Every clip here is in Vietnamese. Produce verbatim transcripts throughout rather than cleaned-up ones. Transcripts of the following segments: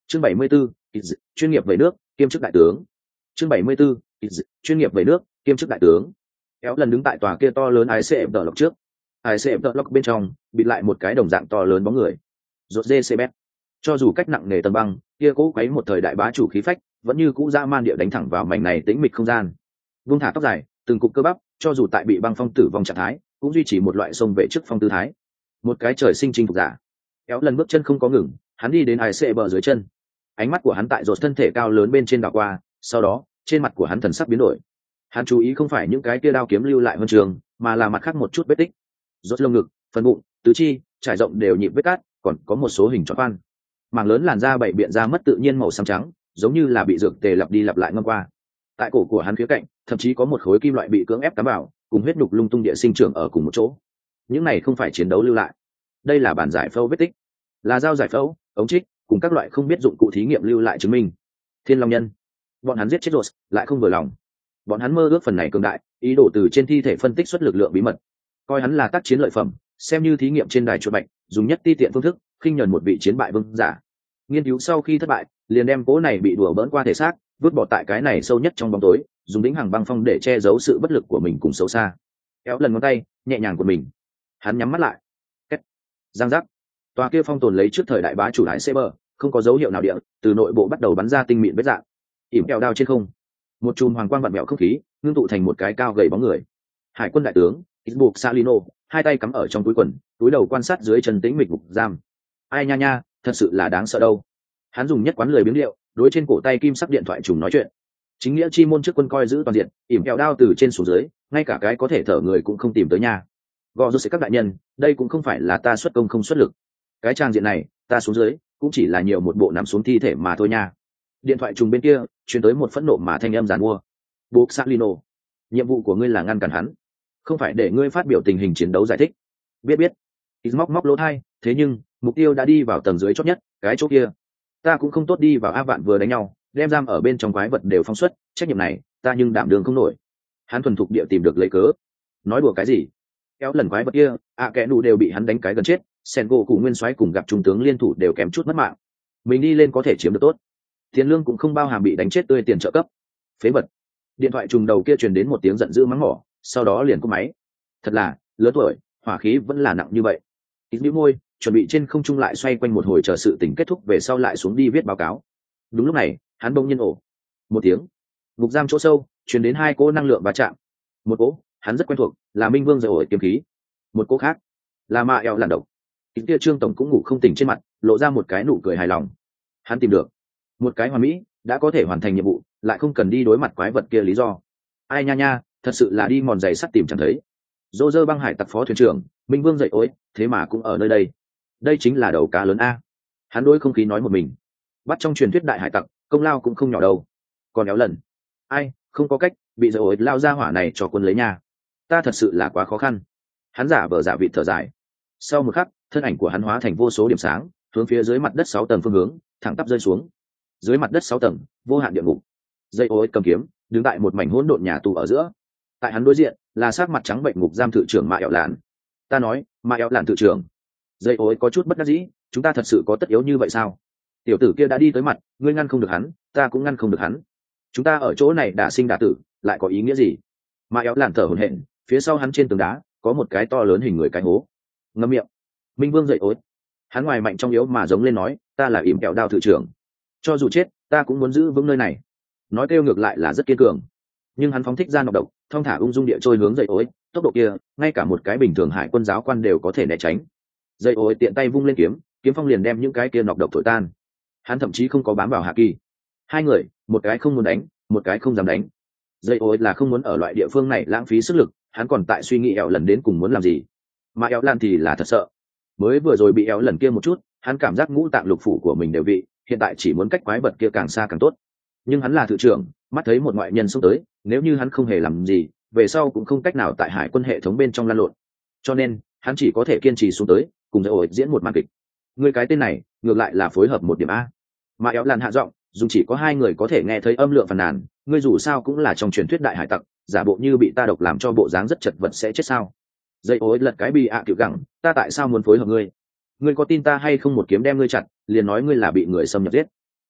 chương bảy mươi 74, chuyên nghiệp về nước kiêm chức đại tướng. chương bảy mươi 74, chuyên nghiệp về nước kiêm chức đại tướng. Kéo lần đứng tại tòa kia to lớn i xê ép lọc trước. i xê ép lọc bên trong bịt lại một cái đồng dạng to lớn bóng người. Rốt dê xê bét. Cho dù cách nặng nề tầng băng, kia cố quấy một thời đại bá chủ khí phách, vẫn như cũ dã man địa đánh thẳng vào mảnh này tĩnh mịch không gian. Vung thả tóc dài, từng cục cơ bắp, cho dù tại bị băng phong tử vong trạng thái, cũng duy trì một loại sông vệ trước phong tư thái. Một cái trời sinh chinh phục giả. Kéo lần bước chân không có ngừng, hắn đi đến i xê bờ dưới chân. Ánh mắt của hắn tại rột thân thể cao lớn bên trên đảo qua, sau đó, trên mặt của hắn thần sắc biến đổi. Hắn chú ý không phải những cái kia đao kiếm lưu lại huân trường, mà là mặt khác một chút vết tích. Rột lông ngực, phần bụng, tứ chi, trải rộng đều nhịp vết cát, còn có một số hình tròn khoan. Mảng lớn làn da bảy biện ra mất tự nhiên màu xám trắng, giống như là bị dược tề lặp đi lặp lại ngâm qua. Tại cổ của hắn phía cạnh, thậm chí có một khối kim loại bị cưỡng ép cắm vào, cùng huyết đục lung tung địa sinh trưởng ở cùng một chỗ. Những này không phải chiến đấu lưu lại, đây là bản giải phẫu vết tích, là dao giải phẫu, ống trích, cùng các loại không biết dụng cụ thí nghiệm lưu lại chứng minh. Thiên Long Nhân, bọn hắn giết chết rồi, lại không vừa lòng. Bọn hắn mơ ước phần này cường đại, ý đồ từ trên thi thể phân tích xuất lực lượng bí mật, coi hắn là tác chiến lợi phẩm, xem như thí nghiệm trên đài chuột bạch, dùng nhất ti tiện phương thức, khinh nhẫn một vị chiến bại vương giả. Nghiên cứu sau khi thất bại, liền đem cố này bị đùa bỡn qua thể xác, vứt bỏ tại cái này sâu nhất trong bóng tối, dùng đĩnh hàng băng phong để che giấu sự bất lực của mình cùng xấu xa. Kéo lần ngón tay, nhẹ nhàng của mình. Hắn nhắm mắt lại. Kết. Giang giác. Tòa kia phong tồn lấy trước thời đại bá chủ đại Saber, không có dấu hiệu nào địa, từ nội bộ bắt đầu bắn ra tinh mịn vết dạng. Ỉm kẹo đao trên không. Một chùm hoàng quang vặn vẹo không khí, ngưng tụ thành một cái cao gầy bóng người. Hải quân đại tướng, Isbuk Salino, hai tay cắm ở trong túi quần, túi đầu quan sát dưới chân tĩnh mịch ngục giam. Ai nha nha, thật sự là đáng sợ đâu. Hắn dùng nhất quán lời biếng điệu, đối trên cổ tay kim sắc điện thoại trùng nói chuyện. Chính nghĩa chi môn trước quân coi giữ toàn diện, ỉm kẹo đao từ trên xuống dưới, ngay cả cái có thể thở người cũng không tìm tới nhà. Gò rút sẽ các đại nhân, đây cũng không phải là ta xuất công không xuất lực. Cái trang diện này, ta xuống dưới, cũng chỉ là nhiều một bộ nằm xuống thi thể mà thôi nha. Điện thoại trùng bên kia, truyền tới một phẫn nộ mà thanh âm giàn mua. Buộc Salino, nhiệm vụ của ngươi là ngăn cản hắn, không phải để ngươi phát biểu tình hình chiến đấu giải thích. Biết biết. Ít móc móc lỗ thai, thế nhưng mục tiêu đã đi vào tầng dưới chót nhất, cái chỗ kia. Ta cũng không tốt đi vào áp vạn vừa đánh nhau, đem giam ở bên trong quái vật đều phóng xuất, trách nhiệm này, ta nhưng đảm đường không nổi. Hắn thuần thục địa tìm được lấy cớ. Nói đùa cái gì? Kéo lần quái vật kia, ạ kẻ nụ đều bị hắn đánh cái gần chết, sen gỗ cụ nguyên soái cùng gặp trung tướng liên thủ đều kém chút mất mạng. Mình đi lên có thể chiếm được tốt. Tiền lương cũng không bao hàm bị đánh chết tươi tiền trợ cấp. Phế vật. Điện thoại trùng đầu kia truyền đến một tiếng giận dữ mắng mỏ, sau đó liền cúp máy. Thật là, lớn tuổi, hỏa khí vẫn là nặng như vậy. Ít nhíu môi, chuẩn bị trên không trung lại xoay quanh một hồi chờ sự tình kết thúc về sau lại xuống đi viết báo cáo. Đúng lúc này, hắn bỗng nhiên ổ một tiếng, ngục giam chỗ sâu truyền đến hai cỗ năng lượng va chạm. Một cỗ, hắn rất quen thuộc, là Minh Vương rồi ổi kiếm khí. Một cỗ khác, là Ma eo làn độc. Ít kia Trương tổng cũng ngủ không tỉnh trên mặt, lộ ra một cái nụ cười hài lòng. Hắn tìm được một cái hoàn mỹ, đã có thể hoàn thành nhiệm vụ, lại không cần đi đối mặt quái vật kia lý do. Ai nha nha, thật sự là đi mòn giày sắt tìm chẳng thấy. Dô dơ băng hải tặc phó thuyền trưởng, Minh Vương dậy ối, thế mà cũng ở nơi đây. Đây chính là đầu cá lớn a. Hắn đối không khí nói một mình. Bắt trong truyền thuyết đại hải tặc, công lao cũng không nhỏ đâu. Còn éo lần, ai, không có cách, bị dậy ối lao ra hỏa này cho quân lấy nhà. Ta thật sự là quá khó khăn. Hắn giả vờ giả vị thở dài. Sau một khắc, thân ảnh của hắn hóa thành vô số điểm sáng, hướng phía dưới mặt đất sáu tầng phương hướng, thẳng tắp rơi xuống. Dưới mặt đất sáu tầng, vô hạn địa ngục. Dây ối cầm kiếm, đứng tại một mảnh hỗn độn nhà tù ở giữa. Tại hắn đối diện là sát mặt trắng bệnh ngục giam thự trưởng Mạ eo lạn. Ta nói, Mạ eo lạn thự trưởng. Dây ối có chút bất đắc dĩ, chúng ta thật sự có tất yếu như vậy sao? Tiểu tử kia đã đi tới mặt, ngươi ngăn không được hắn, ta cũng ngăn không được hắn. Chúng ta ở chỗ này đã sinh đã tử, lại có ý nghĩa gì? Mạ eo lạn thở hổn hển, phía sau hắn trên tường đá có một cái to lớn hình người cái hố. Ngậm miệng. Minh Vương dậy ối. Hắn ngoài mạnh trong yếu mà giống lên nói, ta là ỉm kẹo đao thự trưởng, cho dù chết ta cũng muốn giữ vững nơi này. Nói kêu ngược lại là rất kiên cường, nhưng hắn phóng thích ra nọc độc, thong thả ung dung địa trôi hướng dậy ối, tốc độ kia ngay cả một cái bình thường hải quân giáo quan đều có thể né tránh. Dậy ối tiện tay vung lên kiếm, kiếm phong liền đem những cái kia nọc độc thổi tan. Hắn thậm chí không có bám vào hạ kỳ. Hai người, một cái không muốn đánh, một cái không dám đánh. Dậy ối là không muốn ở loại địa phương này lãng phí sức lực, hắn còn tại suy nghĩ eo lần đến cùng muốn làm gì. Mà eo lan thì là thật sợ. Mới vừa rồi bị eo lần kia một chút, hắn cảm giác ngũ tạng lục phủ của mình đều bị, hiện tại chỉ muốn cách quái vật kia càng xa càng tốt. Nhưng hắn là thự trưởng, mắt thấy một ngoại nhân xông tới, nếu như hắn không hề làm gì, về sau cũng không cách nào tại hải quân hệ thống bên trong lan lộn. Cho nên hắn chỉ có thể kiên trì xuống tới, cùng dạy ổi diễn một màn kịch. Người cái tên này ngược lại là phối hợp một điểm a. Mà éo lan hạ giọng, dùng chỉ có hai người có thể nghe thấy âm lượng phàn nàn, ngươi dù sao cũng là trong truyền thuyết đại hải tặc, giả bộ như bị ta độc làm cho bộ dáng rất chật vật sẽ chết sao? Dạy ổi lật cái bị ạ à kiểu gẳng, ta tại sao muốn phối hợp ngươi? Ngươi có tin ta hay không một kiếm đem ngươi chặt, liền nói ngươi là bị người xâm nhập giết.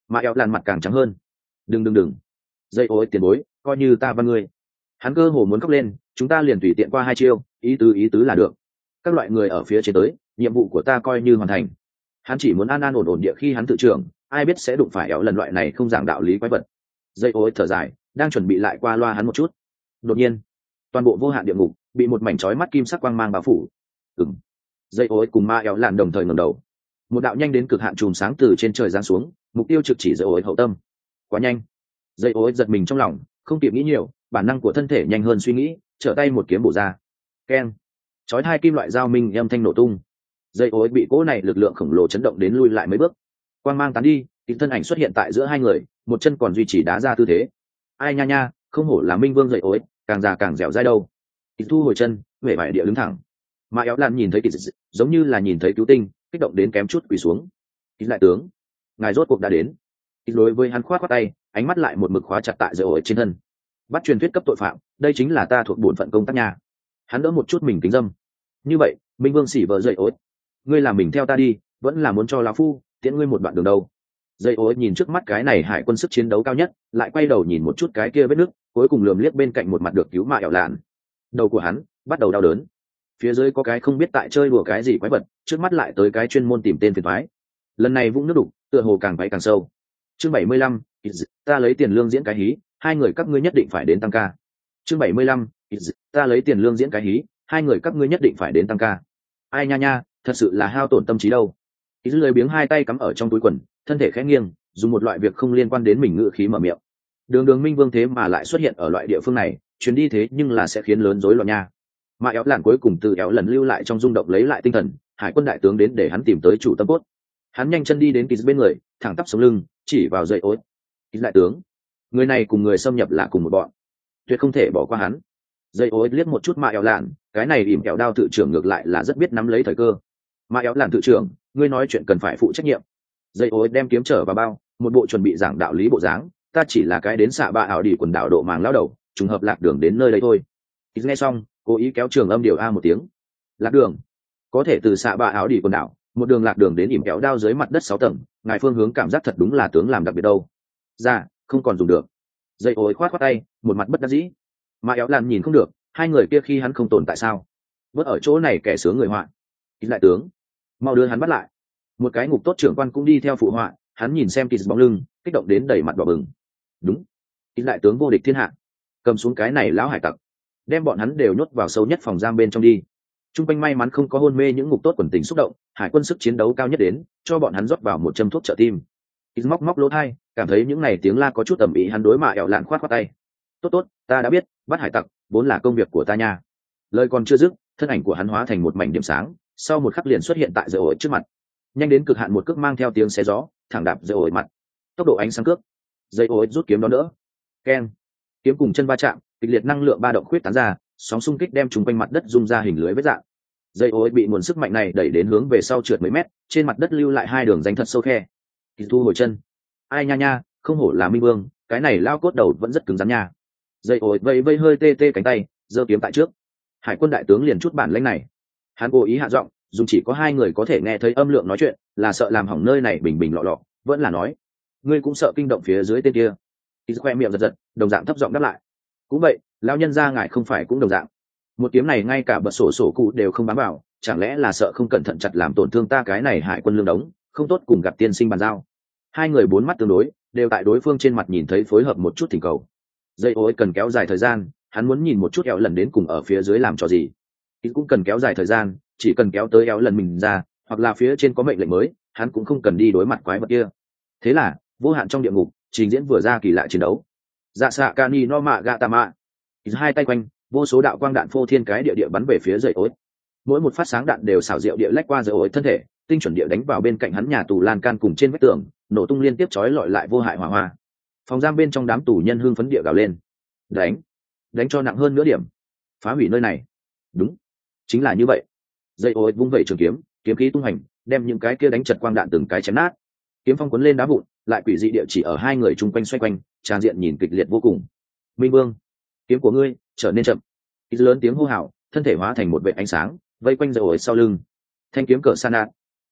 mà éo làn mặt càng trắng hơn. Đừng đừng đừng, dây ối tiền bối, coi như ta văn ngươi. Hắn cơ hồ muốn khóc lên, chúng ta liền tùy tiện qua hai chiêu, ý tứ ý tứ là được. Các loại người ở phía trên tới, nhiệm vụ của ta coi như hoàn thành. Hắn chỉ muốn an an ổn ổn địa khi hắn tự trưởng, ai biết sẽ đụng phải éo lần loại này không giảng đạo lý quái vật. Dây ối thở dài, đang chuẩn bị lại qua loa hắn một chút. Đột nhiên, toàn bộ vô hạn địa ngục bị một mảnh chói mắt kim sắc quang mang bao phủ. Ừm. Dây ối cùng ma éo làn đồng thời ngẩng đầu. Một đạo nhanh đến cực hạn chùm sáng từ trên trời giáng xuống, mục tiêu trực chỉ dây ối hậu tâm. Quá nhanh. Dây ối giật mình trong lòng, không kịp nghĩ nhiều, bản năng của thân thể nhanh hơn suy nghĩ, trở tay một kiếm bổ ra. Keng. Chói hai kim loại dao minh âm thanh nổ tung. Dây ối bị cỗ này lực lượng khổng lồ chấn động đến lui lại mấy bước. Quang mang tán đi, kịp thân ảnh xuất hiện tại giữa hai người, một chân còn duy trì đá ra tư thế. Ai nha nha, không hổ là minh vương dây ối, càng già càng dẻo dai đâu. Kịp thu hồi chân, huệ vải địa đứng thẳng. Mà éo lan nhìn thấy kịp giống như là nhìn thấy cứu tinh, kích động đến kém chút quỳ xuống. Kịp đại tướng, ngài rốt cuộc đã đến. Kịp đối với hắn khoát khoát tay, ánh mắt lại một mực khóa chặt tại dây ối trên thân. Bắt truyền thuyết cấp tội phạm, đây chính là ta thuộc bổn phận công tác nhà. Hắn đỡ một chút mình kính dâm. Như vậy, minh vương xỉ vợ dây ối, ngươi làm mình theo ta đi, vẫn là muốn cho lão phu tiễn ngươi một đoạn đường đâu. Dây ối nhìn trước mắt cái này hải quân sức chiến đấu cao nhất, lại quay đầu nhìn một chút cái kia vết nước, cuối cùng lườm liếc bên cạnh một mặt được cứu mạ ẻo lạn. Đầu của hắn bắt đầu đau đớn. Phía dưới có cái không biết tại chơi đùa cái gì quái vật, trước mắt lại tới cái chuyên môn tìm tên phiền toái. Lần này vũng nước đục, tựa hồ càng váy càng sâu. Chương bảy mươi lăm, ta lấy tiền lương diễn cái hí, hai người các ngươi nhất định phải đến tăng ca. Chương bảy mươi lăm, ta lấy tiền lương diễn cái hí, hai người các ngươi nhất định phải đến tăng ca. Ai nha nha, thật sự là hao tổn tâm trí đâu. Ý lười biếng hai tay cắm ở trong túi quần, thân thể khẽ nghiêng, dùng một loại việc không liên quan đến mình ngự khí mở miệng. Đường đường minh vương thế mà lại xuất hiện ở loại địa phương này, chuyến đi thế nhưng là sẽ khiến lớn rối loạn nha. Mà éo lạn cuối cùng từ éo lần lưu lại trong rung động lấy lại tinh thần, hải quân đại tướng đến để hắn tìm tới chủ tâm cốt. Hắn nhanh chân đi đến Kịch bên người, thẳng tắp sống lưng, chỉ vào dậy ối. Kịch đại tướng, người này cùng người xâm nhập là cùng một bọn, tuyệt không thể bỏ qua hắn. Dậy ối liếc một chút mà éo lạn, cái này ỉm kẹo đao tự trưởng ngược lại là rất biết nắm lấy thời cơ. Mà éo lạn tự trưởng, ngươi nói chuyện cần phải phụ trách nhiệm. Dậy ối đem kiếm trở vào bao, một bộ chuẩn bị giảng đạo lý bộ dáng, ta chỉ là cái đến xạ ba ảo đi quần đảo độ màng lao đầu, trùng hợp lạc đường đến nơi đây thôi. Kịch nghe xong, cố ý kéo trường âm điều a một tiếng. Lạc đường? Có thể từ xạ ba ảo đi quần đảo, một đường lạc đường đến ỉm kẹo đao dưới mặt đất sáu tầng, ngài phương hướng cảm giác thật đúng là tướng làm đặc biệt đâu. Dạ, không còn dùng được. Dậy ối khoát khoát tay, một mặt bất đắc dĩ. Mà éo lan nhìn không được, hai người kia khi hắn không tồn tại sao? Vớt ở chỗ này kẻ sướng người họa. Kịch đại tướng, mau đưa hắn bắt lại. Một cái ngục tốt trưởng quan cũng đi theo phụ họa, hắn nhìn xem Kịch bóng lưng, kích động đến đầy mặt đỏ bừng. Đúng, Kịch đại tướng vô địch thiên hạ, cầm xuống cái này lão hải tặc, đem bọn hắn đều nhốt vào sâu nhất phòng giam bên trong đi. Trung quanh may mắn không có hôn mê những ngục tốt quần tình xúc động, hải quân sức chiến đấu cao nhất đến, cho bọn hắn rót vào một châm thuốc trợ tim. Kịch móc móc lỗ tai, cảm thấy những này tiếng la có chút ầm ĩ, hắn đối mạ ẹo lạn khoát khoát tay. Tốt tốt, ta đã biết, bắt hải tặc vốn là công việc của ta nha. Lời còn chưa dứt, thân ảnh của hắn hóa thành một mảnh điểm sáng, sau một khắc liền xuất hiện tại dây ổi trước mặt. Nhanh đến cực hạn một cước mang theo tiếng xé gió, thẳng đạp dây ổi mặt. Tốc độ ánh sáng cước, dây ổi rút kiếm đó nữa. Keng, kiếm cùng chân va chạm, kịch liệt năng lượng ba động khuyết tán ra, sóng xung kích đem chúng quanh mặt đất rung ra hình lưới vết dạng. Dây ổi bị nguồn sức mạnh này đẩy đến hướng về sau trượt mấy mét, trên mặt đất lưu lại hai đường rãnh thật sâu khe. Kịch thu hồi chân. Ai nha nha, không hổ là minh vương, cái này lao cốt đầu vẫn rất cứng rắn nha. Dây ổi vây vây hơi tê tê cánh tay, giơ kiếm tại trước. Hải quân đại tướng liền chút bản lĩnh này. Hắn cố ý hạ giọng, dùng chỉ có hai người có thể nghe thấy âm lượng nói chuyện, là sợ làm hỏng nơi này bình bình lọ lọ, vẫn là nói, ngươi cũng sợ kinh động phía dưới tên kia. Kịch khoe miệng giật giật, đồng dạng thấp giọng đáp lại. Cũng vậy, lão nhân gia ngài không phải cũng đồng dạng. Một kiếm này ngay cả bật sổ sổ cụ đều không bám vào, chẳng lẽ là sợ không cẩn thận chặt làm tổn thương ta cái này hải quân lương đống, không tốt cùng gặp tiên sinh bàn giao. Hai người bốn mắt tương đối, đều tại đối phương trên mặt nhìn thấy phối hợp một chút thỉnh cầu. Dây ối cần kéo dài thời gian, hắn muốn nhìn một chút éo lần đến cùng ở phía dưới làm trò gì. Kịch cũng cần kéo dài thời gian, chỉ cần kéo tới éo lần mình ra, hoặc là phía trên có mệnh lệnh mới, hắn cũng không cần đi đối mặt quái vật kia. Thế là vô hạn trong địa ngục trình diễn vừa ra kỳ lạ chiến đấu. Dạ xạ cani no mạ gạ tà mạ, hai tay quanh, vô số đạo quang đạn phô thiên cái địa địa bắn về phía dây ối. Mỗi một phát sáng đạn đều xảo diệu địa lách qua dây ối thân thể, tinh chuẩn địa đánh vào bên cạnh hắn nhà tù lan can cùng trên vách tường, nổ tung liên tiếp chói lọi lại vô hại hỏa hoa. Phòng giam bên trong đám tù nhân hưng phấn địa gào lên. Đánh, đánh cho nặng hơn nữa điểm, phá hủy nơi này. Đúng, chính là như vậy. Dây ối vung vẩy trường kiếm, kiếm khí tung hành, đem những cái kia đánh chật quang đạn từng cái chém nát. Kiếm phong cuốn lên đá vụn, lại quỷ dị địa chỉ ở hai người chung quanh xoay quanh, tràn diện nhìn kịch liệt vô cùng. Minh Vương, kiếm của ngươi trở nên chậm. Kịch lớn tiếng hô hào, thân thể hóa thành một vệt ánh sáng, vây quanh dây ối sau lưng. Thanh kiếm cờ sa nạt,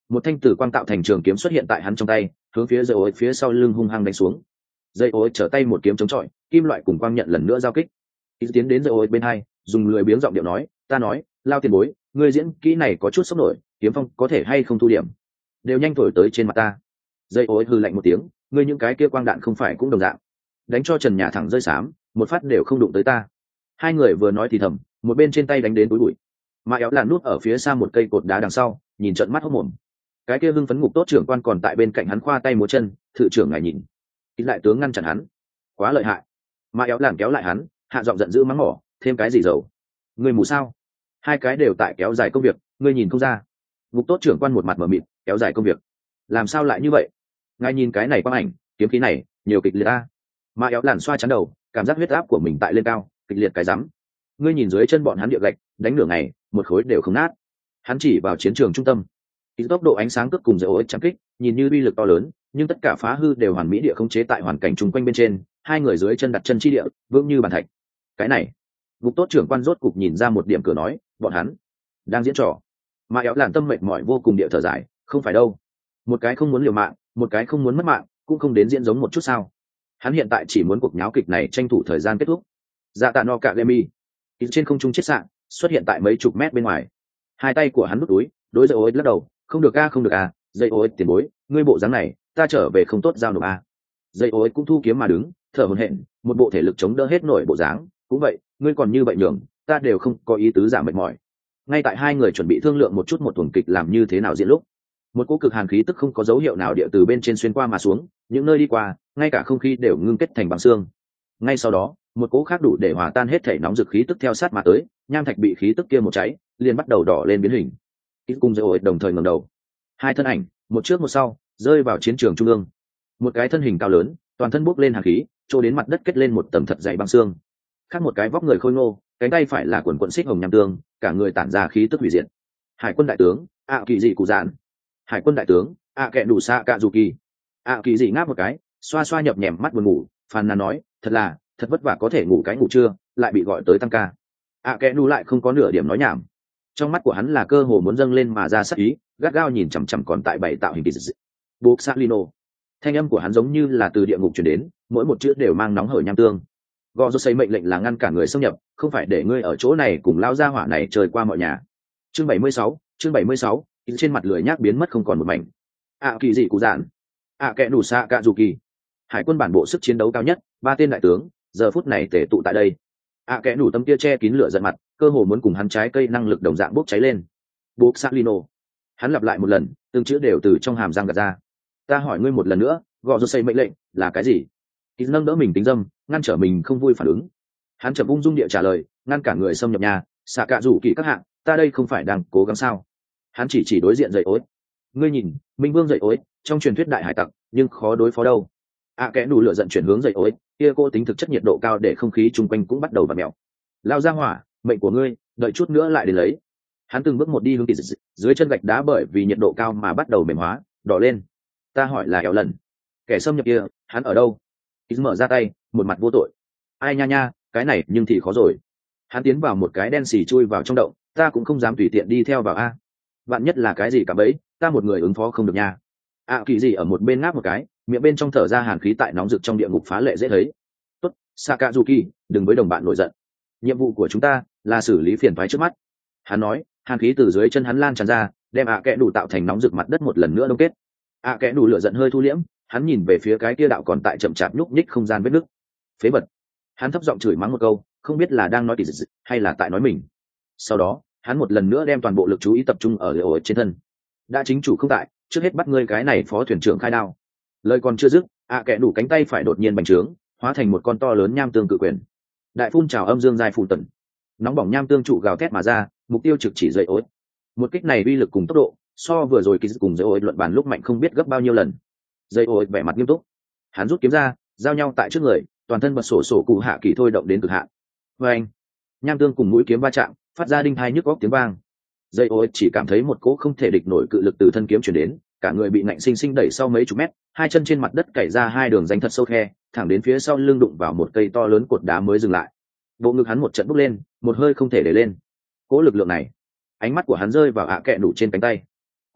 một thanh tử quang tạo thành trường kiếm xuất hiện tại hắn trong tay, hướng phía dây ối phía sau lưng hung hăng đánh xuống. Dây ối trở tay một kiếm chống chọi, kim loại cùng quang nhận lần nữa giao kích. Ít tiến đến dây ối bên hai, dùng lười biếng giọng điệu nói, ta nói, Lao tiền bối, ngươi diễn kỹ này có chút sốc nổi, kiếm phong có thể hay không thu điểm, đều nhanh thổi tới trên mặt ta. Dây ối hư lạnh một tiếng, ngươi những cái kia quang đạn không phải cũng đồng dạng, đánh cho trần nhà thẳng rơi xám, một phát đều không đụng tới ta. Hai người vừa nói thì thầm, một bên trên tay đánh đến túi bụi, mà éo lạn nút ở phía xa một cây cột đá đằng sau, nhìn trận mắt hốc mồm. Cái kia hưng phấn ngục tốt trưởng quan còn tại bên cạnh hắn khoa tay múa chân, thự trưởng ngài nhìn. Ít lại tướng ngăn chặn hắn, quá lợi hại. Mà éo lạn kéo lại hắn, hạ giọng giận dữ mắng mỏ, thêm cái gì dầu, người mù sao? Hai cái đều tại kéo dài công việc, ngươi nhìn không ra? Ngục tốt trưởng quan một mặt mở mịt, kéo dài công việc, làm sao lại như vậy? Ngài nhìn cái này quang ảnh, kiếm khí này, nhiều kịch liệt ta. Mà éo lạn xoa chắn đầu, cảm giác huyết áp của mình tại lên cao, kịch liệt cái rắm. Ngươi nhìn dưới chân bọn hắn địa gạch, đánh nửa ngày, một khối đều không nát. Hắn chỉ vào chiến trường trung tâm, ý tốc độ ánh sáng cước cùng dấu ối chạm kích, nhìn như uy lực to lớn, nhưng tất cả phá hư đều hoàn mỹ địa khống chế tại hoàn cảnh chung quanh bên trên, hai người dưới chân đặt chân chi địa, vững như bàn thạch. Cái này, ngục tốt trưởng quan rốt cục nhìn ra một điểm cửa nói, bọn hắn đang diễn trò. Mà éo lạn tâm mệt mỏi vô cùng địa thở dài, không phải đâu, một cái không muốn liều mạng, một cái không muốn mất mạng, cũng không đến diễn giống một chút sao? Hắn hiện tại chỉ muốn cuộc nháo kịch này tranh thủ thời gian kết thúc. Dạ tạ no cả Gemi, trên không trung chết sạn, xuất hiện tại mấy chục mét bên ngoài. Hai tay của hắn nút túi, đối dây ối lắc đầu, không được a không được a, dây ối tiền bối, ngươi bộ dáng này, ta trở về không tốt giao nộp a. Dây ối cũng thu kiếm mà đứng, thở hổn hển, một bộ thể lực chống đỡ hết nổi bộ dáng. Cũng vậy, ngươi còn như vậy nhường, ta đều không có ý tứ giảm mệt mỏi. Ngay tại hai người chuẩn bị thương lượng một chút một tuần kịch làm như thế nào diễn lúc, một cỗ cực hàn khí tức không có dấu hiệu nào địa từ bên trên xuyên qua mà xuống, những nơi đi qua, ngay cả không khí đều ngưng kết thành băng xương. Ngay sau đó, một cỗ khác đủ để hòa tan hết thể nóng dực khí tức theo sát mà tới, nham thạch bị khí tức kia một cháy, liền bắt đầu đỏ lên biến hình. Ít cung dây ổi đồng thời ngẩng đầu, hai thân ảnh, một trước một sau, rơi vào chiến trường trung ương. Một cái thân hình cao lớn, toàn thân bốc lên hàn khí, trôi đến mặt đất kết lên một tầng thật dày băng xương. Khác một cái vóc người khôi ngô, cánh tay phải là quần quần xích hồng nham tương, cả người tản ra khí tức hủy diệt. Hải quân đại tướng, ạ kỳ dị cụ dạn. Hải quân đại tướng, ạ kệ đủ xạ cạ dù kỳ. ạ kỳ dị ngáp một cái, xoa xoa nhập nhèm mắt buồn ngủ, phàn nàn nói, thật là, thật vất vả có thể ngủ cái ngủ trưa, lại bị gọi tới tăng ca. ạ kệ đủ lại không có nửa điểm nói nhảm, trong mắt của hắn là cơ hồ muốn dâng lên mà ra sắc ý, gắt gao nhìn chằm chằm còn tại bảy tạo hình kỳ dị. Buộc Salino, thanh âm của hắn giống như là từ địa ngục truyền đến, mỗi một chữ đều mang nóng hởi nham tương. Gò rô xây mệnh lệnh là ngăn cản người xâm nhập, không phải để ngươi ở chỗ này cùng lao ra hỏa này chơi qua mọi nhà. Chương bảy mươi sáu, chương bảy mươi sáu, trên mặt lười nhác biến mất không còn một mảnh. ạ kỳ dị cụ dạn, ạ kệ đủ xạ cạ dù kỳ. Hải quân bản bộ sức chiến đấu cao nhất, ba tên đại tướng, giờ phút này tề tụ tại đây. ạ kệ đủ tâm kia che kín lửa giận mặt, cơ hồ muốn cùng hắn trái cây năng lực đồng dạng bốc cháy lên. Buộc Salino, hắn lặp lại một lần, từng chữ đều từ trong hàm răng gạt ra. Ta hỏi ngươi một lần nữa, gò rô xây mệnh lệnh là cái gì? Ít nâng đỡ mình tính dâm, ngăn trở mình không vui phản ứng. Hắn chậm ung dung địa trả lời, ngăn cản người xâm nhập nhà, xạ cạ rủ kỳ các hạng, ta đây không phải đang cố gắng sao? Hắn chỉ chỉ đối diện dậy ối. Ngươi nhìn, Minh Vương dậy ối, trong truyền thuyết đại hải tặc, nhưng khó đối phó đâu. ạ à, kẽ đủ lửa giận chuyển hướng dậy ối, kia cô tính thực chất nhiệt độ cao để không khí chung quanh cũng bắt đầu vặn mèo. Lao ra hỏa, mệnh của ngươi, đợi chút nữa lại đến lấy. Hắn từng bước một đi hướng kỳ dị, dưới chân gạch đá bởi vì nhiệt độ cao mà bắt đầu mềm hóa, đỏ lên. Ta hỏi là éo lần, kẻ xâm nhập kia, hắn ở đâu? Ít mở ra tay, một mặt vô tội. Ai nha nha, cái này nhưng thì khó rồi. Hắn tiến vào một cái đen xì chui vào trong động, ta cũng không dám tùy tiện đi theo vào a. Bạn nhất là cái gì cả bấy, ta một người ứng phó không được nha. ạ à, kỳ gì ở một bên ngáp một cái, miệng bên trong thở ra hàn khí tại nóng rực trong địa ngục phá lệ dễ thấy. Tốt, Sakazuki, đừng với đồng bạn nổi giận. Nhiệm vụ của chúng ta là xử lý phiền toái trước mắt. Hắn nói, hàn khí từ dưới chân hắn lan tràn ra, đem ạ à kẽ đủ tạo thành nóng rực mặt đất một lần nữa đông kết. ạ à kẽ đủ lửa giận hơi thu liễm, hắn nhìn về phía cái kia đạo còn tại chậm chạp nhúc nhích không gian vết nứt. Phế vật. Hắn thấp giọng chửi mắng một câu, không biết là đang nói kỳ dị hay là tại nói mình. Sau đó, hắn một lần nữa đem toàn bộ lực chú ý tập trung ở ổ trên thân. Đã chính chủ không tại, trước hết bắt ngươi cái này phó thuyền trưởng khai đao. Lời còn chưa dứt, ạ à kẽ đủ cánh tay phải đột nhiên bành trướng, hóa thành một con to lớn nham tương cự quyền. Đại phun trào âm dương dài phù tận, nóng bỏng nham tương trụ gào thét mà ra, mục tiêu trực chỉ dậy ối. Một kích này uy lực cùng tốc độ, so vừa rồi kỳ dị cùng dậy ối luận bàn lúc mạnh không biết gấp bao nhiêu lần. Dậy ối vẻ mặt nghiêm túc, hắn rút kiếm ra, giao nhau tại trước người, toàn thân bật sổ sổ cụ hạ kỳ thôi động đến cực hạn. Và anh, nham tương cùng mũi kiếm va chạm, phát ra đinh thai nhức góc tiếng vang. Dây ối chỉ cảm thấy một cỗ không thể địch nổi cự lực từ thân kiếm chuyển đến, cả người bị nạnh sinh sinh đẩy sau mấy chục mét, hai chân trên mặt đất cày ra hai đường rãnh thật sâu khe, thẳng đến phía sau lưng đụng vào một cây to lớn cột đá mới dừng lại. Bộ ngực hắn một trận bốc lên, một hơi không thể để lên. Cỗ lực lượng này, ánh mắt của hắn rơi vào ạ kẹ đủ trên cánh tay.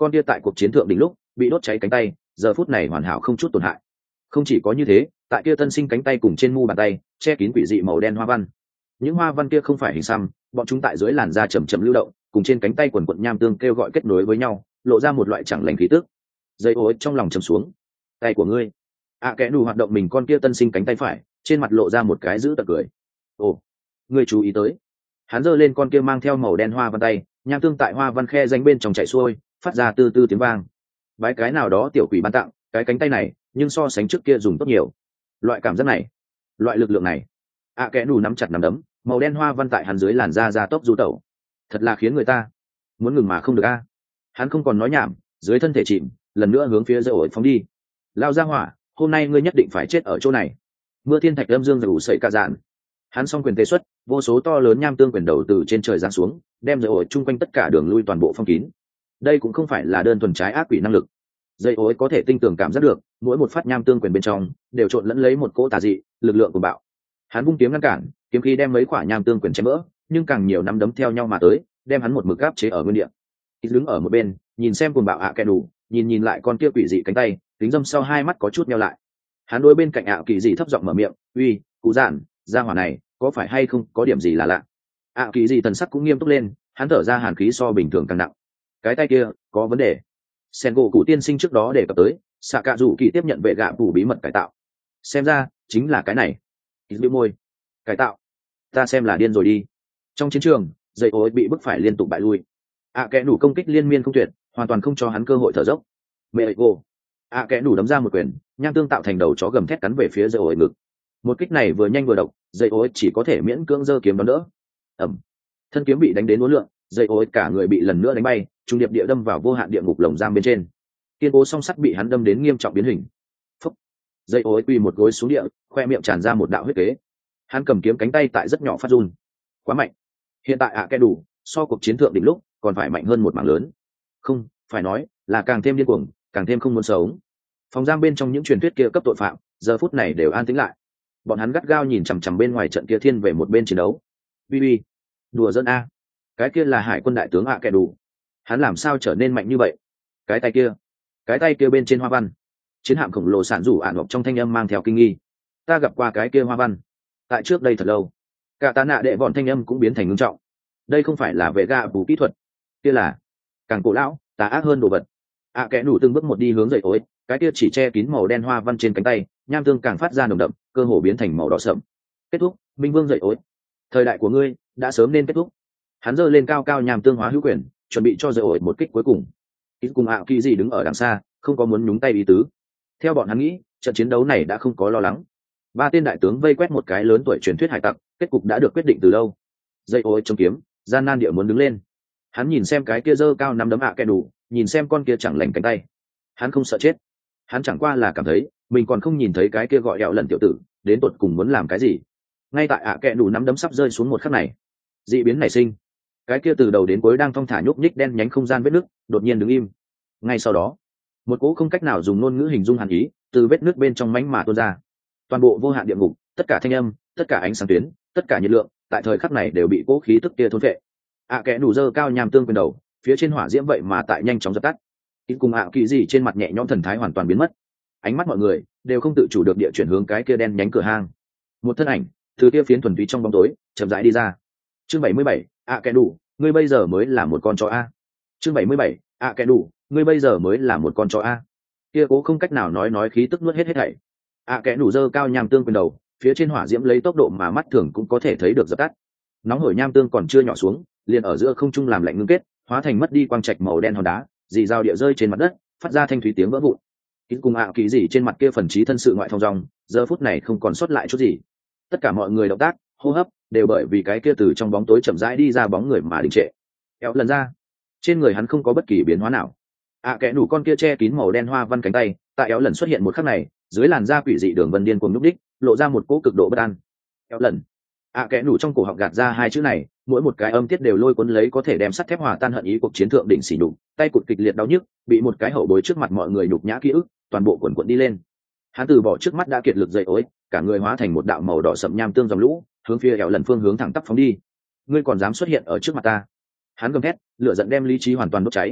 con kia tại cuộc chiến thượng đỉnh lúc bị đốt cháy cánh tay giờ phút này hoàn hảo không chút tổn hại. Không chỉ có như thế, tại kia tân sinh cánh tay cùng trên mu bàn tay che kín quỷ dị màu đen hoa văn. Những hoa văn kia không phải hình xăm, bọn chúng tại dưới làn da chầm chậm lưu động, cùng trên cánh tay quần quận nham tương kêu gọi kết nối với nhau, lộ ra một loại chẳng lành khí tức. Dây ối trong lòng trầm xuống. Tay của ngươi. À kẽ đủ hoạt động mình con kia tân sinh cánh tay phải, trên mặt lộ ra một cái giữ tật cười. Ồ, ngươi chú ý tới. Hắn giơ lên con kia mang theo màu đen hoa văn tay, nham tương tại hoa văn khe danh bên trong chảy xuôi, phát ra từ từ tiếng vang. Bái cái nào đó tiểu quỷ ban tặng, cái cánh tay này, nhưng so sánh trước kia dùng tốt nhiều. Loại cảm giác này, loại lực lượng này. À kẽ đủ nắm chặt nắm đấm, màu đen hoa văn tại hắn dưới làn da ra tốc du tẩu, thật là khiến người ta muốn ngừng mà không được a. Hắn không còn nói nhảm, dưới thân thể chìm, lần nữa hướng phía dây ổi phóng đi. Lao ra hỏa, hôm nay ngươi nhất định phải chết ở chỗ này. Mưa thiên thạch âm dương rủ sậy cả dạn. Hắn song quyền tê xuất, vô số to lớn nham tương quyền đầu từ trên trời giáng xuống, đem dây ổi chung quanh tất cả đường lui toàn bộ phong kín. Đây cũng không phải là đơn thuần trái ác quỷ năng lực. Dây ổi có thể tinh tường cảm giác được, mỗi một phát nham tương quyền bên trong đều trộn lẫn lấy một cỗ tà dị lực lượng của bạo. Hắn vung kiếm ngăn cản, kiếm khí đem mấy quả nham tương quyền chém vỡ, nhưng càng nhiều nắm đấm theo nhau mà tới, đem hắn một mực áp chế ở nguyên địa. Ít đứng ở một bên, nhìn xem cuồng bạo ạ kẻ đủ, nhìn nhìn lại con kia quỷ dị cánh tay, kính dâm sau hai mắt có chút nheo lại. Hắn đối bên cạnh ạ kỳ dị thấp giọng mở miệng, uy, cụ giản, gia hỏa này có phải hay không có điểm gì là lạ? ạ kỳ dị thần sắc cũng nghiêm túc lên, hắn thở ra hàn khí so bình thường càng nặng. Cái tay kia có vấn đề. Sen gỗ cụ tiên sinh trước đó đề cập tới, xạ cạ rủ kỳ tiếp nhận vệ gạ phủ bí mật cải tạo. Xem ra chính là cái này. Ít bĩu môi. Cải tạo? Ta xem là điên rồi đi. Trong chiến trường, dây ối bị bức phải liên tục bại lui. ạ kẽ đủ công kích liên miên không tuyệt, hoàn toàn không cho hắn cơ hội thở dốc. Mẹ ơi cô. ạ kẽ đủ đấm ra một quyền, nham tương tạo thành đầu chó gầm thét cắn về phía dây ối ngực. Một kích này vừa nhanh vừa độc, dây ối chỉ có thể miễn cưỡng giơ kiếm đón đỡ. Ẩm. Thân kiếm bị đánh đến uốn lượn, dây ối cả người bị lần nữa đánh bay, trung điệp địa đâm vào vô hạn địa ngục lồng giam bên trên. Kiên cố song sắt bị hắn đâm đến nghiêm trọng biến hình. Phúc. Dây ối quỳ một gối xuống địa, khoe miệng tràn ra một đạo huyết kế. Hắn cầm kiếm cánh tay tại rất nhỏ phát run. Quá mạnh. Hiện tại ạ à kẽ đủ, so cuộc chiến thượng đỉnh lúc còn phải mạnh hơn một mảng lớn. Không, phải nói là càng thêm điên cuồng, càng thêm không muốn sống. Phòng giam bên trong những truyền thuyết kia cấp tội phạm, giờ phút này đều an tĩnh lại. Bọn hắn gắt gao nhìn chằm chằm bên ngoài trận kia thiên về một bên chiến đấu. Bi bi, đùa dân a. Cái kia là hải quân đại tướng ạ à kẽ đủ. Hắn làm sao trở nên mạnh như vậy? Cái tay kia, cái tay kia bên trên hoa văn. Chiến hạm khổng lồ sản rủ ạn ngọc trong thanh âm mang theo kinh nghi. Ta gặp qua cái kia hoa văn tại trước đây thật lâu. Cả tá nạ đệ bọn thanh âm cũng biến thành ngưng trọng. Đây không phải là vệ gạ bù kỹ thuật, kia là càng cổ lão, tà ác hơn đồ vật. ạ à, kẽ đủ từng bước một đi hướng dậy tối, cái kia chỉ che kín màu đen hoa văn trên cánh tay, nham tương càng phát ra nồng đậm, cơ hồ biến thành màu đỏ sậm. Kết thúc, minh vương dậy tối. Thời đại của ngươi đã sớm nên kết thúc. Hắn giơ lên cao cao nham tương hóa hữu quyền, chuẩn bị cho dậy ổi một kích cuối cùng. Ít cùng ạ kỳ gì đứng ở đằng xa, không có muốn nhúng tay ý tứ. Theo bọn hắn nghĩ, trận chiến đấu này đã không có lo lắng. Ba tên đại tướng vây quét một cái lớn tuổi truyền thuyết hải tặc, kết cục đã được quyết định từ lâu. Dây ối chống kiếm, gian nan địa muốn đứng lên. Hắn nhìn xem cái kia dơ cao năm đấm ạ kẻ đủ, nhìn xem con kia chẳng lành cánh tay. Hắn không sợ chết. Hắn chẳng qua là cảm thấy mình còn không nhìn thấy cái kia gọi ẹo lần tiểu tử đến tột cùng muốn làm cái gì. Ngay tại ạ kẻ đủ nắm đấm sắp rơi xuống một khắc này, dị biến nảy sinh. Cái kia từ đầu đến cuối đang thong thả nhúc nhích đen nhánh không gian vết nứt, đột nhiên đứng im. Ngay sau đó, một cỗ không cách nào dùng ngôn ngữ hình dung hàn ý từ vết nứt bên trong mánh mà tuôn ra. Toàn bộ vô hạn địa ngục, tất cả thanh âm, tất cả ánh sáng tuyến, tất cả nhiệt lượng, tại thời khắc này đều bị cỗ khí tức kia thôn phệ. ạ à, kẽ đủ dơ cao nham tương quyền đầu, phía trên hỏa diễm vậy mà tại nhanh chóng dập tắt. Ít cùng ạ kỳ gì trên mặt nhẹ nhõm thần thái hoàn toàn biến mất. Ánh mắt mọi người đều không tự chủ được địa chuyển hướng cái kia đen nhánh cửa hang. Một thân ảnh từ kia phiến thuần túy trong bóng tối chậm rãi đi ra. Chương bảy mươi bảy, ạ à, kẽ đủ, ngươi bây giờ mới là một con chó a. Chương bảy mươi bảy, ạ à, kẽ đủ, ngươi bây giờ mới là một con chó a. Kia cố không cách nào nói nói khí tức nuốt hết hết thảy. ạ à, kẽ đủ dơ cao nham tương quyền đầu, phía trên hỏa diễm lấy tốc độ mà mắt thường cũng có thể thấy được dập tắt. Nóng hổi nham tương còn chưa nhỏ xuống, liền ở giữa không trung làm lạnh ngưng kết, hóa thành mất đi quang trạch màu đen hòn đá, dì dao địa rơi trên mặt đất, phát ra thanh thúy tiếng vỡ vụn. Ít cùng ạ kỳ gì trên mặt kia phần trí thân sự ngoại thông dòng, giờ phút này không còn sót lại chút gì. Tất cả mọi người động tác, hô hấp đều bởi vì cái kia từ trong bóng tối chậm rãi đi ra bóng người mà đình trệ. Kéo lần ra, trên người hắn không có bất kỳ biến hóa nào. ạ à, kẽ đủ con kia che kín màu đen hoa văn cánh tay, tại éo lần xuất hiện một khắc này, dưới làn da quỷ dị đường vân điên cuồng núp đích, lộ ra một cỗ cực độ bất an. Éo lần, ạ à, kẽ đủ trong cổ họng gạt ra hai chữ này, mỗi một cái âm tiết đều lôi cuốn lấy có thể đem sắt thép hòa tan hận ý cuộc chiến thượng đỉnh xỉ nhục, tay cụt kịch liệt đau nhức, bị một cái hậu bối trước mặt mọi người nhục nhã ký ức, toàn bộ cuộn cuộn đi lên. Hắn từ bỏ trước mắt đã kiệt lực dậy ối, cả người hóa thành một đạo màu đỏ sậm nham tương dòng lũ, hướng phía éo lần phương hướng thẳng tắp phóng đi. Ngươi còn dám xuất hiện ở trước mặt ta? Hắn gầm thét, lửa giận đem lý trí hoàn toàn đốt cháy.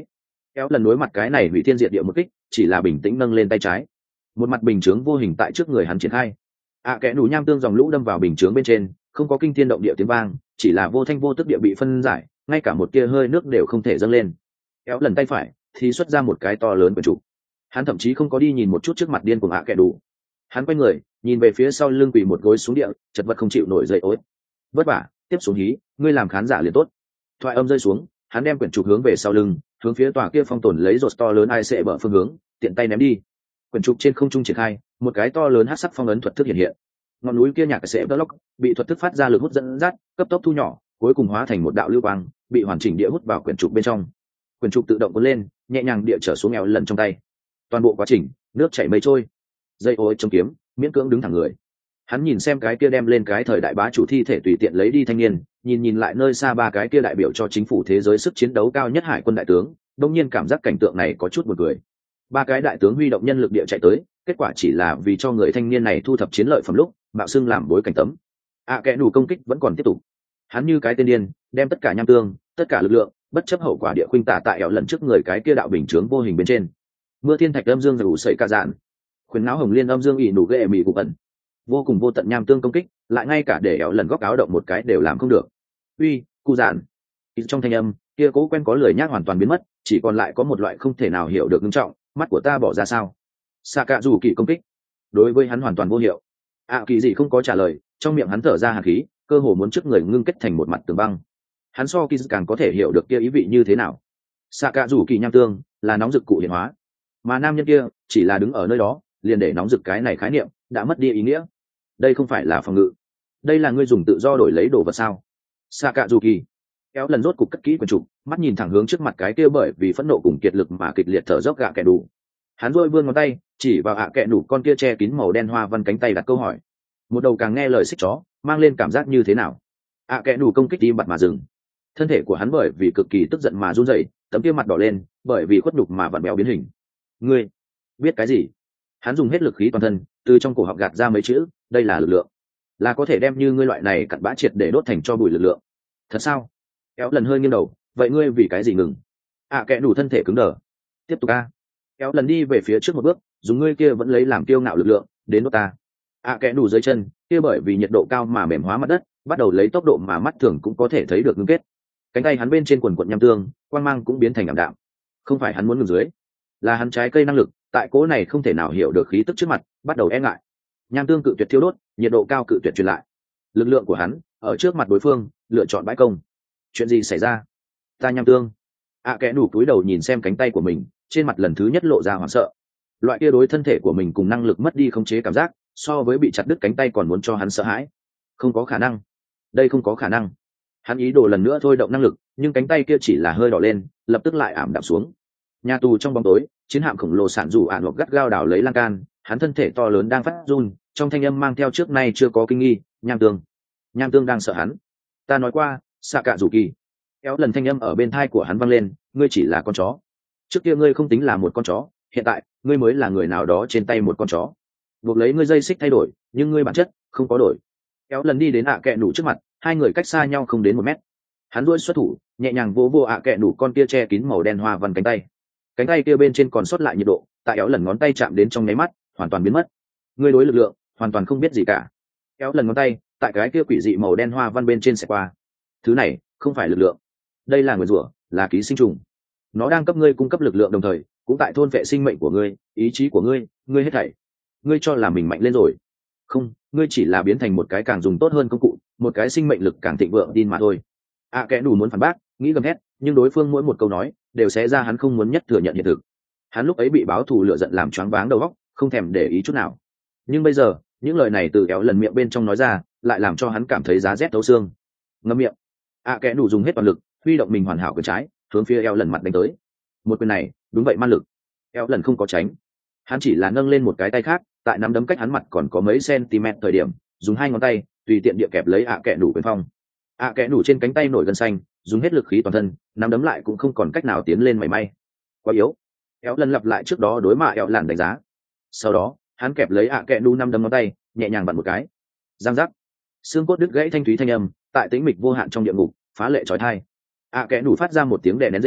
Kéo lần đối mặt cái này hủy thiên diệt địa một kích chỉ là bình tĩnh nâng lên tay trái, một mặt bình chướng vô hình tại trước người hắn triển khai. ạ kẽ nủ nham tương dòng lũ đâm vào bình chướng bên trên, không có kinh thiên động địa tiếng vang, chỉ là vô thanh vô tức địa bị phân giải, ngay cả một tia hơi nước đều không thể dâng lên. Kéo lần tay phải thì xuất ra một cái to lớn quyển trục, hắn thậm chí không có đi nhìn một chút trước mặt điên cuồng ạ kẽ đủ. Hắn quay người nhìn về phía sau lưng quỳ một gối xuống địa, chật vật không chịu nổi dậy ối. Vất vả, tiếp xuống hí, ngươi làm khán giả liền tốt. Thoại âm rơi xuống, hắn đem quyển trục hướng về sau lưng, hướng phía tòa kia phong tồn lấy rột to lớn ai sẽ bở phương hướng, tiện tay ném đi. Quyển trục trên không trung triển khai, một cái to lớn hắc sắc phong ấn thuật thức hiện hiện. Ngọn núi kia nhạc sẽ block bị thuật thức phát ra lực hút dẫn dắt, cấp tốc thu nhỏ, cuối cùng hóa thành một đạo lưu quang, bị hoàn chỉnh địa hút vào quyển trục bên trong. Quyển trục tự động cuốn lên, nhẹ nhàng địa trở xuống eo lần trong tay. Toàn bộ quá trình, nước chảy mây trôi. Dây ối trong kiếm, miễn cưỡng đứng thẳng người. Hắn nhìn xem cái kia đem lên cái thời đại bá chủ thi thể tùy tiện lấy đi thanh niên, nhìn nhìn lại nơi xa ba cái kia đại biểu cho chính phủ thế giới sức chiến đấu cao nhất hải quân đại tướng, đông nhiên cảm giác cảnh tượng này có chút buồn cười. Ba cái đại tướng huy động nhân lực địa chạy tới, kết quả chỉ là vì cho người thanh niên này thu thập chiến lợi phẩm lúc mạo xưng làm bối cảnh tấm. À kẻ đủ công kích vẫn còn tiếp tục. Hắn như cái tên điên, đem tất cả nham tương, tất cả lực lượng, bất chấp hậu quả địa khuynh tả tại ẻo lần trước người cái kia đạo bình chướng vô hình bên trên. Mưa thiên thạch âm dương rủ sậy ca dạn, khuyến não hồng liên âm dương ỉ nụ ghệ mị cụ ẩn, vô cùng vô tận nham tương công kích, lại ngay cả để ẻo lần góc áo động một cái đều làm không được. Uy, cụ dạn. Trong thanh âm kia cố quen có lười nhác hoàn toàn biến mất, chỉ còn lại có một loại không thể nào hiểu được nghiêm trọng, mắt của ta bỏ ra sao? Xạ cạ rủ kỳ công kích đối với hắn hoàn toàn vô hiệu. À kỳ gì không có trả lời, trong miệng hắn thở ra hàn khí, cơ hồ muốn trước người ngưng kết thành một mặt tường băng. Hắn so kỳ càng có thể hiểu được kia ý vị như thế nào. Xạ cạ rủ kỳ nham tương là nóng rực cụ hiện hóa, mà nam nhân kia chỉ là đứng ở nơi đó liền để nóng rực cái này khái niệm đã mất đi ý nghĩa. Đây không phải là phòng ngự, đây là ngươi dùng tự do đổi lấy đồ vật sao? Xạ cạ rủ kỳ kéo lần rốt cục cất kỹ quần trục, mắt nhìn thẳng hướng trước mặt cái kia bởi vì phẫn nộ cùng kiệt lực mà kịch liệt thở dốc gạ kẻ đủ. Hắn rôi vươn ngón tay chỉ vào ạ kẹ đủ con kia che kín màu đen hoa văn cánh tay đặt câu hỏi. Một đầu càng nghe lời xích chó mang lên cảm giác như thế nào? ạ kẹ đủ công kích đi bặt mà dừng. Thân thể của hắn bởi vì cực kỳ tức giận mà run rẩy, tấm kia mặt đỏ lên bởi vì khuất nhục mà vặn béo biến hình. Ngươi biết cái gì? Hắn dùng hết lực khí toàn thân từ trong cổ họng gạt ra mấy chữ, đây là lực lượng, là có thể đem như ngươi loại này cặn bã triệt để đốt thành cho bụi lực lượng. Thật sao? Kéo lần hơi nghiêng đầu, vậy ngươi vì cái gì ngừng? ạ kẹ đủ thân thể cứng đờ. Tiếp tục a. Kéo lần đi về phía trước một bước, dùng ngươi kia vẫn lấy làm kiêu ngạo lực lượng đến đốt ta. ạ kẽ đủ dưới chân kia bởi vì nhiệt độ cao mà mềm hóa mặt đất, bắt đầu lấy tốc độ mà mắt thường cũng có thể thấy được ngưng kết. Cánh tay hắn bên trên quần quần nham tương, quang mang cũng biến thành ảm đạm. Không phải hắn muốn ngừng dưới, là hắn trái cây năng lực tại cố này không thể nào hiểu được khí tức trước mặt bắt đầu e ngại. Nham tương cự tuyệt thiêu đốt, nhiệt độ cao cự tuyệt truyền lại. Lực lượng của hắn ở trước mặt đối phương lựa chọn bãi công. Chuyện gì xảy ra? Ta nham tương. ạ kẽ đủ cúi đầu nhìn xem cánh tay của mình, trên mặt lần thứ nhất lộ ra hoảng sợ. Loại kia đối thân thể của mình cùng năng lực mất đi khống chế cảm giác, so với bị chặt đứt cánh tay còn muốn cho hắn sợ hãi. Không có khả năng, đây không có khả năng. Hắn ý đồ lần nữa thôi động năng lực, nhưng cánh tay kia chỉ là hơi đỏ lên, lập tức lại ảm đạm xuống. Nhà tù trong bóng tối, chiến hạm khổng lồ sản rủ ạn ngọc gắt gao đảo lấy lan can, hắn thân thể to lớn đang phát run, trong thanh âm mang theo trước nay chưa có kinh nghi, nham tương, nham tương đang sợ hắn. Ta nói qua, xạ cạ rủ kỳ. Kéo lần thanh âm ở bên thai của hắn vang lên, ngươi chỉ là con chó. Trước kia ngươi không tính là một con chó, hiện tại ngươi mới là người nào đó trên tay một con chó. Buộc lấy ngươi dây xích thay đổi, nhưng ngươi bản chất không có đổi. Kéo lần đi đến ạ kẹ nủ trước mặt, hai người cách xa nhau không đến một mét. Hắn duỗi xuất thủ, nhẹ nhàng vỗ vô ạ kẹ nủ con kia che kín màu đen hoa văn cánh tay. Cánh tay kia bên trên còn sót lại nhiệt độ, tại kéo lần ngón tay chạm đến trong nháy mắt, hoàn toàn biến mất. Ngươi đối lực lượng hoàn toàn không biết gì cả. Kéo lần ngón tay tại cái kia quỷ dị màu đen hoa văn bên trên sẽ qua. Thứ này không phải lực lượng, đây là nguyền rủa, là ký sinh trùng. Nó đang cấp ngươi cung cấp lực lượng đồng thời cũng tại thôn vệ sinh mệnh của ngươi, ý chí của ngươi, ngươi hết thảy. Ngươi cho là mình mạnh lên rồi? Không, ngươi chỉ là biến thành một cái càng dùng tốt hơn công cụ, một cái sinh mệnh lực càng thịnh vượng tin mà thôi. À kẻ đủ muốn phản bác, nghĩ gầm hét, nhưng đối phương mỗi một câu nói đều sẽ ra hắn không muốn nhất thừa nhận hiện thực. Hắn lúc ấy bị báo thù lửa giận làm choáng váng đầu óc, không thèm để ý chút nào. Nhưng bây giờ, những lời này từ kéo lần miệng bên trong nói ra, lại làm cho hắn cảm thấy giá rét thấu xương. Ngậm miệng. À kẻ đủ dùng hết toàn lực, huy động mình hoàn hảo quyền trái, hướng phía eo lần mặt đánh tới. Một quyền này đúng vậy man lực, eo lần không có tránh, hắn chỉ là nâng lên một cái tay khác, tại nắm đấm cách hắn mặt còn có mấy cm thời điểm, dùng hai ngón tay tùy tiện địa kẹp lấy ạ kẹ đủ quyền phong. ạ kẹ đủ trên cánh tay nổi gân xanh, dùng hết lực khí toàn thân, nắm đấm lại cũng không còn cách nào tiến lên mảy may, quá yếu. Eo lần lặp lại trước đó đối mạ eo làn đánh giá, sau đó hắn kẹp lấy ạ kẹ đủ năm đấm ngón tay, nhẹ nhàng vặn một cái, giang giác, xương cốt đứt gãy thanh thúy thanh âm tại tĩnh mịch vô hạn trong địa ngục phá lệ chói tai. ạ kẽ đủ phát ra một tiếng đè nén rên,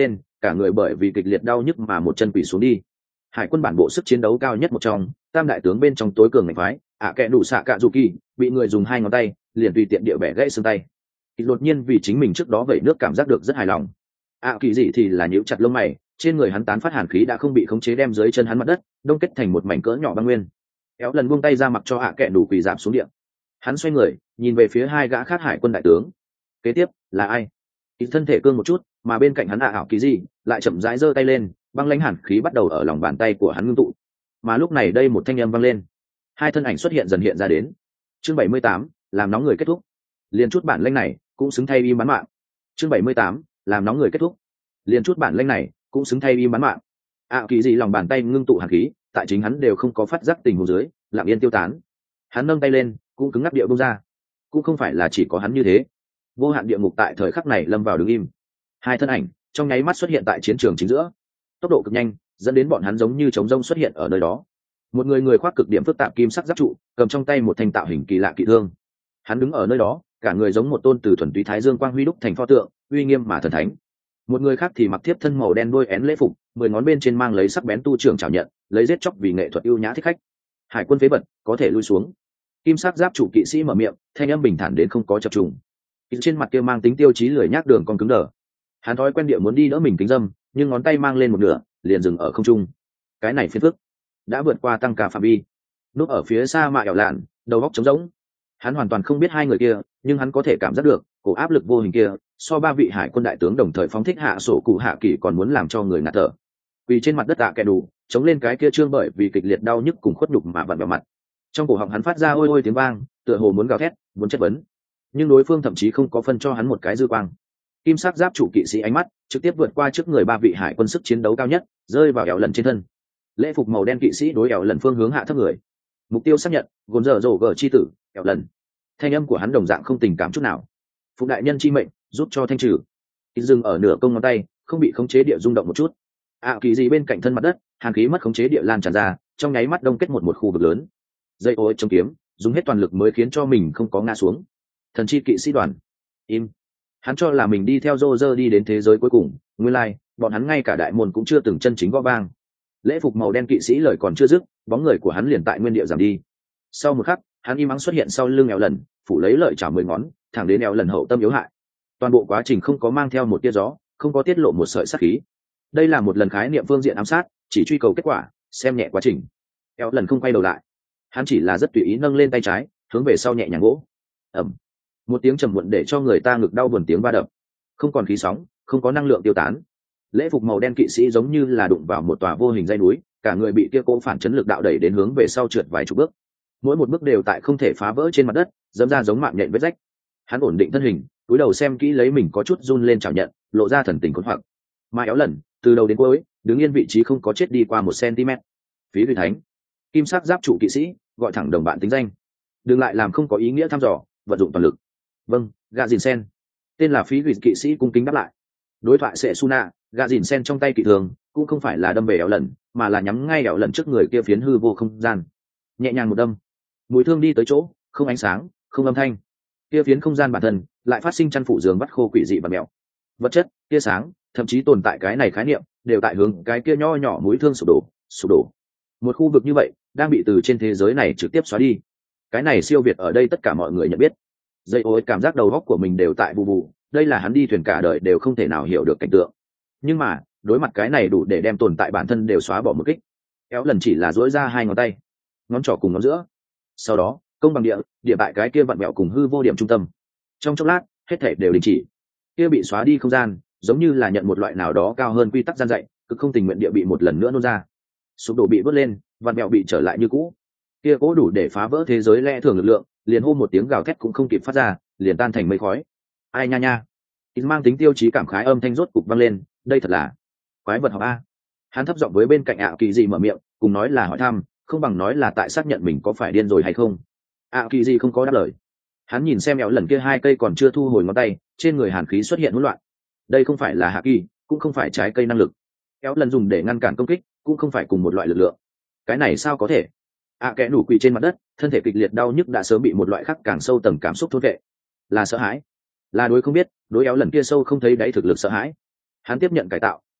cả người bởi vì kịch liệt đau nhức mà một chân quỳ xuống đi. Hải quân bản bộ sức chiến đấu cao nhất một trong, tam đại tướng bên trong tối cường ngành phái, ạ kệ đủ xạ cạ dù kỳ, bị người dùng hai ngón tay liền tùy tiện địa bẻ gãy xương tay. Đột nhiên vì chính mình trước đó vẩy nước cảm giác được rất hài lòng. ạ kỳ dị thì là nhíu chặt lông mày, trên người hắn tán phát hàn khí đã không bị khống chế đem dưới chân hắn mặt đất đông kết thành một mảnh cỡ nhỏ băng nguyên. Kéo lần buông tay ra mặc cho ạ kệ đủ quỳ giảm xuống địa. Hắn xoay người nhìn về phía hai gã khác hải quân đại tướng. Kế tiếp là ai? Ít thân thể cương một chút, mà bên cạnh hắn ạ ảo kỳ dị lại chậm rãi giơ tay lên, băng lãnh hàn khí bắt đầu ở lòng bàn tay của hắn ngưng tụ. Mà lúc này đây một thanh âm vang lên, hai thân ảnh xuất hiện dần hiện ra đến. Chương bảy mươi tám, làm nóng người kết thúc. Liên chút bản lĩnh này cũng xứng thay im bán mạng. Chương bảy mươi tám, làm nóng người kết thúc. Liên chút bản lĩnh này cũng xứng thay im bán mạng. ạ kỳ dị lòng bàn tay ngưng tụ hàn khí, tại chính hắn đều không có phát giác tình huống dưới, lặng yên tiêu tán. Hắn nâng tay lên, cũng cứng ngắc địa bung ra. Cũng không phải là chỉ có hắn như thế, vô hạn địa ngục tại thời khắc này lâm vào đứng im. Hai thân ảnh trong nháy mắt xuất hiện tại chiến trường chính giữa, tốc độ cực nhanh dẫn đến bọn hắn giống như trống rông xuất hiện ở nơi đó. Một người người khoác cực điểm phức tạp kim sắc giáp trụ, cầm trong tay một thanh tạo hình kỳ lạ kỵ thương. Hắn đứng ở nơi đó, cả người giống một tôn từ thuần túy thái dương quang huy đúc thành pho tượng, uy nghiêm mà thần thánh. Một người khác thì mặc thiếp thân màu đen đuôi én lễ phục, mười ngón bên trên mang lấy sắc bén tu trưởng chảo nhận, lấy giết chóc vì nghệ thuật ưu nhã thích khách. Hải quân phế vật có thể lui xuống. Kim sắc giáp trụ kỵ sĩ mở miệng, thanh âm bình thản đến không có chập trùng. Trên mặt kia mang tính tiêu chí lười nhác đường còn cứng đờ. Hắn thói quen địa muốn đi đỡ mình kính dâm, nhưng ngón tay mang lên một nửa liền dừng ở không trung. Cái này phiền phức đã vượt qua tăng cả phạm vi. Núp ở phía xa mạ ẻo lạn, đầu góc trống rỗng. Hắn hoàn toàn không biết hai người kia, nhưng hắn có thể cảm giác được cổ áp lực vô hình kia so ba vị hải quân đại tướng đồng thời phóng thích hạ sổ cụ hạ kỳ còn muốn làm cho người ngạt thở. Vì trên mặt đất tạ kẻ đủ chống lên cái kia trương bởi vì kịch liệt đau nhức cùng khuất nhục mà vặn vào mặt. Trong cổ họng hắn phát ra ôi ôi tiếng vang, tựa hồ muốn gào thét, muốn chất vấn, nhưng đối phương thậm chí không có phân cho hắn một cái dư quang. Kim sắc giáp chủ kỵ sĩ ánh mắt trực tiếp vượt qua trước người ba vị hải quân sức chiến đấu cao nhất, rơi vào ẻo lần trên thân. Lễ phục màu đen kỵ sĩ đối ẻo lần phương hướng hạ thấp người. Mục tiêu xác nhận, gồn dở dỗ gờ chi tử, ẻo lần. Thanh âm của hắn đồng dạng không tình cảm chút nào. Phục đại nhân chi mệnh, giúp cho thanh trừ. Ít dừng ở nửa công ngón tay, không bị khống chế địa rung động một chút. ạ kỳ gì bên cạnh thân mặt đất, hàn khí mất khống chế địa lan tràn ra, trong nháy mắt đông kết một một khu vực lớn. Dây ối trong kiếm, dùng hết toàn lực mới khiến cho mình không có ngã xuống. Thần chi kỵ sĩ đoàn, im. Hắn cho là mình đi theo Roger đi đến thế giới cuối cùng, nguyên lai, like, bọn hắn ngay cả đại môn cũng chưa từng chân chính gõ vang. Lễ phục màu đen kỵ sĩ lời còn chưa dứt, bóng người của hắn liền tại nguyên địa giảm đi. Sau một khắc, hắn im ắng xuất hiện sau lưng eo lần, phủ lấy lợi chảo mười ngón, thẳng đến eo lần hậu tâm yếu hại. Toàn bộ quá trình không có mang theo một tia gió, không có tiết lộ một sợi sát khí. Đây là một lần khái niệm phương diện ám sát, chỉ truy cầu kết quả, xem nhẹ quá trình. Eo lần không quay đầu lại, hắn chỉ là rất tùy ý nâng lên tay trái, hướng về sau nhẹ nhàng gỗ. Ầm. Một tiếng trầm muộn để cho người ta ngực đau buồn tiếng va đập. Không còn khí sóng, không có năng lượng tiêu tán. Lễ phục màu đen kỵ sĩ giống như là đụng vào một tòa vô hình dây núi, cả người bị kia cỗ phản chấn lực đạo đẩy đến hướng về sau trượt vài chục bước. Mỗi một bước đều tại không thể phá vỡ trên mặt đất, dẫm ra giống mạng nhện vết rách. Hắn ổn định thân hình, cúi đầu xem kỹ lấy mình có chút run lên chảo nhận, lộ ra thần tình khốn hoặc. Mà éo lần, từ đầu đến cuối, đứng yên vị trí không có chết đi qua một cm. Phí Duy Thánh, kim sắc giáp trụ kỵ sĩ, gọi thẳng đồng bạn tính danh. Đừng lại làm không có ý nghĩa thăm dò, vận dụng toàn lực. Vâng, gạ dìn sen. Tên là Phí Duy kỵ sĩ cung kính đáp lại. Đối thoại sẽ Suna, gạ dìn sen trong tay kỵ thường, cũng không phải là đâm về éo lần, mà là nhắm ngay éo lần trước người kia phiến hư vô không gian. Nhẹ nhàng một đâm, mũi thương đi tới chỗ, không ánh sáng, không âm thanh. Kia phiến không gian bản thân lại phát sinh chăn phủ giường bắt khô quỷ dị và mèo. Vật chất, tia sáng, thậm chí tồn tại cái này khái niệm, đều tại hướng cái kia nho nhỏ mũi thương sụp đổ, sụp đổ. Một khu vực như vậy đang bị từ trên thế giới này trực tiếp xóa đi. Cái này siêu việt ở đây tất cả mọi người nhận biết. Dây ối cảm giác đầu óc của mình đều tại bù bù, đây là hắn đi thuyền cả đời đều không thể nào hiểu được cảnh tượng. Nhưng mà đối mặt cái này đủ để đem tồn tại bản thân đều xóa bỏ một kích. Kéo lần chỉ là duỗi ra hai ngón tay, ngón trỏ cùng ngón giữa. Sau đó công bằng địa địa bại cái kia vặn vẹo cùng hư vô điểm trung tâm. Trong chốc lát hết thể đều đình chỉ. Kia bị xóa đi không gian giống như là nhận một loại nào đó cao hơn quy tắc gian dạy, cực không tình nguyện địa bị một lần nữa nôn ra. Sụp đổ bị vớt lên, vặn vẹo bị trở lại như cũ. Kia cố đủ để phá vỡ thế giới lẽ thường lực lượng, liền hô một tiếng gào thét cũng không kịp phát ra, liền tan thành mây khói. Ai nha nha. Ít mang tính tiêu chí cảm khái âm thanh rốt cục vang lên, đây thật là quái vật học a. Hắn thấp giọng với bên cạnh ạ kỳ gì mở miệng, cùng nói là hỏi thăm, không bằng nói là tại xác nhận mình có phải điên rồi hay không. ạ kỳ gì không có đáp lời. Hắn nhìn xem éo lần kia hai cây còn chưa thu hồi ngón tay, trên người hàn khí xuất hiện hỗn loạn. Đây không phải là hạ kỳ, cũng không phải trái cây năng lực. Éo lần dùng để ngăn cản công kích, cũng không phải cùng một loại lực lượng. Cái này sao có thể? ạ kẽ đủ quỳ trên mặt đất, thân thể kịch liệt đau nhức đã sớm bị một loại khác càng sâu tầng cảm xúc thốt vệ. Là sợ hãi, là đối không biết, đối éo lần kia sâu không thấy đáy thực lực sợ hãi. Hắn tiếp nhận cải tạo,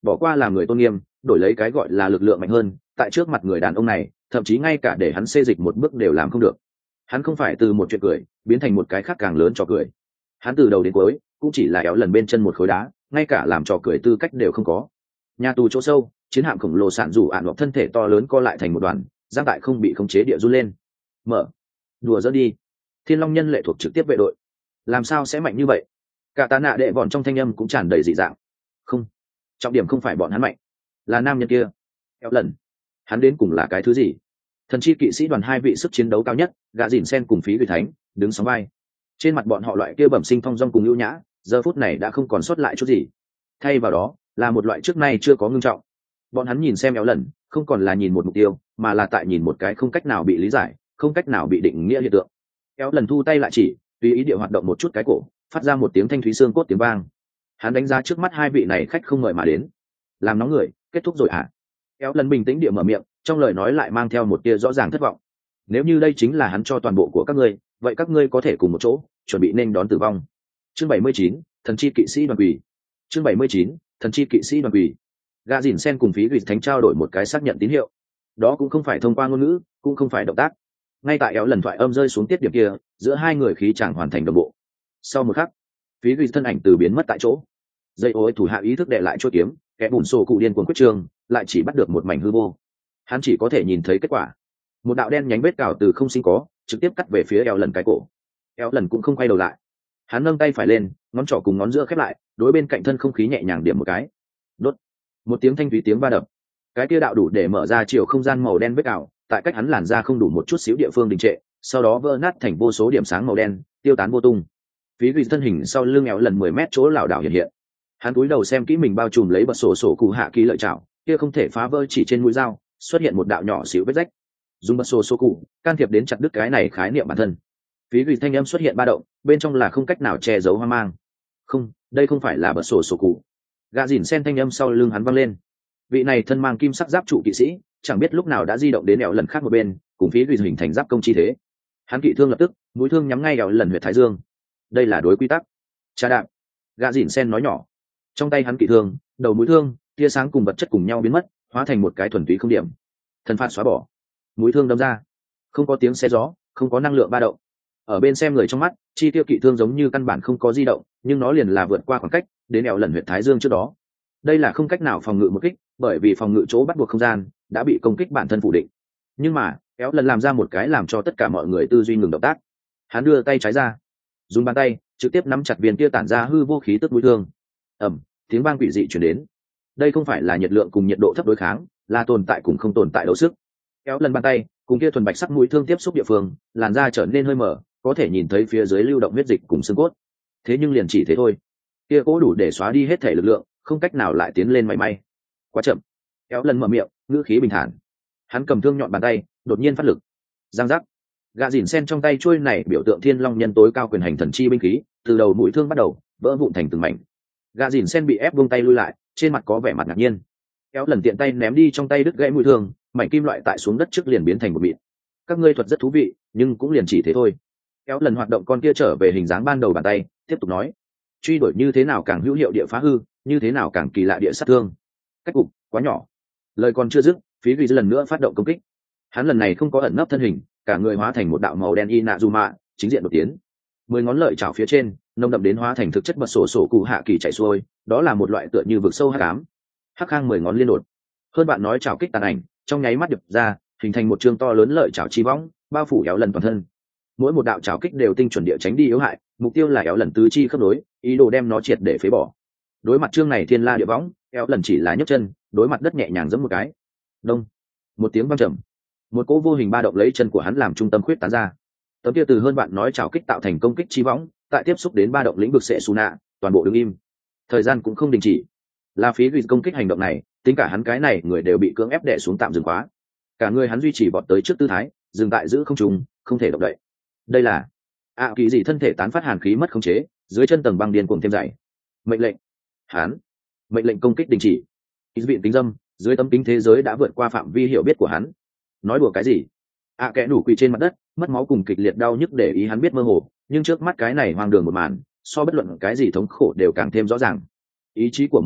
bỏ qua làm người tôn nghiêm, đổi lấy cái gọi là lực lượng mạnh hơn, tại trước mặt người đàn ông này thậm chí ngay cả để hắn xê dịch một bước đều làm không được. Hắn không phải từ một chuyện cười biến thành một cái khác càng lớn trò cười. Hắn từ đầu đến cuối cũng chỉ là éo lần bên chân một khối đá, ngay cả làm trò cười tư cách đều không có. Nhà tù chỗ sâu, chiến hạm khổng lồ sạn rủ ạn hoặc thân thể to lớn co lại thành một đoàn, giang tại không bị khống chế địa run lên. Mở, đùa dỡ đi. Thiên Long nhân lệ thuộc trực tiếp vệ đội, làm sao sẽ mạnh như vậy? Cả tá nạ đệ bọn trong thanh âm cũng tràn đầy dị dạng. Không, trọng điểm không phải bọn hắn mạnh, là nam nhân kia. Éo lần, hắn đến cùng là cái thứ gì? Thần chi kỵ sĩ đoàn hai vị sức chiến đấu cao nhất, gã dìn sen cùng phí gửi thánh đứng sóng vai. Trên mặt bọn họ loại kia bẩm sinh thong dong cùng ưu nhã, giờ phút này đã không còn sót lại chút gì. Thay vào đó là một loại trước nay chưa có ngưng trọng. Bọn hắn nhìn xem éo lần, không còn là nhìn một mục tiêu, mà là tại nhìn một cái không cách nào bị lý giải, không cách nào bị định nghĩa hiện tượng. Éo lần thu tay lại chỉ, tùy ý địa hoạt động một chút cái cổ, phát ra một tiếng thanh thúy xương cốt tiếng vang. Hắn đánh giá trước mắt hai vị này khách không mời mà đến, làm nóng người, kết thúc rồi hả? Éo lần bình tĩnh địa mở miệng, trong lời nói lại mang theo một tia rõ ràng thất vọng. Nếu như đây chính là hắn cho toàn bộ của các ngươi, vậy các ngươi có thể cùng một chỗ chuẩn bị nên đón tử vong. Chương bảy mươi chín, thần chi kỵ sĩ đoàn quỷ. Chương bảy mươi chín, thần chi kỵ sĩ đoàn quỷ. Gã dìn sen cùng phí gửi thánh trao đổi một cái xác nhận tín hiệu. Đó cũng không phải thông qua ngôn ngữ, cũng không phải động tác. Ngay tại éo lần thoại âm rơi xuống tiết điểm kia, giữa hai người khí chẳng hoàn thành đồng bộ. Sau một khắc, phí gửi thân ảnh từ biến mất tại chỗ. Dây ối thủ hạ ý thức đệ lại chuôi kiếm, kẻ bùn sổ cụ điên cuồng quyết trường, lại chỉ bắt được một mảnh hư vô. Hắn chỉ có thể nhìn thấy kết quả, một đạo đen nhánh vết cào từ không sinh có, trực tiếp cắt về phía eo lần cái cổ. Eo lần cũng không quay đầu lại, hắn nâng tay phải lên, ngón trỏ cùng ngón giữa khép lại, đối bên cạnh thân không khí nhẹ nhàng điểm một cái. Đốt, một tiếng thanh thúy tiếng va đập, cái kia đạo đủ để mở ra chiều không gian màu đen vết cào, tại cách hắn làn ra không đủ một chút xíu địa phương đình trệ, sau đó vỡ nát thành vô số điểm sáng màu đen, tiêu tán vô tung. Phí gửi thân hình sau lưng eo lần mười mét chỗ lảo đảo hiện hiện. Hắn cúi đầu xem kỹ mình bao trùm lấy bật sổ sổ cụ hạ kỳ lợi chảo, kia không thể phá vỡ chỉ trên mũi dao xuất hiện một đạo nhỏ xíu vết rách. Dùng bật sổ sổ cụ can thiệp đến chặt đứt cái này khái niệm bản thân. Phí gửi thanh âm xuất hiện ba động, bên trong là không cách nào che giấu hoang mang. Không, đây không phải là bật sổ sổ cụ. Gã dìn sen thanh âm sau lưng hắn vang lên. Vị này thân mang kim sắc giáp trụ kỵ sĩ, chẳng biết lúc nào đã di động đến ẻo lần khác một bên, cùng phí gửi hình thành giáp công chi thế. Hắn kỵ thương lập tức, mũi thương nhắm ngay ẻo lần huyệt thái dương. Đây là đối quy tắc. Cha đạp. Gã dìn sen nói nhỏ. Trong tay hắn kỵ thương, đầu mũi thương, tia sáng cùng vật chất cùng nhau biến mất, hóa thành một cái thuần túy không điểm. Thần phạt xóa bỏ, mũi thương đâm ra, không có tiếng xe gió, không có năng lượng ba động. Ở bên xem người trong mắt, chi tiêu kỵ thương giống như căn bản không có di động, nhưng nó liền là vượt qua khoảng cách, đến ẻo lần huyệt thái dương trước đó. Đây là không cách nào phòng ngự một kích, bởi vì phòng ngự chỗ bắt buộc không gian đã bị công kích bản thân phủ định. Nhưng mà éo lần làm ra một cái làm cho tất cả mọi người tư duy ngừng động tác. Hắn đưa tay trái ra, dùng bàn tay trực tiếp nắm chặt viên kia tản ra hư vô khí tức mũi thương. Ầm, tiếng vang quỷ dị truyền đến. Đây không phải là nhiệt lượng cùng nhiệt độ thấp đối kháng, là tồn tại cùng không tồn tại đấu sức. Kéo lần bàn tay cùng kia thuần bạch sắc mũi thương tiếp xúc địa phương, làn da trở nên hơi mở, có thể nhìn thấy phía dưới lưu động huyết dịch cùng xương cốt. Thế nhưng liền chỉ thế thôi, kia cố đủ để xóa đi hết thể lực lượng, không cách nào lại tiến lên mảy may. Quá chậm. Kéo lần mở miệng, ngữ khí bình thản. Hắn cầm thương nhọn bàn tay, đột nhiên phát lực. Giang giác. Gã dìn sen trong tay chuôi này biểu tượng thiên long nhân tối cao quyền hành thần chi binh khí, từ đầu mũi thương bắt đầu vỡ vụn thành từng mảnh. Gã dìn sen bị ép buông tay lui lại, trên mặt có vẻ mặt ngạc nhiên. Kéo lần tiện tay ném đi trong tay đứt gãy mũi thương, mảnh kim loại tại xuống đất trước liền biến thành một mịn. Các ngươi thuật rất thú vị, nhưng cũng liền chỉ thế thôi. Kéo lần hoạt động con kia trở về hình dáng ban đầu bàn tay, tiếp tục nói: truy đuổi như thế nào càng hữu hiệu địa phá hư, như thế nào càng kỳ lạ địa sát thương. Cách cục quá nhỏ. Lời còn chưa dứt, phí ghi lần nữa phát động công kích. Hắn lần này không có ẩn nấp thân hình, cả người hóa thành một đạo màu đen Inazuma, chính diện đột tiến. Mười ngón lợi chảo phía trên, nồng đậm đến hóa thành thực chất bật sổ sổ cụ hạ kỳ chạy xuôi, đó là một loại tựa như vực sâu hắc ám. Hắc khang mười ngón liên đột, hơn bạn nói chảo kích tàn ảnh, trong nháy mắt đập ra, hình thành một chương to lớn lợi chảo chi võng, bao phủ éo lần toàn thân. Mỗi một đạo chảo kích đều tinh chuẩn địa tránh đi yếu hại, mục tiêu là éo lần tứ chi khớp nối, ý đồ đem nó triệt để phế bỏ. Đối mặt chương này thiên la địa võng, éo lần chỉ là nhấc chân, đối mặt đất nhẹ nhàng giẫm một cái. Đông, một tiếng vang trầm, một cỗ vô hình ba động lấy chân của hắn làm trung tâm khuyết tán ra. Tấm kia từ hơn bạn nói chảo kích tạo thành công kích chi võng, tại tiếp xúc đến ba động lĩnh vực sẽ xù nạ, toàn bộ đứng im. Thời gian cũng không đình chỉ. Là phí ghi công kích hành động này, tính cả hắn cái này người đều bị cưỡng ép đè xuống tạm dừng khóa. Cả người hắn duy trì vọt tới trước tư thái, dừng tại giữ không trùng, không thể động đậy. Đây là ạ kỳ gì thân thể tán phát hàn khí mất khống chế, dưới chân tầng băng điên cuồng thêm dày. Mệnh lệnh. Hắn. Mệnh lệnh công kích đình chỉ. Ý vị tính dâm, dưới tấm kính thế giới đã vượt qua phạm vi hiểu biết của hắn. Nói đùa cái gì? ạ kẽ đủ quỳ trên mặt đất, mất máu cùng kịch liệt đau nhức để ý hắn biết mơ hồ, nhưng trước mắt cái này hoang đường một màn, so bất luận cái gì thống khổ đều càng thêm rõ ràng. Ý chí của một người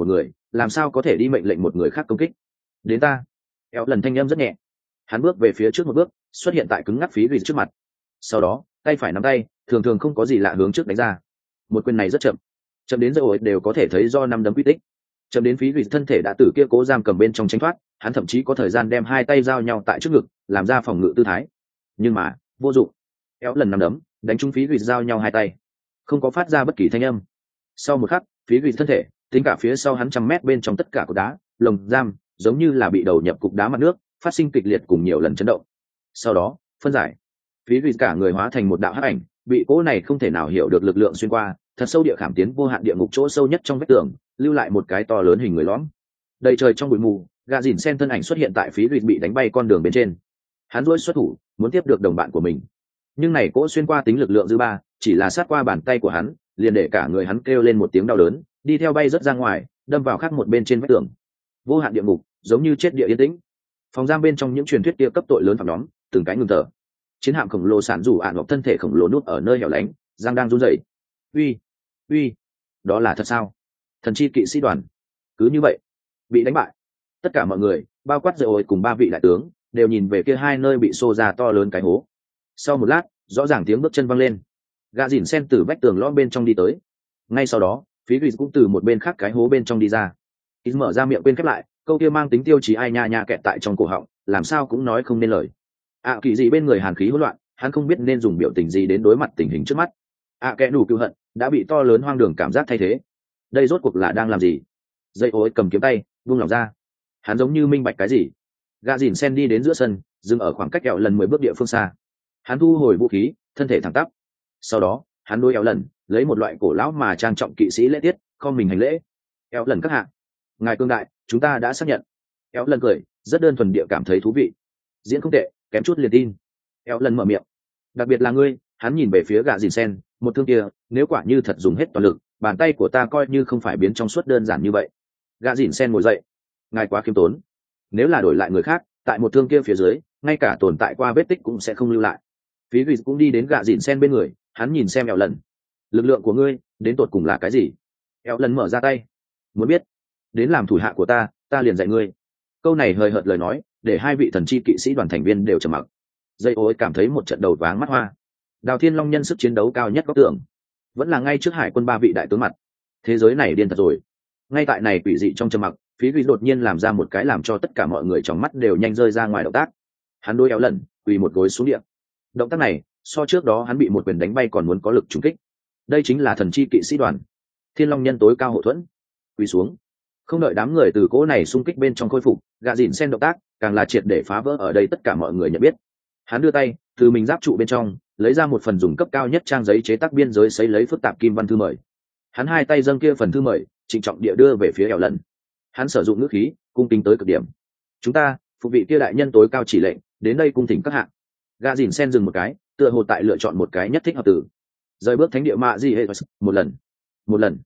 làm sao có thể đi mệnh lệnh một người khác công kích. Đến ta. Éo lần thanh âm rất nhẹ, hắn bước về phía trước một bước, xuất hiện tại cứng ngắc phí gửi trước mặt. Sau đó tay phải nắm tay, thường thường không có gì lạ hướng trước đánh ra. Một quyền này rất chậm, chậm đến rồi đều có thể thấy do năm đấm quy tích. Chậm đến phí gửi thân thể đã từ kia cố giam cầm bên trong tránh thoát, hắn thậm chí có thời gian đem hai tay giao nhau tại trước ngực, làm ra phòng ngự tư thái. Nhưng mà vô dụng. Éo lần năm đấm đánh trúng phí gửi giao nhau hai tay, không có phát ra bất kỳ thanh âm. Sau một khắc, phí gửi thân thể, tính cả phía sau hắn trăm mét bên trong tất cả cột đá, lồng giam, giống như là bị đầu nhập cục đá mặt nước, phát sinh kịch liệt cùng nhiều lần chấn động. Sau đó phân giải, phí gửi cả người hóa thành một đạo hắc ảnh, bị cỗ này không thể nào hiểu được lực lượng xuyên qua, thật sâu địa khảm tiến vô hạn địa ngục chỗ sâu nhất trong vách tường, lưu lại một cái to lớn hình người lõm. Đầy trời trong bụi mù, gà dìn sen thân ảnh xuất hiện tại phí gửi bị đánh bay con đường bên trên. Hắn duỗi xuất thủ, muốn tiếp được đồng bạn của mình, nhưng này cỗ xuyên qua tính lực lượng dư ba, chỉ là sát qua bàn tay của hắn, liền để cả người hắn kêu lên một tiếng đau đớn, đi theo bay rất ra ngoài, đâm vào khác một bên trên vách tường. Vô hạn địa ngục, giống như chết địa yên tĩnh. Phòng giam bên trong những truyền thuyết kia cấp tội lớn phạm nhóm, từng cái ngừng thở. Chiến hạm khổng lồ sản rủ ạn ngọc thân thể khổng lồ núp ở nơi hẻo lánh, giang đang run rẩy. Uy, uy, đó là thật sao? Thần chi kỵ sĩ đoàn cứ như vậy bị đánh bại. Tất cả mọi người, bao quát rồi cùng ba vị đại tướng, đều nhìn về kia hai nơi bị xô ra to lớn cái hố. Sau một lát, rõ ràng tiếng bước chân văng lên. Gã dìn sen từ vách tường lõm bên trong đi tới. Ngay sau đó, phí gửi cũng từ một bên khác cái hố bên trong đi ra. Ít mở ra miệng quên khép lại, câu kia mang tính tiêu chí ai nha nha kẹt tại trong cổ họng, làm sao cũng nói không nên lời. ạ à, kỳ gì bên người hàn khí hỗn loạn, hắn không biết nên dùng biểu tình gì đến đối mặt tình hình trước mắt. ạ à, kẻ đủ cựu hận đã bị to lớn hoang đường cảm giác thay thế. Đây rốt cuộc là đang làm gì? Dây ối cầm kiếm tay, buông lỏng ra. Hắn giống như minh bạch cái gì. Gã dìn sen đi đến giữa sân, dừng ở khoảng cách kẹo lần mười bước địa phương xa. Hắn thu hồi vũ khí, thân thể thẳng tắp. Sau đó hắn đôi eo lần, lấy một loại cổ lão mà trang trọng kỵ sĩ lễ tiết, không mình hành lễ. Eo lần các hạ, ngài cương đại, chúng ta đã xác nhận. Eo lần cười, rất đơn thuần địa cảm thấy thú vị. Diễn không tệ, kém chút liền tin. Eo lần mở miệng, đặc biệt là ngươi. Hắn nhìn về phía gã dìn sen, một thương kia, nếu quả như thật dùng hết toàn lực, bàn tay của ta coi như không phải biến trong suốt đơn giản như vậy. Gã dìn sen ngồi dậy, ngài quá khiêm tốn. Nếu là đổi lại người khác, tại một thương kia phía dưới, ngay cả tồn tại qua vết tích cũng sẽ không lưu lại. Phí gửi cũng đi đến gã dìn sen bên người, hắn nhìn xem Eo lần, lực lượng của ngươi đến tột cùng là cái gì? Eo lần mở ra tay, muốn biết, đến làm thủ hạ của ta, ta liền dạy ngươi. Câu này hời hợt lời nói, để hai vị thần chi kỵ sĩ đoàn thành viên đều trầm mặc. Dây ối cảm thấy một trận đầu váng mắt hoa. Đào Thiên Long nhân sức chiến đấu cao nhất góc tưởng, vẫn là ngay trước hải quân ba vị đại tướng mặt. Thế giới này điên thật rồi. Ngay tại này quỷ dị trong trầm mặc, phí gửi đột nhiên làm ra một cái làm cho tất cả mọi người trong mắt đều nhanh rơi ra ngoài động tác. Hắn đôi Eo lần, quỳ một gối xuống địa. Động tác này, so trước đó hắn bị một quyền đánh bay còn muốn có lực trúng kích. Đây chính là thần chi kỵ sĩ đoàn, Thiên Long nhân tối cao hộ thuẫn. Quỳ xuống. Không đợi đám người từ cỗ này xung kích bên trong khôi phục, gã dìn sen động tác càng là triệt để phá vỡ ở đây tất cả mọi người nhận biết. Hắn đưa tay từ mình giáp trụ bên trong lấy ra một phần dùng cấp cao nhất trang giấy chế tác biên giới sấy lấy phức tạp kim văn thư mời. Hắn hai tay dâng kia phần thư mời, trịnh trọng địa đưa về phía Eo lần. Hắn sử dụng ngữ khí cung kính tới cực điểm. Chúng ta phục vị kia đại nhân tối cao chỉ lệnh, đến đây cung thỉnh các hạng. Gã dìn sen dừng một cái, tựa hồ tại lựa chọn một cái nhất thích hợp từ. Rời bước thánh địa mạ gì hệ một lần, một lần.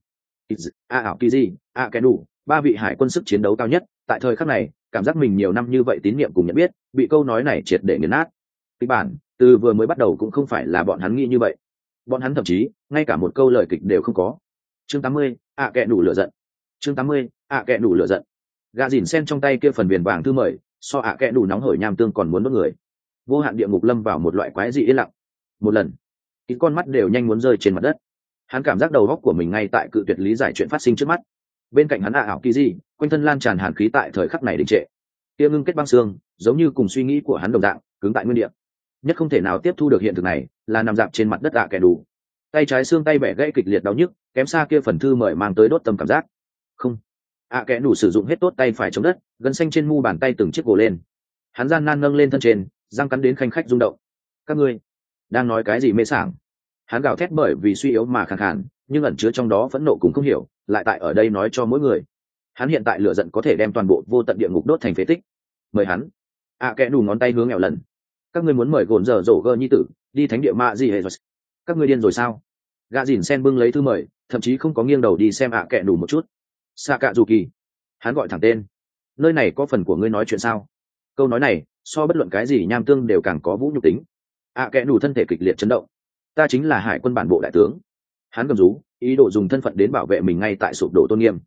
A ảo kỳ gì, a kẻ đủ, ba vị hải quân sức chiến đấu cao nhất, tại thời khắc này, cảm giác mình nhiều năm như vậy tín nhiệm cùng nhận biết, bị câu nói này triệt để nghiền nát. Kịch bản từ vừa mới bắt đầu cũng không phải là bọn hắn nghĩ như vậy. Bọn hắn thậm chí ngay cả một câu lời kịch đều không có. Chương tám mươi, a kẻ đủ lửa giận. Chương tám mươi, a kẻ đủ lửa giận. Gã dìn sen trong tay kia phần viền vàng thư mời, so a kẻ đủ nóng hổi nham tương còn muốn đốt người. Vô hạn địa ngục lâm vào một loại quái dị yên lặng. Một lần, ít con mắt đều nhanh muốn rơi trên mặt đất. Hắn cảm giác đầu óc của mình ngay tại cự tuyệt lý giải chuyện phát sinh trước mắt. Bên cạnh hắn ạ ảo kỳ gì, quanh thân lan tràn hàn khí tại thời khắc này đình trệ. Kia ngưng kết băng xương, giống như cùng suy nghĩ của hắn đồng dạng, cứng tại nguyên địa. Nhất không thể nào tiếp thu được hiện thực này, là nằm dạp trên mặt đất ạ kẻ đủ. Tay trái xương tay bẻ gãy kịch liệt đau nhức, kém xa kia phần thư mời mang tới đốt tâm cảm giác. Không, ạ kẻ đủ sử dụng hết tốt tay phải chống đất, gân xanh trên mu bàn tay từng chiếc gồ lên. Hắn gian nan nâng lên thân trên, răng cắn đến khanh khách rung động. Các ngươi đang nói cái gì mê sảng? Hắn gào thét bởi vì suy yếu mà khàn khàn, nhưng ẩn chứa trong đó phẫn nộ cũng không hiểu, lại tại ở đây nói cho mỗi người. Hắn hiện tại lửa giận có thể đem toàn bộ vô tận địa ngục đốt thành phế tích. Mời hắn. ạ à, kẽ đủ ngón tay hướng Eo lần. Các ngươi muốn mời gồn dở dỗ gơ nhi tử đi thánh địa mạ gì hệ rồi? Các ngươi điên rồi sao? Gã dìn sen bưng lấy thư mời, thậm chí không có nghiêng đầu đi xem ạ à kẽ đủ một chút. Sa cạ dù kỳ. Hắn gọi thẳng tên. Nơi này có phần của ngươi nói chuyện sao? Câu nói này so bất luận cái gì nham tương đều càng có vũ nhục tính. ạ à, kẽ đủ thân thể kịch liệt chấn động. Ta chính là hải quân bản bộ đại tướng. Hắn cầm rú, ý đồ dùng thân phận đến bảo vệ mình ngay tại sụp đổ tôn nghiêm.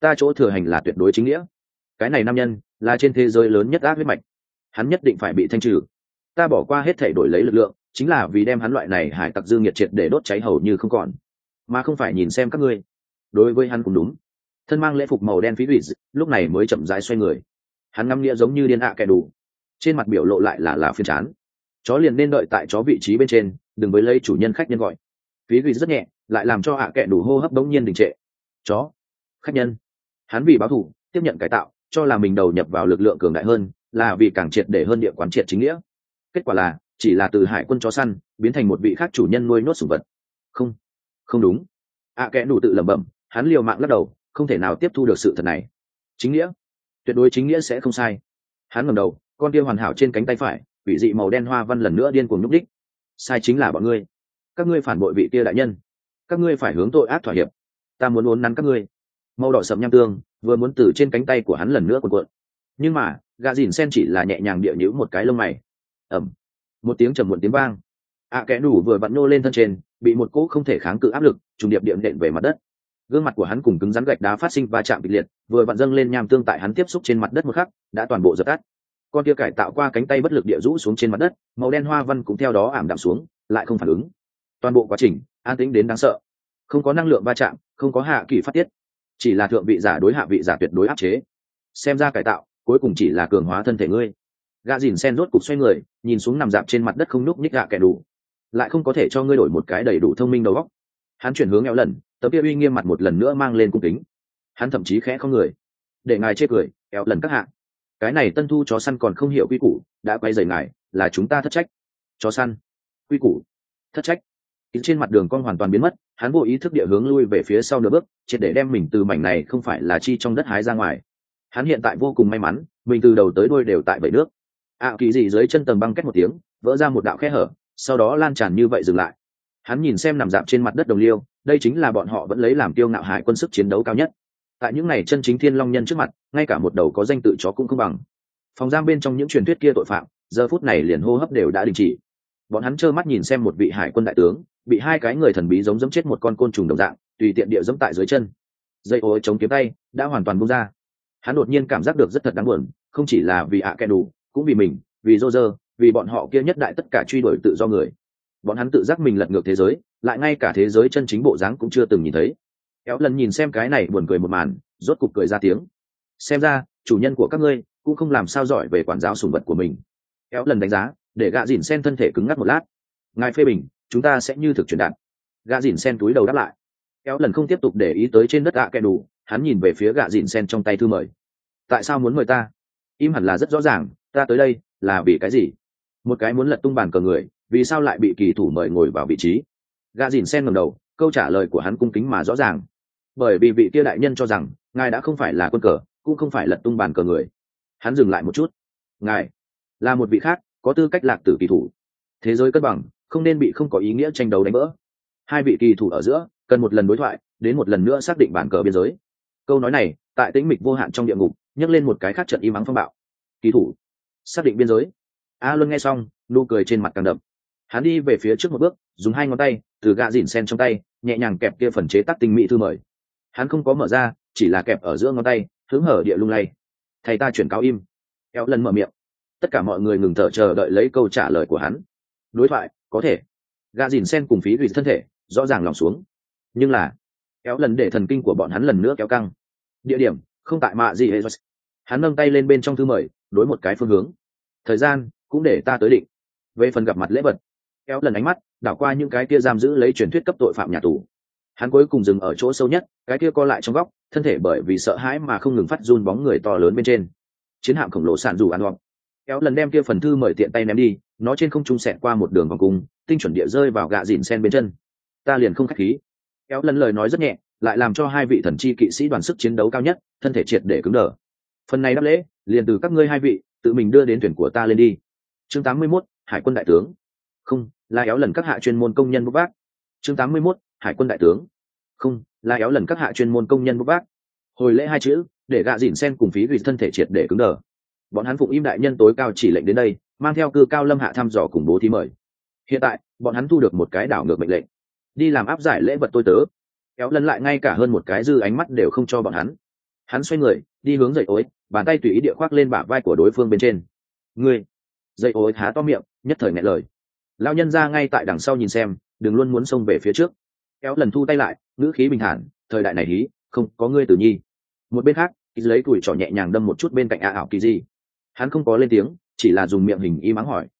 ta chỗ thừa hành là tuyệt đối chính nghĩa. Cái này nam nhân là trên thế giới lớn nhất ác huyết mạch, hắn nhất định phải bị thanh trừ. Ta bỏ qua hết thể đổi lấy lực lượng, chính là vì đem hắn loại này hải tặc dư nghiệt triệt để đốt cháy hầu như không còn, mà không phải nhìn xem các ngươi. Đối với hắn cũng đúng. Thân mang lễ phục màu đen phí ủy lúc này mới chậm rãi xoay người. Hắn ngắm nghĩa giống như điên ạ kẻ đủ, trên mặt biểu lộ lại là là phiền chán. Chó liền nên đợi tại chó vị trí bên trên, đừng với lấy chủ nhân khách nhân gọi. Phí ủy rất nhẹ, lại làm cho ạ kẻ đủ hô hấp đống nhiên đình trệ. Chó, khách nhân. Hắn vì báo thù tiếp nhận cải tạo, cho là mình đầu nhập vào lực lượng cường đại hơn, là vì càng triệt để hơn địa quán triệt chính nghĩa. Kết quả là chỉ là từ hải quân chó săn biến thành một vị khác chủ nhân nuôi nốt sủng vật. Không, không đúng. ạ kẻ đủ tự lẩm bẩm, hắn liều mạng lắc đầu, không thể nào tiếp thu được sự thật này. Chính nghĩa, tuyệt đối chính nghĩa sẽ không sai. Hắn ngẩng đầu, con kia hoàn hảo trên cánh tay phải quỷ dị màu đen hoa văn lần nữa điên cuồng nhúc đích. Sai chính là bọn ngươi, các ngươi phản bội vị kia đại nhân, các ngươi phải hướng tội ác thỏa hiệp. Ta muốn uốn nắn các ngươi. Màu đỏ sậm nham tương vừa muốn từ trên cánh tay của hắn lần nữa cuộn cuộn, nhưng mà gà dìn sen chỉ là nhẹ nhàng địa nhíu một cái lông mày. Ầm, một tiếng trầm muộn tiếng vang. ạ kẽ đủ vừa vặn nô lên thân trên, bị một cỗ không thể kháng cự áp lực trùng điệp điểm nện về mặt đất. Gương mặt của hắn cùng cứng rắn gạch đá phát sinh va chạm kịch liệt, vừa vặn dâng lên nham tương tại hắn tiếp xúc trên mặt đất một khắc đã toàn bộ dập tắt. Con kia cải tạo qua cánh tay bất lực địa rũ xuống trên mặt đất, màu đen hoa văn cũng theo đó ảm đạm xuống, lại không phản ứng. Toàn bộ quá trình an tĩnh đến đáng sợ, không có năng lượng va chạm, không có hạ kỳ phát tiết, chỉ là thượng vị giả đối hạ vị giả tuyệt đối áp chế. Xem ra cải tạo cuối cùng chỉ là cường hóa thân thể ngươi. Gã dìn sen rốt cục xoay người, nhìn xuống nằm dạp trên mặt đất không nhúc nhích gạ kẻ đủ, lại không có thể cho ngươi đổi một cái đầy đủ thông minh đầu óc. Hắn chuyển hướng Éo lần, tấm kia uy nghiêm mặt một lần nữa mang lên cung kính. Hắn thậm chí khẽ không người, để ngài chê cười, Éo lần các hạ. Cái này tân thu chó săn còn không hiểu quy củ, đã quay rời ngài, là chúng ta thất trách. Chó săn, quy củ, thất trách. Trên mặt đường con hoàn toàn biến mất, hắn vô ý thức địa hướng lui về phía sau nửa bước, triệt để đem mình từ mảnh này không phải là chi trong đất hái ra ngoài. Hắn hiện tại vô cùng may mắn, mình từ đầu tới đuôi đều tại bể nước. ạ kỳ gì dưới chân tầng băng két một tiếng, vỡ ra một đạo khe hở, sau đó lan tràn như vậy dừng lại. Hắn nhìn xem nằm dạp trên mặt đất đồng liêu, đây chính là bọn họ vẫn lấy làm tiêu ngạo hải quân sức chiến đấu cao nhất. Tại những này chân chính thiên long nhân trước mặt, ngay cả một đầu có danh tự chó cũng không bằng. Phòng giam bên trong những truyền thuyết kia tội phạm, giờ phút này liền hô hấp đều đã đình chỉ. Bọn hắn trơ mắt nhìn xem một vị hải quân đại tướng bị hai cái người thần bí giống giẫm chết một con côn trùng đồng dạng, tùy tiện địa giẫm tại dưới chân. Dây ối chống kiếm tay đã hoàn toàn buông ra. Hắn đột nhiên cảm giác được rất thật đáng buồn, không chỉ là vì ạ kẻ đủ, cũng vì mình, vì Roger, vì bọn họ kia nhất đại tất cả truy đuổi tự do người. Bọn hắn tự giác mình lật ngược thế giới, lại ngay cả thế giới chân chính bộ dáng cũng chưa từng nhìn thấy. Éo lần nhìn xem cái này buồn cười một màn, rốt cục cười ra tiếng. Xem ra chủ nhân của các ngươi cũng không làm sao giỏi về quản giáo sủng vật của mình. Éo lần đánh giá, để gạ dìn sen thân thể cứng ngắc một lát. Ngài phê bình, chúng ta sẽ như thực truyền đạt. Gạ dìn sen túi đầu đáp lại. Éo lần không tiếp tục để ý tới trên đất ạ kẻ đủ, hắn nhìn về phía gạ dìn sen trong tay thư mời. Tại sao muốn mời ta? Im hẳn là rất rõ ràng, ta tới đây là vì cái gì? Một cái muốn lật tung bàn cờ người, vì sao lại bị kỳ thủ mời ngồi vào vị trí? Gạ dìn sen ngẩng đầu, câu trả lời của hắn cung kính mà rõ ràng. Bởi vì vị kia đại nhân cho rằng ngài đã không phải là quân cờ, cũng không phải lật tung bàn cờ người. Hắn dừng lại một chút. Ngài là một vị khác, có tư cách lạc tử kỳ thủ. Thế giới cân bằng không nên bị không có ý nghĩa tranh đấu đánh vỡ. Hai vị kỳ thủ ở giữa cần một lần đối thoại, đến một lần nữa xác định bàn cờ biên giới. Câu nói này tại tĩnh mịch vô hạn trong địa ngục nhấc lên một cái khác trận im ắng phong bạo. Kỳ thủ xác định biên giới. A Luân nghe xong, nụ cười trên mặt càng đậm. Hắn đi về phía trước một bước, dùng hai ngón tay từ gạ dìn sen trong tay nhẹ nhàng kẹp kia phần chế tác tinh mỹ thư mời. Hắn không có mở ra, chỉ là kẹp ở giữa ngón tay, hướng hở địa lung lay. Thầy ta chuyển cáo im. Éo lần mở miệng. Tất cả mọi người ngừng thở chờ đợi lấy câu trả lời của hắn. Đối thoại có thể. Gạ dìn sen cùng phí gửi thân thể rõ ràng lòng xuống, nhưng là Éo lần để thần kinh của bọn hắn lần nữa kéo căng. Địa điểm không tại mạ gì hết. Hắn nâng tay lên bên trong thư mời, đối một cái phương hướng. Thời gian cũng để ta tới định. Về phần gặp mặt lễ vật, Éo lần ánh mắt đảo qua những cái kia giam giữ lấy truyền thuyết cấp tội phạm nhà tù. Hắn cuối cùng dừng ở chỗ sâu nhất, cái kia co lại trong góc, thân thể bởi vì sợ hãi mà không ngừng phát run bóng người to lớn bên trên. Chiến hạm khổng lồ sạn dù ăn hoặc. Éo lần đem kia phần thư mời tiện tay ném đi, nó trên không trung xẹt qua một đường vòng cung, tinh chuẩn địa rơi vào gạ dìn sen bên chân. Ta liền không khách khí. Éo lần lời nói rất nhẹ, lại làm cho hai vị thần chi kỵ sĩ đoàn sức chiến đấu cao nhất thân thể triệt để cứng đờ. Phần này đáp lễ liền từ các ngươi hai vị tự mình đưa đến thuyền của ta lên đi. Chương tám mươi mốt, Hải quân đại tướng. Không, là Éo lần các hạ chuyên môn công nhân bốc vác. Chương tám mươi mốt, Hải quân đại tướng. Không, là Éo lần các hạ chuyên môn công nhân bốc vác. Hồi lễ hai chữ để gạ dìn sen cùng phí gửi thân thể triệt để cứng đờ. Bọn hắn phụng im đại nhân tối cao chỉ lệnh đến đây, mang theo cư cao lâm hạ thăm dò cùng bố thí mời. Hiện tại bọn hắn thu được một cái đảo ngược mệnh lệnh, đi làm áp giải lễ vật tôi tớ. Éo lần lại ngay cả hơn một cái dư ánh mắt đều không cho bọn hắn. Hắn xoay người đi hướng dậy ối, bàn tay tùy ý địa khoác lên bả vai của đối phương bên trên. Ngươi! Dậy ối há to miệng, nhất thời nghẹn lời. Lão nhân ra ngay tại đằng sau nhìn xem, đừng luôn muốn xông về phía trước. Kéo lần thu tay lại, ngữ khí bình thản, thời đại này hí không có ngươi tử nhi. Một bên khác, Ký lấy tuổi trỏ nhẹ nhàng đâm một chút bên cạnh a ảo kỳ gì. Hắn không có lên tiếng, chỉ là dùng miệng hình y mắng hỏi.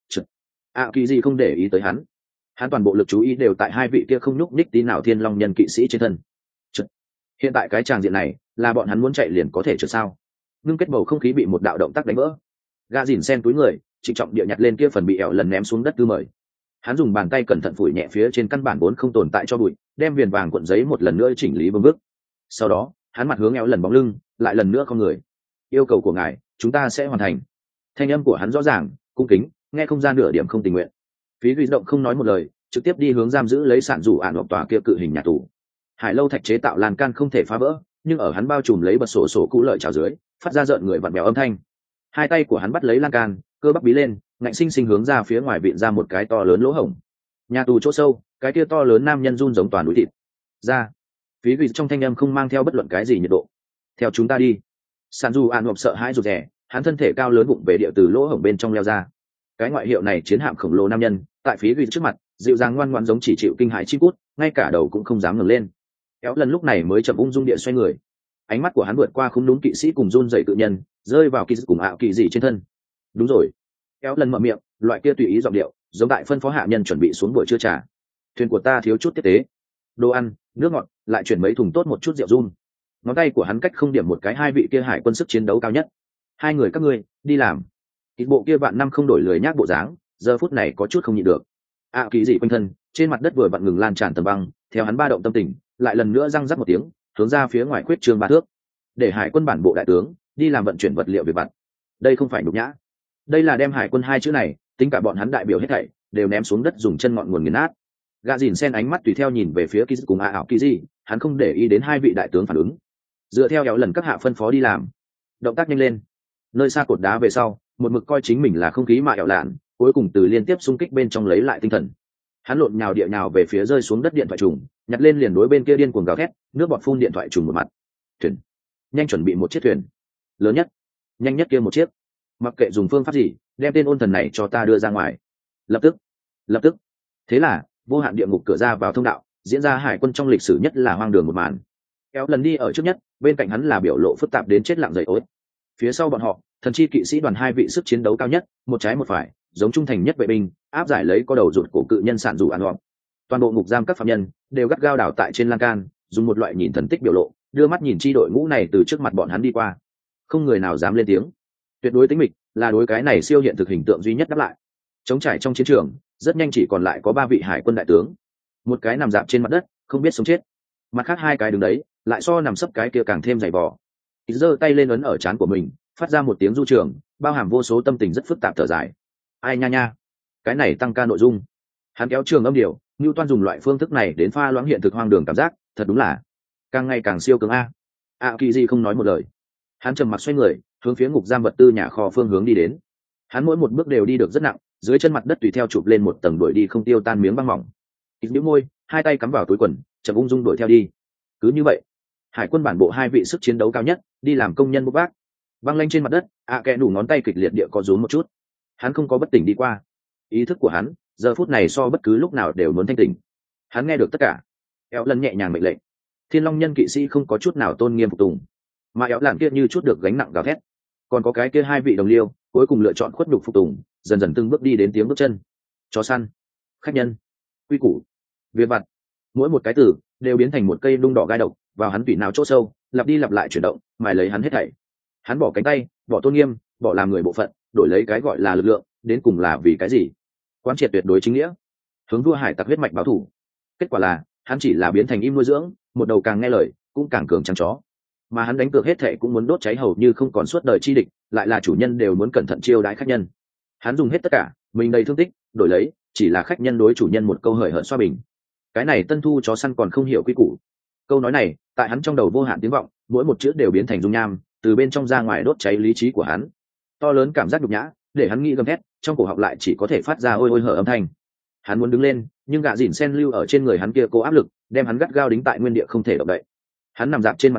A kỳ gì không để ý tới hắn, hắn toàn bộ lực chú ý đều tại hai vị kia không nhúc nhích tí nào thiên long nhân kỵ sĩ trên thân. Chật. Hiện tại cái tràng diện này là bọn hắn muốn chạy liền có thể trượt sao? Ngưng kết bầu không khí bị một đạo động tác đánh vỡ. Gã dỉn sen túi người trịnh trọng địa nhặt lên kia phần bị ẻo lần ném xuống đất thư mời. Hắn dùng bàn tay cẩn thận phủi nhẹ phía trên căn bản vốn không tồn tại cho bụi, đem viền vàng cuộn giấy một lần nữa chỉnh lý vương bước. Sau đó hắn mặt hướng ẻo lần bóng lưng, lại lần nữa không người. Yêu cầu của ngài chúng ta sẽ hoàn thành. Thanh âm của hắn rõ ràng cung kính, nghe không gian nửa điểm không tình nguyện. Phí Duy động không nói một lời, trực tiếp đi hướng giam giữ lấy sản rủ ản hộp tòa kia cự hình nhà tù. Hải lâu thạch chế tạo lan can không thể phá vỡ, nhưng ở hắn bao trùm lấy bật sổ sổ cũ lợi trào dưới, phát ra rợn người vặn bèo âm thanh. Hai tay của hắn bắt lấy lan can, cơ bắp bí lên, ngạnh sinh sinh hướng ra phía ngoài vịn ra một cái to lớn lỗ hổng. Nhà tù chỗ sâu, cái kia to lớn nam nhân run giống toàn núi thịt. Ra. Phí Duy trong thanh âm không mang theo bất luận cái gì nhiệt độ. Theo chúng ta đi. Sản rủ ản hộp sợ hãi rụt rè, hắn thân thể cao lớn bụng về địa từ lỗ hổng bên trong leo ra. Cái ngoại hiệu này chiến hạm khổng lồ nam nhân tại Phí Duy trước mặt dịu dàng ngoan ngoãn giống chỉ chịu kinh hãi chi cút, ngay cả đầu cũng không dám ngẩng lên. Kéo lần lúc này mới chậm ung dung địa xoay người, ánh mắt của hắn vượt qua khung đúng kỵ sĩ cùng run dậy tự nhân, rơi vào kỳ cùng ảo kỳ gì trên thân. Đúng rồi. Kéo lần mở miệng, loại kia tùy ý giọng điệu giống tại phân phó hạ nhân chuẩn bị xuống buổi trưa trà. Thuyền của ta thiếu chút tiếp tế, đồ ăn nước ngọt, lại chuyển mấy thùng tốt một chút rượu run. Ngón tay của hắn cách không điểm một cái hai vị kia hải quân sức chiến đấu cao nhất. Hai người các ngươi đi làm. Kịch bộ kia bạn năm không đổi lười nhác bộ dáng, giờ phút này có chút không nhịn được. À kỳ dị quanh thân, trên mặt đất vừa vặn ngừng lan tràn tầm băng, theo hắn ba động tâm tình, lại lần nữa răng rắc một tiếng, hướng ra phía ngoài khuyết trường ba thước. Để hải quân bản bộ đại tướng đi làm vận chuyển vật liệu về vặt. Đây không phải nhục nhã, đây là đem hải quân hai chữ này, tính cả bọn hắn đại biểu hết thảy, đều ném xuống đất dùng chân ngọn nguồn nghiền nát. Gã dìn sen ánh mắt tùy theo nhìn về phía kỳ cùng a ảo kỳ dị, hắn không để ý đến hai vị đại tướng phản ứng, dựa theo kéo lần các hạ phân phó đi làm. Động tác nhanh lên. Nơi xa cột đá về sau, một mực coi chính mình là không khí mà ẻo lạn, cuối cùng từ liên tiếp xung kích bên trong lấy lại tinh thần. Hắn lộn nhào địa nhào về phía rơi xuống đất điện thoại trùng, nhặt lên liền đối bên kia điên cuồng gào thét, nước bọt phun điện thoại trùng một mặt. Thuyền, nhanh chuẩn bị một chiếc thuyền lớn nhất, nhanh nhất kia một chiếc. Mặc kệ dùng phương pháp gì, đem tên ôn thần này cho ta đưa ra ngoài. Lập tức, lập tức. Thế là vô hạn địa ngục cửa ra vào thông đạo, diễn ra hải quân trong lịch sử nhất là hoang đường một màn. Kéo lần đi ở trước nhất, bên cạnh hắn là biểu lộ phức tạp đến chết lặng dậy ối. Phía sau bọn họ, thần chi kỵ sĩ đoàn hai vị sức chiến đấu cao nhất, một trái một phải, giống trung thành nhất vệ binh, áp giải lấy có đầu rụt cổ cự nhân sản rủ an loạn. Toàn bộ ngục giam các phạm nhân đều gắt gao đảo tại trên lan can, dùng một loại nhìn thần tích biểu lộ, đưa mắt nhìn chi đội ngũ này từ trước mặt bọn hắn đi qua. Không người nào dám lên tiếng. Tuyệt đối tính mịch là đối cái này siêu hiện thực hình tượng duy nhất đáp lại. Chống trải trong chiến trường, rất nhanh chỉ còn lại có ba vị hải quân đại tướng. Một cái nằm dạp trên mặt đất, không biết sống chết. Mặt khác hai cái đứng đấy, lại so nằm sấp cái kia càng thêm dày vò. Giơ tay lên ấn ở trán của mình, phát ra một tiếng du trường, bao hàm vô số tâm tình rất phức tạp thở dài. Ai nha nha, cái này tăng ca nội dung. Hắn kéo trường âm điều, Nưu Toan dùng loại phương thức này đến pha loãng hiện thực hoang đường cảm giác, thật đúng là càng ngày càng siêu cường a. A kỳ gì không nói một lời. Hắn trầm mặc xoay người, hướng phía ngục giam vật tư nhà kho phương hướng đi đến. Hắn mỗi một bước đều đi được rất nặng, dưới chân mặt đất tùy theo chụp lên một tầng đuổi đi không tiêu tan miếng băng mỏng. Kịch nhíu môi, hai tay cắm vào túi quần, chậm ung dung đuổi theo đi. Cứ như vậy, hải quân bản bộ hai vị sức chiến đấu cao nhất đi làm công nhân bốc vác. Băng lanh trên mặt đất, ạ kẽ đủ ngón tay kịch liệt địa có rúm một chút. Hắn không có bất tỉnh đi qua. Ý thức của hắn giờ phút này so bất cứ lúc nào đều muốn thanh tỉnh. Hắn nghe được tất cả. Éo lần nhẹ nhàng mệnh lệnh. Thiên long nhân kỵ sĩ không có chút nào tôn nghiêm phục tùng, mà éo làn kia như chút được gánh nặng gào thét. Còn có cái kia hai vị đồng liêu cuối cùng lựa chọn khuất nhục phục tùng, dần dần từng bước đi đến tiếng bước chân. Chó săn, khách nhân, quy củ, việc vặt, mỗi một cái từ đều biến thành một cây đung đỏ gai độc vào hắn tủy nào chỗ sâu, lặp đi lặp lại chuyển động, mài lấy hắn hết thảy. Hắn bỏ cánh tay, bỏ tôn nghiêm, bỏ làm người bộ phận, đổi lấy cái gọi là lực lượng, đến cùng là vì cái gì? Quán triệt tuyệt đối chính nghĩa, hướng vua hải tặc huyết mạch báo thù. Kết quả là hắn chỉ là biến thành im nuôi dưỡng, một đầu càng nghe lời cũng càng cường trắng chó. Mà hắn đánh cược hết thảy cũng muốn đốt cháy hầu như không còn suốt đời chi địch, lại là chủ nhân đều muốn cẩn thận chiêu đãi khách nhân. Hắn dùng hết tất cả, mình đầy thương tích, đổi lấy chỉ là khách nhân đối chủ nhân một câu hời hợt xoa bình. Cái này tân thu chó săn còn không hiểu quy củ. Câu nói này tại hắn trong đầu vô hạn tiếng vọng, mỗi một chữ đều biến thành dung nham, từ bên trong ra ngoài đốt cháy lý trí của hắn. To lớn cảm giác nhục nhã để hắn nghĩ gầm thét, trong cổ họng lại chỉ có thể phát ra ôi ôi hở âm thanh. Hắn muốn đứng lên, nhưng gã dỉn sen lưu ở trên người hắn kia cố áp lực, đem hắn gắt gao đính tại nguyên địa không thể động đậy. Hắn nằm dạp trên mặt đất,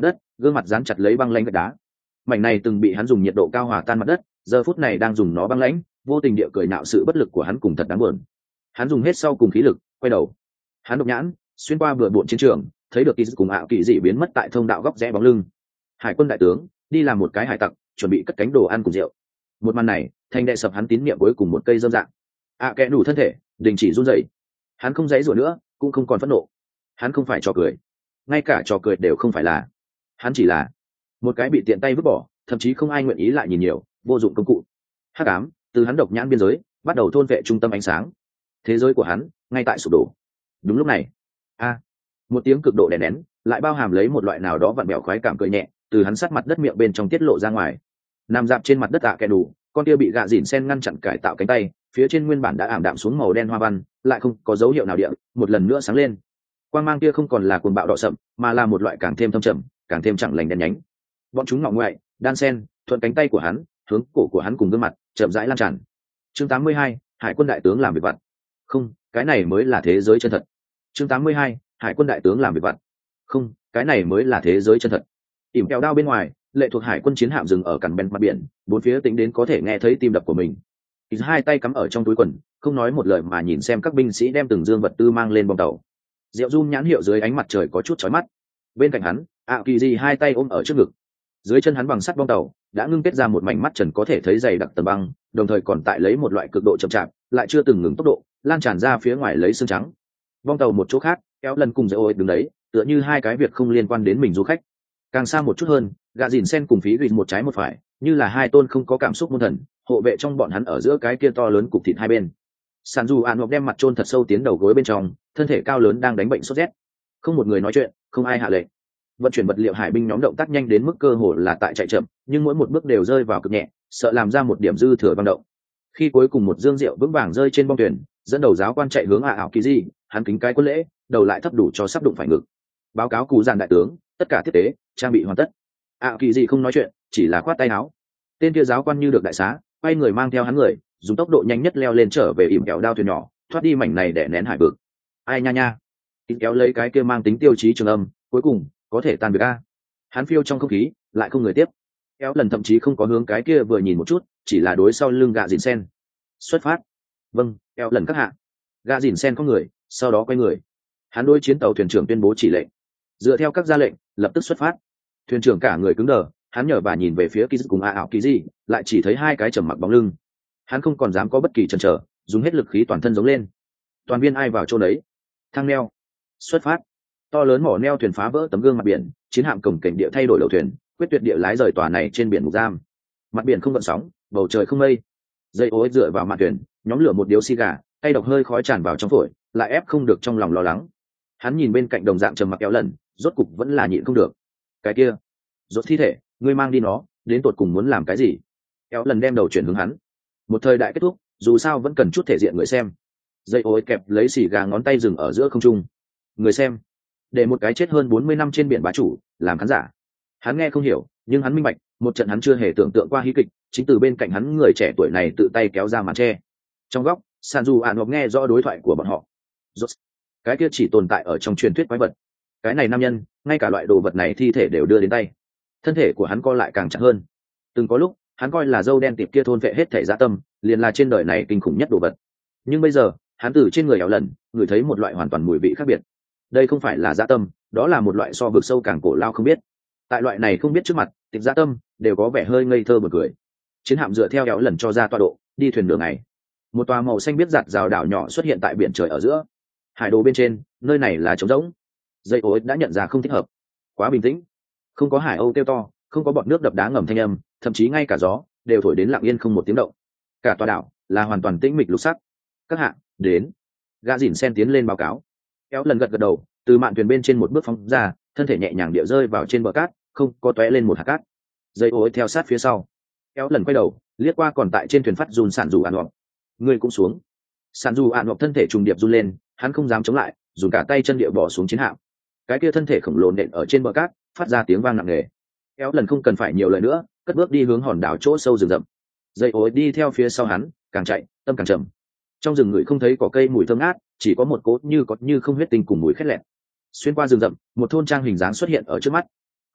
gương mặt dán chặt lấy băng lãnh gạch đá. Mảnh này từng bị hắn dùng nhiệt độ cao hòa tan mặt đất, giờ phút này đang dùng nó băng lãnh, vô tình địa cười nạo sự bất lực của hắn cùng thật đáng buồn. Hắn dùng hết sau cùng khí lực, quay đầu. Hắn độc nhãn, xuyên qua bừa bộn chiến trường, thấy được kỳ cùng ảo kỳ dị biến mất tại thông đạo góc rẽ bóng lưng. Hải quân đại tướng đi làm một cái hải tặc, chuẩn bị cất cánh đồ ăn cùng rượu. Một màn này thành đệ sập hắn tín niệm cuối cùng một cây dâm dạng. ạ kẽ đủ thân thể đình chỉ run rẩy. Hắn không dãy rủa nữa, cũng không còn phẫn nộ. Hắn không phải trò cười, ngay cả trò cười đều không phải là. Hắn chỉ là một cái bị tiện tay vứt bỏ, thậm chí không ai nguyện ý lại nhìn nhiều, vô dụng công cụ. Hắc ám từ hắn độc nhãn biên giới bắt đầu thôn vệ trung tâm ánh sáng. Thế giới của hắn ngay tại sụp đổ. Đúng lúc này, a một tiếng cực độ đè nén lại bao hàm lấy một loại nào đó vặn bẹo khoái cảm cười nhẹ từ hắn sát mặt đất miệng bên trong tiết lộ ra ngoài. Nằm dạp trên mặt đất ạ kẽ đủ, con kia bị gạ dỉn sen ngăn chặn cải tạo cánh tay, phía trên nguyên bản đã ảm đạm xuống màu đen hoa văn, lại không có dấu hiệu nào địa một lần nữa sáng lên. Quang mang kia không còn là cuồng bạo đỏ sậm, mà là một loại càng thêm thâm trầm, càng thêm chẳng lành đen nhánh. Bọn chúng ngọ ngoại, đan sen, thuận cánh tay của hắn, hướng cổ của hắn cùng gương mặt, chậm rãi lan tràn. Chương tám mươi hai, Hải quân đại tướng làm việc vặt. Không, cái này mới là thế giới chân thật. Chương tám mươi hai, Hải quân đại tướng làm việc vặt. Không, cái này mới là thế giới chân thật. Ỉm kẹo đao bên ngoài, lệ thuộc hải quân chiến hạm dừng ở cằn bên mặt biển, bốn phía tính đến có thể nghe thấy tim đập của mình. Ít hai tay cắm ở trong túi quần, không nói một lời mà nhìn xem các binh sĩ đem từng dương vật tư mang lên bong tàu. Rượu run nhãn hiệu dưới ánh mặt trời có chút chói mắt. Bên cạnh hắn, ạ kỳ di hai tay ôm ở trước ngực. Dưới chân hắn bằng sắt bong tàu đã ngưng kết ra một mảnh mắt trần có thể thấy dày đặc tầng băng, đồng thời còn tại lấy một loại cực độ chậm chạp, lại chưa từng ngừng tốc độ, lan tràn ra phía ngoài lấy xương trắng. Bong tàu một chỗ khác, kéo lần cùng dễ ôi đứng đấy, tựa như hai cái việc không liên quan đến mình du khách. Càng xa một chút hơn, gạ dìn sen cùng phí gìn một trái một phải, như là hai tôn không có cảm xúc môn thần, hộ vệ trong bọn hắn ở giữa cái kia to lớn cục thịt hai bên. Sàn dù ạn ngọc đem mặt chôn thật sâu tiến đầu gối bên trong, thân thể cao lớn đang đánh bệnh sốt rét. Không một người nói chuyện, không ai hạ lệnh. Vận chuyển vật liệu hải binh nhóm động tác nhanh đến mức cơ hồ là tại chạy chậm, nhưng mỗi một bước đều rơi vào cực nhẹ, sợ làm ra một điểm dư thừa băng động. Khi cuối cùng một dương rượu vững vàng rơi trên bong thuyền, dẫn đầu giáo quan chạy hướng ạ ảo kỳ di, hắn kính cái quân lễ, đầu lại thấp đủ cho sắp đụng phải ngực. Báo cáo cụ giàn đại tướng, tất cả tiếp tế trang bị hoàn tất. ạ kỳ di không nói chuyện, chỉ là khoát tay áo. Tên kia giáo quan như được đại xá, quay người mang theo hắn người, dùng tốc độ nhanh nhất leo lên trở về ỉm kẹo đao thuyền nhỏ, thoát đi mảnh này để nén hải vực. Ai nha nha, ỉm kéo lấy cái kia mang tính tiêu chí trường âm, cuối cùng có thể tan việc a. Hắn phiêu trong không khí, lại không người tiếp. Kéo lần thậm chí không có hướng cái kia vừa nhìn một chút, chỉ là đối sau lưng gạ dìn sen. Xuất phát. Vâng, kéo lần các hạ. Gạ dìn sen có người, sau đó quay người. Hắn đối chiến tàu thuyền trưởng tuyên bố chỉ lệnh. Dựa theo các ra lệnh, lập tức xuất phát. Thuyền trưởng cả người cứng đờ, hắn nhờ bà nhìn về phía Kiz cùng A ảo kỳ gì, lại chỉ thấy hai cái trầm mặc bóng lưng. Hắn không còn dám có bất kỳ chần chờ, dùng hết lực khí toàn thân giống lên. Toàn viên ai vào chỗ đấy. Thang neo. Xuất phát. To lớn mỏ neo thuyền phá vỡ tấm gương mặt biển, chiến hạm cổng cảnh địa thay đổi đầu thuyền, quyết tuyệt địa lái rời tòa này trên biển mục giam. Mặt biển không gợn sóng, bầu trời không mây. Dây ối dựa vào mặt thuyền, nhóm lửa một điếu xì gà, tay độc hơi khói tràn vào trong phổi, lại ép không được trong lòng lo lắng. Hắn nhìn bên cạnh đồng dạng trầm mặc kéo lần, rốt cục vẫn là nhịn không được. Cái kia, rốt thi thể, ngươi mang đi nó, đến tột cùng muốn làm cái gì? Kéo lần đem đầu chuyển hướng hắn. Một thời đại kết thúc, dù sao vẫn cần chút thể diện người xem. Dây ối kẹp lấy xì gà ngón tay dừng ở giữa không trung. Người xem, để một cái chết hơn bốn mươi năm trên biển bá chủ làm khán giả. Hắn nghe không hiểu, nhưng hắn minh bạch, một trận hắn chưa hề tưởng tượng qua hí kịch, chính từ bên cạnh hắn người trẻ tuổi này tự tay kéo ra màn che. Trong góc, San Du An Ngọc nghe rõ đối thoại của bọn họ. Rốt, cái kia chỉ tồn tại ở trong truyền thuyết quái vật. Cái này nam nhân, ngay cả loại đồ vật này thi thể đều đưa đến tay. Thân thể của hắn co lại càng chặt hơn. Từng có lúc, hắn coi là dâu đen tiệp kia thôn vệ hết thể dạ tâm, liền là trên đời này kinh khủng nhất đồ vật. Nhưng bây giờ, hắn từ trên người éo lần, ngửi thấy một loại hoàn toàn mùi vị khác biệt. Đây không phải là dạ tâm, đó là một loại so vực sâu càng cổ lao không biết. Tại loại này không biết trước mặt, tiệp dạ tâm đều có vẻ hơi ngây thơ bật cười. Chiến hạm dựa theo éo lần cho ra tọa độ, đi thuyền đường này. Một tòa màu xanh biết giặt rào đảo nhỏ xuất hiện tại biển trời ở giữa. Hải đồ bên trên, nơi này là trống rỗng. Dây ối đã nhận ra không thích hợp. Quá bình tĩnh, không có hải âu kêu to, không có bọt nước đập đá ngầm thanh âm, thậm chí ngay cả gió đều thổi đến lặng yên không một tiếng động. Cả tòa đảo là hoàn toàn tĩnh mịch lục sắc. Các hạ đến. Gã dỉn sen tiến lên báo cáo. Kéo lần gật gật đầu, từ mạn thuyền bên trên một bước phóng ra, thân thể nhẹ nhàng địa rơi vào trên bờ cát, không có tóe lên một hạt cát. Dây ối theo sát phía sau. Kéo lần quay đầu, liếc qua còn tại trên thuyền phát run sản dù ạn ngọc. Người cũng xuống. Sản dù ạn ngọc thân thể trùng điệp run lên, hắn không dám chống lại, dùng cả tay chân địa bỏ xuống chiến hạm. Cái kia thân thể khổng lồ nện ở trên bờ cát, phát ra tiếng vang nặng nề. Kéo lần không cần phải nhiều lời nữa, cất bước đi hướng hòn đảo chỗ sâu rừng rậm. Dây ối đi theo phía sau hắn, càng chạy tâm càng trầm. Trong rừng người không thấy có cây mùi thơm ngát, chỉ có một cốt như có như không huyết tinh cùng mùi khét lẹt. Xuyên qua rừng rậm, một thôn trang hình dáng xuất hiện ở trước mắt.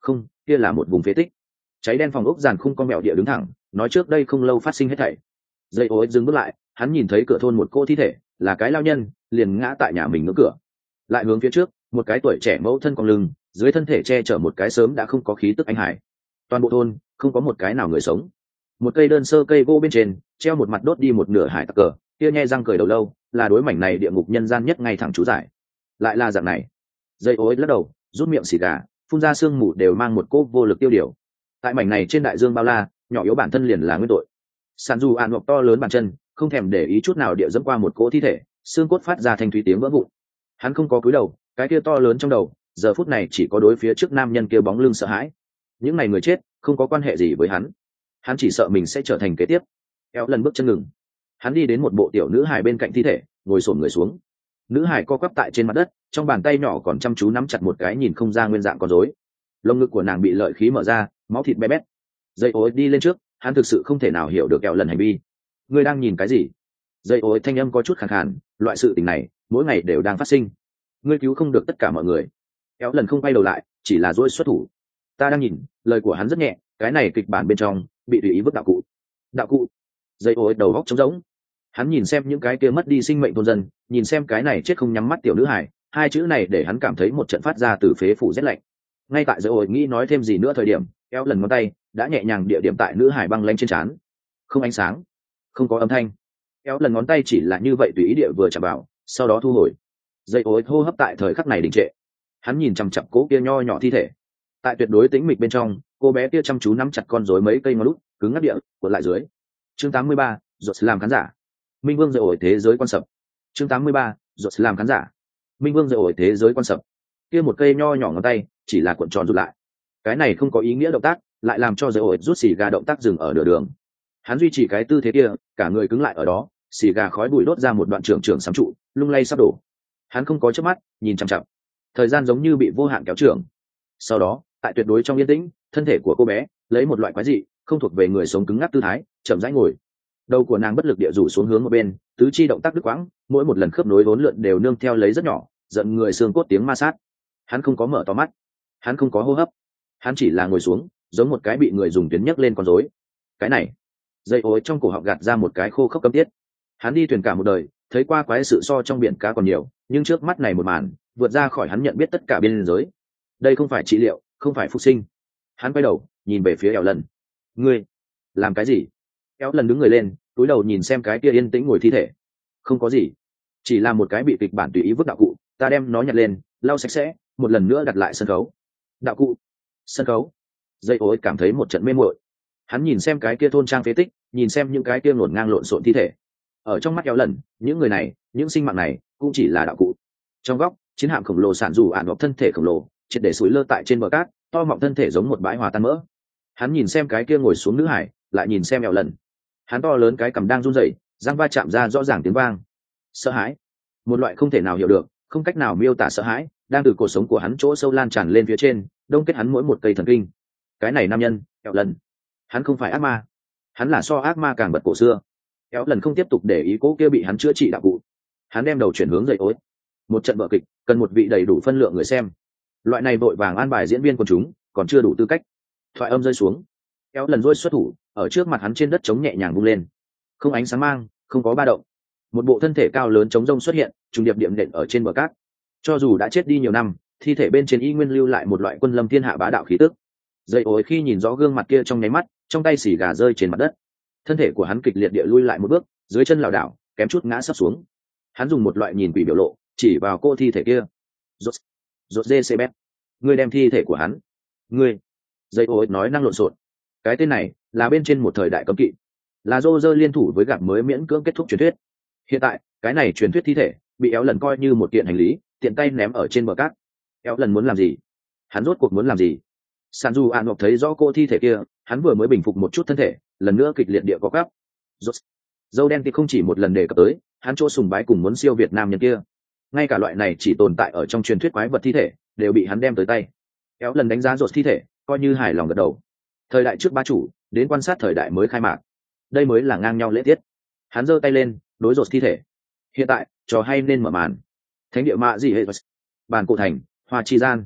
Không, kia là một vùng phế tích. Cháy đen phòng ốc giàn khung con mèo địa đứng thẳng, nói trước đây không lâu phát sinh hết thảy. Dây ối dừng bước lại, hắn nhìn thấy cửa thôn một cô thi thể, là cái lao nhân, liền ngã tại nhà mình ngưỡng cửa. Lại hướng phía trước, một cái tuổi trẻ mẫu thân cong lưng, dưới thân thể che chở một cái sớm đã không có khí tức anh hải. Toàn bộ thôn không có một cái nào người sống. Một cây đơn sơ cây gỗ bên trên treo một mặt đốt đi một nửa hải tặc cờ, kia nhe răng cười đầu lâu, là đối mảnh này địa ngục nhân gian nhất ngay thẳng chú giải. Lại là dạng này. Dây ối lắc đầu, rút miệng xì gà, phun ra sương mù đều mang một cô vô lực tiêu điều. Tại mảnh này trên đại dương bao la, nhỏ yếu bản thân liền là nguyên tội. Sàn dù ạn ngọc to lớn bàn chân, không thèm để ý chút nào địa dẫm qua một cỗ thi thể, xương cốt phát ra thanh thúy tiếng vỡ vụn. Hắn không có cúi đầu, cái kia to lớn trong đầu, giờ phút này chỉ có đối phía trước nam nhân kia bóng lưng sợ hãi. Những này người chết, không có quan hệ gì với hắn. Hắn chỉ sợ mình sẽ trở thành kế tiếp. Kéo lần bước chân ngừng. Hắn đi đến một bộ tiểu nữ hài bên cạnh thi thể, ngồi xổm người xuống. Nữ hài co quắp tại trên mặt đất, trong bàn tay nhỏ còn chăm chú nắm chặt một cái nhìn không ra nguyên dạng con rối. Lông ngực của nàng bị lợi khí mở ra, máu thịt bé bét. Dây ối đi lên trước, hắn thực sự không thể nào hiểu được kẹo lần hành vi. Ngươi đang nhìn cái gì? Dây ối thanh âm có chút khàn khàn, loại sự tình này mỗi ngày đều đang phát sinh. Ngươi cứu không được tất cả mọi người. Kéo lần không quay đầu lại, chỉ là dỗi xuất thủ. Ta đang nhìn, lời của hắn rất nhẹ, cái này kịch bản bên trong bị tùy ý vứt đạo cụ. Đạo cụ? Dây ối đầu góc trống rỗng. Hắn nhìn xem những cái kia mất đi sinh mệnh thôn dân, nhìn xem cái này chết không nhắm mắt tiểu nữ hải, hai chữ này để hắn cảm thấy một trận phát ra từ phế phủ rét lạnh. Ngay tại dây ối nghĩ nói thêm gì nữa thời điểm, kéo lần ngón tay đã nhẹ nhàng địa điểm tại nữ hải băng lanh trên trán. Không ánh sáng, không có âm thanh. Kéo lần ngón tay chỉ là như vậy tùy ý địa vừa chạm vào, sau đó thu hồi. Dây ối hô hấp tại thời khắc này đình trệ. Hắn nhìn chằm chằm cố kia nho nhỏ thi thể. Tại tuyệt đối tĩnh mịch bên trong, cô bé kia chăm chú nắm chặt con rối mấy cây ngón lút, cứng ngắc địa cuộn lại dưới. Chương tám mươi ba, rốt làm khán giả. Minh Vương dạy ổi thế giới quan sập. Chương tám mươi ba, rốt làm khán giả. Minh Vương dạy ổi thế giới quan sập. Kia một cây nho nhỏ ngón tay, chỉ là cuộn tròn rụt lại. Cái này không có ý nghĩa động tác, lại làm cho dạy ổi rút xì gà động tác dừng ở nửa đường. Hắn duy trì cái tư thế kia, cả người cứng lại ở đó, xì gà khói bụi đốt ra một đoạn trường trường sám trụ, lung lay sắp đổ. Hắn không có chớp mắt, nhìn chằm chằm. Thời gian giống như bị vô hạn kéo trường. Sau đó, tại tuyệt đối trong yên tĩnh, thân thể của cô bé lấy một loại quái dị, không thuộc về người sống cứng ngắc tư thái, chậm rãi ngồi. Đầu của nàng bất lực địa rủ xuống hướng một bên, tứ chi động tác đứt quãng, mỗi một lần khớp nối vốn lượn đều nương theo lấy rất nhỏ, giận người xương cốt tiếng ma sát. Hắn không có mở to mắt, hắn không có hô hấp, hắn chỉ là ngồi xuống, giống một cái bị người dùng tuyến nhấc lên con rối. Cái này, dây ối trong cổ họng gạt ra một cái khô khốc câm tiết. Hắn đi thuyền cả một đời, thấy qua quái sự so trong biển cá còn nhiều, nhưng trước mắt này một màn, vượt ra khỏi hắn nhận biết tất cả biên giới. Đây không phải trị liệu, không phải phục sinh. Hắn quay đầu, nhìn về phía Eo Lần. Ngươi làm cái gì? Eo Lần đứng người lên, cúi đầu nhìn xem cái kia yên tĩnh ngồi thi thể. Không có gì, chỉ là một cái bị kịch bản tùy ý vứt đạo cụ, ta đem nó nhặt lên, lau sạch sẽ, một lần nữa đặt lại sân khấu. Đạo cụ, sân khấu. Dây ối cảm thấy một trận mê muội. Hắn nhìn xem cái kia thôn trang phế tích, nhìn xem những cái kia ngổn ngang lộn xộn thi thể. Ở trong mắt Eo Lần, những người này, những sinh mạng này, cũng chỉ là đạo cụ. Trong góc, chiến hạm khổng lồ sản dù ản ngọc thân thể khổng lồ, triệt để sủi lơ tại trên bờ cát, to mọng thân thể giống một bãi hòa tan mỡ. Hắn nhìn xem cái kia ngồi xuống nữ hải, lại nhìn xem Eo Lần. Hắn to lớn cái cằm đang run rẩy, răng va chạm ra rõ ràng tiếng vang. Sợ hãi, một loại không thể nào hiểu được, không cách nào miêu tả sợ hãi, đang từ cuộc sống của hắn chỗ sâu lan tràn lên phía trên, đông kết hắn mỗi một cây thần kinh. Cái này nam nhân, Eo Lần, hắn không phải ác ma, hắn là so ác ma càng bật cổ xưa. Eo Lần không tiếp tục để ý cố kia bị hắn chữa trị đạo cụ. Hắn đem đầu chuyển hướng dậy ối. Một trận vở kịch cần một vị đầy đủ phân lượng người xem. Loại này vội vàng an bài diễn viên quần chúng còn chưa đủ tư cách. Thoại âm rơi xuống, Eo Lần rôi xuất thủ, ở trước mặt hắn trên đất trống nhẹ nhàng vung lên. Không ánh sáng mang, không có ba động. Một bộ thân thể cao lớn trống rông xuất hiện, trùng điệp điểm nện ở trên bờ cát. Cho dù đã chết đi nhiều năm, thi thể bên trên y nguyên lưu lại một loại quân lâm thiên hạ bá đạo khí tức. Dậy ối khi nhìn rõ gương mặt kia trong nháy mắt, trong tay xì gà rơi trên mặt đất. Thân thể của hắn kịch liệt địa lui lại một bước, dưới chân lảo đảo, kém chút ngã sấp xuống. Hắn dùng một loại nhìn quỷ biểu lộ, chỉ vào cô thi thể kia. Rốt, rốt dê xê bét, ngươi đem thi thể của hắn. Ngươi, dây ối nói năng lộn xộn. Cái tên này là bên trên một thời đại cấm kỵ, là dô dơ liên thủ với gặp mới miễn cưỡng kết thúc truyền thuyết. Hiện tại cái này truyền thuyết thi thể bị Éo Lần coi như một kiện hành lý, tiện tay ném ở trên bờ cát. Éo Lần muốn làm gì? Hắn rốt cuộc muốn làm gì? Sàn dù an ngọc thấy rõ cô thi thể kia, hắn vừa mới bình phục một chút thân thể, lần nữa kịch liệt địa có cắp. Dâu đen thì không chỉ một lần đề cập tới, hắn chỗ sùng bái cùng muốn siêu Việt Nam nhân kia. Ngay cả loại này chỉ tồn tại ở trong truyền thuyết quái vật thi thể, đều bị hắn đem tới tay. Éo Lần đánh giá rột thi thể, coi như hài lòng gật đầu. Thời đại trước ba chủ, đến quan sát thời đại mới khai mạc. Đây mới là ngang nhau lễ tiết. Hắn giơ tay lên, đối rột thi thể. Hiện tại, trò hay nên mở màn. Thánh địa mạ gì hệ bàn cổ thành, hoa chi gian.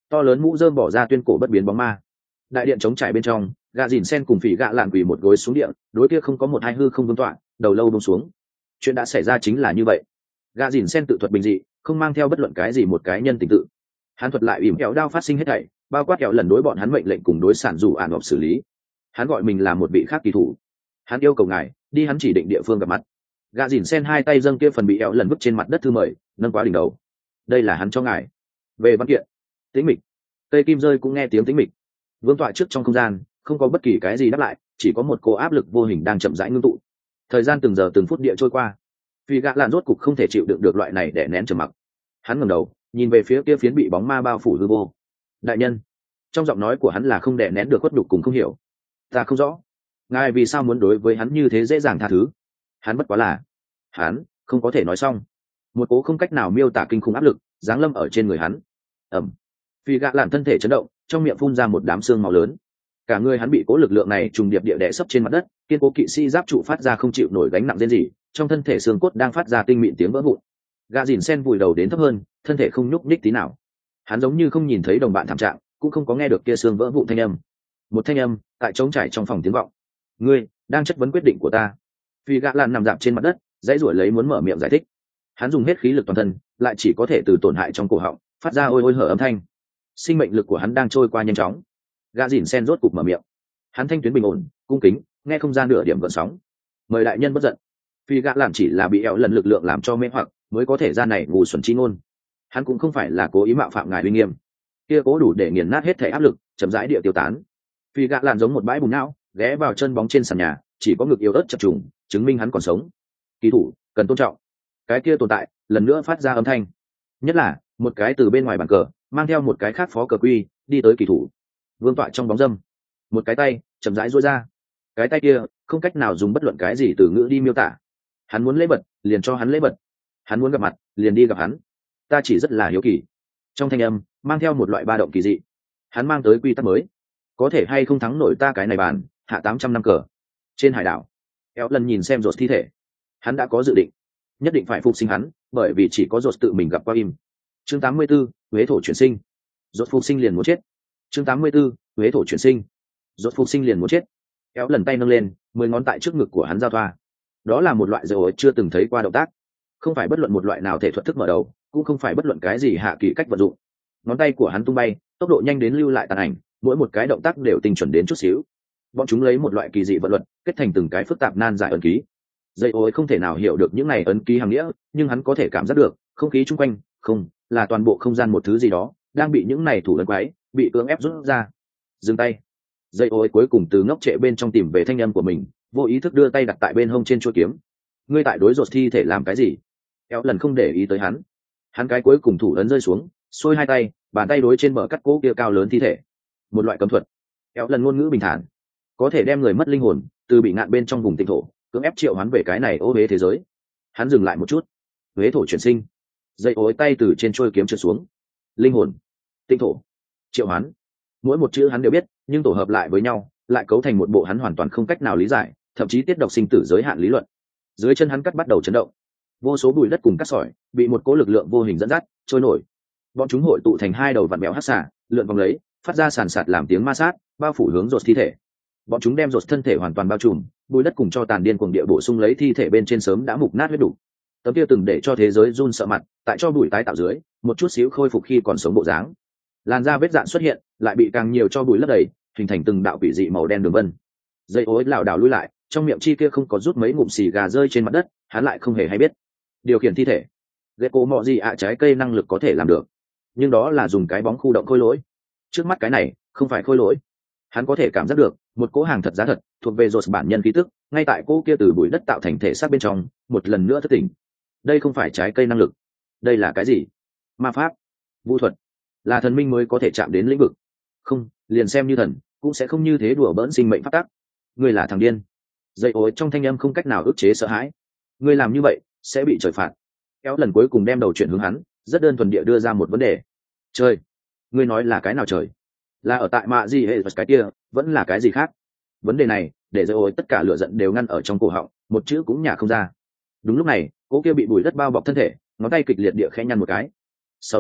to lớn mũ rơm bỏ ra tuyên cổ bất biến bóng ma. Đại điện chống trải bên trong, gạ dìn sen cùng phỉ gạ lạn quỳ một gối xuống điện, đối kia không có một hai hư không vương tọa, đầu lâu buông xuống. Chuyện đã xảy ra chính là như vậy. Gạ dìn sen tự thuật bình dị, không mang theo bất luận cái gì một cái nhân tình tự. Hắn thuật lại ỉm kéo đao phát sinh hết thảy, bao quát kéo lần đối bọn hắn mệnh lệnh cùng đối sản dù ản ngọc xử lý. Hắn gọi mình là một vị khác kỳ thủ. Hắn yêu cầu ngài đi hắn chỉ định địa phương gặp mặt. Gạ dìn sen hai tay dâng kia phần bị kéo lần vứt trên mặt đất thư mời, nâng quá đỉnh đầu. Đây là hắn cho ngài. Về văn kiện. Tĩnh mịch. Cây kim rơi cũng nghe tiếng tĩnh mịch. Vương tọa trước trong không gian, không có bất kỳ cái gì đáp lại, chỉ có một cô áp lực vô hình đang chậm rãi ngưng tụ. Thời gian từng giờ từng phút địa trôi qua, vì gạ lạn rốt cục không thể chịu đựng được loại này để nén trầm mặc. Hắn ngẩng đầu, nhìn về phía kia phiến bị bóng ma bao phủ hư vô. Đại nhân, trong giọng nói của hắn là không đè nén được khuất nhục cùng không hiểu. Ta không rõ, ngài vì sao muốn đối với hắn như thế dễ dàng tha thứ? Hắn bất quá là, hắn không có thể nói xong. Một cố không cách nào miêu tả kinh khủng áp lực giáng lâm ở trên người hắn. Ẩm. Vì gạ lạn thân thể chấn động, trong miệng phun ra một đám xương màu lớn. Cả người hắn bị cố lực lượng này trùng điệp địa đè sấp trên mặt đất, kiên cố kỵ sĩ giáp trụ phát ra không chịu nổi gánh nặng rên rỉ, trong thân thể xương cốt đang phát ra tinh mịn tiếng vỡ vụn. Gã dìn sen vùi đầu đến thấp hơn, thân thể không nhúc nhích tí nào. Hắn giống như không nhìn thấy đồng bạn thảm trạng, cũng không có nghe được kia xương vỡ vụn thanh âm. Một thanh âm tại trống trải trong phòng tiếng vọng. Ngươi đang chất vấn quyết định của ta. Vì gã lạn nằm dạp trên mặt đất, dãy rủa lấy muốn mở miệng giải thích. Hắn dùng hết khí lực toàn thân, lại chỉ có thể từ tổn hại trong cổ họng phát ra ôi ôi hở âm thanh. Sinh mệnh lực của hắn đang trôi qua nhanh chóng. Gã dìn sen rốt cục mở miệng. Hắn thanh tuyến bình ổn, cung kính, nghe không gian nửa điểm gợn sóng. Mời đại nhân bất giận. Vì gã lạn chỉ là bị eo lần lực lượng làm cho mê hoặc, mới có thể ra này ngu xuẩn chi ngôn. Hắn cũng không phải là cố ý mạo phạm ngài uy nghiêm. Kia cố đủ để nghiền nát hết thể áp lực, chậm rãi địa tiêu tán. Vì gã lạn giống một bãi bùn não, ghé vào chân bóng trên sàn nhà, chỉ có ngực yếu ớt chập trùng, chứng minh hắn còn sống. Kỳ thủ cần tôn trọng. Cái kia tồn tại lần nữa phát ra âm thanh, nhất là một cái từ bên ngoài bàn cờ mang theo một cái khác phó cờ quy đi tới kỳ thủ vương tọa trong bóng dâm, một cái tay chậm rãi duỗi ra. Cái tay kia không cách nào dùng bất luận cái gì từ ngữ đi miêu tả. Hắn muốn lễ bật liền cho hắn lễ bật, hắn muốn gặp mặt liền đi gặp hắn. Ta chỉ rất là hiếu kỳ. Trong thanh âm mang theo một loại ba động kỳ dị. Hắn mang tới quy tắc mới, có thể hay không thắng nổi ta cái này bàn hạ tám trăm năm cờ trên hải đảo. Éo lần nhìn xem rột thi thể, hắn đã có dự định, nhất định phải phục sinh hắn, bởi vì chỉ có rột tự mình gặp qua im. Chương tám mươi 84, huế thổ chuyển sinh. Rột phục sinh liền muốn chết. Chương tám mươi 84, huế thổ chuyển sinh. Rột phục sinh liền muốn chết. Éo lần tay nâng lên, mười ngón tại trước ngực của hắn giao thoa. Đó là một loại dầu chưa từng thấy qua động tác, không phải bất luận một loại nào thể thuật thức mở đầu, cũng không phải bất luận cái gì hạ kỳ cách vận dụng. Ngón tay của hắn tung bay, tốc độ nhanh đến lưu lại tàn ảnh, mỗi một cái động tác đều tinh chuẩn đến chút xíu. Bọn chúng lấy một loại kỳ dị vận luật kết thành từng cái phức tạp nan giải ấn ký. Dây ối không thể nào hiểu được những này ấn ký hàng nghĩa, nhưng hắn có thể cảm giác được không khí chung quanh, không là toàn bộ không gian một thứ gì đó đang bị những này thủ ấn quái bị cưỡng ép rút ra. Dừng tay. Dây ối cuối cùng từ ngốc trệ bên trong tìm về thanh âm của mình, vô ý thức đưa tay đặt tại bên hông trên chuôi kiếm. Ngươi tại đối rột thi thể làm cái gì? Éo lần không để ý tới hắn. Hắn cái cuối cùng thủ ấn rơi xuống, xuôi hai tay, bàn tay đối trên bờ cắt cố kia cao lớn thi thể. Một loại cấm thuật. Éo lần ngôn ngữ bình thản, có thể đem người mất linh hồn từ bị ngạn bên trong vùng tinh thổ cưỡng ép triệu hắn về cái này ô huế thế giới. Hắn dừng lại một chút. Huế thổ chuyển sinh. Dây ối tay từ trên trôi kiếm trượt xuống. Linh hồn, tinh thổ, triệu hắn. Mỗi một chữ hắn đều biết, nhưng tổ hợp lại với nhau lại cấu thành một bộ hắn hoàn toàn không cách nào lý giải, thậm chí tiết độc sinh tử giới hạn lý luận. Dưới chân hắn cắt bắt đầu chấn động, vô số bụi đất cùng cát sỏi bị một cỗ lực lượng vô hình dẫn dắt trôi nổi. Bọn chúng hội tụ thành hai đầu vặn béo hắc xả, lượn vòng lấy, phát ra sàn sạt làm tiếng ma sát, bao phủ hướng rột thi thể. Bọn chúng đem rột thân thể hoàn toàn bao trùm, bụi đất cùng cho tàn điên cuồng địa bổ sung lấy thi thể bên trên sớm đã mục nát huyết đủ. Tấm kia từng để cho thế giới run sợ mặt, tại cho bụi tái tạo dưới, một chút xíu khôi phục khi còn sống bộ dáng. Làn da vết dạn xuất hiện, lại bị càng nhiều cho bụi lấp đầy, hình thành từng đạo quỷ dị màu đen đường vân. Dây ối lảo đảo lui lại, trong miệng chi kia không có rút mấy ngụm xì gà rơi trên mặt đất, hắn lại không hề hay biết. Điều khiển thi thể, ghét cố mọ gì ạ trái cây năng lực có thể làm được, nhưng đó là dùng cái bóng khu động khôi lỗi. Trước mắt cái này không phải khôi lỗi. Hắn có thể cảm giác được một cỗ hàng thật giá thật thuộc về rột bản nhân khí tức, ngay tại cỗ kia từ bụi đất tạo thành thể xác bên trong một lần nữa thất tỉnh. Đây không phải trái cây năng lực. Đây là cái gì? Ma pháp, vũ thuật, là thần minh mới có thể chạm đến lĩnh vực. Không, liền xem như thần cũng sẽ không như thế đùa bỡn sinh mệnh pháp tắc. Ngươi là thằng điên. Dây ối trong thanh âm không cách nào ức chế sợ hãi. Ngươi làm như vậy sẽ bị trời phạt. Kéo lần cuối cùng đem đầu chuyển hướng hắn, rất đơn thuần địa đưa ra một vấn đề. Trời? Ngươi nói là cái nào trời? Là ở tại mạ gì hệ cái kia, vẫn là cái gì khác? Vấn đề này để dây ối tất cả lửa giận đều ngăn ở trong cổ họng, một chữ cũng nhả không ra. Đúng lúc này, cô kia bị bụi đất bao bọc thân thể, ngón tay kịch liệt địa khẽ nhăn một cái. Sau đó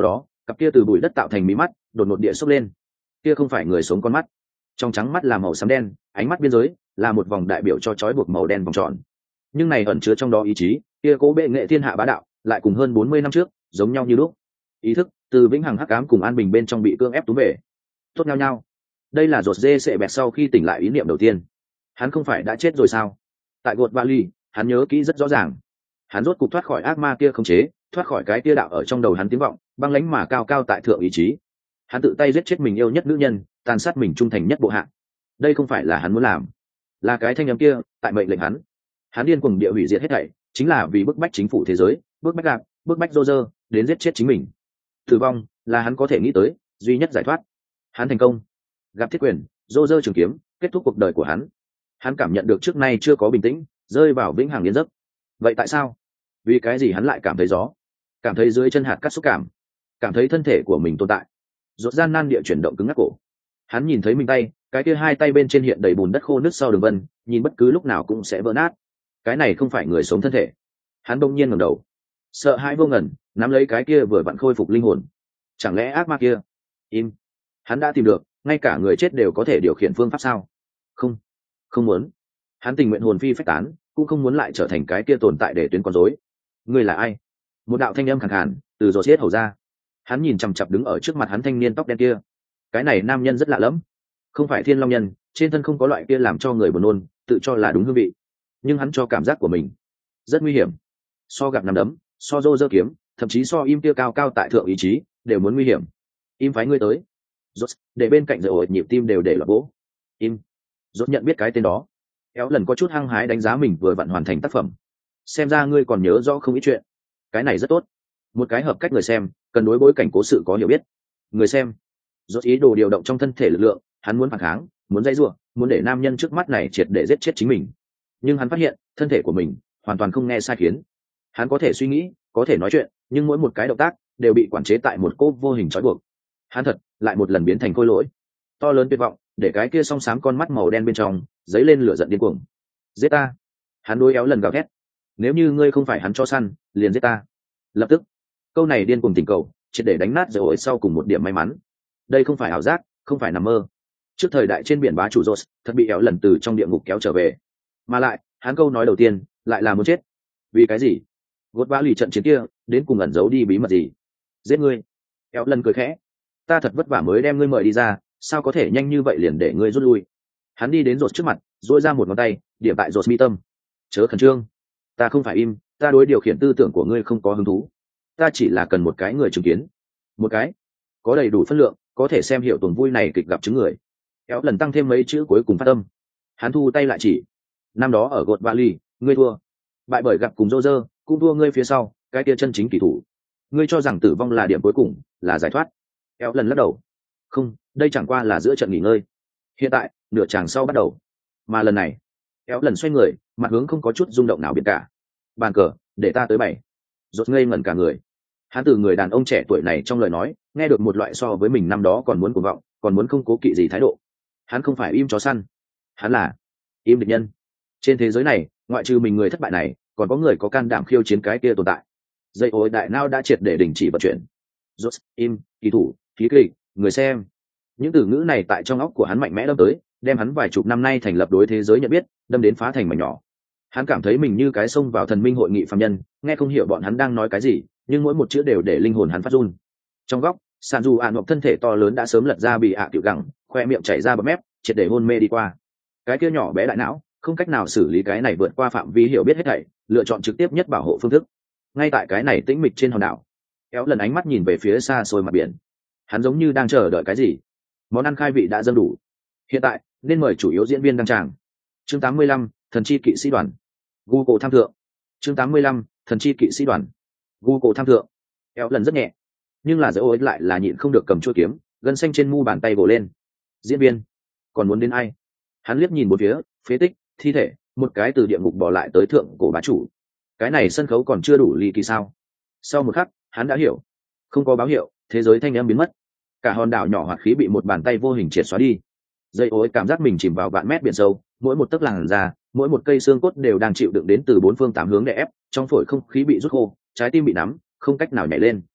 cặp kia từ bụi đất tạo thành mí mắt đột ngột địa sốc lên. Kia không phải người sống con mắt, trong trắng mắt là màu xám đen, ánh mắt biên giới là một vòng đại biểu cho trói buộc màu đen vòng tròn, nhưng này ẩn chứa trong đó ý chí, kia cố bệ nghệ thiên hạ bá đạo lại cùng hơn bốn mươi năm trước giống nhau như lúc. Ý thức từ vĩnh hằng hắc ám cùng an bình bên trong bị cưỡng ép túm về, tốt nhau nhau. Đây là rột dê sệ bẹt sau khi tỉnh lại ý niệm đầu tiên. Hắn không phải đã chết rồi sao? Tại gột valley hắn nhớ kỹ rất rõ ràng, hắn rốt cục thoát khỏi ác ma kia không chế, thoát khỏi cái kia đạo ở trong đầu hắn tiếng vọng băng lãnh mà cao cao tại thượng ý chí. Hắn tự tay giết chết mình yêu nhất nữ nhân, tàn sát mình trung thành nhất bộ hạ. Đây không phải là hắn muốn làm, là cái thanh âm kia tại mệnh lệnh hắn. Hắn điên cuồng địa hủy diệt hết thảy, chính là vì bức bách chính phủ thế giới, bức bách gạc, bức bách Roger đến giết chết chính mình. Tử vong là hắn có thể nghĩ tới duy nhất giải thoát. Hắn thành công, gặp thiết quyền, Roger trường kiếm kết thúc cuộc đời của hắn. Hắn cảm nhận được trước nay chưa có bình tĩnh, rơi vào vĩnh hằng yên giấc. Vậy tại sao? Vì cái gì hắn lại cảm thấy gió, cảm thấy dưới chân hạt cát xúc cảm, cảm thấy thân thể của mình tồn tại? Rốt gian nan địa chuyển động cứng ngắc cổ. Hắn nhìn thấy mình tay, cái kia hai tay bên trên hiện đầy bùn đất khô nước sau đường vân, nhìn bất cứ lúc nào cũng sẽ vỡ nát. Cái này không phải người sống thân thể. Hắn bỗng nhiên ngẩng đầu, sợ hãi vô ngần nắm lấy cái kia vừa vặn khôi phục linh hồn. Chẳng lẽ ác ma kia? Im. Hắn đã tìm được, ngay cả người chết đều có thể điều khiển phương pháp sao? Không, không muốn. Hắn tình nguyện hồn phi phách tán, cũng không muốn lại trở thành cái kia tồn tại để tuyến con rối. Ngươi là ai? Một đạo thanh âm khàn khàn từ rột xiết hầu ra. Hắn nhìn chằm chằm đứng ở trước mặt hắn thanh niên tóc đen kia. Cái này nam nhân rất lạ lẫm, không phải thiên long nhân, trên thân không có loại kia làm cho người buồn nôn tự cho là đúng hương vị, nhưng hắn cho cảm giác của mình rất nguy hiểm. So gặp nằm đấm, so rô rơ kiếm, thậm chí so im kia cao cao tại thượng ý chí đều muốn nguy hiểm. Im phái ngươi tới. Rốt để bên cạnh rồi ổi nhịp tim đều để lọt vỗ. Im. Rốt nhận biết cái tên đó. Éo lần có chút hăng hái đánh giá mình vừa vặn hoàn thành tác phẩm. Xem ra ngươi còn nhớ rõ không ít chuyện. Cái này rất tốt. Một cái hợp cách người xem cần đối bối cảnh cố sự có hiểu biết. Người xem rốt ý đồ điều động trong thân thể lực lượng, hắn muốn phản kháng, muốn dãy rủa, muốn để nam nhân trước mắt này triệt để giết chết chính mình. Nhưng hắn phát hiện thân thể của mình hoàn toàn không nghe sai khiến. Hắn có thể suy nghĩ, có thể nói chuyện, nhưng mỗi một cái động tác đều bị quản chế tại một cỗ vô hình trói buộc. Hắn thật lại một lần biến thành khôi lỗi. To lớn tuyệt vọng để cái kia song sáng con mắt màu đen bên trong dấy lên lửa giận điên cuồng. Giết ta! Hắn đối éo lần gào thét. Nếu như ngươi không phải hắn cho săn, liền giết ta. Lập tức, câu này điên cuồng tình cầu triệt để đánh nát rồi sau cùng một điểm may mắn. Đây không phải ảo giác, không phải nằm mơ. Trước thời đại trên biển bá chủ Rốt thật bị éo lần từ trong địa ngục kéo trở về, mà lại hắn câu nói đầu tiên lại là muốn chết. Vì cái gì? Gột vã lì trận chiến kia đến cùng ẩn giấu đi bí mật gì? Giết ngươi? Éo lần cười khẽ. Ta thật vất vả mới đem ngươi mời đi ra, sao có thể nhanh như vậy liền để ngươi rút lui? Hắn đi đến Rốt trước mặt, duỗi ra một ngón tay điểm tại Rốt mi tâm. Chớ khẩn trương, ta không phải im, ta đối điều khiển tư tưởng của ngươi không có hứng thú. Ta chỉ là cần một cái người chứng kiến, một cái có đầy đủ phân lượng, có thể xem hiểu tuần vui này kịch gặp chứng người. Éo lần tăng thêm mấy chữ cuối cùng phát âm. Hắn thu tay lại chỉ. Năm đó ở gột Bali, ngươi thua, bại bởi gặp cùng Roger, cũng thua ngươi phía sau, cái kia chân chính kỳ thủ. Ngươi cho rằng tử vong là điểm cuối cùng, là giải thoát. Éo lần lắc đầu. Không, đây chẳng qua là giữa trận nghỉ ngơi. Hiện tại, nửa chàng sau bắt đầu. Mà lần này, Éo lần xoay người, mặt hướng không có chút rung động nào biệt cả. Bàn cờ, để ta tới bảy. Rốt ngây ngẩn cả người. Hắn từ người đàn ông trẻ tuổi này trong lời nói nghe được một loại so với mình năm đó còn muốn cuồng vọng, còn muốn không cố kỵ gì thái độ. Hắn không phải im chó săn, hắn là im địch nhân. Trên thế giới này, ngoại trừ mình người thất bại này, còn có người có can đảm khiêu chiến cái kia tồn tại. Dây ối đại nao đã triệt để đình chỉ vận chuyển. Rốt, im, kỳ thủ, khí kịch, người xem. Những từ ngữ này tại trong óc của hắn mạnh mẽ đâm tới, đem hắn vài chục năm nay thành lập đối thế giới nhận biết đâm đến phá thành mảnh nhỏ. Hắn cảm thấy mình như cái xông vào thần minh hội nghị phàm nhân, nghe không hiểu bọn hắn đang nói cái gì, nhưng mỗi một chữ đều để linh hồn hắn phát run. Trong góc, sàn dù ạn hoặc thân thể to lớn đã sớm lật ra bị ạ à tiểu gẳng, khoe miệng chảy ra bọt mép, triệt để hôn mê đi qua. Cái kia nhỏ bé đại não không cách nào xử lý cái này vượt qua phạm vi hiểu biết hết thảy, lựa chọn trực tiếp nhất bảo hộ phương thức. Ngay tại cái này tĩnh mịch trên hòn đảo, kéo lần ánh mắt nhìn về phía xa xôi mặt biển. Hắn giống như đang chờ đợi cái gì. Món ăn khai vị đã dâng đủ, hiện tại nên mời chủ yếu diễn viên đăng tràng. Chương tám mươi lăm, thần chi kỵ sĩ đoàn. Google tham thượng. Chương tám mươi lăm, thần chi kỵ sĩ đoàn. Google tham thượng. Kéo lần rất nhẹ, nhưng là dễ ối lại là nhịn không được cầm chuôi kiếm, gân xanh trên mu bàn tay gồ lên. Diễn viên, còn muốn đến ai? Hắn liếc nhìn một phía, phế tích, thi thể, một cái từ địa ngục bỏ lại tới thượng cổ bá chủ. Cái này sân khấu còn chưa đủ ly kỳ sao? Sau một khắc, hắn đã hiểu. Không có báo hiệu, thế giới thanh âm biến mất. Cả hòn đảo nhỏ hoạt khí bị một bàn tay vô hình triệt xóa đi. Dây ối cảm giác mình chìm vào vạn mét biển sâu, mỗi một tấc làn da, mỗi một cây xương cốt đều đang chịu đựng đến từ bốn phương tám hướng đè ép, trong phổi không khí bị rút khô, trái tim bị nắm, không cách nào nhảy lên.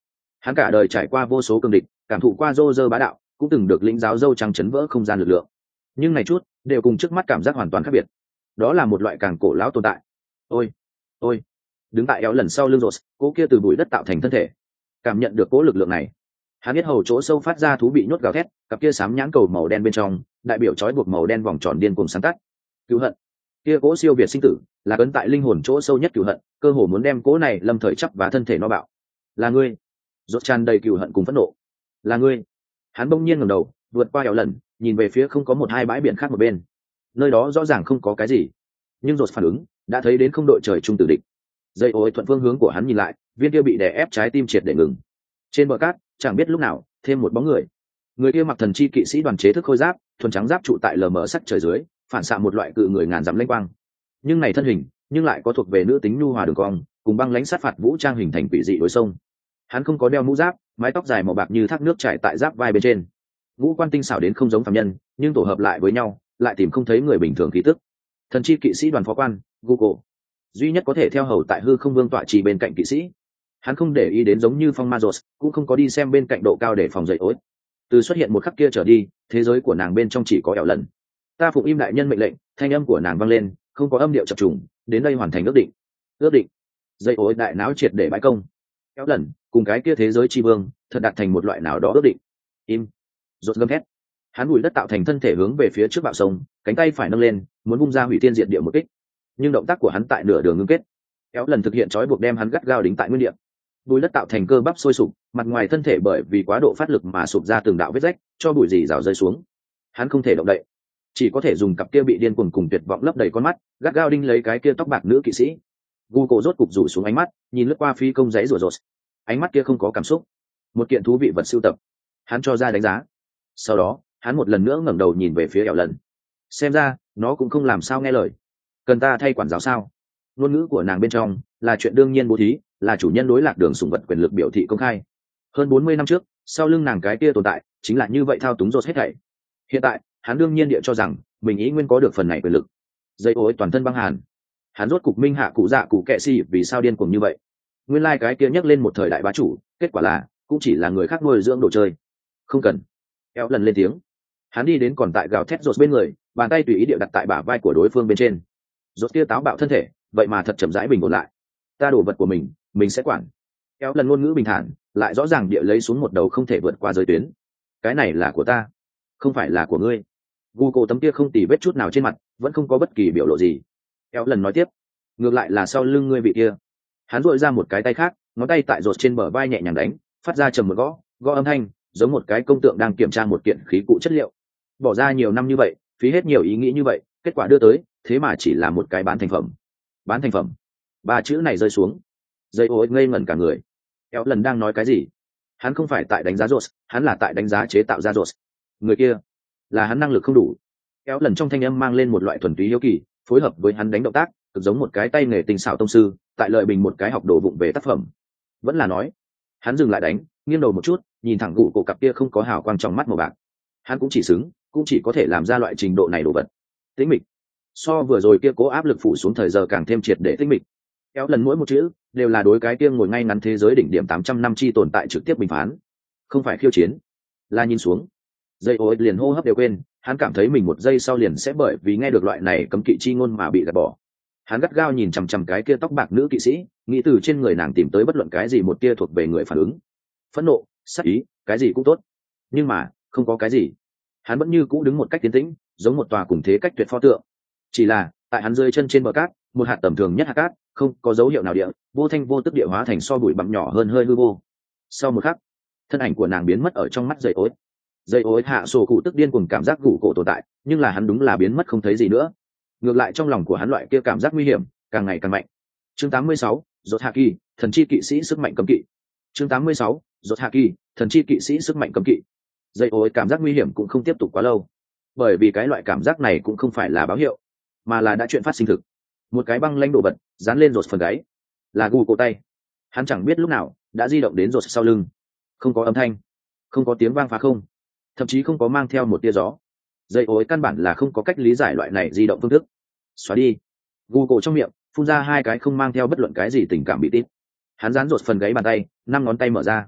Hắn cả đời trải qua vô số cương địch, cảm thụ qua rô rơ bá đạo, cũng từng được lĩnh giáo dâu trắng chấn vỡ không gian lực lượng, nhưng này chút đều cùng trước mắt cảm giác hoàn toàn khác biệt. Đó là một loại càng cổ lão tồn tại. Ôi ôi đứng tại éo lần sau lưng rột, cố kia từ bụi đất tạo thành thân thể, cảm nhận được cố lực lượng này. Hắn biết hầu chỗ sâu phát ra thú bị nhốt gào thét, cặp kia sám nhãn cầu màu đen bên trong đại biểu trói buộc màu đen vòng tròn điên cùng sáng tắt. Cứu hận, kia cố siêu việt sinh tử, là cấn tại linh hồn chỗ sâu nhất cứu hận, cơ hồ muốn đem cố này lâm thời chấp và thân thể nó bạo. Là ngươi. Rốt tràn đầy cừu hận cùng phẫn nộ. Là ngươi. Hắn bỗng nhiên ngẩng đầu, vượt qua éo lần, nhìn về phía không có một hai bãi biển khác một bên. Nơi đó rõ ràng không có cái gì, nhưng rốt phản ứng đã thấy đến không đội trời chung tử địch. Dây ối thuận phương hướng của hắn nhìn lại, viên kia bị đè ép trái tim triệt để ngừng. Trên bờ cát chẳng biết lúc nào thêm một bóng người. Người kia mặc thần chi kỵ sĩ đoàn chế thức khôi giáp, thuần trắng giáp trụ tại lờ mờ sắc trời dưới, phản xạ một loại cự người ngàn dặm lênh quang. Nhưng này thân hình, nhưng lại có thuộc về nữ tính nhu hòa đường cong, cùng băng lãnh sát phạt vũ trang hình thành quỷ dị đối sông. Hắn không có đeo mũ giáp, mái tóc dài màu bạc như thác nước chảy tại giáp vai bên trên. Ngũ quan tinh xảo đến không giống phàm nhân, nhưng tổ hợp lại với nhau, lại tìm không thấy người bình thường khí tức. Thần chi kỵ sĩ đoàn phó quan, Google, duy nhất có thể theo hầu tại hư không vương tọa trì bên cạnh kỵ sĩ. Hắn không để ý đến giống như phong ma rột, cũng không có đi xem bên cạnh độ cao để phòng dậy ối. Từ xuất hiện một khắc kia trở đi, thế giới của nàng bên trong chỉ có éo lần. Ta phụng im đại nhân mệnh lệnh, thanh âm của nàng vang lên, không có âm điệu chập trùng, đến đây hoàn thành ước định. Ước định. Dậy ối đại não triệt để bãi công. Éo lần cùng cái kia thế giới chi vương thật đạt thành một loại nào đó ước định. Im. Rột gầm thét. Hắn bùi đất tạo thành thân thể hướng về phía trước bạo sông, cánh tay phải nâng lên, muốn vung ra hủy thiên diệt địa một kích. Nhưng động tác của hắn tại nửa đường ngưng kết. Éo lần thực hiện trói buộc đem hắn gắt gao đính tại nguyên địa. Bùi đất tạo thành cơ bắp sôi sục, mặt ngoài thân thể bởi vì quá độ phát lực mà sụp ra từng đạo vết rách, cho bụi rỉ rào rơi xuống. Hắn không thể động đậy, chỉ có thể dùng cặp kia bị điên cuồng cùng tuyệt vọng lấp đầy con mắt, gắt gao đinh lấy cái kia tóc bạc nữ kỵ sĩ. Gu cổ rốt cục rủ xuống ánh mắt, nhìn lướt qua phi công giấy rủa rột. Ánh mắt kia không có cảm xúc, một kiện thú vị vật sưu tập. Hắn cho ra đánh giá. Sau đó, hắn một lần nữa ngẩng đầu nhìn về phía éo lần. Xem ra, nó cũng không làm sao nghe lời. Cần ta thay quản giáo sao? Ngôn ngữ của nàng bên trong là chuyện đương nhiên bố thí, là chủ nhân đối lạc đường sủng vật quyền lực biểu thị công khai. Hơn bốn mươi năm trước, sau lưng nàng cái kia tồn tại, chính là như vậy thao túng rột hết thảy. Hiện tại, hắn đương nhiên địa cho rằng mình ý nguyên có được phần này quyền lực. Dây ối toàn thân băng hàn. Hắn rốt cục minh hạ cụ dạ cụ kệ si vì sao điên cuồng như vậy. Nguyên lai like cái kia nhắc lên một thời đại bá chủ, kết quả là cũng chỉ là người khác nuôi dưỡng đồ chơi. Không cần. Éo lần lên tiếng. Hắn đi đến còn tại gào thét rột bên người, bàn tay tùy ý địa đặt tại bả vai của đối phương bên trên. Rột kia táo bạo thân thể, vậy mà thật chậm rãi bình ổn lại. Ta đổ vật của mình, mình sẽ quản. Éo lần ngôn ngữ bình thản, lại rõ ràng địa lấy xuống một đầu không thể vượt qua giới tuyến. Cái này là của ta, không phải là của ngươi. Gu cổ tấm kia không tì vết chút nào trên mặt, vẫn không có bất kỳ biểu lộ gì. Éo lần nói tiếp, ngược lại là sau lưng ngươi vị kia. Hắn duỗi ra một cái tay khác, ngón tay tại rột trên bờ vai nhẹ nhàng đánh, phát ra trầm một gõ, gõ âm thanh, giống một cái công tượng đang kiểm tra một kiện khí cụ chất liệu. Bỏ ra nhiều năm như vậy, phí hết nhiều ý nghĩ như vậy, kết quả đưa tới, thế mà chỉ là một cái bán thành phẩm. Bán thành phẩm. Ba chữ này rơi xuống, dây ối ngây ngẩn cả người. Éo lần đang nói cái gì? Hắn không phải tại đánh giá rột, hắn là tại đánh giá chế tạo ra rột. Người kia là hắn năng lực không đủ. Éo lần trong thanh âm mang lên một loại thuần túy hiếu kỳ, phối hợp với hắn đánh động tác, cực giống một cái tay nghề tinh xảo tông sư tại lợi bình một cái học đồ vụng về tác phẩm. Vẫn là nói, hắn dừng lại đánh, nghiêng đầu một chút, nhìn thẳng gụ cổ cặp kia không có hào quang trong mắt màu bạc. Hắn cũng chỉ xứng, cũng chỉ có thể làm ra loại trình độ này đồ vật. Tĩnh mịch. So vừa rồi kia cố áp lực phủ xuống thời giờ càng thêm triệt để tĩnh mịch. Kéo lần mỗi một chữ đều là đối cái kia ngồi ngay ngắn thế giới đỉnh điểm tám trăm năm chi tồn tại trực tiếp bình phán, không phải khiêu chiến, là nhìn xuống. Dây ối liền hô hấp đều quên, hắn cảm thấy mình một giây sau liền sẽ bởi vì nghe được loại này cấm kỵ chi ngôn mà bị gạt bỏ. Hắn gắt gao nhìn chằm chằm cái kia tóc bạc nữ kỵ sĩ, nghĩ từ trên người nàng tìm tới bất luận cái gì một tia thuộc về người phản ứng. Phẫn nộ, sát ý, cái gì cũng tốt, nhưng mà không có cái gì. Hắn vẫn như cũ đứng một cách tiến tĩnh, giống một tòa cùng thế cách tuyệt pho tượng. Chỉ là tại hắn rơi chân trên bờ cát, một hạt tầm thường nhất hạt cát, không có dấu hiệu nào địa, vô thanh vô tức địa hóa thành so bụi bặm nhỏ hơn hơi hư vô. Sau một khắc, thân ảnh của nàng biến mất ở trong mắt dây ối. Dây ối hạ sổ cụ tức điên cuồng cảm giác gù cổ tồn tại, nhưng là hắn đúng là biến mất không thấy gì nữa. Ngược lại trong lòng của hắn loại kia cảm giác nguy hiểm càng ngày càng mạnh. Chương tám mươi sáu, Rốt Hạ Kỳ, thần chi kỵ sĩ sức mạnh cấm kỵ. Chương tám mươi sáu, Rốt Hạ Kỳ, thần chi kỵ sĩ sức mạnh cấm kỵ. Dây ối cảm giác nguy hiểm cũng không tiếp tục quá lâu, bởi vì cái loại cảm giác này cũng không phải là báo hiệu, mà là đã chuyện phát sinh thực. Một cái băng lãnh đồ vật dán lên rột phần gáy, là gù cổ tay. Hắn chẳng biết lúc nào đã di động đến rột sau lưng. Không có âm thanh, không có tiếng vang phá không, thậm chí không có mang theo một tia gió. Dây ối căn bản là không có cách lý giải loại này di động phương thức. Xóa đi. Gù cổ trong miệng phun ra hai cái không mang theo bất luận cái gì tình cảm bị tít. Hắn dán rột phần gáy bàn tay, năm ngón tay mở ra.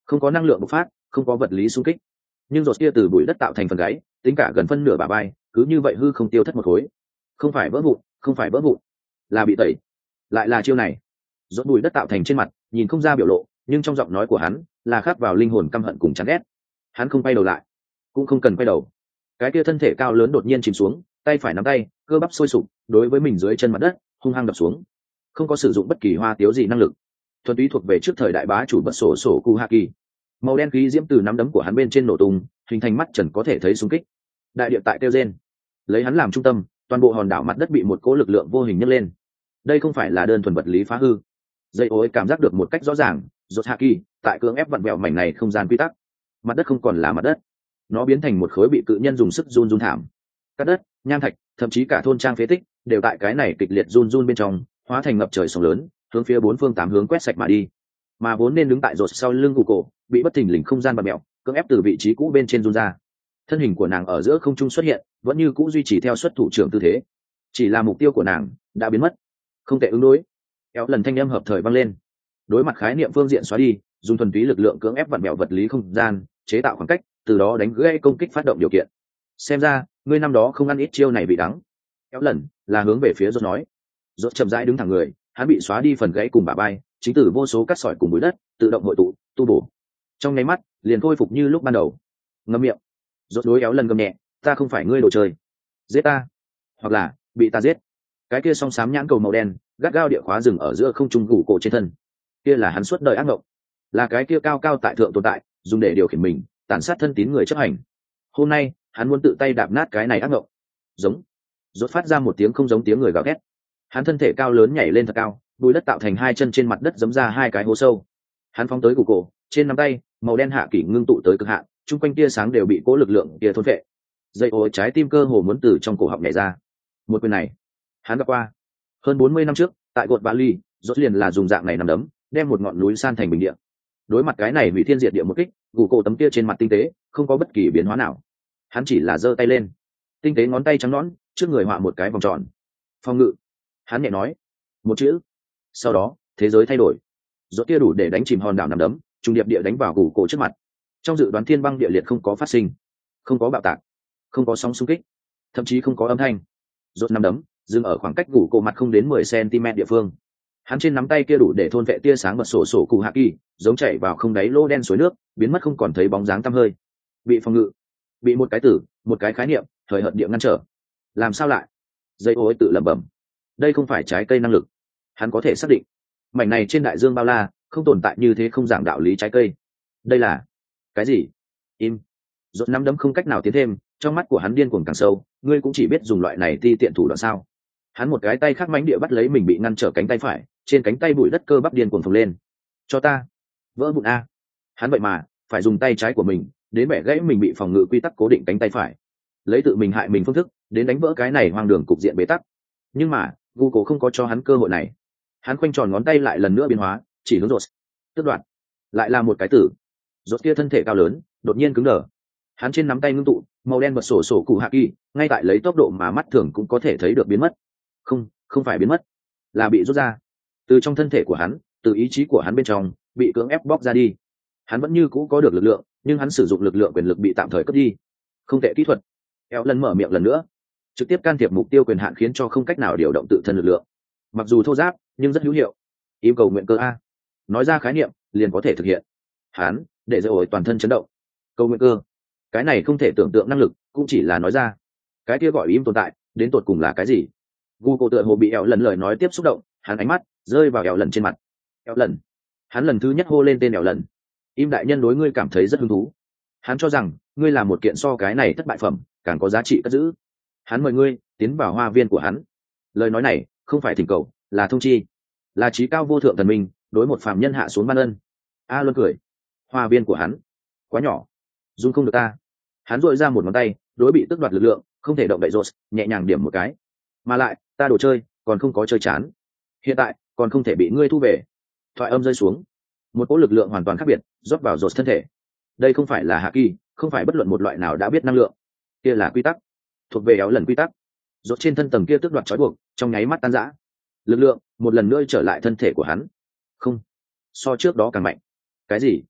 không có năng lượng bộc phát, không có vật lý xung kích, nhưng rột kia từ bụi đất tạo thành phần gáy, tính cả gần phân nửa bả vai, cứ như vậy hư không tiêu thất một khối. Không phải vỡ vụn, không phải vỡ vụn, là bị tẩy. Lại là chiêu này. Rốt bụi đất tạo thành trên mặt, nhìn không ra biểu lộ, nhưng trong giọng nói của hắn là khắc vào linh hồn căm hận cùng chán ghét. Hắn không quay đầu lại, cũng không cần quay đầu. Cái kia thân thể cao lớn đột nhiên chìm xuống, tay phải nắm tay, cơ bắp sôi sục, đối với mình dưới chân mặt đất hung hăng đập xuống. Không có sử dụng bất kỳ hoa tiếu gì năng lực, thuần túy thuộc về trước thời đại bá chủ bật sổ sổ cu hạ kỳ. Màu đen khí diễm từ nắm đấm của hắn bên trên nổ tung, hình thành mắt trần có thể thấy xung kích. Đại địa tại kêu rên, lấy hắn làm trung tâm, toàn bộ hòn đảo mặt đất bị một cỗ lực lượng vô hình nhấc lên. Đây không phải là đơn thuần vật lý phá hư. Dây ối cảm giác được một cách rõ ràng, rốt hạ kỳ tại cưỡng ép vặn vẹo mảnh này không gian quy tắc. Mặt đất không còn là mặt đất, nó biến thành một khối bị cự nhân dùng sức run run thảm. Các đất, nham thạch, thậm chí cả thôn trang phế tích đều tại cái này kịch liệt run run bên trong hóa thành ngập trời sóng lớn, hướng phía bốn phương tám hướng quét sạch mà đi. Mà vốn nên đứng tại rột sau lưng cụ cổ bị bất thình lình không gian bật mẹo, cưỡng ép từ vị trí cũ bên trên run ra. Thân hình của nàng ở giữa không trung xuất hiện, vẫn như cũ duy trì theo xuất thủ trưởng tư thế, chỉ là mục tiêu của nàng đã biến mất. Không thể ứng đối. Kéo lần thanh âm hợp thời vang lên. Đối mặt khái niệm phương diện xóa đi, dùng thuần túy lực lượng cưỡng ép vặn mẹo vật lý không gian, chế tạo khoảng cách, từ đó đánh gãy công kích phát động điều kiện. Xem ra ngươi năm đó không ăn ít chiêu này bị đắng. Kéo lần là hướng về phía rốt nói. Rốt chậm rãi đứng thẳng người, hắn bị xóa đi phần gãy cùng bả vai, chính từ vô số cát sỏi cùng bụi đất tự động hội tụ tu bổ, trong nháy mắt liền khôi phục như lúc ban đầu. Ngậm miệng. Rốt đối Kéo lần gầm nhẹ, ta không phải ngươi đồ chơi, giết ta hoặc là bị ta giết. Cái kia song sám nhãn cầu màu đen gắt gao địa khóa rừng ở giữa không trung gù cổ trên thân. Kia là hắn suốt đời ác mộng, là cái kia cao cao tại thượng tồn tại, dùng để điều khiển mình, tàn sát thân tín người chấp hành. Hôm nay hắn muốn tự tay đạp nát cái này ác mộng. Giống. Rốt phát ra một tiếng không giống tiếng người gào thét. Hắn thân thể cao lớn nhảy lên thật cao, bùi đất tạo thành hai chân trên mặt đất giẫm ra hai cái hố sâu. Hắn phóng tới gù cổ, trên nắm tay màu đen hạ kỷ ngưng tụ tới cực hạn, chung quanh tia sáng đều bị cố lực lượng kia thôn phệ. Dây ối trái tim cơ hồ muốn từ trong cổ họng nhảy ra. Một quyền này hắn gặp qua hơn bốn mươi năm trước tại gột Bali, rốt liền là dùng dạng này nằm đấm đem một ngọn núi san thành bình địa. Đối mặt cái này hủy thiên diệt địa một kích, gù cổ tấm kia trên mặt tinh tế không có bất kỳ biến hóa nào. Hắn chỉ là giơ tay lên, tinh tế ngón tay trắng nõn trước người họa một cái vòng tròn. Phòng ngự. Hắn nhẹ nói một chữ, sau đó thế giới thay đổi. Rốt kia đủ để đánh chìm hòn đảo nằm đấm trùng điệp địa đánh vào gù cổ trước mặt. Trong dự đoán thiên băng địa liệt không có phát sinh, không có bạo tạc, không có sóng xung kích, thậm chí không có âm thanh. Rốt nắm đấm dừng ở khoảng cách gù cổ mặt không đến mười xăng-ti-mét địa phương. Hắn trên nắm tay kia đủ để thôn vệ tia sáng bật sổ sổ cụ hạ kỳ, giống chảy vào không đáy lô đen suối nước, biến mất không còn thấy bóng dáng tăm hơi. Bị phòng ngự, bị một cái tử, một cái khái niệm thời hợt địa ngăn trở. Làm sao lại? Dây ối tự lẩm bẩm. Đây không phải trái cây năng lực. Hắn có thể xác định, mảnh này trên đại dương bao la không tồn tại như thế không giảng đạo lý trái cây. Đây là cái gì? Im. Rốt nắm đấm không cách nào tiến thêm, trong mắt của hắn điên cuồng càng sâu. Ngươi cũng chỉ biết dùng loại này ti tiện thủ đoạn sao? Hắn một cái tay khác mãnh địa bắt lấy mình bị ngăn trở cánh tay phải, trên cánh tay bụi đất cơ bắp điên cuồng phồng lên. Cho ta vỡ vụn a! Hắn vậy mà phải dùng tay trái của mình đến bẻ gãy mình bị phòng ngự quy tắc cố định cánh tay phải, lấy tự mình hại mình phương thức đến đánh vỡ cái này hoang đường cục diện bế tắc. Nhưng mà Google không có cho hắn cơ hội này. Hắn khoanh tròn ngón tay lại lần nữa biến hóa, chỉ hướng rột, tức đoạn, lại là một cái tử. Rột kia thân thể cao lớn đột nhiên cứng đờ. Hắn trên nắm tay ngưng tụ màu đen bật sổ sổ cụ hạ kỳ, ngay tại lấy tốc độ mà mắt thường cũng có thể thấy được biến mất. Không, không phải biến mất, là bị rút ra từ trong thân thể của hắn, từ ý chí của hắn bên trong bị cưỡng ép bóc ra đi. Hắn vẫn như cũ có được lực lượng, nhưng hắn sử dụng lực lượng quyền lực bị tạm thời cướp đi. Không tệ kỹ thuật. Kéo lần mở miệng lần nữa, trực tiếp can thiệp mục tiêu quyền hạn khiến cho không cách nào điều động tự thân lực lượng. Mặc dù thô giáp nhưng rất hữu hiệu. Im cầu nguyện cơ a, nói ra khái niệm liền có thể thực hiện. Hắn để dây ổi toàn thân chấn động. Cầu nguyện cơ, cái này không thể tưởng tượng năng lực, cũng chỉ là nói ra. Cái kia gọi im tồn tại đến tột cùng là cái gì? Google tựa hồ bị ẻo lần lời nói tiếp xúc động, hắn ánh mắt rơi vào ẻo lần trên mặt. Ẻo lần. Hắn lần thứ nhất hô lên tên ẻo lần. Im đại nhân đối ngươi cảm thấy rất hứng thú. Hắn cho rằng ngươi là một kiện so cái này thất bại phẩm càng có giá trị cất giữ. Hắn mời ngươi tiến vào hoa viên của hắn. Lời nói này không phải thỉnh cầu, là thông chi, là trí cao vô thượng thần minh đối một phàm nhân hạ xuống ban ân. A Luân cười. Hoa viên của hắn quá nhỏ, dung không được ta. Hắn dội ra một ngón tay, đối bị tước đoạt lực lượng không thể động đậy rột, nhẹ nhàng điểm một cái. Mà lại ta đồ chơi còn không có chơi chán, hiện tại còn không thể bị ngươi thu về. Thoại âm rơi xuống, một cỗ lực lượng hoàn toàn khác biệt rót vào rột thân thể. Đây không phải là hạ kỳ, không phải bất luận một loại nào đã biết năng lượng, kia là quy tắc, thuộc về éo lần quy tắc. Rột trên thân tầng kia tước đoạt trói buộc trong nháy mắt tan rã, lực lượng một lần nữa trở lại thân thể của hắn. Không, so trước đó càng mạnh. Cái gì?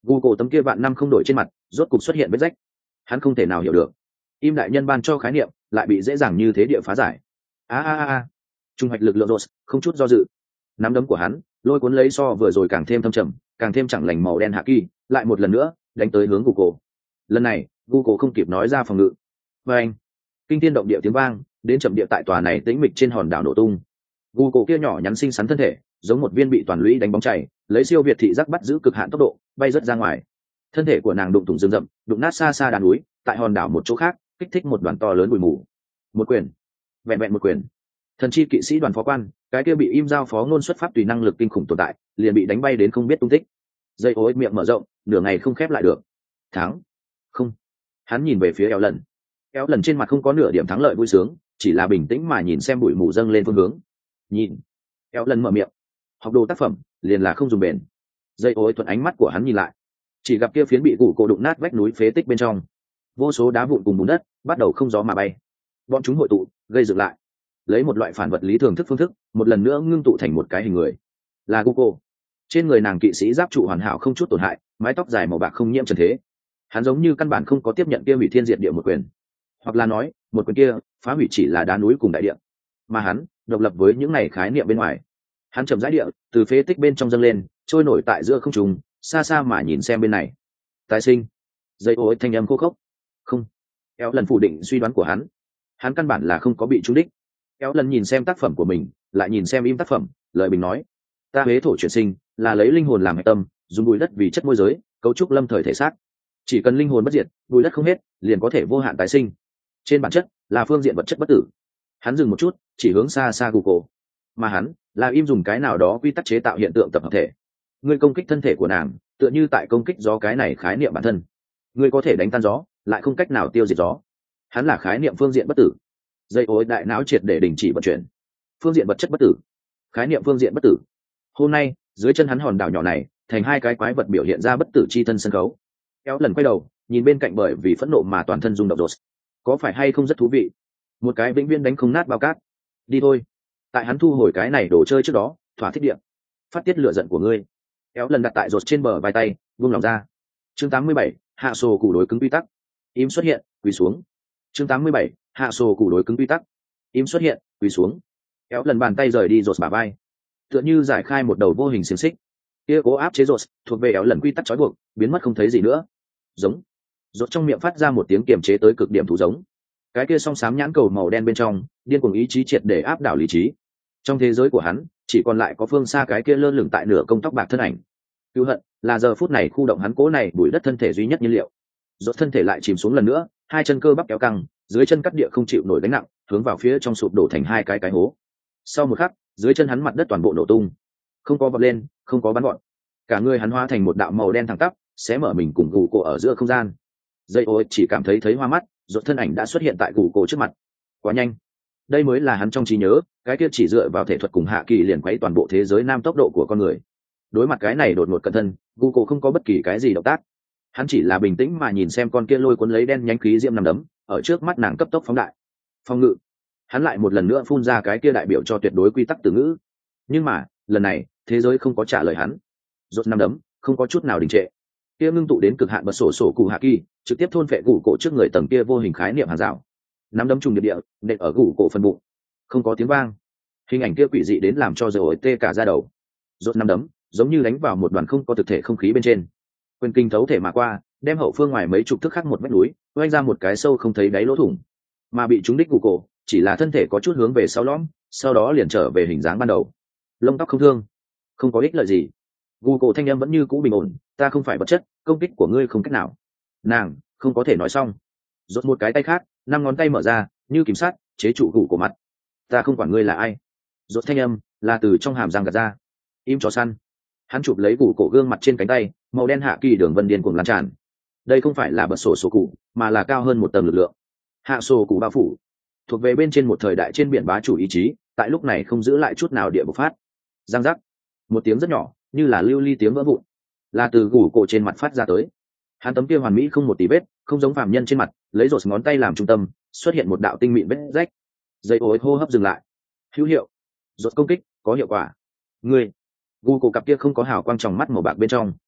gu cổ tấm kia vạn năm không đổi trên mặt rốt cục xuất hiện vết rách. Hắn không thể nào hiểu được im đại nhân ban cho khái niệm lại bị dễ dàng như thế địa phá giải. a a a trung hoạch lực lượng rột không chút do dự, nắm đấm của hắn lôi cuốn lấy so vừa rồi càng thêm thâm trầm càng thêm chẳng lành màu đen hạ kỳ, lại một lần nữa đánh tới hướng gu cổ. Lần này gu cổ không kịp nói ra phòng ngự, và anh kinh thiên động địa tiếng vang đến chậm địa tại tòa này tĩnh mịch trên hòn đảo nổ tung. Gu cổ kia nhỏ nhắn xinh xắn thân thể giống một viên bị toàn lũy đánh bóng chảy, lấy siêu việt thị giác bắt giữ cực hạn tốc độ bay rớt ra ngoài. Thân thể của nàng đụng thủng rừng rậm, đụng nát xa xa đàn núi, tại hòn đảo một chỗ khác kích thích một đoàn to lớn bụi mù. Một quyền, vẹn vẹn một quyền, thần chi kỵ sĩ đoàn phó quan cái kia bị im giao phó ngôn xuất pháp tùy năng lực kinh khủng tồn tại liền bị đánh bay đến không biết tung tích. Dây ối miệng mở rộng, nửa ngày không khép lại được. Thắng? Không. Hắn nhìn về phía eo lần. Eo lần trên mặt không có nửa điểm thắng lợi vui sướng, chỉ là bình tĩnh mà nhìn xem bụi mù dâng lên phương hướng. Nhìn. Eo lần mở miệng. Học đồ tác phẩm liền là không dùng bền. Dây ối thuận ánh mắt của hắn nhìn lại, chỉ gặp kia phiến bị gù cổ đụng nát vách núi phế tích bên trong, vô số đá vụn cùng bùn đất bắt đầu không gió mà bay. Bọn chúng hội tụ gây dựng lại, lấy một loại phản vật lý thường thức phương thức một lần nữa ngưng tụ thành một cái hình người. Là gu cổ. Trên người nàng kỵ sĩ giáp trụ hoàn hảo không chút tổn hại, mái tóc dài màu bạc không nhiễm trần thế. Hắn giống như căn bản không có tiếp nhận kia hủy thiên diệt địa một quyền, hoặc là nói một quyền kia phá hủy chỉ là đá núi cùng đại địa, mà hắn độc lập với những này khái niệm bên ngoài. Hắn chậm rãi địa từ phế tích bên trong dâng lên, trôi nổi tại giữa không trung, xa xa mà nhìn xem bên này. Tái sinh. Dây ối thanh âm khô khốc. Không. Éo lần phủ định suy đoán của hắn. Hắn căn bản là không có bị trúng đích. Éo lần nhìn xem tác phẩm của mình, lại nhìn xem im tác phẩm, lời bình nói: ta huế thổ chuyển sinh là lấy linh hồn làm hệ tâm, dùng bụi đất vì chất môi giới, cấu trúc lâm thời thể xác. Chỉ cần linh hồn bất diệt, bụi đất không hết, liền có thể vô hạn tái sinh. Trên bản chất là phương diện vật chất bất tử. Hắn dừng một chút, chỉ hướng xa xa Google. Mà hắn là im dùng cái nào đó quy tắc chế tạo hiện tượng tập hợp thể. Ngươi công kích thân thể của nàng, tựa như tại công kích gió cái này khái niệm bản thân. Ngươi có thể đánh tan gió, lại không cách nào tiêu diệt gió. Hắn là khái niệm phương diện bất tử. Dây ối đại não triệt để đình chỉ vận chuyển. Phương diện vật chất bất tử, khái niệm phương diện bất tử. Hôm nay dưới chân hắn hòn đảo nhỏ này thành hai cái quái vật biểu hiện ra bất tử chi thân sân khấu. Kéo lần quay đầu nhìn bên cạnh bởi vì phẫn nộ mà toàn thân rung động rồi. Có phải hay không rất thú vị? Một cái vĩnh viễn đánh không nát bao cát. Đi thôi. Tại hắn thu hồi cái này đồ chơi trước đó, thỏa thích điện phát tiết lửa giận của ngươi. Kéo lần đặt tại rột trên bờ vai tay, buông lòng ra. Chương tám mươi bảy, hạ sổ củ đối cứng quy tắc. Im xuất hiện, quỳ xuống. Chương tám mươi bảy, hạ sổ củ đối cứng quy tắc. Im xuất hiện, quỳ xuống. Kéo lần bàn tay rời đi rột bả vai, tựa như giải khai một đầu vô hình xiềng xích. Kia cố áp chế rột thuộc về éo lần quy tắc trói buộc biến mất không thấy gì nữa. Giống. Rột trong miệng phát ra một tiếng kiềm chế tới cực điểm thú giống. Cái kia song sám nhãn cầu màu đen bên trong điên cuồng ý chí triệt để áp đảo lý trí. Trong thế giới của hắn chỉ còn lại có phương xa cái kia lơ lửng tại nửa công tóc bạc thân ảnh. Cứu hận là giờ phút này khu động hắn cố này bụi đất thân thể duy nhất nhiên liệu. Rột thân thể lại chìm xuống lần nữa, hai chân cơ bắp kéo căng, dưới chân cắt địa không chịu nổi gánh nặng, hướng vào phía trong sụp đổ thành hai cái cái hố. Sau một khắc, dưới chân hắn mặt đất toàn bộ nổ tung, không có vọt lên, không có bắn gọn, cả người hắn hóa thành một đạo màu đen thẳng tắp, xé mở mình cùng gù cổ ở giữa không gian. Dây ô chỉ cảm thấy thấy hoa mắt, rột thân ảnh đã xuất hiện tại gù cổ trước mặt. Quá nhanh, đây mới là hắn trong trí nhớ, cái kia chỉ dựa vào thể thuật cùng hạ kỳ liền quấy toàn bộ thế giới nam tốc độ của con người. Đối mặt cái này đột ngột cẩn thân, gù cổ không có bất kỳ cái gì động tác, hắn chỉ là bình tĩnh mà nhìn xem con kia lôi cuốn lấy đen nhánh khí diễm nằm đấm ở trước mắt nàng cấp tốc phóng đại. Phong ngự. Hắn lại một lần nữa phun ra cái kia đại biểu cho tuyệt đối quy tắc từ ngữ, nhưng mà lần này thế giới không có trả lời hắn. Rốt năm đấm không có chút nào đình trệ, kia ngưng tụ đến cực hạn bật sổ sổ cụ hạ kỳ trực tiếp thôn phệ gù cổ trước người tầng kia vô hình khái niệm hàng rào. Năm đấm trùng điệp địa nện ở gù cổ phần bụng, không có tiếng vang. Hình ảnh kia quỷ dị đến làm cho rồi tê cả da đầu. Rốt năm đấm giống như đánh vào một đoàn không có thực thể không khí bên trên, quyền kinh thấu thể mà qua, đem hậu phương ngoài mấy chục thước khác một vách núi oanh ra một cái sâu không thấy đáy lỗ thủng. Mà bị trúng đích gù cổ chỉ là thân thể có chút hướng về sau lõm, sau đó liền trở về hình dáng ban đầu. Lông tóc không thương, không có ích lợi gì. Gù cổ thanh âm vẫn như cũ bình ổn, ta không phải vật chất, công kích của ngươi không cách nào. Nàng không có thể nói xong. Rốt một cái tay khác, năm ngón tay mở ra, như kìm sát, chế trụ gù cổ mặt. Ta không quản ngươi là ai. Rốt thanh âm là từ trong hàm răng gạt ra. Im chó săn. Hắn chụp lấy gù cổ gương mặt trên cánh tay, màu đen hạ kỳ đường vân điên cuồng lan tràn. Đây không phải là bật sổ sổ cụ, mà là cao hơn một tầng lực lượng. Hạ sổ cụ bao phủ, thuộc về bên trên một thời đại trên biển bá chủ ý chí, tại lúc này không giữ lại chút nào địa bộc phát. Giang giác, một tiếng rất nhỏ, như là lưu ly tiếng vỡ vụn, là từ gù cổ trên mặt phát ra tới. Hắn tấm kia hoàn mỹ không một tí vết, không giống phàm nhân trên mặt, lấy rột ngón tay làm trung tâm, xuất hiện một đạo tinh mịn vết rách. Dây ối hô hấp dừng lại. Hữu hiệu. Rột công kích có hiệu quả. Ngươi. Gù cổ cặp kia không có hào quang trong mắt màu bạc bên trong.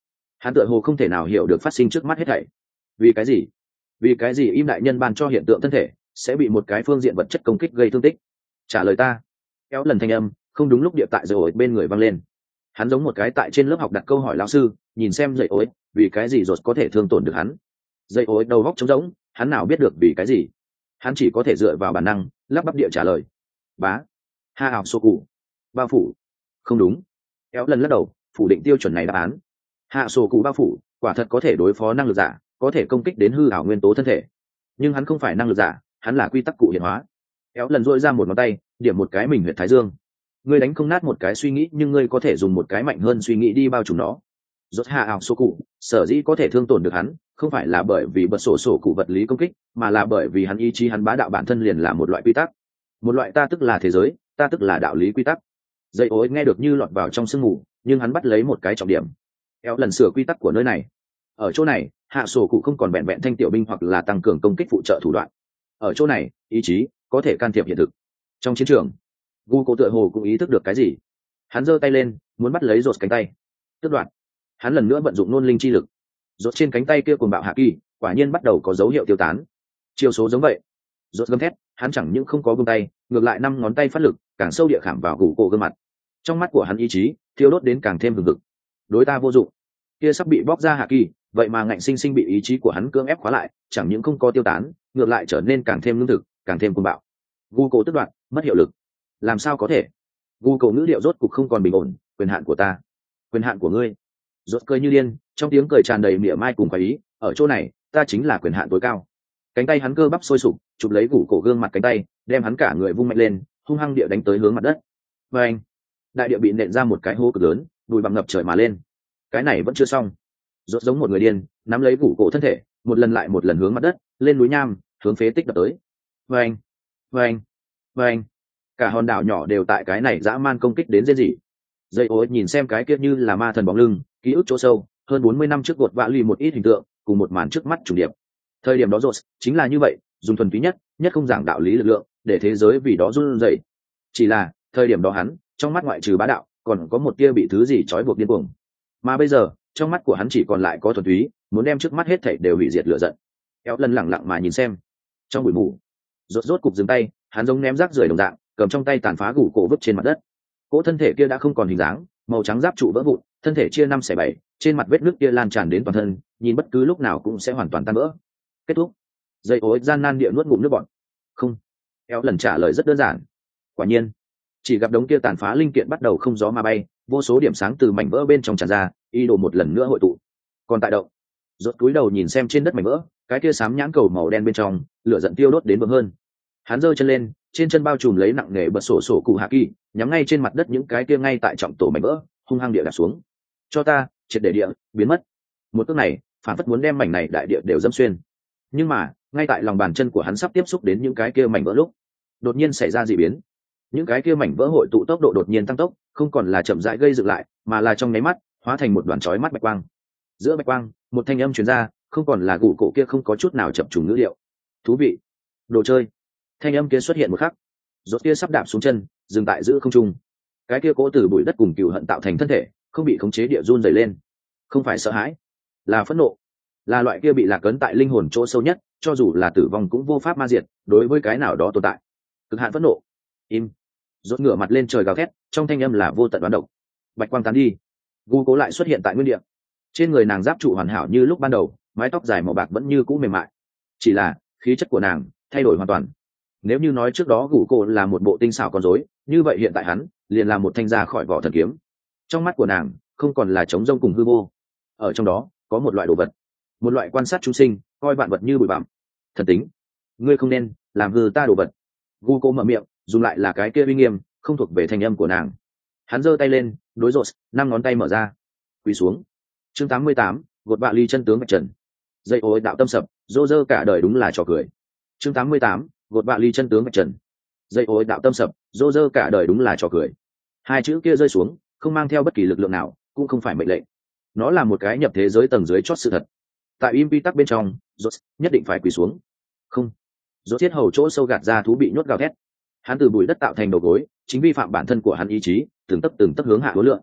Hắn tựa hồ không thể nào hiểu được phát sinh trước mắt hết thảy. Vì cái gì? Vì cái gì im đại nhân ban cho hiện tượng thân thể sẽ bị một cái phương diện vật chất công kích gây thương tích? Trả lời ta. Kéo lần thanh âm không đúng lúc điệp tại dậy ối bên người vang lên. Hắn giống một cái tại trên lớp học đặt câu hỏi lão sư, nhìn xem dậy ối, vì cái gì rồi có thể thương tổn được hắn. Dậy ối đầu góc trống rỗng, hắn nào biết được vì cái gì? Hắn chỉ có thể dựa vào bản năng lắp bắp địa trả lời. Bá. Ha ảo sô cụ. Bao phủ. Không đúng. Kéo lần lắc đầu phủ định tiêu chuẩn này đáp án. Hạ sổ cụ bao phủ quả thật có thể đối phó năng lực giả, có thể công kích đến hư ảo nguyên tố thân thể, nhưng hắn không phải năng lực giả, hắn là quy tắc cụ hiện hóa. Kéo lần dội ra một ngón tay điểm một cái mình huyệt thái dương. Ngươi đánh không nát một cái suy nghĩ, nhưng ngươi có thể dùng một cái mạnh hơn suy nghĩ đi bao trùm nó. Rốt hạ ảo sổ cụ sở dĩ có thể thương tổn được hắn, không phải là bởi vì bật sổ sổ cụ vật lý công kích, mà là bởi vì hắn ý chí, hắn bá đạo bản thân liền là một loại quy tắc, một loại ta tức là thế giới, ta tức là đạo lý quy tắc. Dây ối nghe được như lọt vào trong sương mù, nhưng hắn bắt lấy một cái trọng điểm. Kéo lần sửa quy tắc của nơi này. Ở chỗ này, hạ sổ cụ không còn vẹn vẹn thanh tiểu binh hoặc là tăng cường công kích phụ trợ thủ đoạn. Ở chỗ này, ý chí có thể can thiệp hiện thực. Trong chiến trường, gu cổ tựa hồ cũng ý thức được cái gì. Hắn giơ tay lên muốn bắt lấy rột cánh tay, tước đoạt. Hắn lần nữa vận dụng nôn linh chi lực, rột trên cánh tay kia cuồng bạo hạ kỳ quả nhiên bắt đầu có dấu hiệu tiêu tán. Chiêu số giống vậy, rột gầm thét, hắn chẳng những không có buông tay, ngược lại năm ngón tay phát lực càng sâu địa khảm vào gu cổ gương mặt. Trong mắt của hắn ý chí thiêu đốt đến càng thêm hừng hực. Đối ta vô dụng. Kia sắp bị bóc ra hạ kỳ, vậy mà ngạnh sinh sinh bị ý chí của hắn cưỡng ép khóa lại, chẳng những không có tiêu tán, ngược lại trở nên càng thêm lương thực, càng thêm cuồng bạo. Gu cổ tức đoạn mất hiệu lực. Làm sao có thể? Gu cổ ngữ điệu rốt cục không còn bình ổn. Quyền hạn của ta, quyền hạn của ngươi. Rốt cười như điên, trong tiếng cười tràn đầy mỉa mai cùng khoái ý. Ở chỗ này, ta chính là quyền hạn tối cao. Cánh tay hắn cơ bắp sôi sục, chụp lấy Gu cổ gương mặt cánh tay, đem hắn cả người vung mạnh lên, hung hăng địa đánh tới hướng mặt đất. Và anh, đại địa bị nện ra một cái hố cực lớn, bụi bặm ngập trời mà lên. Cái này vẫn chưa xong. Rốt giống một người điên, nắm lấy Gu cổ thân thể, một lần lại một lần hướng mặt đất, lên núi nham, hướng phế tích đập tới. Và anh, và anh, và anh, cả hòn đảo nhỏ đều tại cái này dã man công kích đến rên rỉ. Dây ối nhìn xem cái kia như là ma thần bóng lưng, ký ức chỗ sâu hơn bốn mươi năm trước gột vạ lì một ít hình tượng cùng một màn trước mắt trùng điệp. Thời điểm đó rốt chính là như vậy, dùng thuần túy nhất nhất không giảng đạo lý lực lượng để thế giới vì đó run rẩy. Chỉ là thời điểm đó hắn trong mắt ngoại trừ bá đạo còn có một tia bị thứ gì trói buộc điên cuồng, mà bây giờ trong mắt của hắn chỉ còn lại có thuần túy muốn đem trước mắt hết thảy đều hủy diệt lửa giận. Kéo lần lẳng lặng mà nhìn xem. Trong bụi mù, rốt rốt cục dừng tay, hắn giống ném rác rưởi đồng dạng, cầm trong tay tàn phá gù cổ vứt trên mặt đất. Cỗ thân thể kia đã không còn hình dáng, màu trắng giáp trụ vỡ vụn, thân thể chia năm xẻ bảy, trên mặt vết nước kia lan tràn đến toàn thân, nhìn bất cứ lúc nào cũng sẽ hoàn toàn tan vỡ. Kết thúc. Dây ối gian nan địa nuốt ngụm nước bọt. Không. Kéo lần trả lời rất đơn giản. Quả nhiên, chỉ gặp đống kia tàn phá linh kiện bắt đầu không gió mà bay, vô số điểm sáng từ mảnh vỡ bên trong tràn ra, ý đồ một lần nữa hội tụ. Còn tại động, rốt cúi đầu nhìn xem trên đất mảnh vỡ, cái kia xám nhãn cầu màu đen bên trong, lửa giận tiêu đốt đến vượng hơn. Hắn giơ chân lên, trên chân bao trùm lấy nặng nề bật sổ sổ cụ hạ kỳ, nhắm ngay trên mặt đất những cái kia ngay tại trọng tổ mảnh vỡ, hung hăng địa đạp xuống. Cho ta, triệt để địa, biến mất. Một cước này, phản phất muốn đem mảnh này đại địa đều dẫm xuyên. Nhưng mà, ngay tại lòng bàn chân của hắn sắp tiếp xúc đến những cái kia mảnh vỡ lúc, đột nhiên xảy ra dị biến. Những cái kia mảnh vỡ hội tụ tốc độ đột nhiên tăng tốc, không còn là chậm rãi gây dựng lại, mà là trong nháy mắt, hóa thành một đoàn chói mắt bạch quang. Giữa bạch quang, một thanh âm truyền ra, không còn là gù cổ kia không có chút nào chập trùng ngữ điệu. Thú vị, đồ chơi. Thanh âm kia xuất hiện một khắc, rốt kia sắp đạp xuống chân, dừng tại giữa không trung. Cái kia cố từ bụi đất cùng cừu hận tạo thành thân thể, không bị khống chế địa run rẩy lên. Không phải sợ hãi, là phẫn nộ, là loại kia bị lạc ấn tại linh hồn chỗ sâu nhất, cho dù là tử vong cũng vô pháp ma diệt, đối với cái nào đó tồn tại. Cực hạn phẫn nộ. Im. Rốt ngửa mặt lên trời gào thét, trong thanh âm là vô tận đoán độc. Bạch quang tán đi, gu cố lại xuất hiện tại nguyên địa. Trên người nàng giáp trụ hoàn hảo như lúc ban đầu, mái tóc dài màu bạc vẫn như cũ mềm mại. Chỉ là khí chất của nàng thay đổi hoàn toàn. Nếu như nói trước đó gù cô là một bộ tinh xảo con rối, như vậy hiện tại hắn liền là một thanh ra khỏi vỏ thần kiếm. Trong mắt của nàng không còn là trống rông cùng hư vô, ở trong đó có một loại đồ vật, một loại quan sát chúng sinh, coi vạn vật như bụi bặm. Thần tính, ngươi không nên làm hư ta đồ vật. Gu cô mở miệng, dùng lại là cái kia uy nghiêm, không thuộc về thanh âm của nàng. Hắn giơ tay lên, đối rột, năm ngón tay mở ra, quỳ xuống. Chương tám mươi tám, gột bạ ly chân tướng vạch trần. Dây ối đạo tâm sập, rô rơ cả đời đúng là trò cười. Chương tám mươi tám, gột bạ ly chân tướng vạch trần. Dây ối đạo tâm sập, rô rơ cả đời đúng là trò cười. Hai chữ kia rơi xuống, không mang theo bất kỳ lực lượng nào, cũng không phải mệnh lệnh. Nó là một cái nhập thế giới tầng dưới chót sự thật. Tại im quy tắc bên trong, rột nhất định phải quỳ xuống. Không. Rốt thiết hầu chỗ sâu gạt ra thú bị nhốt gào thét. Hắn từ bụi đất tạo thành đầu gối, chính vi phạm bản thân của hắn ý chí, từng tấc từng tấc hướng hạ đối lượng.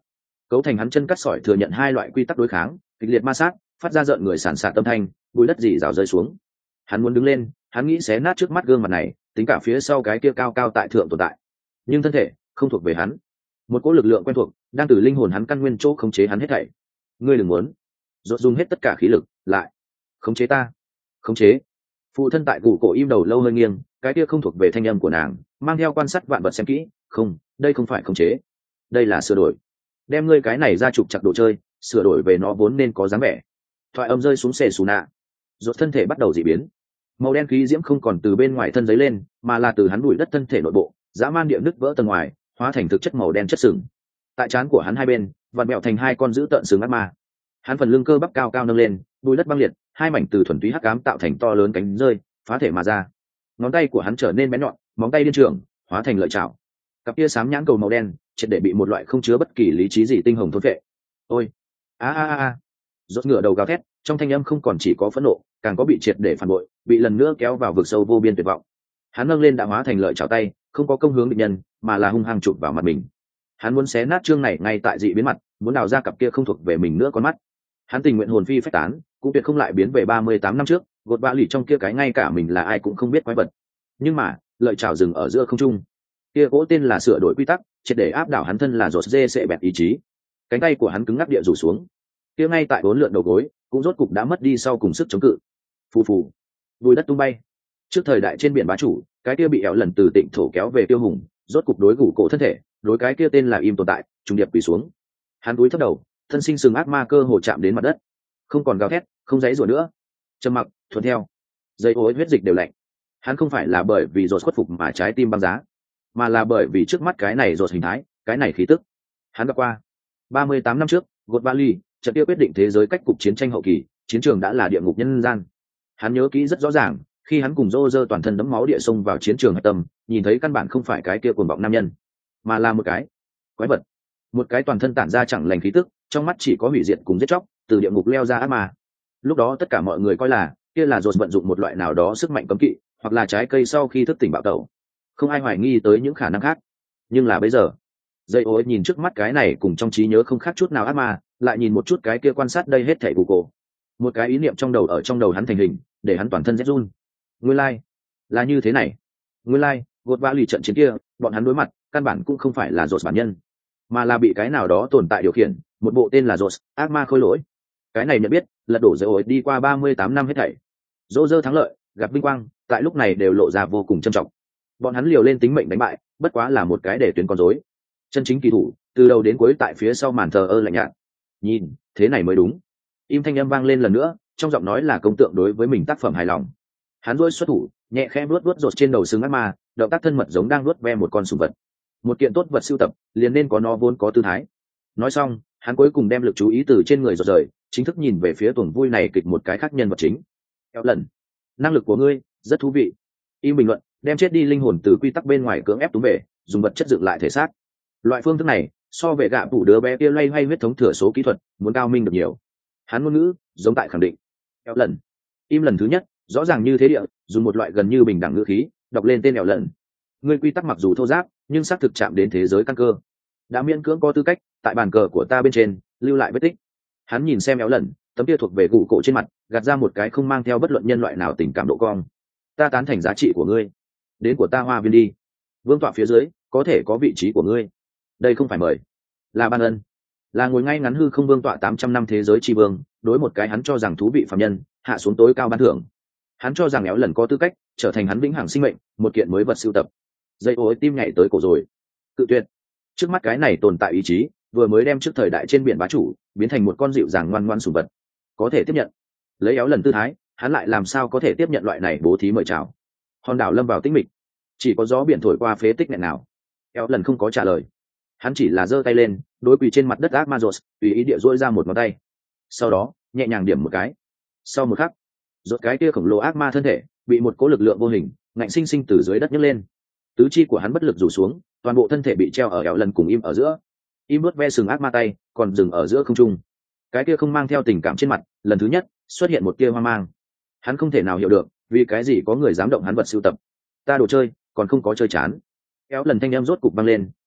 cấu thành hắn chân cắt sỏi thừa nhận hai loại quy tắc đối kháng, kịch liệt ma sát, phát ra rợn người sản sạt tâm thanh, bụi đất dì rào rơi xuống. Hắn muốn đứng lên, hắn nghĩ xé nát trước mắt gương mặt này, tính cả phía sau cái kia cao cao tại thượng tồn tại, nhưng thân thể không thuộc về hắn. Một cỗ lực lượng quen thuộc đang từ linh hồn hắn căn nguyên chỗ khống chế hắn hết thảy. Ngươi đừng muốn. Rốt dùng hết tất cả khí lực, lại khống chế ta. Khống chế. Phụ thân tại cụ cổ im đầu lâu hơi nghiêng, cái kia không thuộc về thanh âm của nàng, mang theo quan sát vạn vật xem kỹ. Không, đây không phải khống chế, đây là sửa đổi. Đem ngươi cái này ra trục chặt đồ chơi, sửa đổi về nó vốn nên có dáng vẻ. Thoại âm rơi xuống xề xù nạ, rốt thân thể bắt đầu dị biến. Màu đen khí diễm không còn từ bên ngoài thân giấy lên, mà là từ hắn bụi đất thân thể nội bộ, dã man địa nứt vỡ tầng ngoài, hóa thành thực chất màu đen chất sừng. Tại trán của hắn hai bên, vặn mèo thành hai con dữ tợn sừng ác ma. Hắn phần lưng cơ bắp cao cao nâng lên, bụi đất băng liệt, hai mảnh từ thuần túy hắc ám tạo thành to lớn cánh rơi, phá thể mà ra. Ngón tay của hắn trở nên bén nhọn, móng tay điên trường, hóa thành lợi chảo. Cặp kia sám nhãn cầu màu đen, triệt để bị một loại không chứa bất kỳ lý trí gì tinh hồng thôn phệ. Ôi, a a a, rốt ngửa đầu gào thét, trong thanh âm không còn chỉ có phẫn nộ, càng có bị triệt để phản bội, bị lần nữa kéo vào vực sâu vô biên tuyệt vọng. Hắn nâng lên đã hóa thành lợi chảo tay, không có công hướng địch nhân, mà là hung hăng chụp vào mặt mình. Hắn muốn xé nát chương này ngay tại dị biến mặt, muốn đào ra cặp kia không thuộc về mình nữa con mắt. Hắn tình nguyện hồn phi phách tán, cũng tuyệt không lại biến về ba mươi tám năm trước, gột bạ lì trong kia cái ngay cả mình là ai cũng không biết quái vật. Nhưng mà, lợi chảo dừng ở giữa không trung. Kia cỗ tên là sửa đổi quy tắc, triệt để áp đảo hắn thân là rột dê sẽ bẹt ý chí. Cánh tay của hắn cứng ngắc địa rủ xuống. Kia ngay tại bốn lượn đầu gối, cũng rốt cục đã mất đi sau cùng sức chống cự. Phù phù, bùi đất tung bay. Trước thời đại trên biển bá chủ, cái kia bị ẻo lần từ tịnh thổ kéo về tiêu hùng, rốt cục đối gủ cổ thân thể, đối cái kia tên là im tồn tại, trùng điệp quỳ xuống. Hắn cúi thấp đầu, thân sinh sừng ác ma cơ hồ chạm đến mặt đất, không còn gào thét, không dãy rủa nữa, trầm mặc thuận theo. Dây ối huyết dịch đều lạnh. Hắn không phải là bởi vì rột khuất phục mà trái tim băng giá, mà là bởi vì trước mắt cái này rột hình thái, cái này khí tức. Hắn gặp qua ba mươi tám năm trước, gột Bali, trận kia quyết định thế giới cách cục chiến tranh hậu kỳ, chiến trường đã là địa ngục nhân gian. Hắn nhớ kỹ rất rõ ràng, khi hắn cùng Roger toàn thân đẫm máu địa xông vào chiến trường hạch tâm, nhìn thấy căn bản không phải cái kia cuồng vọng nam nhân, mà là một cái quái vật, một cái toàn thân tản ra chẳng lành khí tức, trong mắt chỉ có hủy diệt cùng giết chóc, từ địa ngục leo ra ác ma. Lúc đó tất cả mọi người coi là kia là Roger vận dụng một loại nào đó sức mạnh cấm kỵ, hoặc là trái cây sau khi thức tỉnh bạo tẩu, không ai hoài nghi tới những khả năng khác. Nhưng là bây giờ, dây ối nhìn trước mắt cái này cùng trong trí nhớ không khác chút nào ác ma, lại nhìn một chút cái kia quan sát đây hết thảy của cô, một cái ý niệm trong đầu ở trong đầu hắn thành hình, để hắn toàn thân rét run. Nguyên lai like, là như thế này. Nguyên lai like, gột vã lì trận chiến kia, bọn hắn đối mặt căn bản cũng không phải là rột bản nhân, mà là bị cái nào đó tồn tại điều khiển, một bộ tên là rột ác ma khôi lỗi. Cái này nhận biết lật đổ dây ối đi qua ba mươi tám năm hết thảy. Dỗ dơ thắng lợi, gặp vinh quang, tại lúc này đều lộ ra vô cùng trầm trọng. Bọn hắn liều lên tính mệnh đánh bại, bất quá là một cái để tuyến con rối. Chân chính kỳ thủ, từ đầu đến cuối tại phía sau màn thờ ơ lạnh nhạt. Nhìn, thế này mới đúng. Im thanh âm vang lên lần nữa, trong giọng nói là công tượng đối với mình tác phẩm hài lòng. Hắn duỗi xuất thủ, nhẹ khẽ vuốt vuốt rột trên đầu sừng ác ma, động tác thân mật giống đang vuốt ve một con sủng vật. Một kiện tốt vật sưu tập, liền nên có nó vốn có tư thái. Nói xong, hắn cuối cùng đem lực chú ý từ trên người rột rời, chính thức nhìn về phía tuồng vui này kịch một cái khác nhân vật chính. Kéo lần, năng lực của ngươi rất thú vị. Im bình luận, đem chết đi linh hồn từ quy tắc bên ngoài cưỡng ép túm về, dùng vật chất dựng lại thể xác. Loại phương thức này, so về gạ phủ đứa bé kia loay hoay huyết thống thừa số kỹ thuật, muốn cao minh được nhiều. Hắn ngôn ngữ giống tại khẳng định. Kéo lần, Im lần thứ nhất, rõ ràng như thế địa, dùng một loại gần như bình đẳng ngữ khí, đọc lên tên Kéo lần. Ngươi quy tắc mặc dù thô ráp, nhưng xác thực chạm đến thế giới căn cơ, đã miễn cưỡng có tư cách tại bàn cờ của ta bên trên lưu lại vết tích. Hắn nhìn xem Kéo lần, tấm kia thuộc về gù cổ trên mặt, gạt ra một cái không mang theo bất luận nhân loại nào tình cảm độ cong. Ta tán thành giá trị của ngươi, đến của ta hoa viên đi. Vương tọa phía dưới có thể có vị trí của ngươi. Đây không phải mời, là ban ân, là ngồi ngay ngắn hư không vương tọa tám trăm năm thế giới tri vương, đối một cái hắn cho rằng thú vị phạm nhân hạ xuống tối cao ban thưởng. Hắn cho rằng Éo lần có tư cách trở thành hắn vĩnh hằng sinh mệnh, một kiện mới vật sưu tập. Dây ối tim nhảy tới cổ rồi. Cự tuyệt. Trước mắt cái này tồn tại ý chí, vừa mới đem trước thời đại trên biển bá chủ biến thành một con dịu dàng ngoan ngoan sủng vật, có thể tiếp nhận. Lấy Éo lần tư thái, hắn lại làm sao có thể tiếp nhận loại này bố thí mời chào. Hòn đảo lâm vào tĩnh mịch, chỉ có gió biển thổi qua phế tích nghẹn nào. Éo lần không có trả lời, hắn chỉ là giơ tay lên, đối quỳ trên mặt đất ác ma rột, tùy ý địa dỗi ra một ngón tay, sau đó nhẹ nhàng điểm một cái. Sau một khắc, rột cái kia khổng lồ ác ma thân thể bị một cỗ lực lượng vô hình ngạnh sinh sinh từ dưới đất nhấc lên. Tứ chi của hắn bất lực rủ xuống, toàn bộ thân thể bị treo ở Éo lần cùng Im ở giữa. Im nuốt ve sừng ác ma tay, còn dừng ở giữa không trung. Cái kia không mang theo tình cảm trên mặt, lần thứ nhất xuất hiện một tia hoang mang. Hắn không thể nào hiểu được, vì cái gì có người dám động hắn vật sưu tập. Ta đồ chơi, còn không có chơi chán. Éo lần thanh em rốt cục vang lên,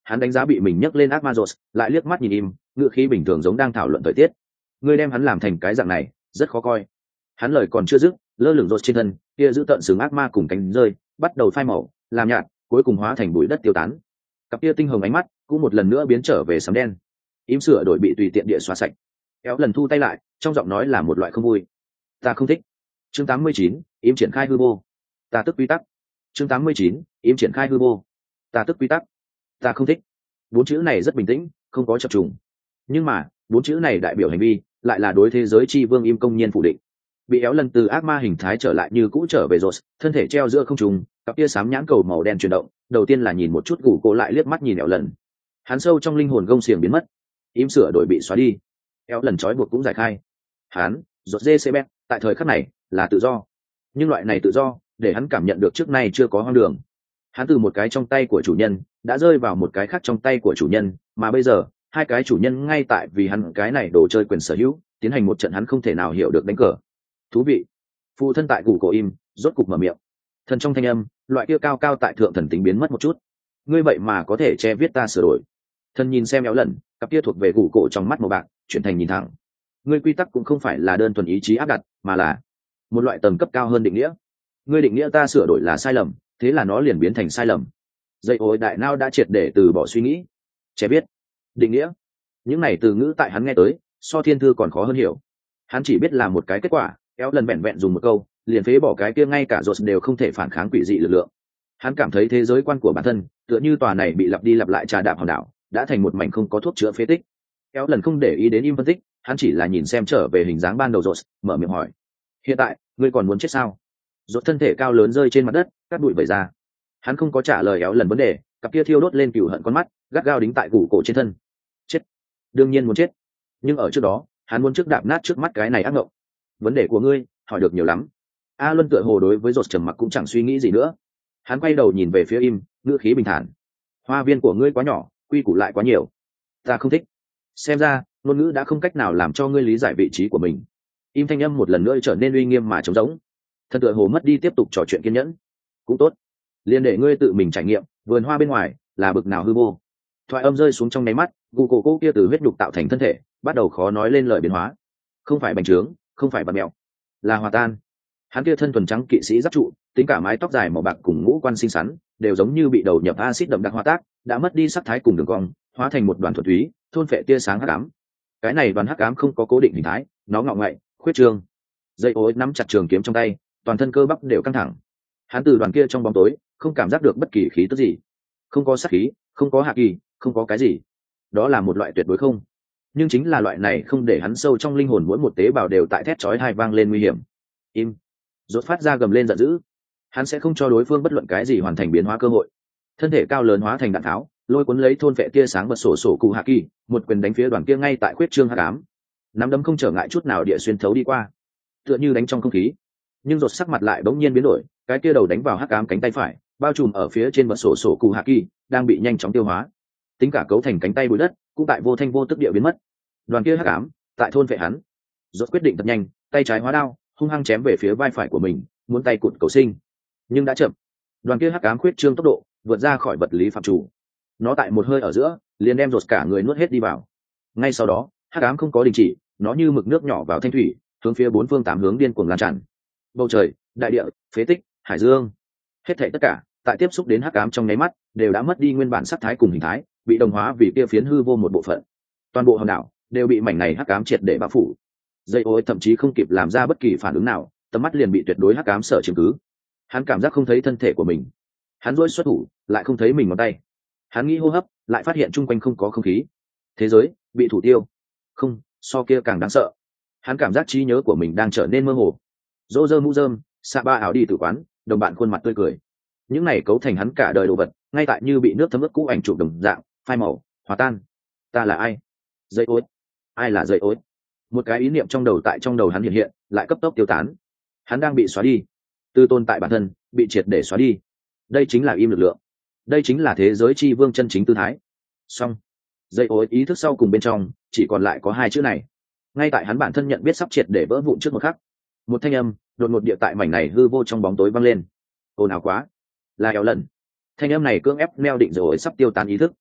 hắn đánh giá bị mình nhấc lên ác ma rột, lại liếc mắt nhìn im, ngựa khí bình thường giống đang thảo luận thời tiết. Ngươi đem hắn làm thành cái dạng này rất khó coi. Hắn lời còn chưa dứt, lơ lửng rột trên thân kia giữ tận sừng ác ma cùng cánh rơi bắt đầu phai màu làm nhạt, cuối cùng hóa thành bụi đất tiêu tán. Cặp kia tinh hồng ánh mắt cũng một lần nữa biến trở về sấm đen. Im sửa đổi bị tùy tiện địa xóa sạch. Kéo lần thu tay lại, trong giọng nói là một loại không vui. Ta không thích. Chương tám mươi chín, im triển khai hư vô. Ta tức quy tắc. Chương tám mươi chín, im triển khai hư vô. Ta tức quy tắc. Ta không thích. Bốn chữ này rất bình tĩnh, không có chập trùng. Nhưng mà, bốn chữ này đại biểu hành vi, lại là đối thế giới chi vương im công nhiên phủ định. Bị éo lần từ ác ma hình thái trở lại như cũ trở về rồi, thân thể treo giữa không trung, cặp tia sám nhãn cầu màu đen chuyển động, đầu tiên là nhìn một chút gù cô lại liếc mắt nhìn éo lần. Hắn sâu trong linh hồn gông xiềng biến mất, im sửa đổi bị xóa đi, éo lần trói buộc cũng giải khai. Hắn, rốt dê xê bét, tại thời khắc này là tự do, nhưng loại này tự do để hắn cảm nhận được trước nay chưa có hoang đường. Hắn từ một cái trong tay của chủ nhân đã rơi vào một cái khác trong tay của chủ nhân, mà bây giờ hai cái chủ nhân ngay tại vì hắn cái này đồ chơi quyền sở hữu tiến hành một trận hắn không thể nào hiểu được đánh cờ. Thú vị. Phụ thân tại củ cổ im rốt cục mở miệng, thần trong thanh âm loại kia cao cao tại thượng thần tính biến mất một chút. Ngươi vậy mà có thể che viết ta sửa đổi. Thần nhìn xem éo lần, cặp kia thuộc về củ cổ trong mắt màu bạc chuyển thành nhìn thẳng. Ngươi quy tắc cũng không phải là đơn thuần ý chí áp đặt, mà là một loại tầng cấp cao hơn định nghĩa. Ngươi định nghĩa ta sửa đổi là sai lầm, thế là nó liền biến thành sai lầm. Dây ối đại nao đã triệt để từ bỏ suy nghĩ. Che biết, định nghĩa, những này từ ngữ tại hắn nghe tới so thiên thư còn khó hơn hiểu. Hắn chỉ biết là một cái kết quả, éo lần vẹn vẹn dùng một câu liền phế bỏ cái kia ngay cả rột đều không thể phản kháng quỷ dị lực lượng. Hắn cảm thấy thế giới quan của bản thân tựa như tòa này bị lặp đi lặp lại trà đạp hòn đảo đã thành một mảnh không có thuốc chữa phế tích. Éo lần không để ý đến im phân tích, hắn chỉ là nhìn xem trở về hình dáng ban đầu rột, mở miệng hỏi: hiện tại ngươi còn muốn chết sao? Rột thân thể cao lớn rơi trên mặt đất, cát bụi vẩy ra. Hắn không có trả lời éo lần vấn đề, cặp kia thiêu đốt lên cừu hận con mắt gắt gao đính tại củ cổ trên thân. Chết, đương nhiên muốn chết, nhưng ở trước đó hắn muốn trước đạp nát trước mắt cái này ác mộng. Vấn đề của ngươi hỏi được nhiều lắm. A luân tựa hồ đối với rột trầm mặc cũng chẳng suy nghĩ gì nữa. Hắn quay đầu nhìn về phía im, ngữ khí bình thản: hoa viên của ngươi quá nhỏ, quy củ lại quá nhiều, ta không thích. Xem ra ngôn ngữ đã không cách nào làm cho ngươi lý giải vị trí của mình. Im thanh âm một lần nữa trở nên uy nghiêm mà trống rỗng. Thần tựa hồ mất đi tiếp tục trò chuyện kiên nhẫn. Cũng tốt, liền để ngươi tự mình trải nghiệm vườn hoa bên ngoài là bực nào hư vô. Thoại âm rơi xuống trong nháy mắt, gù cổ cô kia từ huyết nhục tạo thành thân thể bắt đầu khó nói lên lời biến hóa. Không phải bành trướng, không phải bạt mẹo, là hòa tan. Hắn kia thân thuần trắng kỵ sĩ giáp trụ, tính cả mái tóc dài màu bạc cùng ngũ quan xinh xắn đều giống như bị đầu nhập axit đậm đặc hóa tác, đã mất đi sắc thái cùng đường cong, hóa thành một đoàn thuần túy thôn phệ tia sáng hắc ám. Cái này đoàn hắc ám không có cố định hình thái, nó ngọ ngậy khuyết trương. Dây ối nắm chặt trường kiếm trong tay, toàn thân cơ bắp đều căng thẳng. Hắn từ đoàn kia trong bóng tối không cảm giác được bất kỳ khí tức gì, không có sát khí, không có hạ kỳ, không có cái gì. Đó là một loại tuyệt đối không. Nhưng chính là loại này không để hắn sâu trong linh hồn mỗi một tế bào đều tại thét chói tai vang lên nguy hiểm. Im. Rốt phát ra gầm lên giận dữ. Hắn sẽ không cho đối phương bất luận cái gì hoàn thành biến hóa cơ hội. Thân thể cao lớn hóa thành đạn tháo, lôi cuốn lấy thôn vệ tia sáng bật sổ sổ cụ hạ kỳ, một quyền đánh phía đoàn kia ngay tại khuyết trương hắc ám. Nắm đấm không trở ngại chút nào địa xuyên thấu đi qua, tựa như đánh trong không khí. Nhưng rột sắc mặt lại bỗng nhiên biến đổi, cái kia đầu đánh vào hắc ám cánh tay phải, bao trùm ở phía trên bật sổ sổ cụ hạ kỳ, đang bị nhanh chóng tiêu hóa. Tính cả cấu thành cánh tay bụi đất, cũng tại vô thanh vô tức địa biến mất. Đoàn kia hắc ám tại thôn vệ hắn. Rốt quyết định thật nhanh, tay trái hóa đao, hung hăng chém về phía vai phải của mình, muốn tay cụt cầu sinh. Nhưng đã chậm. Đoàn kia hắc ám khuyết trương tốc độ vượt ra khỏi vật lý phạm chủ. Nó tại một hơi ở giữa liền đem rột cả người nuốt hết đi vào. Ngay sau đó hắc ám không có đình chỉ, nó như mực nước nhỏ vào thanh thủy, hướng phía bốn phương tám hướng điên cuồng lan tràn. Bầu trời, đại địa, phế tích, hải dương, hết thảy tất cả tại tiếp xúc đến hắc ám trong nháy mắt đều đã mất đi nguyên bản sắc thái cùng hình thái, bị đồng hóa vì kia phiến hư vô một bộ phận. Toàn bộ hòn đảo đều bị mảnh này hắc ám triệt để bao phủ. Dây ối thậm chí không kịp làm ra bất kỳ phản ứng nào, tầm mắt liền bị tuyệt đối hắc ám sở chiếm cứ. Hắn cảm giác không thấy thân thể của mình. Hắn duỗi xuất thủ, lại không thấy mình ngón tay. Hắn nghĩ hô hấp, lại phát hiện chung quanh không có không khí. Thế giới bị thủ tiêu. Không, so kia càng đáng sợ. Hắn cảm giác trí nhớ của mình đang trở nên mơ hồ. Rô rơ mũ rơm, xạ ba áo đi tử quán, đồng bạn khuôn mặt tươi cười. Những này cấu thành hắn cả đời đồ vật, ngay tại như bị nước thấm ướt cũ ảnh chụp đồng dạng, phai màu, hòa tan. Ta là ai? Dây ối. Ai là dây ối? Một cái ý niệm trong đầu tại trong đầu hắn hiện hiện, lại cấp tốc tiêu tán. Hắn đang bị xóa đi, từ tồn tại bản thân bị triệt để xóa đi. Đây chính là im lực lượng, đây chính là thế giới chi vương chân chính tư thái. Xong. Dây ối ý thức sau cùng bên trong chỉ còn lại có hai chữ này. Ngay tại hắn bản thân nhận biết sắp triệt để vỡ vụn trước một khắc, một thanh âm đột ngột địa tại mảnh này hư vô trong bóng tối vang lên. Ồn ào quá, là éo lần. Thanh âm này cưỡng ép neo định rồi sắp tiêu tán ý thức.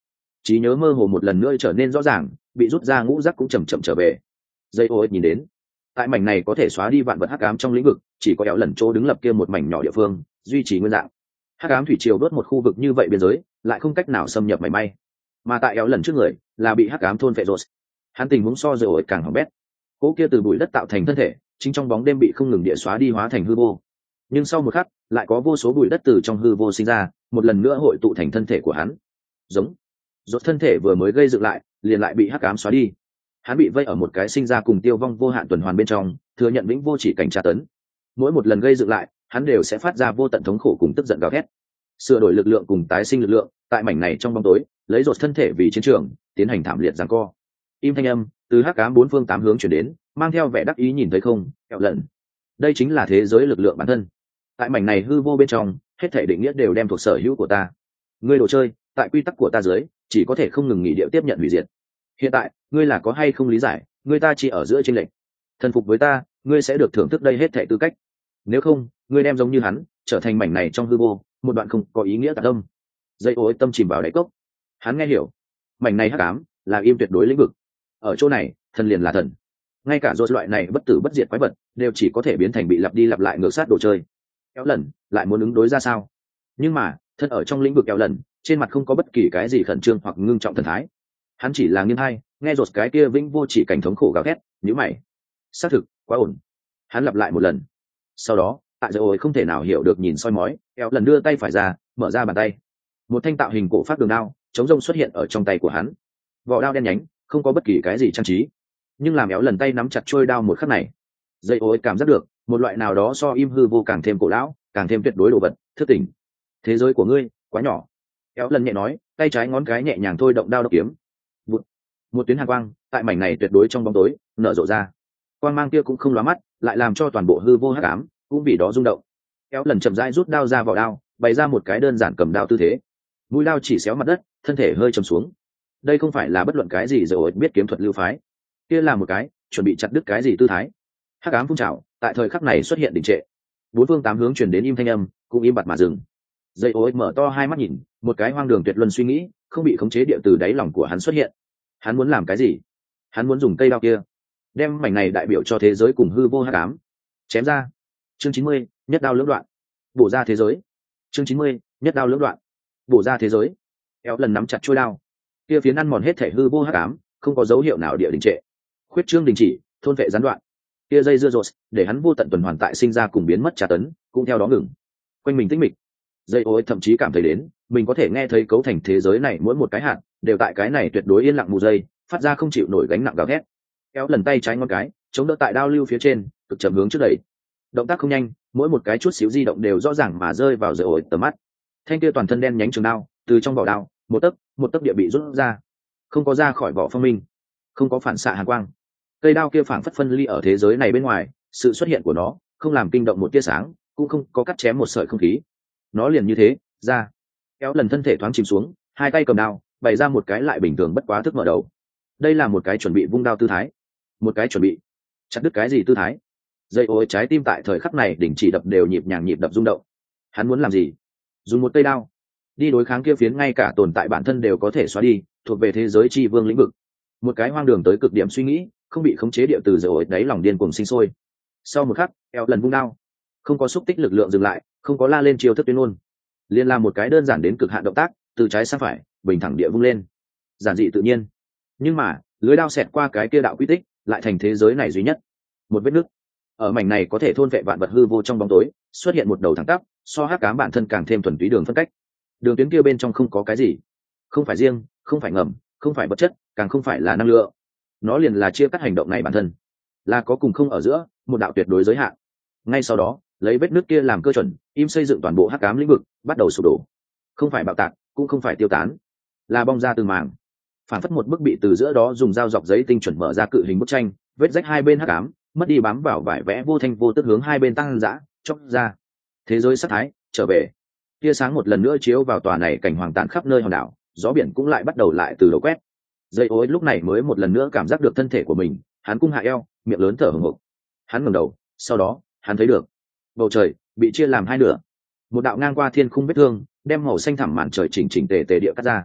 trí nhớ mơ hồ một lần nữa trở nên rõ ràng, bị rút ra ngũ giác cũng chầm chậm trở về. Dây ô nhìn đến tại mảnh này có thể xóa đi vạn vật hắc ám trong lĩnh vực, chỉ có éo lần chỗ đứng lập kia một mảnh nhỏ địa phương duy trì nguyên dạng. Hắc ám thủy triều đốt một khu vực như vậy biên giới lại không cách nào xâm nhập mảy may, mà tại éo lần trước người là bị hắc ám thôn phệ rồi. Hắn tình huống so dây ô càng hỏng bét. Cỗ kia từ bụi đất tạo thành thân thể chính trong bóng đêm bị không ngừng địa xóa đi hóa thành hư vô, nhưng sau một khắc lại có vô số bụi đất từ trong hư vô sinh ra, một lần nữa hội tụ thành thân thể của hắn. Giống rốt thân thể vừa mới gây dựng lại liền lại bị hắc ám xóa đi. Hắn bị vây ở một cái sinh ra cùng tiêu vong vô hạn tuần hoàn bên trong, thừa nhận vĩnh vô chỉ cảnh tra tấn. Mỗi một lần gây dựng lại hắn đều sẽ phát ra vô tận thống khổ cùng tức giận gào thét. Sửa đổi lực lượng cùng tái sinh lực lượng tại mảnh này trong bóng tối lấy rốt thân thể vì chiến trường tiến hành thảm liệt giằng co. Im thanh âm từ hắc ám bốn phương tám hướng truyền đến, mang theo vẻ đắc ý, nhìn thấy không, kẹo lần. Đây chính là thế giới lực lượng bản thân. Tại mảnh này hư vô bên trong, hết thảy định nghĩa đều đem thuộc sở hữu của ta. Ngươi đồ chơi, tại quy tắc của ta dưới, chỉ có thể không ngừng nghỉ điệu tiếp nhận hủy diệt. Hiện tại, ngươi là có hay không lý giải, ngươi ta chỉ ở giữa chênh lệch. Thần phục với ta, ngươi sẽ được thưởng thức đây hết thảy tư cách. Nếu không, ngươi đem giống như hắn, trở thành mảnh này trong hư vô, một đoạn không có ý nghĩa tạc tâm. Dây ối tâm chìm vào đáy cốc. Hắn nghe hiểu, mảnh này hắc ám là im tuyệt đối lĩnh vực. Ở chỗ này, thần liền là thần. Ngay cả rốt loại này bất tử bất diệt quái vật đều chỉ có thể biến thành bị lặp đi lặp lại ngược sát đồ chơi. Kéo lần lại muốn ứng đối ra sao? Nhưng mà thân ở trong lĩnh vực kéo lần, trên mặt không có bất kỳ cái gì khẩn trương hoặc ngưng trọng thần thái. Hắn chỉ là nghiêng hai nghe rốt cái kia vĩnh vô chỉ cảnh thống khổ gào thét, nhíu mày. Xác thực quá ổn. Hắn lặp lại một lần. Sau đó tại rồi không thể nào hiểu được nhìn soi mói, kéo lần đưa tay phải ra, mở ra bàn tay. Một thanh tạo hình cổ phát đường đao chống rông xuất hiện ở trong tay của hắn. Vỏ đao đen nhánh, không có bất kỳ cái gì trang trí, nhưng làm éo lần tay nắm chặt trôi đao một khắc này, dây ối cảm giác được một loại nào đó so im hư vô càng thêm cổ lão, càng thêm tuyệt đối đồ vật thức tỉnh. Thế giới của ngươi quá nhỏ, éo lần nhẹ nói, tay trái ngón cái nhẹ nhàng thôi động đao độc kiếm. Một, một tuyến hàn quang tại mảnh này tuyệt đối trong bóng tối nở rộ ra, quang mang kia cũng không lóa mắt, lại làm cho toàn bộ hư vô hắc ám cũng vì đó rung động. Éo lần chậm rãi rút đao ra vỏ đao, bày ra một cái đơn giản cầm đao tư thế, mũi đao chỉ xéo mặt đất, thân thể hơi trầm xuống. Đây không phải là bất luận cái gì rồi biết kiếm thuật lưu phái, kia là một cái chuẩn bị chặt đứt cái gì tư thái. Hắc ám phun trào tại thời khắc này xuất hiện đình trệ, bốn phương tám hướng truyền đến im thanh âm cũng im bặt mà dừng. Dây ối mở to hai mắt nhìn, một cái hoang đường tuyệt luân suy nghĩ không bị khống chế địa từ đáy lòng của hắn xuất hiện. Hắn muốn làm cái gì? Hắn muốn dùng cây đao kia đem mảnh này đại biểu cho thế giới cùng hư vô hắc ám chém ra. Chương chín mươi, nhất đao lưỡng đoạn, bổ ra thế giới. Chương chín mươi, nhất đao lưỡng đoạn, bổ ra thế giới. Éo lần nắm chặt chuôi đao, kia phiến ăn mòn hết thể hư vô hắc ám không có dấu hiệu nào địa đình trệ, khuyết trương đình chỉ, thôn vệ gián đoạn. Kia dây dưa rột để hắn vô tận tuần hoàn tại sinh ra cùng biến mất tra tấn cũng theo đó ngừng. Quanh mình tĩnh mịch, dây ối thậm chí cảm thấy đến mình có thể nghe thấy cấu thành thế giới này mỗi một cái hạt đều tại cái này tuyệt đối yên lặng mù dây phát ra không chịu nổi gánh nặng gào thét. Kéo lần tay trái ngón cái chống đỡ tại đao lưu phía trên, cực chậm hướng trước đẩy, động tác không nhanh, mỗi một cái chút xíu di động đều rõ ràng mà rơi vào dây ối tầm mắt. Thanh kia toàn thân đen nhánh trường đao từ trong vỏ đao một tấc một tấc địa bị rút ra, không có ra khỏi vỏ phong minh, không có phản xạ hàn quang. Cây đao kia phảng phất phân ly ở thế giới này bên ngoài, sự xuất hiện của nó không làm kinh động một tia sáng, cũng không có cắt chém một sợi không khí. Nó liền như thế ra. Kéo lần thân thể thoáng chìm xuống, hai tay cầm đao bày ra một cái lại bình thường bất quá thức mở đầu. Đây là một cái chuẩn bị vung đao tư thái, một cái chuẩn bị chặt đứt cái gì tư thái. Dây ối trái tim tại thời khắc này đỉnh chỉ đập đều nhịp nhàng nhịp đập rung động. Hắn muốn làm gì? Dùng một cây đao đi đối kháng kia phiến ngay cả tồn tại bản thân đều có thể xóa đi, thuộc về thế giới chi vương lĩnh vực. Một cái hoang đường tới cực điểm suy nghĩ không bị khống chế địa từ rồi đáy lòng điên cuồng sinh sôi. Sau một khắc, eo lần vung đao, không có xúc tích lực lượng dừng lại, không có la lên chiêu thức tuyên ngôn, liên làm một cái đơn giản đến cực hạn động tác, từ trái sang phải bình thẳng địa vung lên, giản dị tự nhiên. Nhưng mà lưới đao xẹt qua cái kia đạo quy tích lại thành thế giới này duy nhất một vết nứt. Ở mảnh này có thể thôn vệ vạn vật hư vô trong bóng tối xuất hiện một đầu thẳng tắp, so hắc ám bản thân càng thêm thuần túy đường phân cách. Đường tuyến kia bên trong không có cái gì, không phải riêng, không phải ngầm, không phải vật chất, càng không phải là năng lượng. Nó liền là chia cắt hành động này bản thân, là có cùng không ở giữa một đạo tuyệt đối giới hạn. Ngay sau đó lấy vết nứt kia làm cơ chuẩn, im xây dựng toàn bộ hắc ám lĩnh vực bắt đầu sụp đổ. Không phải bạo tạc, cũng không phải tiêu tán, là bong ra từng mảng, phản phất một bức bị từ giữa đó dùng dao dọc giấy tinh chuẩn mở ra cự hình bức tranh, vết rách hai bên hắc ám mất đi bám vào vải vẽ vô thanh vô tức hướng hai bên tăng dã chóc ra. Thế giới sắc thái trở về, tia sáng một lần nữa chiếu vào tòa này cảnh hoàng tàn khắp nơi hòn đảo, gió biển cũng lại bắt đầu lại từ đầu quét. Dây ối lúc này mới một lần nữa cảm giác được thân thể của mình, hắn cung hạ eo, miệng lớn thở hổn hộc. Hắn ngẩng đầu, sau đó hắn thấy được bầu trời bị chia làm hai nửa, một đạo ngang qua thiên khung vết thương đem màu xanh thẳm màn trời chỉnh chỉnh tề tề địa cắt ra.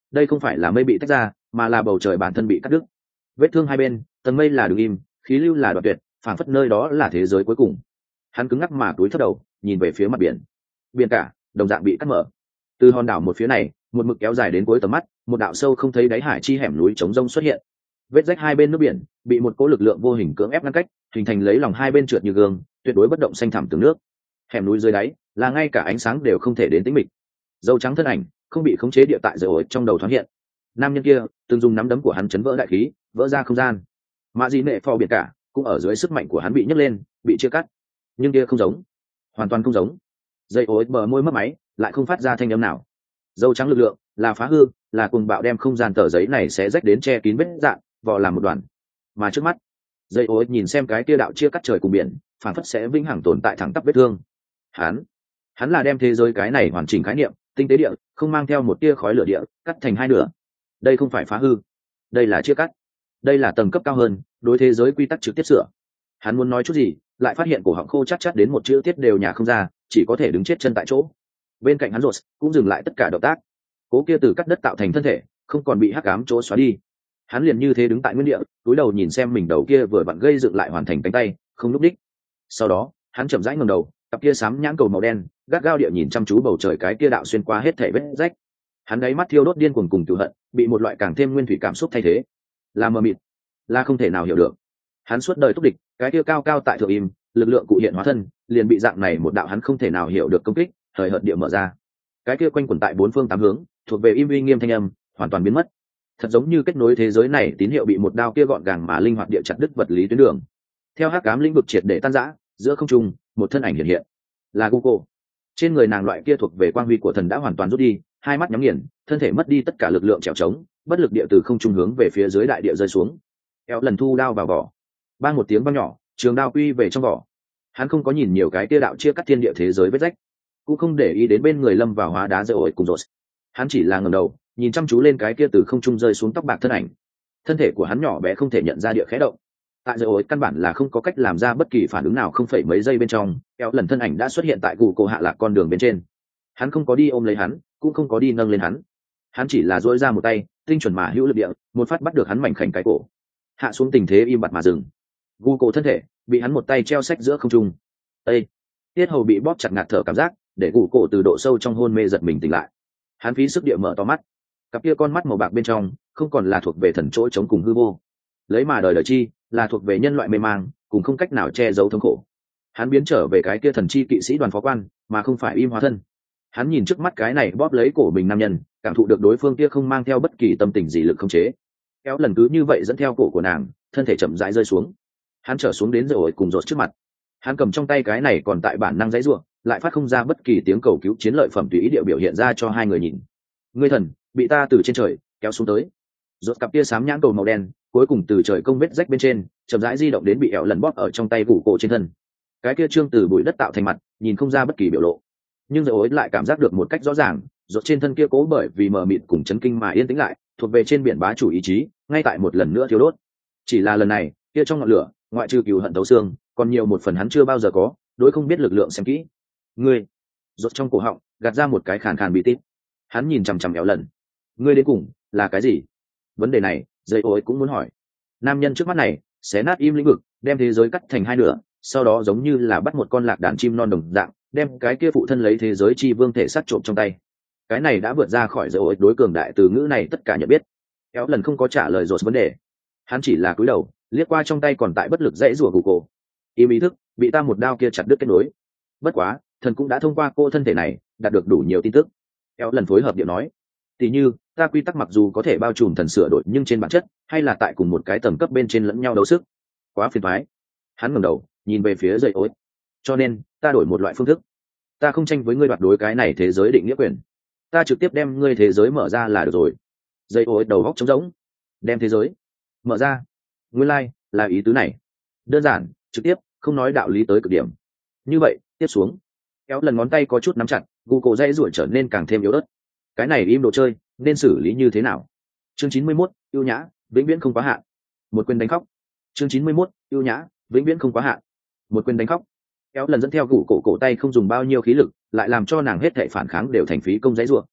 đây không phải là mây bị tách ra, mà là bầu trời bản thân bị cắt đứt. Vết thương hai bên, tầng mây là đứng im, khí lưu là đoạn tuyệt, phảng phất nơi đó là thế giới cuối cùng. Hắn cứng ngắc mà túi thấp đầu, nhìn về phía mặt biển. Biển cả đồng dạng bị cắt mở. Từ hòn đảo một phía này, một mực kéo dài đến cuối tầm mắt, một đạo sâu không thấy đáy hải chi hẻm núi trống rông xuất hiện. Vết rách hai bên nước biển bị một cỗ lực lượng vô hình cưỡng ép ngăn cách, hình thành lấy lòng hai bên trượt như gương, tuyệt đối bất động xanh thẳm tường nước. Hẻm núi dưới đáy là ngay cả ánh sáng đều không thể đến tĩnh mịch. Dâu trắng thân ảnh không bị khống chế địa tại rồi ổi trong đầu thoáng hiện. Nam nhân kia từng dùng nắm đấm của hắn chấn vỡ đại khí, vỡ ra không gian. Mã Di Nệ Phò biển cả cũng ở dưới sức mạnh của hắn bị nhấc lên, bị chia cắt. Nhưng kia không giống, hoàn toàn không giống. Dây ối bờ môi mất máy, lại không phát ra thanh âm nào. Dâu trắng lực lượng là phá hư, là cùng bạo đem không gian tờ giấy này sẽ rách đến che kín vết dạn, vò làm một đoàn. Mà trước mắt, dây ối nhìn xem cái kia đạo chia cắt trời cùng biển, phản phất sẽ vĩnh hằng tồn tại thẳng tắp vết thương. Hắn, hắn là đem thế giới cái này hoàn chỉnh khái niệm, tinh tế địa, không mang theo một tia khói lửa địa, cắt thành hai nửa. Đây không phải phá hư, đây là chia cắt. Đây là tầng cấp cao hơn, đối thế giới quy tắc trực tiếp sửa. Hắn muốn nói chút gì, lại phát hiện cổ họng khô chắc chắc đến một chữ tiết đều nhả không ra, chỉ có thể đứng chết chân tại chỗ. Bên cạnh hắn rột cũng dừng lại tất cả động tác. Cố kia từ cắt đất tạo thành thân thể, không còn bị hắc ám chỗ xóa đi. Hắn liền như thế đứng tại nguyên địa, cúi đầu nhìn xem mình đầu kia vừa vặn gây dựng lại hoàn thành cánh tay, không lúc đích. Sau đó, hắn chậm rãi ngẩng đầu, cặp kia sám nhãn cầu màu đen, gắt gao địa nhìn chăm chú bầu trời cái kia đạo xuyên qua hết thảy vết rách. Hắn đáy mắt thiêu đốt điên cuồng cùng cừu hận, bị một loại càng thêm nguyên thủy cảm xúc thay thế. Là mờ mịt, là không thể nào hiểu được. Hắn suốt đời túc địch, cái kia cao cao tại thượng im, lực lượng cụ hiện hóa thân, liền bị dạng này một đạo hắn không thể nào hiểu được công kích, thời hợt địa mở ra. Cái kia quanh quẩn tại bốn phương tám hướng, thuộc về im uy nghiêm thanh âm, hoàn toàn biến mất. Thật giống như kết nối thế giới này tín hiệu bị một đao kia gọn gàng mà linh hoạt địa chặt đứt vật lý tuyến đường. Theo hắc ám lĩnh vực triệt để tan rã, giữa không trung, một thân ảnh hiện hiện. Là Google. Trên người nàng loại kia thuộc về quang huy của thần đã hoàn toàn rút đi, hai mắt nhắm nghiền, thân thể mất đi tất cả lực lượng trèo trống, bất lực địa từ không trung hướng về phía dưới đại địa rơi xuống. Kéo lần thu đao vào vỏ, bang một tiếng vang nhỏ, trường đao quy về trong vỏ. Hắn không có nhìn nhiều cái kia đạo chia cắt thiên địa thế giới vết rách, cũng không để ý đến bên người lâm vào hóa đá rơi ổi cùng rồi. Hắn chỉ là ngẩng đầu, nhìn chăm chú lên cái kia từ không trung rơi xuống tóc bạc thân ảnh. Thân thể của hắn nhỏ bé không thể nhận ra địa khẽ động. Tại rơi ổi căn bản là không có cách làm ra bất kỳ phản ứng nào, không phải mấy giây bên trong, kéo lần thân ảnh đã xuất hiện tại gù cổ hạ lạc con đường bên trên. Hắn không có đi ôm lấy hắn, cũng không có đi nâng lên hắn. Hắn chỉ là duỗi ra một tay, tinh chuẩn mà hữu lực địa, một phát bắt được hắn mảnh khảnh cái cổ. Hạ xuống tình thế im bặt mà dừng. Gu cổ thân thể bị hắn một tay treo sách giữa không trung. Ê! Tiết hầu bị bóp chặt ngạt thở cảm giác, để Gu cổ từ độ sâu trong hôn mê giật mình tỉnh lại. Hắn phí sức địa mở to mắt, cặp kia con mắt màu bạc bên trong không còn là thuộc về thần chỗ chống cùng hư vô, lấy mà đời đời chi là thuộc về nhân loại mê mang cùng không cách nào che giấu thống khổ. Hắn biến trở về cái kia thần chi kỵ sĩ đoàn phó quan, mà không phải im hóa thân. Hắn nhìn trước mắt cái này bóp lấy cổ mình nam nhân, cảm thụ được đối phương kia không mang theo bất kỳ tâm tình gì lực không chế. Kéo lần cứ như vậy dẫn theo cổ của nàng, thân thể chậm rãi rơi xuống. Hắn trở xuống đến rồi cùng rột trước mặt. Hắn cầm trong tay cái này còn tại bản năng dãy rủa, lại phát không ra bất kỳ tiếng cầu cứu chiến lợi phẩm tùy ý địa biểu hiện ra cho hai người nhìn. Ngươi thần bị ta từ trên trời kéo xuống tới. Rột cặp tia sám nhãn cầu màu đen, cuối cùng từ trời công vết rách bên trên, chậm rãi di động đến bị ẻo lần bóp ở trong tay gù cổ trên thân. Cái kia trương từ bụi đất tạo thành mặt, nhìn không ra bất kỳ biểu lộ. Nhưng rồi lại cảm giác được một cách rõ ràng, rột trên thân kia cố bởi vì mờ mịt cùng chấn kinh mà yên tĩnh lại, thuộc về trên biển bá chủ ý chí, ngay tại một lần nữa thiêu đốt. Chỉ là lần này, kia trong ngọn lửa, ngoại trừ cừu hận tấu xương, còn nhiều một phần hắn chưa bao giờ có, đối không biết lực lượng xem kỹ. Ngươi, rột trong cổ họng, gạt ra một cái khàn khàn bị tít. Hắn nhìn chằm chằm Éo lần. Ngươi đến cùng là cái gì? Vấn đề này, dây ối cũng muốn hỏi. Nam nhân trước mắt này, xé nát im lĩnh vực, đem thế giới cắt thành hai nửa, sau đó giống như là bắt một con lạc đàn chim non đồng dạng, đem cái kia phụ thân lấy thế giới chi vương thể sát trộm trong tay. Cái này đã vượt ra khỏi dây ối đối cường đại từ ngữ này tất cả nhận biết. Éo lần không có trả lời rột vấn đề. Hắn chỉ là cúi đầu, liếc qua trong tay còn tại bất lực dãy rủa gù cổ. Im ý thức bị ta một đao kia chặt đứt kết nối. Bất quá, thần cũng đã thông qua cô thân thể này đạt được đủ nhiều tin tức. Éo lần phối hợp điệu nói, tỷ như ta quy tắc mặc dù có thể bao trùm thần sửa đổi, nhưng trên bản chất hay là tại cùng một cái tầm cấp bên trên lẫn nhau đấu sức. Quá phiền toái. Hắn ngẩng đầu nhìn về phía dây ối. Cho nên ta đổi một loại phương thức. Ta không tranh với ngươi đoạt đối cái này thế giới định nghĩa quyền. Ta trực tiếp đem ngươi thế giới mở ra là được rồi. Dây ối đầu góc trống rỗng. Đem thế giới mở ra, nguyên lai、like, là ý tứ này. Đơn giản, trực tiếp, không nói đạo lý tới cực điểm. Như vậy, tiếp xuống, kéo lần ngón tay có chút nắm chặt, gù cổ dây ruổi trở nên càng thêm yếu ớt. Cái này im đồ chơi, nên xử lý như thế nào? Chương chín mươi mốt, ưu nhã, vĩnh viễn không quá hạn. Một quyền đánh khóc. Chương chín mươi mốt, ưu nhã, vĩnh viễn không quá hạn. Một quyền đánh khóc. Kéo lần dẫn theo gù cổ cổ tay không dùng bao nhiêu khí lực, lại làm cho nàng hết thảy phản kháng đều thành phí công dãy rủa.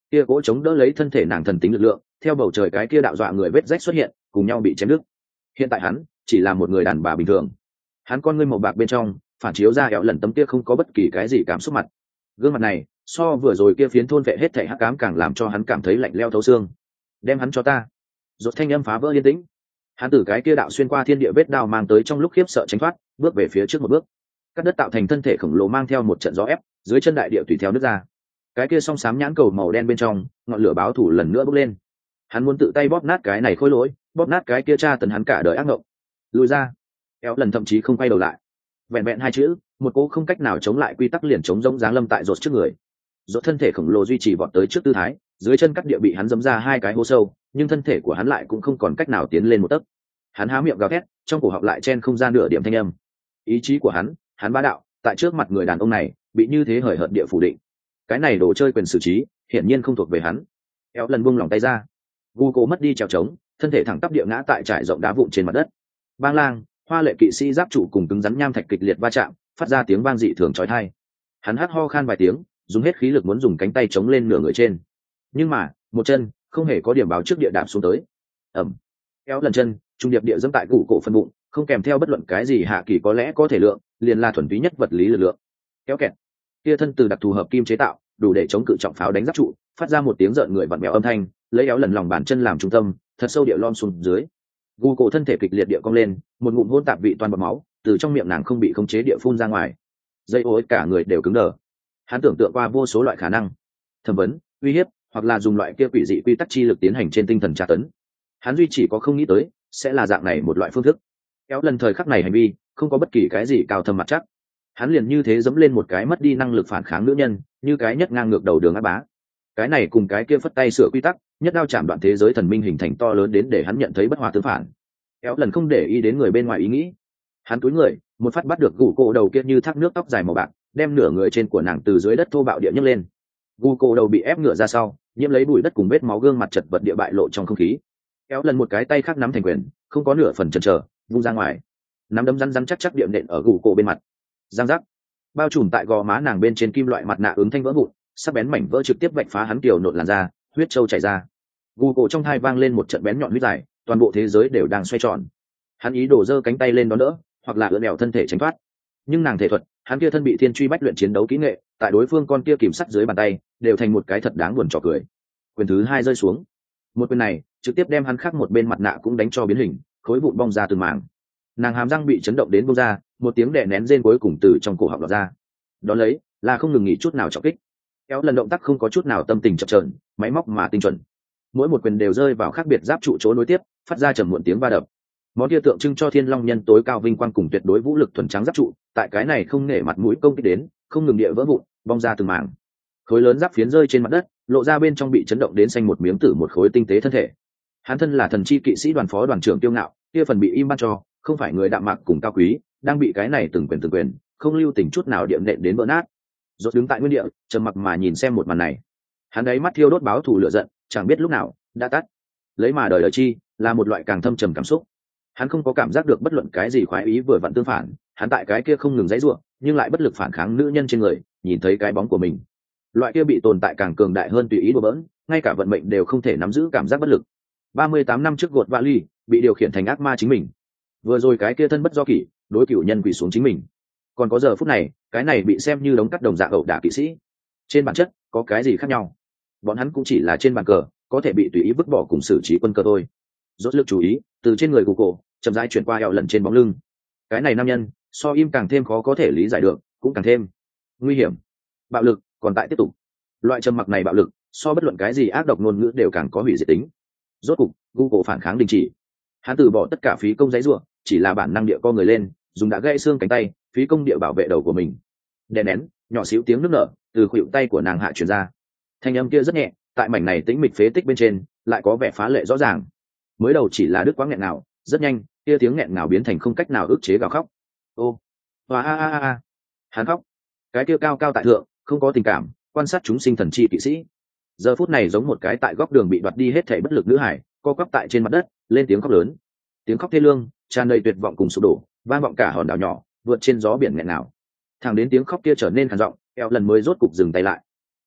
kia cỗ chống đỡ lấy thân thể nàng thần tính lực lượng theo bầu trời cái kia đạo dọa người vết rách xuất hiện cùng nhau bị chém đứt. Hiện tại hắn chỉ là một người đàn bà bình thường. Hắn con ngươi màu bạc bên trong phản chiếu ra éo lần tấm kia không có bất kỳ cái gì cảm xúc mặt. Gương mặt này so vừa rồi kia phiến thôn vệ hết thảy hắc ám càng làm cho hắn cảm thấy lạnh lẽo thấu xương. Đem hắn cho ta. Rốt thanh âm phá vỡ yên tĩnh. Hắn từ cái kia đạo xuyên qua thiên địa vết đao mang tới trong lúc khiếp sợ tránh thoát, bước về phía trước một bước. Các đất tạo thành thân thể khổng lồ mang theo một trận gió ép, dưới chân đại địa tùy theo nước ra. Cái kia song sám nhãn cầu màu đen bên trong, ngọn lửa báo thù lần nữa bốc lên. Hắn muốn tự tay bóp nát cái này khôi lỗi, bóp nát cái kia tra tấn hắn cả đời ác ngộng. Lùi ra. Éo lần thậm chí không quay đầu lại. Vẹn vẹn hai chữ, một cỗ không cách nào chống lại quy tắc liền chống giống dáng lâm tại rột trước người. Rột thân thể khổng lồ duy trì vọt tới trước tư thái, dưới chân cắt địa bị hắn dẫm ra hai cái hố sâu, nhưng thân thể của hắn lại cũng không còn cách nào tiến lên một tấc. Hắn há miệng gào thét, trong cổ họng lại chen không ra nửa điểm thanh âm. Ý chí của hắn, hắn bá đạo, tại trước mặt người đàn ông này, bị như thế hời hợt địa phủ định. Cái này đồ chơi quyền xử trí, hiển nhiên không thuộc về hắn. Éo lần buông lòng tay ra, gu cổ mất đi trèo trống, thân thể thẳng tắp địa ngã tại trải rộng đá vụn trên mặt đất. Bang lang, hoa lệ kỵ sĩ giáp trụ cùng cứng rắn nham thạch kịch liệt va chạm, phát ra tiếng vang dị thường chói tai. Hắn hắt ho khan vài tiếng, dùng hết khí lực muốn dùng cánh tay chống lên nửa người trên, nhưng mà một chân không hề có điểm báo trước địa đạp xuống tới. Ẩm. Kéo lần chân trung điệp địa dẫm tại củ cổ phân bụng, không kèm theo bất luận cái gì hạ kỳ có lẽ có thể lượng, liền là thuần túy nhất vật lý lực lượng. Kéo kẹt. Kia thân từ đặc thù hợp kim chế tạo, đủ để chống cự trọng pháo đánh giáp trụ, phát ra một tiếng rợn người vặn mèo âm thanh, lấy éo lần lòng bàn chân làm trung tâm, thật sâu địa lom xuống dưới. Gu cổ thân thể kịch liệt địa cong lên, một ngụm hôn tạp vị toàn bọt máu từ trong miệng nàng không bị khống chế địa phun ra ngoài. Dây ối cả người đều cứng đờ. Hắn tưởng tượng qua vô số loại khả năng: thẩm vấn, uy hiếp, hoặc là dùng loại kia quỷ dị quy tắc chi lực tiến hành trên tinh thần tra tấn. Hắn duy chỉ có không nghĩ tới sẽ là dạng này một loại phương thức. Kéo lần thời khắc này hành vi không có bất kỳ cái gì cao thâm mặt chắc. Hắn liền như thế dẫm lên một cái mất đi năng lực phản kháng nữ nhân, như cái nhất ngang ngược đầu đường ác bá. Cái này cùng cái kia phất tay sửa quy tắc, nhất đao chạm đoạn thế giới thần minh hình thành to lớn đến để hắn nhận thấy bất hòa tương phản. Kéo lần không để ý đến người bên ngoài ý nghĩ. Hắn cúi người, một phát bắt được gù cổ đầu kia như thác nước tóc dài màu bạc, đem nửa người trên của nàng từ dưới đất thô bạo địa nhấc lên. Gù cổ đầu bị ép ngửa ra sau, nhiễm lấy bụi đất cùng vết máu gương mặt chật vật địa bại lộ trong không khí. Kéo lần một cái tay khác nắm thành quyền, không có nửa phần chần chờ, vung ra ngoài. Nắm đấm rắn rắn chắc chắc điểm nện ở gù cổ bên mặt. Giang giác. Bao trùm tại gò má nàng bên trên kim loại mặt nạ ứng thanh vỡ vụn, sắc bén mảnh vỡ trực tiếp vạch phá hắn kiều nộn làn da, huyết trâu chảy ra. Gù cổ trong thai vang lên một trận bén nhọn huyết dài, toàn bộ thế giới đều đang xoay tròn. Hắn ý đổ giơ cánh tay lên đón đỡ, hoặc là ưỡn đèo thân thể tránh thoát, nhưng nàng thể thuật, hắn kia thân bị thiên truy bách luyện chiến đấu kỹ nghệ, tại đối phương con kia kìm sắt dưới bàn tay đều thành một cái thật đáng buồn trò cười. Quyền thứ hai rơi xuống, một quyền này trực tiếp đem hắn khác một bên mặt nạ cũng đánh cho biến hình, khối vụn bong ra từng mảng. Nàng hàm răng bị chấn động đến bung ra, một tiếng đè nén rên cuối cùng từ trong cổ họng lọt ra. Đó lấy là không ngừng nghỉ chút nào trọng kích. Kéo lần động tác không có chút nào tâm tình chập chờn, máy móc mà tinh chuẩn. Mỗi một quyền đều rơi vào khác biệt giáp trụ chỗ nối tiếp, phát ra trầm muộn tiếng va đập. Món kia tượng trưng cho thiên long nhân tối cao vinh quang cùng tuyệt đối vũ lực thuần trắng giáp trụ, tại cái này không nể mặt mũi công kích đến, không ngừng địa vỡ vụn, bong ra từng mảng. Khối lớn giáp phiến rơi trên mặt đất, lộ ra bên trong bị chấn động đến xanh một miếng tử một khối tinh tế thân thể. Hắn thân là thần chi kỵ sĩ đoàn phó đoàn trưởng Tiêu Ngạo, kia phần bị im ban cho, không phải người đạm mạc cùng cao quý, đang bị cái này từng quyền từng quyền, không lưu tình chút nào điểm nện đến vỡ nát. Rốt đứng tại nguyên địa, trầm mặc mà nhìn xem một màn này. Hắn ấy mắt thiêu đốt báo thù lửa giận, chẳng biết lúc nào đã tắt. Lấy mà đời đời chi, là một loại càng thâm trầm cảm xúc. Hắn không có cảm giác được bất luận cái gì khoái ý vừa vặn tương phản, hắn tại cái kia không ngừng giãy giụa, nhưng lại bất lực phản kháng nữ nhân trên người, nhìn thấy cái bóng của mình. Loại kia bị tồn tại càng cường đại hơn tùy ý đùa bỡn, ngay cả vận mệnh đều không thể nắm giữ cảm giác bất lực. ba mươi tám năm trước gột vali, bị điều khiển thành ác ma chính mình. Vừa rồi cái kia thân bất do kỷ, đối cửu nhân quỳ xuống chính mình. Còn có giờ phút này, cái này bị xem như đống cắt đồng dạng ẩu đả kỵ sĩ. Trên bản chất, có cái gì khác nhau? Bọn hắn cũng chỉ là trên bàn cờ, có thể bị tùy ý vứt bỏ cùng xử trí quân cờ thôi. Rốt lực chú ý từ trên người của cổ chậm rãi chuyển qua eo lần trên bóng lưng. Cái này nam nhân so im càng thêm khó có thể lý giải được, cũng càng thêm nguy hiểm. Bạo lực còn tại tiếp tục. Loại trầm mặc này bạo lực so bất luận cái gì ác độc ngôn ngữ đều càng có hủy diệt tính. Rốt cục Google phản kháng đình chỉ. Hắn từ bỏ tất cả phí công giấy rủa, chỉ là bản năng địa co người lên, dùng đã gãy xương cánh tay phí công địa bảo vệ đầu của mình. Đè nén nhỏ xíu tiếng nước nở từ khuỷu tay của nàng hạ truyền ra. Thanh âm kia rất nhẹ, tại mảnh này tĩnh mịch phế tích bên trên lại có vẻ phá lệ rõ ràng. Mới đầu chỉ là đứt quãng nghẹn ngào, rất nhanh kia tiếng nghẹn ngào biến thành không cách nào ức chế gào khóc. Ô, và a a a, hắn khóc. Cái kia cao cao tại thượng, không có tình cảm, quan sát chúng sinh thần chi kỵ sĩ. Giờ phút này giống một cái tại góc đường bị đoạt đi hết thảy bất lực nữ hải, co quắp tại trên mặt đất, lên tiếng khóc lớn. Tiếng khóc thê lương, tràn đầy tuyệt vọng cùng sụp đổ, vang vọng cả hòn đảo nhỏ, vượt trên gió biển nghẹn ngào. Thẳng đến tiếng khóc kia trở nên khàn giọng, eo lần mới rốt cục dừng tay lại.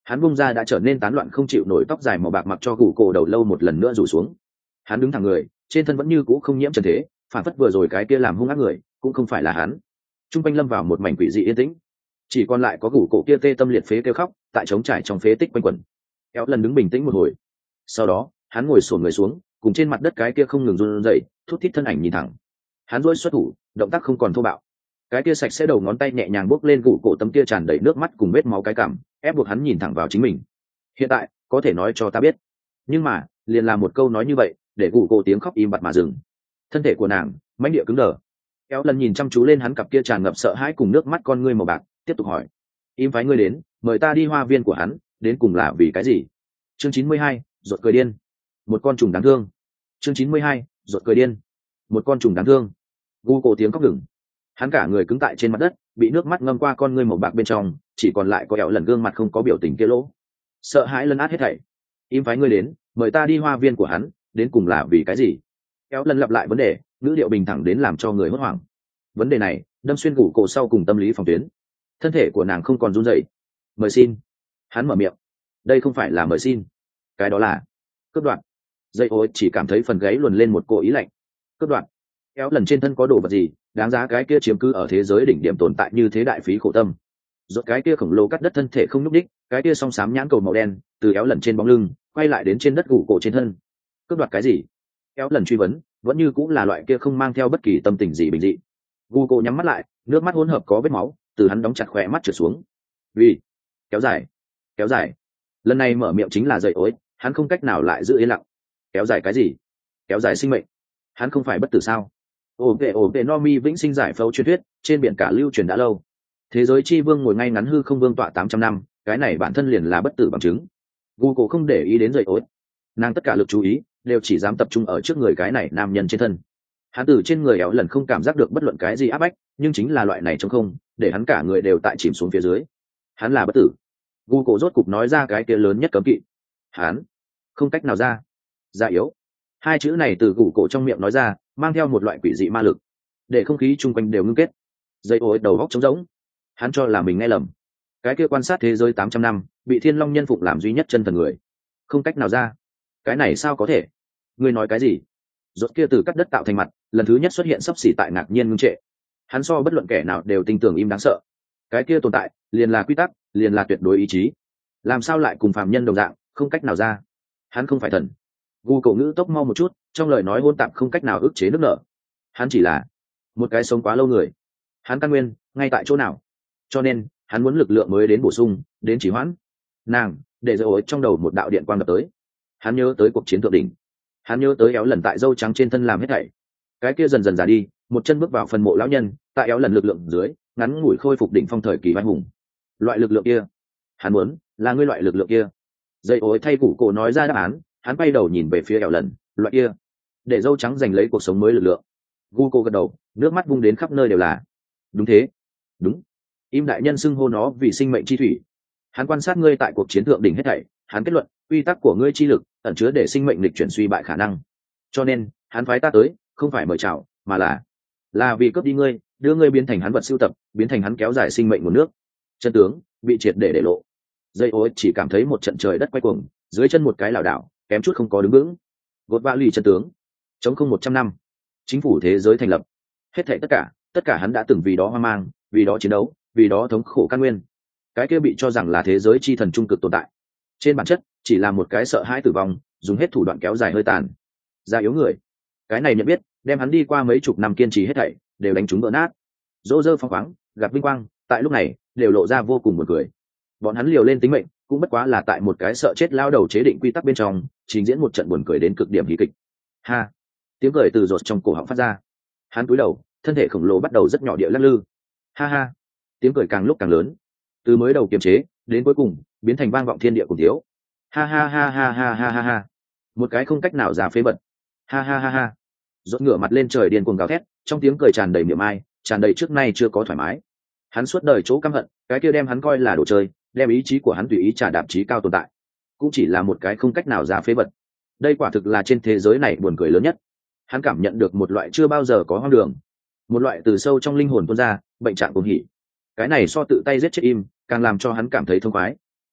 hắn bung ra đã trở nên tán loạn không chịu nổi tóc dài màu bạc mặc cho gù cổ đầu lâu một lần nữa rủ xuống. Hắn đứng thẳng người, trên thân vẫn như cũ không nhiễm trần thế, phản phất vừa rồi cái kia làm hung ác người cũng không phải là hắn. Trung quanh lâm vào một mảnh quỷ dị yên tĩnh, chỉ còn lại có gù cổ kia tê tâm liệt phế kêu khóc tại trống trải trong phế tích quanh quẩn. Kéo lần đứng bình tĩnh một hồi, sau đó hắn ngồi xổm người xuống, cùng trên mặt đất cái kia không ngừng run rẩy thút thít thân ảnh nhìn thẳng. Hắn duỗi xuất thủ, động tác không còn thô bạo, cái kia sạch sẽ đầu ngón tay nhẹ nhàng bốc lên gù cổ tấm kia tràn đầy nước mắt cùng vết máu cái cảm, ép buộc hắn nhìn thẳng vào chính mình. Hiện tại có thể nói cho ta biết, nhưng mà liền làm một câu nói như vậy để gù cổ tiếng khóc im bặt mà dừng. Thân thể của nàng mãnh địa cứng đờ. Kéo lần nhìn chăm chú lên hắn cặp kia tràn ngập sợ hãi cùng nước mắt con ngươi màu bạc, tiếp tục hỏi: im phái ngươi đến mời ta đi hoa viên của hắn, đến cùng là vì cái gì? Chương chín mươi hai, rột cười điên. Một con trùng đáng thương. Chương chín mươi hai, rột cười điên. Một con trùng đáng thương. Gu cổ tiếng khóc ngừng, hắn cả người cứng tại trên mặt đất, bị nước mắt ngâm qua con ngươi màu bạc bên trong, chỉ còn lại có Kéo lần gương mặt không có biểu tình kia lỗ. Sợ hãi lấn át hết thảy. Im phái ngươi đến mời ta đi hoa viên của hắn, đến cùng là vì cái gì? Kéo lần lặp lại vấn đề, ngữ điệu bình thẳng đến làm cho người hốt hoảng. Vấn đề này đâm xuyên gù cổ sau cùng tâm lý phòng tuyến. Thân thể của nàng không còn run rẩy. Mời xin. Hắn mở miệng. Đây không phải là mời xin, cái đó là cướp đoạt. Dây ô chỉ cảm thấy phần gáy luồn lên một cỗ ý lạnh. Cướp đoạt? Kéo lần trên thân có đồ vật gì đáng giá cái kia chiếm cứ ở thế giới đỉnh điểm tồn tại như thế đại phí khổ tâm? Rốt cái kia khổng lồ cắt đất thân thể không nhúc đích, cái kia song sám nhãn cầu màu đen từ Kéo lần trên bóng lưng quay lại đến trên đất gù cổ trên thân. Cướp đoạt cái gì? Kéo lần truy vấn, vẫn như cũng là loại kia không mang theo bất kỳ tâm tình gì bình dị. Gù cổ nhắm mắt lại, nước mắt hỗn hợp có vết máu từ hắn đóng chặt khỏe mắt trượt xuống. Vì kéo dài, kéo dài. Lần này mở miệng chính là dậy ối, hắn không cách nào lại giữ yên lặng. Kéo dài cái gì? Kéo dài sinh mệnh. Hắn không phải bất tử sao? Ổ vệ ổ vệ no mi vĩnh sinh giải phẫu truyền thuyết trên biển cả lưu truyền đã lâu. Thế giới chi vương ngồi ngay ngắn hư không vương tọa tám trăm năm, cái này bản thân liền là bất tử bằng chứng. Gu cổ không để ý đến dậy ối, nàng tất cả lực chú ý đều chỉ dám tập trung ở trước người cái này nam nhân trên thân. Hắn từ trên người Éo lần không cảm giác được bất luận cái gì áp bách, nhưng chính là loại này trong không để hắn cả người đều tại chìm xuống phía dưới. Hắn là bất tử. Gu cổ rốt cục nói ra cái kia lớn nhất cấm kỵ. Hắn không cách nào ra. Già yếu. Hai chữ này từ Gu cổ trong miệng nói ra, mang theo một loại quỷ dị ma lực, để không khí chung quanh đều ngưng kết. Dây ối đầu góc trống rỗng. Hắn cho là mình nghe lầm. Cái kia quan sát thế giới tám trăm năm, bị Thiên Long nhân phụng làm duy nhất chân thần người, không cách nào ra. Cái này sao có thể? Ngươi nói cái gì? Rốt kia từ cắt đất tạo thành mặt, lần thứ nhất xuất hiện sắp xỉ tại ngạc nhiên ngưng trệ. Hắn so bất luận kẻ nào đều tin tưởng im đáng sợ. Cái kia tồn tại, liền là quy tắc, liền là tuyệt đối ý chí. Làm sao lại cùng phàm nhân đồng dạng, không cách nào ra? Hắn không phải thần. Gu cổ ngữ tốc mau một chút, trong lời nói hỗn tạp không cách nào ức chế nước nở. Hắn chỉ là một cái sống quá lâu người. Hắn căn nguyên ngay tại chỗ nào? Cho nên, hắn muốn lực lượng mới đến bổ sung, đến chỉ hoãn. Nàng, để rồi trong đầu một đạo điện quang đập tới. Hắn nhớ tới cuộc chiến thượng đỉnh. Hắn nhớ tới Éo lần tại dâu trắng trên thân làm hết thảy. Cái kia dần dần già đi, một chân bước vào phần mộ lão nhân, tại Éo lần lực lượng dưới, ngắn ngủi khôi phục đỉnh phong thời kỳ oai hùng. Loại lực lượng kia, hắn muốn là ngươi loại lực lượng kia. Dây ối thay củ cổ nói ra đáp án, hắn bay đầu nhìn về phía Éo lần, loại kia, để dâu trắng giành lấy cuộc sống mới lực lượng. Gu cô gật đầu, nước mắt vung đến khắp nơi đều là. Đúng thế, đúng. Im đại nhân xưng hô nó vì sinh mệnh chi thủy. Hắn quan sát ngươi tại cuộc chiến thượng đỉnh hết thảy, hắn kết luận quy tắc của ngươi chi lực ẩn chứa để sinh mệnh lịch chuyển suy bại khả năng. Cho nên hắn phái ta tới, không phải mời chào, mà là là vì cướp đi ngươi, đưa ngươi biến thành hắn vật sưu tập, biến thành hắn kéo dài sinh mệnh nguồn nước. Chân tướng bị triệt để để lộ. Dây ối chỉ cảm thấy một trận trời đất quay cuồng, dưới chân một cái lảo đảo, kém chút không có đứng vững. Gột vạ lì chân tướng. Chống không một trăm năm. Chính phủ thế giới thành lập. Hết thảy tất cả, tất cả hắn đã từng vì đó hoang mang, vì đó chiến đấu, vì đó thống khổ căn nguyên. Cái kia bị cho rằng là thế giới chi thần trung cực tồn tại, trên bản chất chỉ là một cái sợ hãi tử vong, dùng hết thủ đoạn kéo dài hơi tàn, già yếu người. Cái này nhận biết đem hắn đi qua mấy chục năm kiên trì hết thảy đều đánh trúng vỡ nát. Dỗ dơ phong khoáng gặp vinh quang, tại lúc này đều lộ ra vô cùng buồn cười. Bọn hắn liều lên tính mệnh cũng bất quá là tại một cái sợ chết lao đầu chế định quy tắc bên trong trình diễn một trận buồn cười đến cực điểm hí kịch. Ha, tiếng cười từ rột trong cổ họng phát ra. Hắn cúi đầu, thân thể khổng lồ bắt đầu rất nhỏ địa lắc lư. Ha ha, tiếng cười càng lúc càng lớn, từ mới đầu kiềm chế đến cuối cùng biến thành vang vọng thiên địa cùng thiếu. Ha ha ha ha ha ha ha ha, một cái không cách nào giả phế bật. Ha ha ha ha, rốt ngửa mặt lên trời điên cuồng gào thét, trong tiếng cười tràn đầy miệng ai, tràn đầy trước nay chưa có thoải mái. Hắn suốt đời chỗ căm hận, cái kia đem hắn coi là đồ chơi, đem ý chí của hắn tùy ý trả đạp chí cao tồn tại, cũng chỉ là một cái không cách nào giả phế bật. Đây quả thực là trên thế giới này buồn cười lớn nhất. Hắn cảm nhận được một loại chưa bao giờ có hoang đường, một loại từ sâu trong linh hồn tuôn ra bệnh trạng cuồng hỉ. Cái này so tự tay giết chết im càng làm cho hắn cảm thấy thông khoái.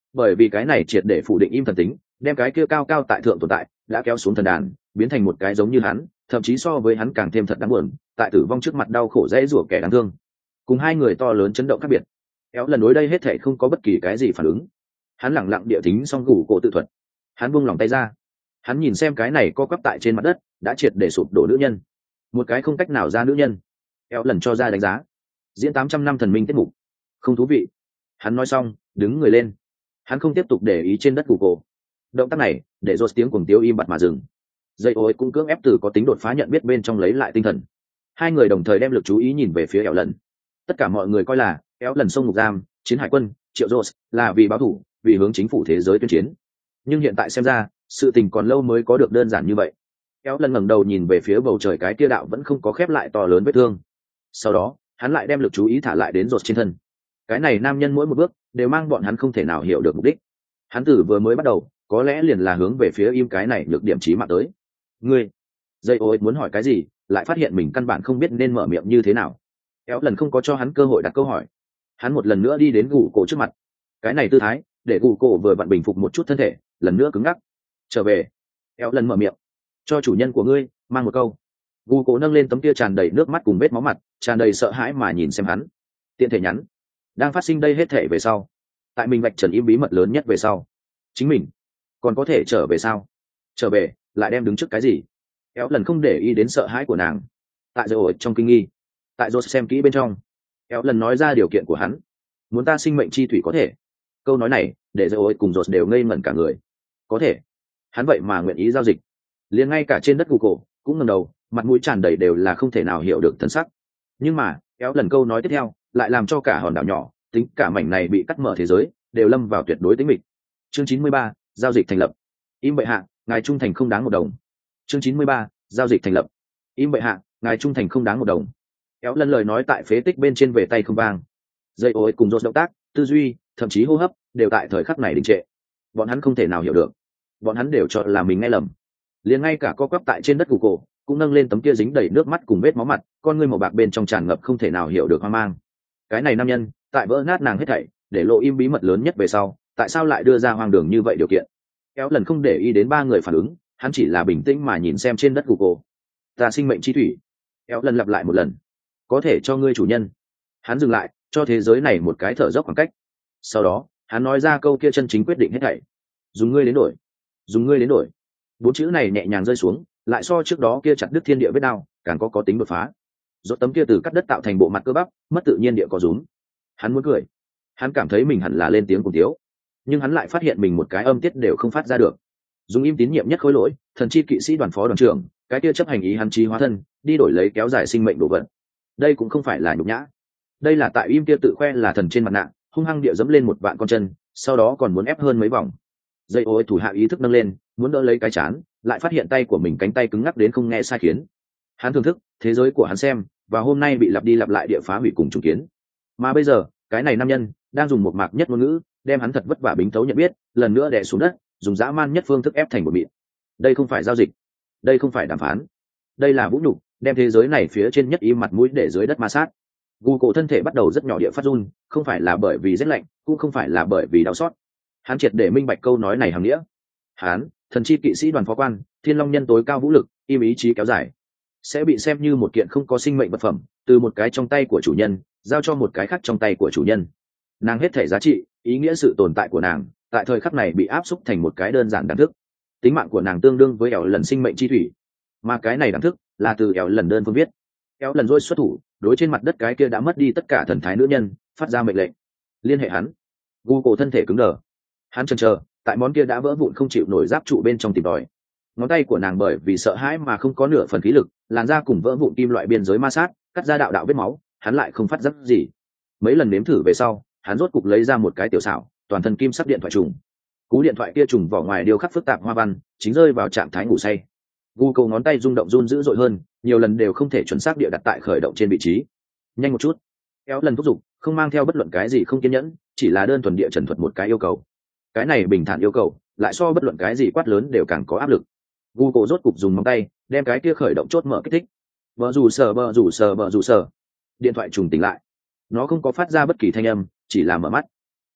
bởi vì cái này triệt để phủ định im thần tính, đem cái kia cao cao tại thượng tồn tại đã kéo xuống thần đàn, biến thành một cái giống như hắn, thậm chí so với hắn càng thêm thật đáng buồn, tại tử vong trước mặt đau khổ dễ rủa kẻ đáng thương. Cùng hai người to lớn chấn động khác biệt, kéo lần đối đây hết thảy không có bất kỳ cái gì phản ứng. Hắn lẳng lặng địa thính xong gù cổ tự thuật, hắn buông lòng tay ra, hắn nhìn xem cái này co quắp tại trên mặt đất đã triệt để sụp đổ nữ nhân, một cái không cách nào ra nữ nhân. Kéo lần cho ra đánh giá, diễn tám trăm năm thần minh tiết mục không thú vị. Hắn nói xong đứng người lên, hắn không tiếp tục để ý trên đất gù cổ. Động tác này để rốt tiếng cuồng tiếu im bặt mà dừng. Dây ối cũng cưỡng ép từ có tính đột phá nhận biết bên trong lấy lại tinh thần. Hai người đồng thời đem lực chú ý nhìn về phía Éo lần. Tất cả mọi người coi là Éo lần sông ngục giam, chiến hải quân, triệu rốt là vì báo thù, vì hướng chính phủ thế giới tuyên chiến. Nhưng hiện tại xem ra, sự tình còn lâu mới có được đơn giản như vậy. Éo lần ngẩng đầu nhìn về phía bầu trời, cái kia đạo vẫn không có khép lại to lớn vết thương. Sau đó, hắn lại đem lực chú ý thả lại đến rốt trên thân. Cái này nam nhân mỗi một bước đều mang bọn hắn không thể nào hiểu được mục đích. Hắn tử vừa mới bắt đầu, có lẽ liền là hướng về phía im cái này nhược điểm chí mạng tới. Ngươi, dây ối muốn hỏi cái gì, lại phát hiện mình căn bản không biết nên mở miệng như thế nào. Éo lần không có cho hắn cơ hội đặt câu hỏi. Hắn một lần nữa đi đến gù cổ trước mặt. Cái này tư thái để gù cổ vừa vặn bình phục một chút thân thể, lần nữa cứng ngắc. Trở về. Éo lần mở miệng, cho chủ nhân của ngươi mang một câu. Gù cổ nâng lên tấm kia tràn đầy nước mắt cùng vết máu mặt, tràn đầy sợ hãi mà nhìn xem hắn. Tiện thể nhắn, đang phát sinh đây hết thể về sau, tại mình vạch trần im bí mật lớn nhất về sau, chính mình còn có thể trở về sao? Trở về lại đem đứng trước cái gì? Éo lần không để ý đến sợ hãi của nàng. Tại rồi trong kinh nghi, tại rồi xem kỹ bên trong, Éo lần nói ra điều kiện của hắn, muốn ta sinh mệnh chi thủy có thể. Câu nói này để rồi cùng rồi đều ngây ngẩn cả người. Có thể? Hắn vậy mà nguyện ý giao dịch? Liền ngay cả trên đất gù cổ cũng ngẩng đầu, mặt mũi tràn đầy đều là không thể nào hiểu được thân sắc. Nhưng mà Éo lần câu nói tiếp theo lại làm cho cả hòn đảo nhỏ, tính cả mảnh này bị cắt mở thế giới đều lâm vào tuyệt đối tĩnh mịch. Chương chín mươi ba, giao dịch thành lập. Im bệ hạ, ngài trung thành không đáng một đồng. Chương chín mươi ba, giao dịch thành lập. Im bệ hạ, ngài trung thành không đáng một đồng. Kéo lần lời nói tại phế tích bên trên về tay không vang. Dây ối cùng rốt động tác, tư duy, thậm chí hô hấp đều tại thời khắc này đình trệ. Bọn hắn không thể nào hiểu được, bọn hắn đều cho là mình nghe lầm. Liền ngay cả co quắp tại trên đất gù cổ cũng nâng lên tấm kia dính đầy nước mắt cùng vết máu mặt, con ngươi màu bạc bên trong tràn ngập không thể nào hiểu được hoang mang. Cái này nam nhân tại vỡ nát nàng hết thảy, để lộ im bí mật lớn nhất về sau, tại sao lại đưa ra hoang đường như vậy điều kiện? Kéo lần không để ý đến ba người phản ứng, hắn chỉ là bình tĩnh mà nhìn xem trên đất gù cổ. Ta sinh mệnh chi thủy. Kéo lần lặp lại một lần, có thể cho ngươi chủ nhân. Hắn dừng lại, cho thế giới này một cái thở dốc khoảng cách. Sau đó hắn nói ra câu kia chân chính quyết định hết thảy, dùng ngươi đến đổi, dùng ngươi đến đổi. Bốn chữ này nhẹ nhàng rơi xuống, lại so trước đó kia chặt đứt thiên địa vết đao càng có có tính đột phá. Rốt tấm kia từ cắt đất tạo thành bộ mặt cơ bắp mất tự nhiên địa có rúm. Hắn muốn cười, hắn cảm thấy mình hẳn là lên tiếng cùng tiếu, nhưng hắn lại phát hiện mình một cái âm tiết đều không phát ra được. Dùng im tín nhiệm nhất khối lỗi, thần chi kỵ sĩ đoàn phó đoàn trưởng, cái kia chấp hành ý hắn trí hóa thân, đi đổi lấy kéo dài sinh mệnh đồ vật. Đây cũng không phải là nhục nhã, đây là tại im kia tự khoe là thần trên mặt nạ, hung hăng địa dẫm lên một vạn con chân, sau đó còn muốn ép hơn mấy vòng. Dây ối thủ hạ ý thức nâng lên, muốn đỡ lấy cái chán, lại phát hiện tay của mình cánh tay cứng ngắc đến không nghe sai khiến. Hắn thưởng thức thế giới của hắn xem, và hôm nay bị lặp đi lặp lại địa phá hủy cùng trùng kiến. Mà bây giờ, cái này nam nhân đang dùng một mạc nhất ngôn ngữ, đem hắn thật vất vả bính thấu nhận biết, lần nữa đè xuống đất, dùng dã man nhất phương thức ép thành một mịn. Đây không phải giao dịch, đây không phải đàm phán, đây là vũ nhục, đem thế giới này phía trên nhất im mặt mũi để dưới đất ma sát. Gu cổ thân thể bắt đầu rất nhỏ địa phát run, không phải là bởi vì rét lạnh, cũng không phải là bởi vì đau xót. Hắn triệt để minh bạch câu nói này hàm nghĩa. Hắn, thần chi kỵ sĩ đoàn phó quan, thiên long nhân tối cao vũ lực, im ý chí kéo dài, sẽ bị xem như một kiện không có sinh mệnh vật phẩm, từ một cái trong tay của chủ nhân giao cho một cái khác trong tay của chủ nhân. Nàng hết thể giá trị, ý nghĩa sự tồn tại của nàng tại thời khắc này bị áp xúc thành một cái đơn giản đẳng thức. Tính mạng của nàng tương đương với ẻo lần sinh mệnh chi thủy, mà cái này đẳng thức là từ ẻo lần đơn phương viết. Ẻo lần rồi xuất thủ, đối trên mặt đất cái kia đã mất đi tất cả thần thái nữ nhân phát ra mệnh lệnh, liên hệ hắn. Gu cổ thân thể cứng đờ, hắn chần chờ tại món kia đã vỡ vụn không chịu nổi giáp trụ bên trong tìm tòi. Ngón tay của nàng bởi vì sợ hãi mà không có nửa phần khí lực, làn da cùng vỡ vụn kim loại biên giới ma sát, cắt ra đạo đạo vết máu, hắn lại không phát giác gì. Mấy lần nếm thử về sau, hắn rốt cục lấy ra một cái tiểu xảo toàn thân kim sắc điện thoại trùng. Cú điện thoại kia trùng vỏ ngoài điêu khắc phức tạp hoa văn, chính rơi vào trạng thái ngủ say. Gu cầu ngón tay rung động run dữ dội hơn, nhiều lần đều không thể chuẩn xác địa đặt tại khởi động trên vị trí. Nhanh một chút. Kéo lần thúc giục, không mang theo bất luận cái gì không kiên nhẫn, chỉ là đơn thuần địa trần thuật một cái yêu cầu. Cái này bình thản yêu cầu, lại so bất luận cái gì quát lớn đều càng có áp lực. Gu cổ rốt cục dùng móng tay đem cái kia khởi động chốt mở kích thích. Bờ rủ sờ bờ rủ sờ bờ rủ sờ. Điện thoại trùng tỉnh lại. Nó không có phát ra bất kỳ thanh âm, chỉ là mở mắt.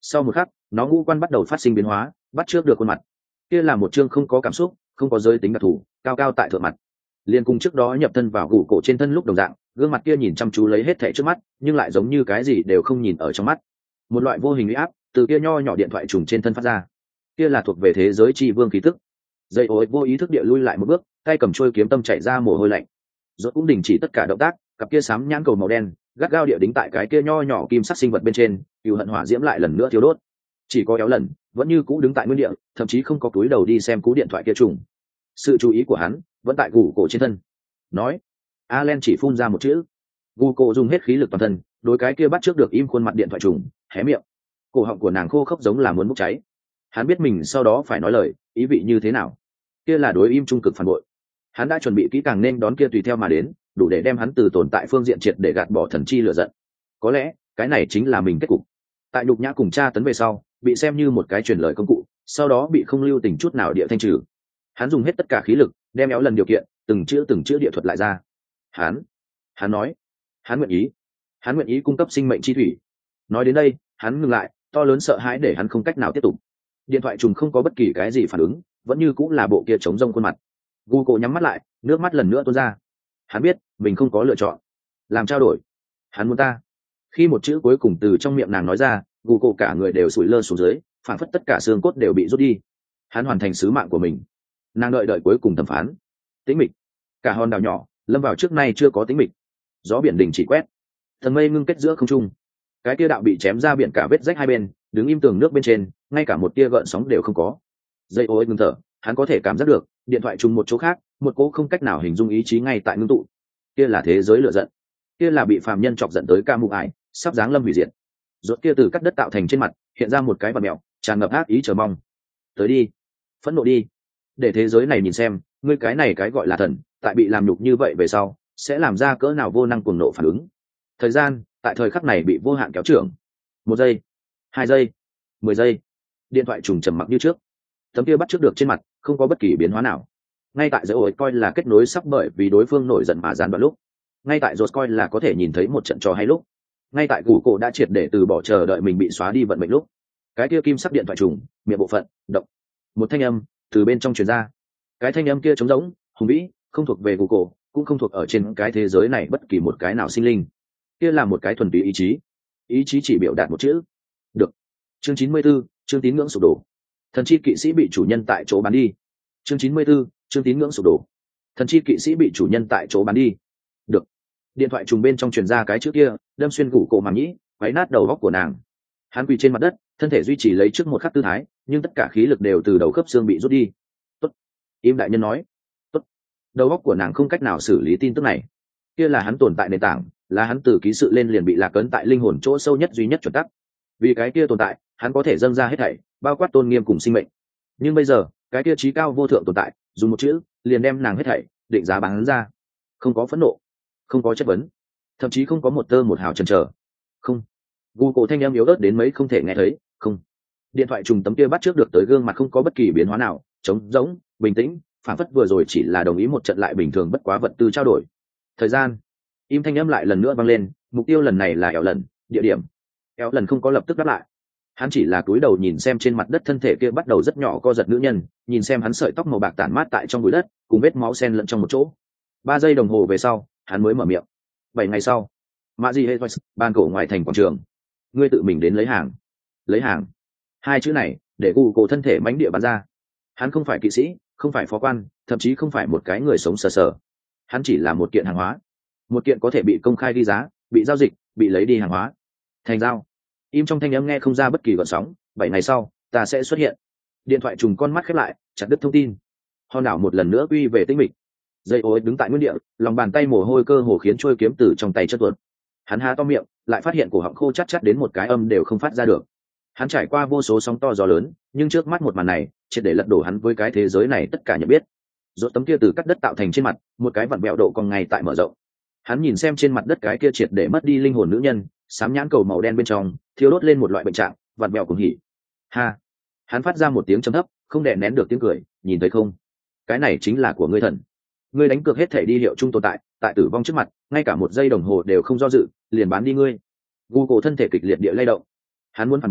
Sau một khắc nó ngũ quan bắt đầu phát sinh biến hóa, bắt trước được khuôn mặt. Kia là một chương không có cảm xúc, không có giới tính đặc thù, cao cao tại thượng mặt. Liên cùng trước đó nhập thân vào gù cổ trên thân lúc đồng dạng, gương mặt kia nhìn chăm chú lấy hết thảy trước mắt, nhưng lại giống như cái gì đều không nhìn ở trong mắt. Một loại vô hình uy áp từ kia nho nhỏ điện thoại trùng trên thân phát ra. Kia là thuộc về thế giới tri vương khí tức. Dây ối vô ý thức địa lui lại một bước, tay cầm trôi kiếm tâm chảy ra mồ hôi lạnh. Rốt cũng đình chỉ tất cả động tác, cặp kia sám nhãn cầu màu đen gắt gao địa đính tại cái kia nho nhỏ kim sắc sinh vật bên trên, cừu hận hỏa diễm lại lần nữa thiêu đốt. Chỉ có Éo lần vẫn như cũ đứng tại nguyên địa, thậm chí không có cúi đầu đi xem cú điện thoại kia trùng. Sự chú ý của hắn vẫn tại gù cổ trên thân. Nói, Allen chỉ phun ra một chữ. Gù cổ dùng hết khí lực toàn thân, đối cái kia bắt trước được im khuôn mặt điện thoại trùng, hé miệng. Cổ họng của nàng khô khốc giống là muốn bốc cháy. Hắn biết mình sau đó phải nói lời, ý vị như thế nào. Kia là đối im trung cực phản bội. Hắn đã chuẩn bị kỹ càng nên đón kia tùy theo mà đến, đủ để đem hắn từ tồn tại phương diện triệt để gạt bỏ thần chi lửa giận. Có lẽ cái này chính là mình kết cục. Tại nhục nhã cùng tra tấn về sau, bị xem như một cái truyền lời công cụ, sau đó bị không lưu tình chút nào địa thanh trừ. Hắn dùng hết tất cả khí lực, đem Éo lần điều kiện, từng chữ từng chữ địa thuật lại ra. Hắn, hắn nói, hắn nguyện ý, hắn nguyện ý cung cấp sinh mệnh chi thủy. Nói đến đây, hắn ngừng lại, to lớn sợ hãi để hắn không cách nào tiếp tục. Điện thoại trùng không có bất kỳ cái gì phản ứng, vẫn như cũng là bộ kia trống rông khuôn mặt. Gu cổ nhắm mắt lại, nước mắt lần nữa tuôn ra. Hắn biết mình không có lựa chọn, làm trao đổi. Hắn muốn ta. Khi một chữ cuối cùng từ trong miệng nàng nói ra, Gu cổ cả người đều sụi lơ xuống dưới, phản phất tất cả xương cốt đều bị rút đi. Hắn hoàn thành sứ mạng của mình. Nàng đợi đợi cuối cùng thẩm phán. Tĩnh mịch. Cả hòn đảo nhỏ lâm vào trước nay chưa có tĩnh mịch. Gió biển đình chỉ quét, thần mây ngưng kết giữa không trung. Cái tia đạo bị chém ra biển cả vết rách hai bên, đứng im tường nước bên trên, ngay cả một tia gợn sóng đều không có. Dây ối ngưng thở, hắn có thể cảm giác được điện thoại trùng một chỗ khác, một cỗ không cách nào hình dung ý chí ngay tại ngưng tụ. Kia là thế giới lửa giận, kia là bị phàm nhân chọc giận tới ca mụ ải, sắp giáng lâm hủy diệt. Rốt kia từ cắt đất tạo thành trên mặt hiện ra một cái vật mèo, tràn ngập ác ý chờ mong. Tới đi, phẫn nộ đi, để thế giới này nhìn xem ngươi cái này cái gọi là thần, tại bị làm nhục như vậy về sau sẽ làm ra cỡ nào vô năng cuồng nộ phản ứng. Thời gian tại thời khắc này bị vô hạn kéo trưởng. Một giây, hai giây, mười giây. Điện thoại trùng trầm mặc như trước, tấm kia bắt trước được trên mặt không có bất kỳ biến hóa nào. Ngay tại giới ổi coi là kết nối sắp bởi vì đối phương nổi giận mà gián đoạn lúc, ngay tại rốt coi là có thể nhìn thấy một trận trò hay lúc, ngay tại gù cổ đã triệt để từ bỏ chờ đợi mình bị xóa đi vận mệnh lúc, cái kia kim sắc điện thoại trùng miệng bộ phận động, một thanh âm từ bên trong truyền ra. Cái thanh âm kia trống rỗng, hùng vĩ, không thuộc về gù cổ, cũng không thuộc ở trên cái thế giới này bất kỳ một cái nào sinh linh. Kia là một cái thuần túy ý chí, ý chí chỉ biểu đạt một chữ được. Chương chín mươi 94, chương tín ngưỡng sụp đổ. Thần chi kỵ sĩ bị chủ nhân tại chỗ bán đi. Chương chín mươi 94, chương tín ngưỡng sụp đổ. Thần chi kỵ sĩ bị chủ nhân tại chỗ bán đi. Được. Điện thoại trùng bên trong truyền ra cái chữ kia, đâm xuyên gù cổ màng nhĩ, quấy nát đầu góc của nàng. Hắn quỳ trên mặt đất, thân thể duy trì lấy trước một khắc tư thái, nhưng tất cả khí lực đều từ đầu khớp xương bị rút đi. Tốt. Im đại nhân nói. Tốt. Đầu óc của nàng không cách nào xử lý tin tức này. Kia là hắn tồn tại nền tảng, là hắn từ ký sự lên liền bị lạc ấn tại linh hồn chỗ sâu nhất duy nhất chuẩn tắc. Vì cái kia tồn tại, hắn có thể dâng ra hết thảy, bao quát tôn nghiêm cùng sinh mệnh. Nhưng bây giờ, cái kia trí cao vô thượng tồn tại, dùng một chữ, liền đem nàng hết thảy định giá bán ra. Không có phẫn nộ, không có chất vấn, thậm chí không có một tơ một hào chần chờ. Không. Gu cổ thanh âm yếu ớt đến mấy không thể nghe thấy. Không. Điện thoại trùng tấm kia bắt trước được tới gương mặt không có bất kỳ biến hóa nào, trống rỗng, bình tĩnh, phản phất vừa rồi chỉ là đồng ý một trận lại bình thường bất quá vật tư trao đổi. Thời gian. Im thanh âm lại lần nữa vang lên, mục tiêu lần này là Éo lần, địa điểm. Éo lần không có lập tức đáp lại. Hắn chỉ là cúi đầu nhìn xem trên mặt đất thân thể kia bắt đầu rất nhỏ co giật nữ nhân, nhìn xem hắn sợi tóc màu bạc tản mát tại trong bụi đất, cùng vết máu xen lẫn trong một chỗ. Ba giây đồng hồ về sau, hắn mới mở miệng. Bảy ngày sau, Mạ Di Hệ ban cổ ngoài thành quảng trường. Ngươi tự mình đến lấy hàng. Lấy hàng. Hai chữ này để gù cổ thân thể mãnh địa bắn ra. Hắn không phải kỵ sĩ, không phải phó quan, thậm chí không phải một cái người sống sờ sờ. Hắn chỉ là một kiện hàng hóa, một kiện có thể bị công khai ghi giá, bị giao dịch, bị lấy đi hàng hóa. Thành giao. Im trong thanh âm nghe không ra bất kỳ gợn sóng. Bảy ngày sau ta sẽ xuất hiện. Điện thoại trùng con mắt khép lại, chặt đứt thông tin. Hòn đảo một lần nữa quy về tĩnh mịch. Dây ối đứng tại nguyên địa, lòng bàn tay mồ hôi cơ hồ khiến trôi kiếm từ trong tay chất tuột. Hắn há to miệng, lại phát hiện cổ họng khô chát chát đến một cái âm đều không phát ra được. Hắn trải qua vô số sóng to gió lớn, nhưng trước mắt một màn này triệt để lật đổ hắn với cái thế giới này tất cả nhận biết. Rốt tấm kia từ cắt đất tạo thành trên mặt, một cái vặn vẹo độ còn ngay tại mở rộng. Hắn nhìn xem trên mặt đất cái kia triệt để mất đi linh hồn nữ nhân, sám nhãn cầu màu đen bên trong thiêu đốt lên một loại bệnh trạng, vặn vẹo cùng hỉ. Ha! Hắn phát ra một tiếng trầm thấp, không đè nén được tiếng cười, nhìn thấy không? Cái này chính là của ngươi thần. Ngươi đánh cược hết thể đi hiệu chung tồn tại, tại tử vong trước mặt, ngay cả một giây đồng hồ đều không do dự, liền bán đi ngươi. Gu cổ thân thể kịch liệt địa lay động. Hắn muốn phản bác,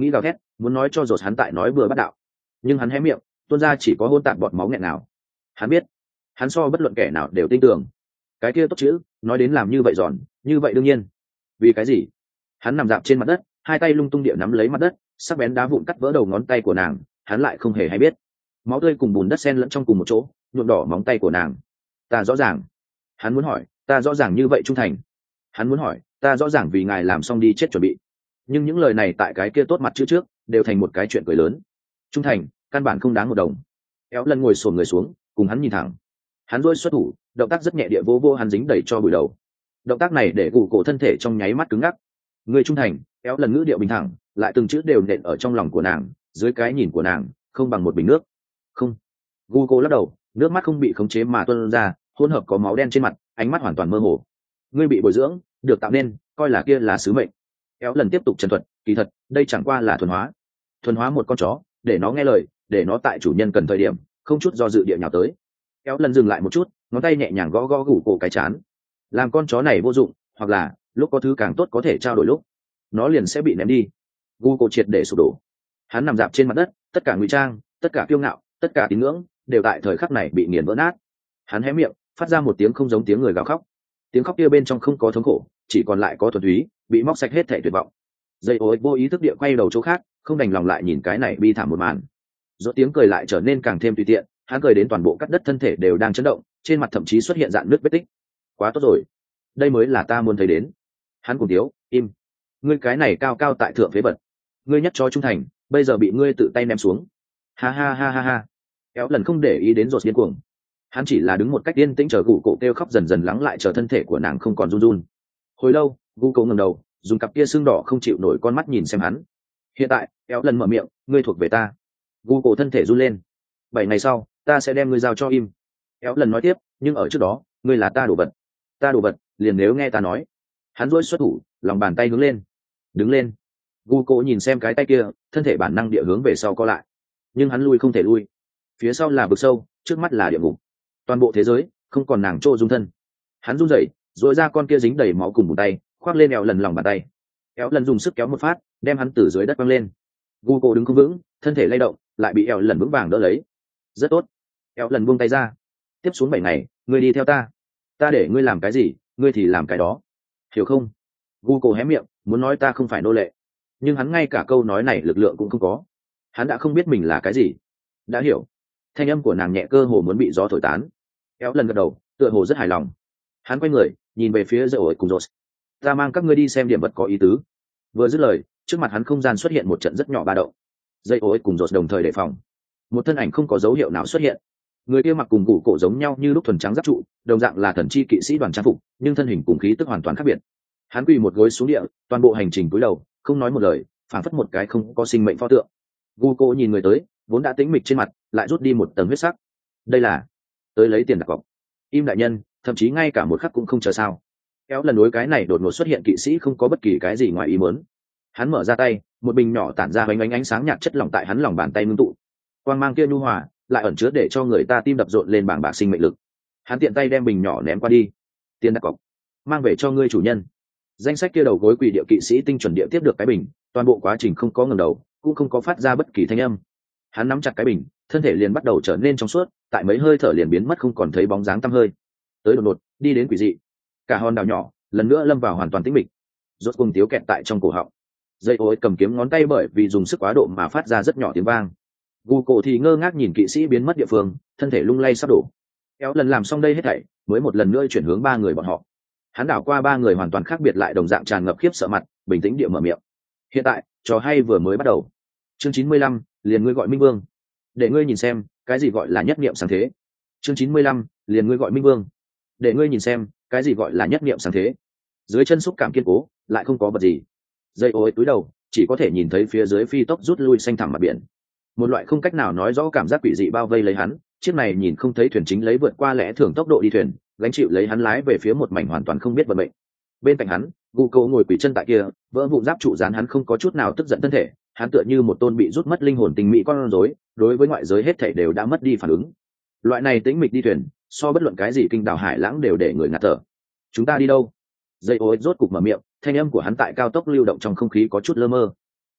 nghĩ gào thét muốn nói cho dột hắn tại nói bừa bắt đạo, nhưng hắn hé miệng tuôn ra chỉ có hôn tạp bọt máu nghẹn nào. Hắn biết hắn so bất luận kẻ nào đều tin tưởng cái kia tốt chữ nói đến làm như vậy giòn như vậy đương nhiên. Vì cái gì? Hắn nằm dạp trên mặt đất, hai tay lung tung địa nắm lấy mặt đất, sắc bén đá vụn cắt vỡ đầu ngón tay của nàng, hắn lại không hề hay biết. Máu tươi cùng bùn đất xen lẫn trong cùng một chỗ, nhuộm đỏ móng tay của nàng. Ta rõ ràng. Hắn muốn hỏi, ta rõ ràng như vậy trung thành. Hắn muốn hỏi, ta rõ ràng vì ngài làm xong đi chết chuẩn bị. Nhưng những lời này tại cái kia tốt mặt chữ trước, đều thành một cái chuyện cười lớn. Trung thành, căn bản không đáng một đồng. Éo lần ngồi xổm người xuống, cùng hắn nhìn thẳng. Hắn rôi xuất thủ, động tác rất nhẹ địa vô vô hắn dính đẩy cho bụi đầu. Động tác này để gù cổ thân thể trong nháy mắt cứng ngắc. Người trung thành, Éo lần ngữ điệu bình thẳng, lại từng chữ đều nện ở trong lòng của nàng, dưới cái nhìn của nàng, không bằng một bình nước. Không. Gù cổ lắc đầu, nước mắt không bị khống chế mà tuôn ra, hỗn hợp có máu đen trên mặt, ánh mắt hoàn toàn mơ hồ. Ngươi bị bồi dưỡng, được tạo nên, coi là kia là sứ mệnh. Éo lần tiếp tục trần thuật, kỳ thật, đây chẳng qua là thuần hóa. Thuần hóa một con chó, để nó nghe lời, để nó tại chủ nhân cần thời điểm, không chút do dự địa nhào tới. Éo lần dừng lại một chút, ngón tay nhẹ nhàng gõ gõ gù cổ cái chán. Làm con chó này vô dụng, hoặc là lúc có thứ càng tốt có thể trao đổi lúc, nó liền sẽ bị ném đi. Gu cổ triệt để sụp đổ. Hắn nằm dạp trên mặt đất, tất cả ngụy trang, tất cả kiêu ngạo, tất cả tín ngưỡng đều tại thời khắc này bị nghiền vỡ nát. Hắn hé miệng, phát ra một tiếng không giống tiếng người gào khóc. Tiếng khóc kia bên trong không có thống khổ, chỉ còn lại có thuần túy, bị móc sạch hết thể tuyệt vọng. Dây ối vô ý thức địa quay đầu chỗ khác, không đành lòng lại nhìn cái này bi thảm một màn. Rốt tiếng cười lại trở nên càng thêm tùy tiện, hắn cười đến toàn bộ cắt đất thân thể đều đang chấn động, trên mặt thậm chí xuất hiện dạn nước vết tích. Quá tốt rồi, đây mới là ta muốn thấy đến. Hắn cùng thiếu, im. Ngươi cái này cao cao tại thượng phế vật, ngươi nhất cho trung thành, bây giờ bị ngươi tự tay ném xuống. Ha ha ha ha ha. Kéo lần không để ý đến rột điên cuồng. Hắn chỉ là đứng một cách yên tĩnh chờ gù cổ kêu khóc dần dần lắng lại, chờ thân thể của nàng không còn run run. Hồi lâu, gù cổ ngẩng đầu, dùng cặp kia xương đỏ không chịu nổi con mắt nhìn xem hắn. Hiện tại, kéo lần mở miệng, ngươi thuộc về ta. Gù cổ thân thể run lên. Bảy ngày sau, ta sẽ đem ngươi giao cho im. Kéo lần nói tiếp, nhưng ở trước đó, ngươi là ta đồ vật. Ta đồ vật, liền nếu nghe ta nói. Hắn duỗi xuất thủ, lòng bàn tay hướng lên. Đứng lên. Gù cổ nhìn xem cái tay kia, thân thể bản năng địa hướng về sau co lại. Nhưng hắn lui không thể lui. Phía sau là vực sâu, trước mắt là địa ngục. Toàn bộ thế giới không còn nàng chỗ dung thân. Hắn run rẩy, dội ra con kia dính đầy máu cùng một tay, khoác lên Éo lần lòng bàn tay. Éo lần dùng sức kéo một phát, đem hắn từ dưới đất quăng lên. Gu cô đứng không vững, thân thể lay động, lại bị Éo lần vững vàng đỡ lấy. Rất tốt. Éo lần buông tay ra. Tiếp xuống bảy ngày, ngươi đi theo ta. Ta để ngươi làm cái gì, ngươi thì làm cái đó. Hiểu không? Gu cô hé miệng, muốn nói ta không phải nô lệ, nhưng hắn ngay cả câu nói này lực lượng cũng không có. Hắn đã không biết mình là cái gì. Đã hiểu. Thanh âm của nàng nhẹ cơ hồ muốn bị gió thổi tán. Éo lần gật đầu, tựa hồ rất hài lòng. Hắn quay người, nhìn về phía Dầu Ổi cùng Rose. Ta mang các ngươi đi xem điểm vật có ý tứ. Vừa dứt lời, trước mặt hắn không gian xuất hiện một trận rất nhỏ ba động. Dây Ổi cùng Rose đồng thời đề phòng. Một thân ảnh không có dấu hiệu nào xuất hiện. Người kia mặc cùng củ cổ giống nhau như lúc thuần trắng giáp trụ, đồng dạng là thần chi kỵ sĩ đoàn trang phục, nhưng thân hình cùng khí tức hoàn toàn khác biệt. Hắn quỳ một gối xuống địa, toàn bộ hành trình cúi đầu, không nói một lời, phảng phất một cái không có sinh mệnh pho tượng. Gu cô nhìn người tới, vốn đã tĩnh mịch trên mặt, lại rút đi một tầng huyết sắc. Đây là tới lấy tiền đặt cọc. Im đại nhân, thậm chí ngay cả một khắc cũng không chờ sao. Kéo lần đối cái này đột ngột xuất hiện kỵ sĩ không có bất kỳ cái gì ngoài ý muốn. Hắn mở ra tay, một bình nhỏ tản ra bánh ánh ánh sáng nhạt chất lỏng tại hắn lòng bàn tay ngưng tụ. Quang mang kia nhu hòa, lại ẩn chứa để cho người ta tim đập rộn lên bảng bạc sinh mệnh lực. Hắn tiện tay đem bình nhỏ ném qua đi. Tiền đặt cọc, mang về cho ngươi chủ nhân. Danh sách kia đầu gối quỷ địa kỵ sĩ tinh chuẩn địa tiếp được cái bình, toàn bộ quá trình không có ngẩng đầu, cũng không có phát ra bất kỳ thanh âm. Hắn nắm chặt cái bình, thân thể liền bắt đầu trở nên trong suốt, tại mấy hơi thở liền biến mất không còn thấy bóng dáng tăm hơi. Tới đột ngột, đi đến quỷ dị. Cả hòn đảo nhỏ lần nữa lâm vào hoàn toàn tĩnh mịch. Rốt cùng tiếu kẹt tại trong cổ họng. Dây ối cầm kiếm ngón tay bởi vì dùng sức quá độ mà phát ra rất nhỏ tiếng vang. Gu cổ thì ngơ ngác nhìn kỵ sĩ biến mất địa phương, thân thể lung lay sắp đổ. Kéo lần làm xong đây hết thảy, mới một lần nữa chuyển hướng ba người bọn họ. Hắn đảo qua ba người hoàn toàn khác biệt lại đồng dạng tràn ngập khiếp sợ mặt, bình tĩnh địa mở miệng. Hiện tại, trò hay vừa mới bắt đầu. Chương chín mươi lăm, liền ngươi gọi Minh Vương. Để ngươi nhìn xem, cái gì gọi là nhất niệm sáng thế. Chương chín mươi lăm, liền ngươi gọi Minh Vương. Để ngươi nhìn xem, cái gì gọi là nhất niệm sáng thế. Dưới chân xúc cảm kiên cố, lại không có vật gì. Dây ối túi đầu, chỉ có thể nhìn thấy phía dưới phi tốc rút lui xanh thẳm mặt biển. Một loại không cách nào nói rõ cảm giác quỷ dị bao vây lấy hắn, chiếc này nhìn không thấy thuyền chính lấy vượt qua lẽ thường tốc độ đi thuyền, gánh chịu lấy hắn lái về phía một mảnh hoàn toàn không biết vận mệnh. Bên cạnh hắn, Gu Câu ngồi quỳ chân tại kia, vỡ vụn giáp trụ dán hắn không có chút nào tức giận thân thể, hắn tựa như một tôn bị rút mất linh hồn tình mỹ con rối, đối với ngoại giới hết thảy đều đã mất đi phản ứng. Loại này tĩnh mịch đi thuyền, so bất luận cái gì kinh đảo hải lãng đều để người ngạt thở. Chúng ta đi đâu? Dây ối rốt cục mở miệng, thanh âm của hắn tại cao tốc lưu động trong không khí có chút lơ mơ.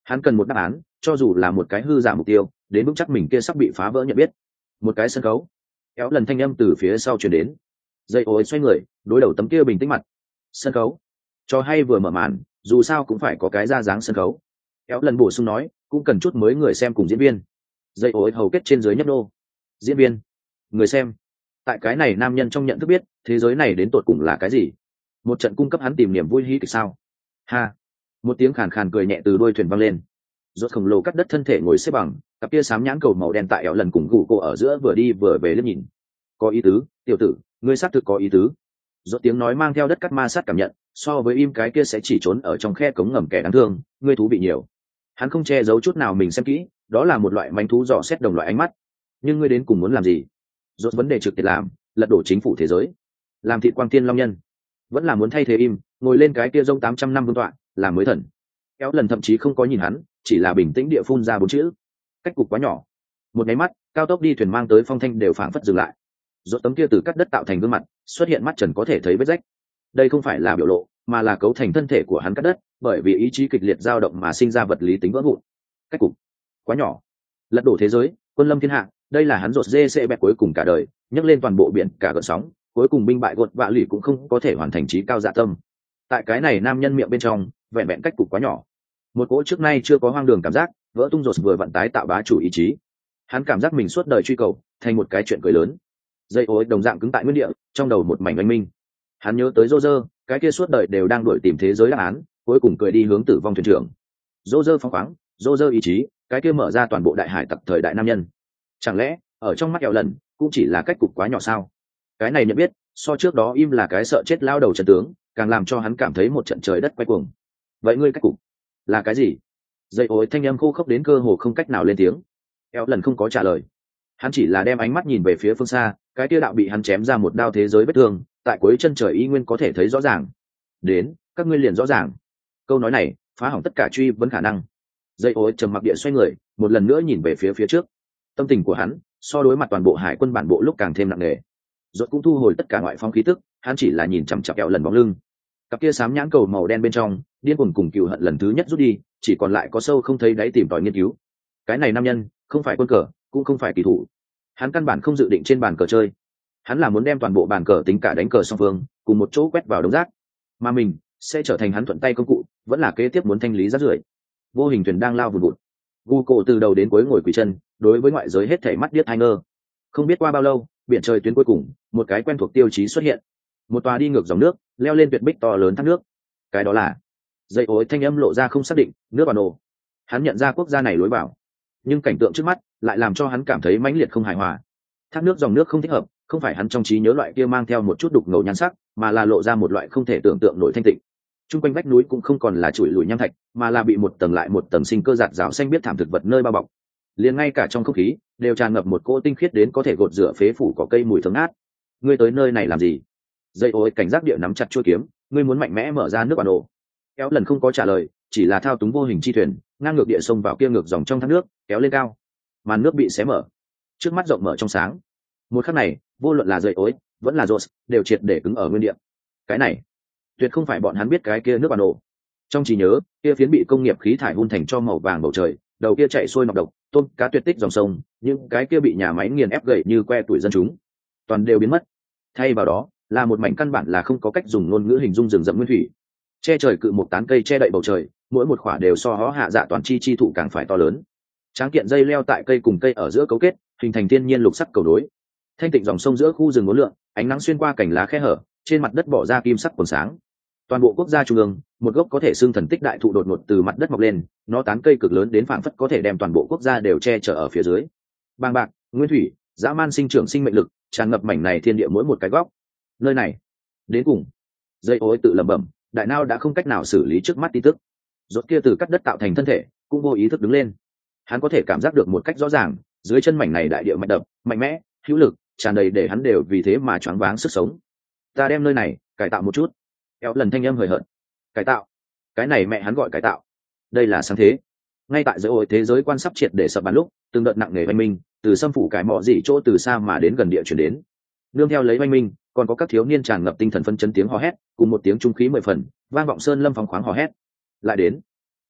Hắn cần một đáp án, cho dù là một cái hư giả mục tiêu, đến vững chắc mình kia sắp bị phá vỡ nhận biết. Một cái sân khấu. Kéo lần thanh âm từ phía sau truyền đến. Dây ối xoay người, đối đầu tấm kia bình tĩnh mặt. Sân khấu. Cho hay vừa mở màn, dù sao cũng phải có cái ra dáng sân khấu. Kéo lần bổ sung nói, cũng cần chút mới người xem cùng diễn viên. Dây ối hầu kết trên dưới nhấp nô. Diễn viên, người xem. Tại cái này nam nhân trong nhận thức biết, thế giới này đến tột cùng là cái gì? Một trận cung cấp hắn tìm niềm vui hí kịch sao? Ha. Một tiếng khàn khàn cười nhẹ từ đuôi thuyền vang lên. Rốt khổng lồ cắt đất thân thể ngồi xếp bằng, cặp kia sám nhãn cầu màu đen tại ẻo lần cùng gù cô ở giữa vừa đi vừa về liếc nhìn. Có ý tứ, tiểu tử, ngươi xác thực có ý tứ. Rốt tiếng nói mang theo đất cắt ma sát cảm nhận, so với im cái kia sẽ chỉ trốn ở trong khe cống ngầm kẻ đáng thương, ngươi thú vị nhiều. Hắn không che giấu chút nào mình xem kỹ, đó là một loại manh thú dò xét đồng loại ánh mắt. Nhưng ngươi đến cùng muốn làm gì? Rốt vấn đề trực tiếp làm, lật đổ chính phủ thế giới, làm thịt quang tiên long nhân, vẫn là muốn thay thế im, ngồi lên cái kia rông tám trăm năm vương tọa, làm mới thần. Kéo lần thậm chí không có nhìn hắn, chỉ là bình tĩnh địa phun ra bốn chữ. Cách cục quá nhỏ. Một cái mắt, cao tốc đi thuyền mang tới phong thanh đều phảng phất dừng lại. Rốt tấm kia từ cắt đất tạo thành gương mặt, xuất hiện mắt trần có thể thấy vết rách. Đây không phải là biểu lộ, mà là cấu thành thân thể của hắn cắt đất, bởi vì ý chí kịch liệt dao động mà sinh ra vật lý tính vỡ vụn. Cách cục quá nhỏ. Lật đổ thế giới, quân lâm thiên hạ, đây là hắn rột dê sẽ bẹt cuối cùng cả đời, nhấc lên toàn bộ biển cả gợn sóng, cuối cùng binh bại gột vạ lì cũng không có thể hoàn thành chí cao dạ tâm. Tại cái này nam nhân miệng bên trong, vẹn vẹn cách cục quá nhỏ. Một cỗ trước nay chưa có hoang đường cảm giác, vỡ tung rột vừa vận tái tạo bá chủ ý chí. Hắn cảm giác mình suốt đời truy cầu, thành một cái chuyện cười lớn. Dây ối đồng dạng cứng tại nguyên địa, trong đầu một mảnh oanh minh. Hắn nhớ tới Roger, cái kia suốt đời đều đang đuổi tìm thế giới đáp án, cuối cùng cười đi hướng tử vong thuyền trưởng. Roger phóng khoáng, Roger ý chí, cái kia mở ra toàn bộ đại hải tặc thời đại nam nhân. Chẳng lẽ, ở trong mắt eo lần, cũng chỉ là cách cục quá nhỏ sao? Cái này nhận biết, so trước đó im là cái sợ chết lao đầu trận tướng, càng làm cho hắn cảm thấy một trận trời đất quay cuồng. Vậy ngươi cách cục là cái gì? Dây ối thanh âm khô khốc đến cơ hồ không cách nào lên tiếng. Eo lần không có trả lời. Hắn chỉ là đem ánh mắt nhìn về phía phương xa, cái kia đạo bị hắn chém ra một đao thế giới vết thương, tại cuối chân trời y nguyên có thể thấy rõ ràng. Đến, các ngươi liền rõ ràng. Câu nói này phá hỏng tất cả truy vấn khả năng. Dây ối trầm mặc địa xoay người, một lần nữa nhìn về phía phía trước. Tâm tình của hắn so đối mặt toàn bộ hải quân bản bộ lúc càng thêm nặng nề. Rốt cũng thu hồi tất cả ngoại phong khí tức, hắn chỉ là nhìn chằm chằm Eo lần bóng lưng. Cặp kia sám nhãn cầu màu đen bên trong, điên cuồng cùng cừu hận lần thứ nhất rút đi, chỉ còn lại có sâu không thấy đáy tìm tòi nghiên cứu. Cái này nam nhân, không phải quân cờ, cũng không phải kỳ thủ. Hắn căn bản không dự định trên bàn cờ chơi. Hắn là muốn đem toàn bộ bàn cờ tính cả đánh cờ song phương, cùng một chỗ quét vào đống rác. Mà mình sẽ trở thành hắn thuận tay công cụ, vẫn là kế tiếp muốn thanh lý rác rưởi. Vô hình thuyền đang lao vùn vụt. Gu cổ từ đầu đến cuối ngồi quỳ chân, đối với ngoại giới hết thảy mắt điếc tai ngơ. Không biết qua bao lâu, biển trời tuyến cuối cùng, một cái quen thuộc tiêu chí xuất hiện. Một tòa đi ngược dòng nước, leo lên tuyệt bích to lớn thác nước. Cái đó là dây ối thanh âm lộ ra không xác định, nước bản đồ. Hắn nhận ra quốc gia này lối vào, nhưng cảnh tượng trước mắt lại làm cho hắn cảm thấy mãnh liệt không hài hòa. Thác nước dòng nước không thích hợp, không phải hắn trong trí nhớ loại kia mang theo một chút đục ngầu nhan sắc, mà là lộ ra một loại không thể tưởng tượng nổi thanh tịnh. Trung quanh vách núi cũng không còn là chuỗi lùi nham thạch, mà là bị một tầng lại một tầng sinh cơ giạt rào xanh biết thảm thực vật nơi bao bọc. Liền ngay cả trong không khí đều tràn ngập một cỗ tinh khiết đến có thể gột rửa phế phủ cỏ cây mùi thơm ngát. Ngươi tới nơi này làm gì? Dây ối cảnh giác địa nắm chặt chuôi kiếm, ngươi muốn mạnh mẽ mở ra nước bản đồ. Kéo lần không có trả lời, chỉ là thao túng vô hình chi thuyền, ngang ngược địa sông vào kia ngược dòng trong thác nước, kéo lên cao. Màn nước bị xé mở, trước mắt rộng mở trong sáng. Một khắc này, vô luận là dây ối, vẫn là Rose, đều triệt để cứng ở nguyên địa. Cái này, tuyệt không phải bọn hắn biết cái kia nước bản đồ. Trong trí nhớ, kia phiến bị công nghiệp khí thải hun thành cho màu vàng bầu trời, đầu kia chạy xuôi nọc độc, tôm cá tuyệt tích dòng sông, nhưng cái kia bị nhà máy nghiền ép gậy như que tuổi dân chúng, toàn đều biến mất. Thay vào đó, là một mảnh căn bản là không có cách dùng ngôn ngữ hình dung rừng rậm nguyên thủy. Che trời cự một tán cây che đậy bầu trời, mỗi một khỏa đều so hó hạ dạ toàn chi chi thụ càng phải to lớn. Tráng kiện dây leo tại cây cùng cây ở giữa cấu kết, hình thành thiên nhiên lục sắc cầu đối. Thanh tịnh dòng sông giữa khu rừng ngốn lượn, ánh nắng xuyên qua cành lá khe hở, trên mặt đất bỏ ra kim sắc quần sáng. Toàn bộ quốc gia trung ương, một gốc có thể xưng thần tích đại thụ đột ngột từ mặt đất mọc lên, nó tán cây cực lớn đến phảng phất có thể đem toàn bộ quốc gia đều che chở ở phía dưới. Bàng bạc, nguyên thủy, dã man sinh trưởng sinh mệnh lực, tràn ngập mảnh này thiên địa mỗi một cái góc. Nơi này, đến cùng, dây ối tự lẩm bẩm, đại não đã không cách nào xử lý trước mắt tin tức. Rốt kia từ cắt đất tạo thành thân thể, cũng vô ý thức đứng lên. Hắn có thể cảm giác được một cách rõ ràng, dưới chân mảnh này đại địa mạnh đập, mạnh mẽ, hữu lực, tràn đầy để hắn đều vì thế mà choáng váng sức sống. Ta đem nơi này cải tạo một chút. Kéo lần thanh âm hời hợt. Cải tạo? Cái này mẹ hắn gọi cải tạo. Đây là sáng thế. Ngay tại giới ôi thế giới quan sắp triệt để sập bàn lúc, từng đợt nặng nề oanh minh, từ xâm phủ cải mọ dị chỗ từ xa mà đến gần địa chuyển đến. Nương theo lấy oanh minh, còn có các thiếu niên tràn ngập tinh thần phân chấn tiếng hò hét, cùng một tiếng trung khí mười phần, vang vọng sơn lâm phóng khoáng hò hét. Lại đến.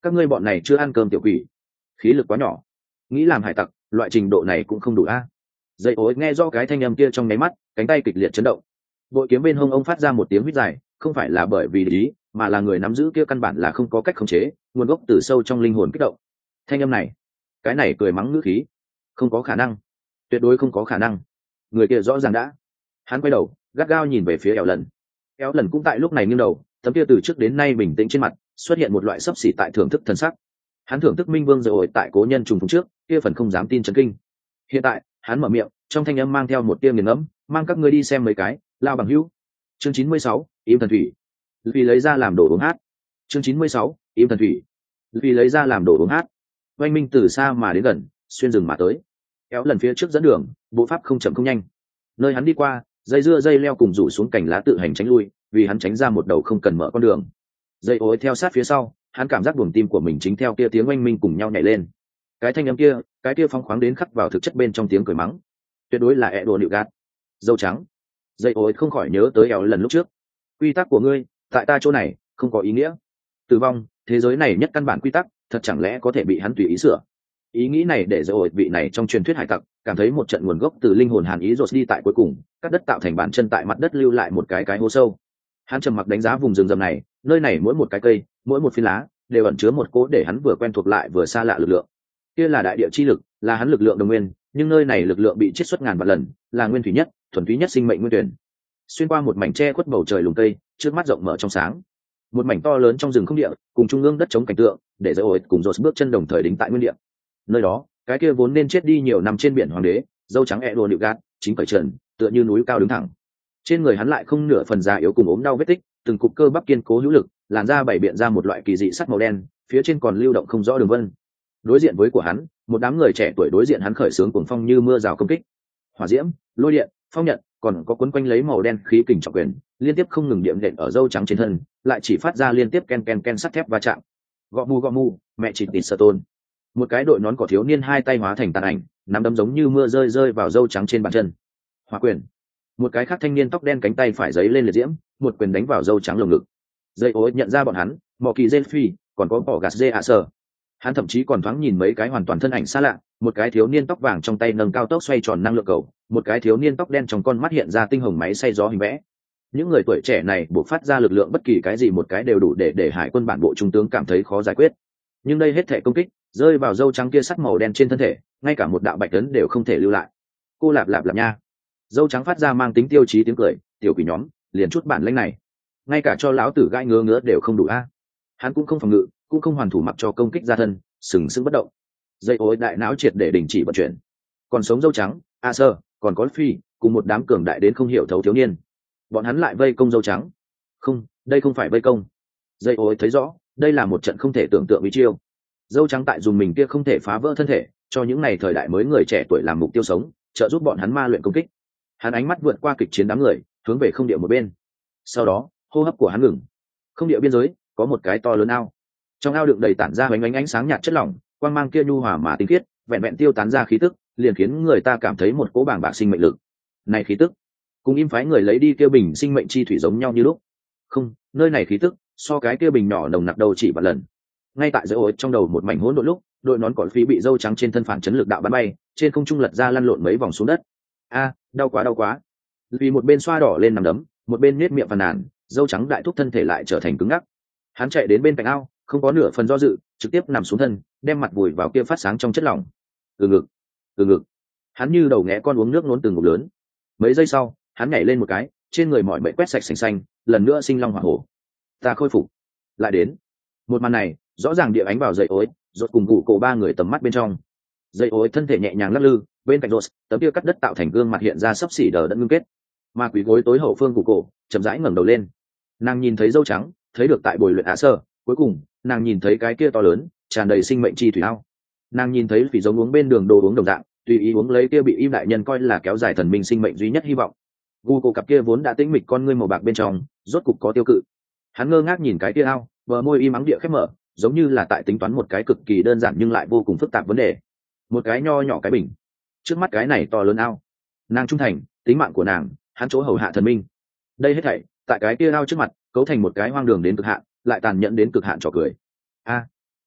các ngươi bọn này chưa ăn cơm tiểu quỷ, khí lực quá nhỏ, nghĩ làm hải tặc loại trình độ này cũng không đủ a. Dây ối nghe do cái thanh âm kia trong nháy mắt, cánh tay kịch liệt chấn động, bội kiếm bên hông ông phát ra một tiếng huýt dài, không phải là bởi vì ý, mà là người nắm giữ kia căn bản là không có cách khống chế, nguồn gốc từ sâu trong linh hồn kích động. Thanh âm này, cái này cười mắng ngữ khí, không có khả năng, tuyệt đối không có khả năng. Người kia rõ ràng đã. Hắn quay đầu, gắt gao nhìn về phía Éo lần. Éo lần cũng tại lúc này nghiêng đầu, tấm kia từ trước đến nay bình tĩnh trên mặt xuất hiện một loại sấp xỉ tại thưởng thức thần sắc. Hắn thưởng thức Minh Vương rồi tại cố nhân trùng phùng trước, kia phần không dám tin chấn kinh. Hiện tại, hắn mở miệng, trong thanh âm mang theo một tia nghiền ngẫm, mang các ngươi đi xem mấy cái, lao bằng hữu. Chương chín mươi sáu, im thần thủy. Vì lấy ra làm đồ uống hát. Chương chín mươi sáu, im thần thủy. Vì lấy ra làm đồ uống hát. Oanh minh từ xa mà đến gần, xuyên rừng mà tới. Kéo lần phía trước dẫn đường, bộ pháp không chậm không nhanh. Nơi hắn đi qua, dây dưa dây leo cùng rủ xuống cành lá tự hành tránh lui, vì hắn tránh ra một đầu không cần mở con đường. Dây ối theo sát phía sau, hắn cảm giác buồng tim của mình chính theo kia tiếng oanh minh cùng nhau nhảy lên. Cái thanh âm kia, cái kia phóng khoáng đến khắc vào thực chất bên trong tiếng cười mắng, tuyệt đối là ẹ đồ nịu gạt. Dâu trắng. Dây ối không khỏi nhớ tới Éo lần lúc trước. Quy tắc của ngươi, tại ta chỗ này, không có ý nghĩa. Tử vong, thế giới này nhất căn bản quy tắc, thật chẳng lẽ có thể bị hắn tùy ý sửa? Ý nghĩ này để dây ối vị này trong truyền thuyết hải tặc, cảm thấy một trận nguồn gốc từ linh hồn hàn ý rột đi tại cuối cùng, các đất tạo thành bàn chân tại mặt đất lưu lại một cái cái hố sâu. Hắn trầm mặc đánh giá vùng rừng rậm này, nơi này mỗi một cái cây, mỗi một phi lá, đều ẩn chứa một cố để hắn vừa quen thuộc lại vừa xa lạ lực lượng. Kia là đại địa chi lực, là hắn lực lượng đồng nguyên, nhưng nơi này lực lượng bị chiết xuất ngàn vạn lần, là nguyên thủy nhất, thuần túy nhất sinh mệnh nguyên tuyển. Xuyên qua một mảnh tre khuất bầu trời lùng tây, trước mắt rộng mở trong sáng, một mảnh to lớn trong rừng không địa, cùng trung ương đất chống cảnh tượng, để dây ổi cùng rột bước chân đồng thời đính tại nguyên địa. Nơi đó, cái kia vốn nên chết đi nhiều năm trên biển hoàng đế, dâu trắng e đồ nịu gạt, chính cởi trần, tựa như núi cao đứng thẳng. Trên người hắn lại không nửa phần già yếu cùng ốm đau vết tích, từng cục cơ bắp kiên cố hữu lực, làn da bảy biện ra một loại kỳ dị sắc màu đen, phía trên còn lưu động không rõ đường vân. Đối diện với của hắn, một đám người trẻ tuổi đối diện hắn khởi sướng cuồng phong như mưa rào công kích. Hỏa diễm, lôi điện, phong nhận, còn có cuốn quanh lấy màu đen khí kình trọng quyền, liên tiếp không ngừng điểm đệm ở dâu trắng trên thân, lại chỉ phát ra liên tiếp ken ken ken sắt thép va chạm. Gõ mu gõ mu, mẹ chỉ tịt sợ tôn. Một cái đội nón cỏ thiếu niên hai tay hóa thành tàn ảnh, nắm đấm giống như mưa rơi rơi vào dâu trắng trên bàn chân. Hỏa quyền. Một cái khác thanh niên tóc đen cánh tay phải giấy lên liệt diễm, một quyền đánh vào dâu trắng lồng ngực. Dây ối nhận ra bọn hắn, mỏ kỳ dê phi, còn có bỏ gạt dê ạ sở. Hắn thậm chí còn thoáng nhìn mấy cái hoàn toàn thân ảnh xa lạ, một cái thiếu niên tóc vàng trong tay nâng cao tốc xoay tròn năng lượng cầu, một cái thiếu niên tóc đen trong con mắt hiện ra tinh hồng máy xay gió hình vẽ. Những người tuổi trẻ này buộc phát ra lực lượng bất kỳ cái gì một cái đều đủ để để hải quân bản bộ trung tướng cảm thấy khó giải quyết. Nhưng đây hết thể công kích rơi vào dâu trắng kia sắc màu đen trên thân thể, ngay cả một đạo bạch tấn đều không thể lưu lại. Cô lạp lạp lạp nha. Dâu trắng phát ra mang tính tiêu chí tiếng cười, tiểu quỷ nhóm, liền chút bản lĩnh này, ngay cả cho lão tử gai ngứa ngứa đều không đủ a. Hắn cũng không phòng ngự, cũng không hoàn thủ mặc cho công kích ra thân, sừng sững bất động. Dây ối đại não triệt để đình chỉ vận chuyển. Còn sống dâu trắng, a sơ, còn có phi, cùng một đám cường đại đến không hiểu thấu thiếu niên, bọn hắn lại vây công dâu trắng. Không, đây không phải vây công. Dây ối thấy rõ, đây là một trận không thể tưởng tượng bí chiêu. Dâu trắng tại dùng mình kia không thể phá vỡ thân thể, cho những này thời đại mới người trẻ tuổi làm mục tiêu sống, trợ giúp bọn hắn ma luyện công kích. Hắn ánh mắt vượt qua kịch chiến đám người, hướng về không địa một bên. Sau đó, hô hấp của hắn ngừng. Không địa biên giới có một cái to lớn ao, trong ao đựng đầy tản ra ánh ánh ánh sáng nhạt chất lỏng, quang mang kia nhu hòa mà tinh khiết, vẹn vẹn tiêu tán ra khí tức, liền khiến người ta cảm thấy một cỗ bàng bạc sinh mệnh lực. Này khí tức, cùng im phái người lấy đi kia bình sinh mệnh chi thủy giống nhau như lúc. Không, nơi này khí tức so cái kia bình nhỏ nồng nặc đầu chỉ vạn lần. Ngay tại giữa ối trong đầu một mảnh hỗn độn lúc, đội nón cỏ phí bị dâu trắng trên thân phản chấn lực đạo bắn bay, trên không trung lật ra lăn lộn mấy vòng xuống đất. A, đau quá đau quá. Vì một bên xoa đỏ lên nằm đấm, một bên nết miệng phàn nàn, dâu trắng đại thúc thân thể lại trở thành cứng ngắc. Hắn chạy đến bên cạnh ao, không có nửa phần do dự, trực tiếp nằm xuống thân, đem mặt vùi vào kia phát sáng trong chất lỏng. Từ ngực, từ ngực. Hắn như đầu nghé con uống nước nốn từng ngụm lớn. Mấy giây sau, hắn nhảy lên một cái, trên người mỏi mệt quét sạch sành xanh, lần nữa sinh long hỏa hổ. Ta khôi phục. Lại đến. Một màn này, rõ ràng địa ánh vào dậy ối, rốt cùng cụ cổ ba người tầm mắt bên trong. Dậy ối thân thể nhẹ nhàng lắc lư, bên cạnh rốt, tấm kia cắt đất tạo thành gương mặt hiện ra sấp xỉ đờ đẫn ngưng kết. Mà quỷ gối tối hậu phương cụ cổ, chậm rãi ngẩng đầu lên. Nàng nhìn thấy dâu trắng, thấy được tại bồi luyện ạ sơ, cuối cùng nàng nhìn thấy cái kia to lớn tràn đầy sinh mệnh chi thủy ao. Nàng nhìn thấy phỉ giống uống bên đường đồ uống đồng dạng, tùy ý uống lấy kia bị im đại nhân coi là kéo dài thần minh sinh mệnh duy nhất hy vọng. Gu cô cặp kia vốn đã tĩnh mịch con ngươi màu bạc bên trong, rốt cục có tiêu cự. Hắn ngơ ngác nhìn cái kia ao, bờ môi im ắng địa khép mở, giống như là tại tính toán một cái cực kỳ đơn giản nhưng lại vô cùng phức tạp vấn đề. Một cái nho nhỏ cái bình, trước mắt cái này to lớn ao. Nàng trung thành, tính mạng của nàng, hắn chỗ hầu hạ thần minh. Đây hết thảy, tại cái kia ao trước mặt, cấu thành một cái hoang đường đến cực hạn, lại tàn nhẫn đến cực hạn trò cười. A,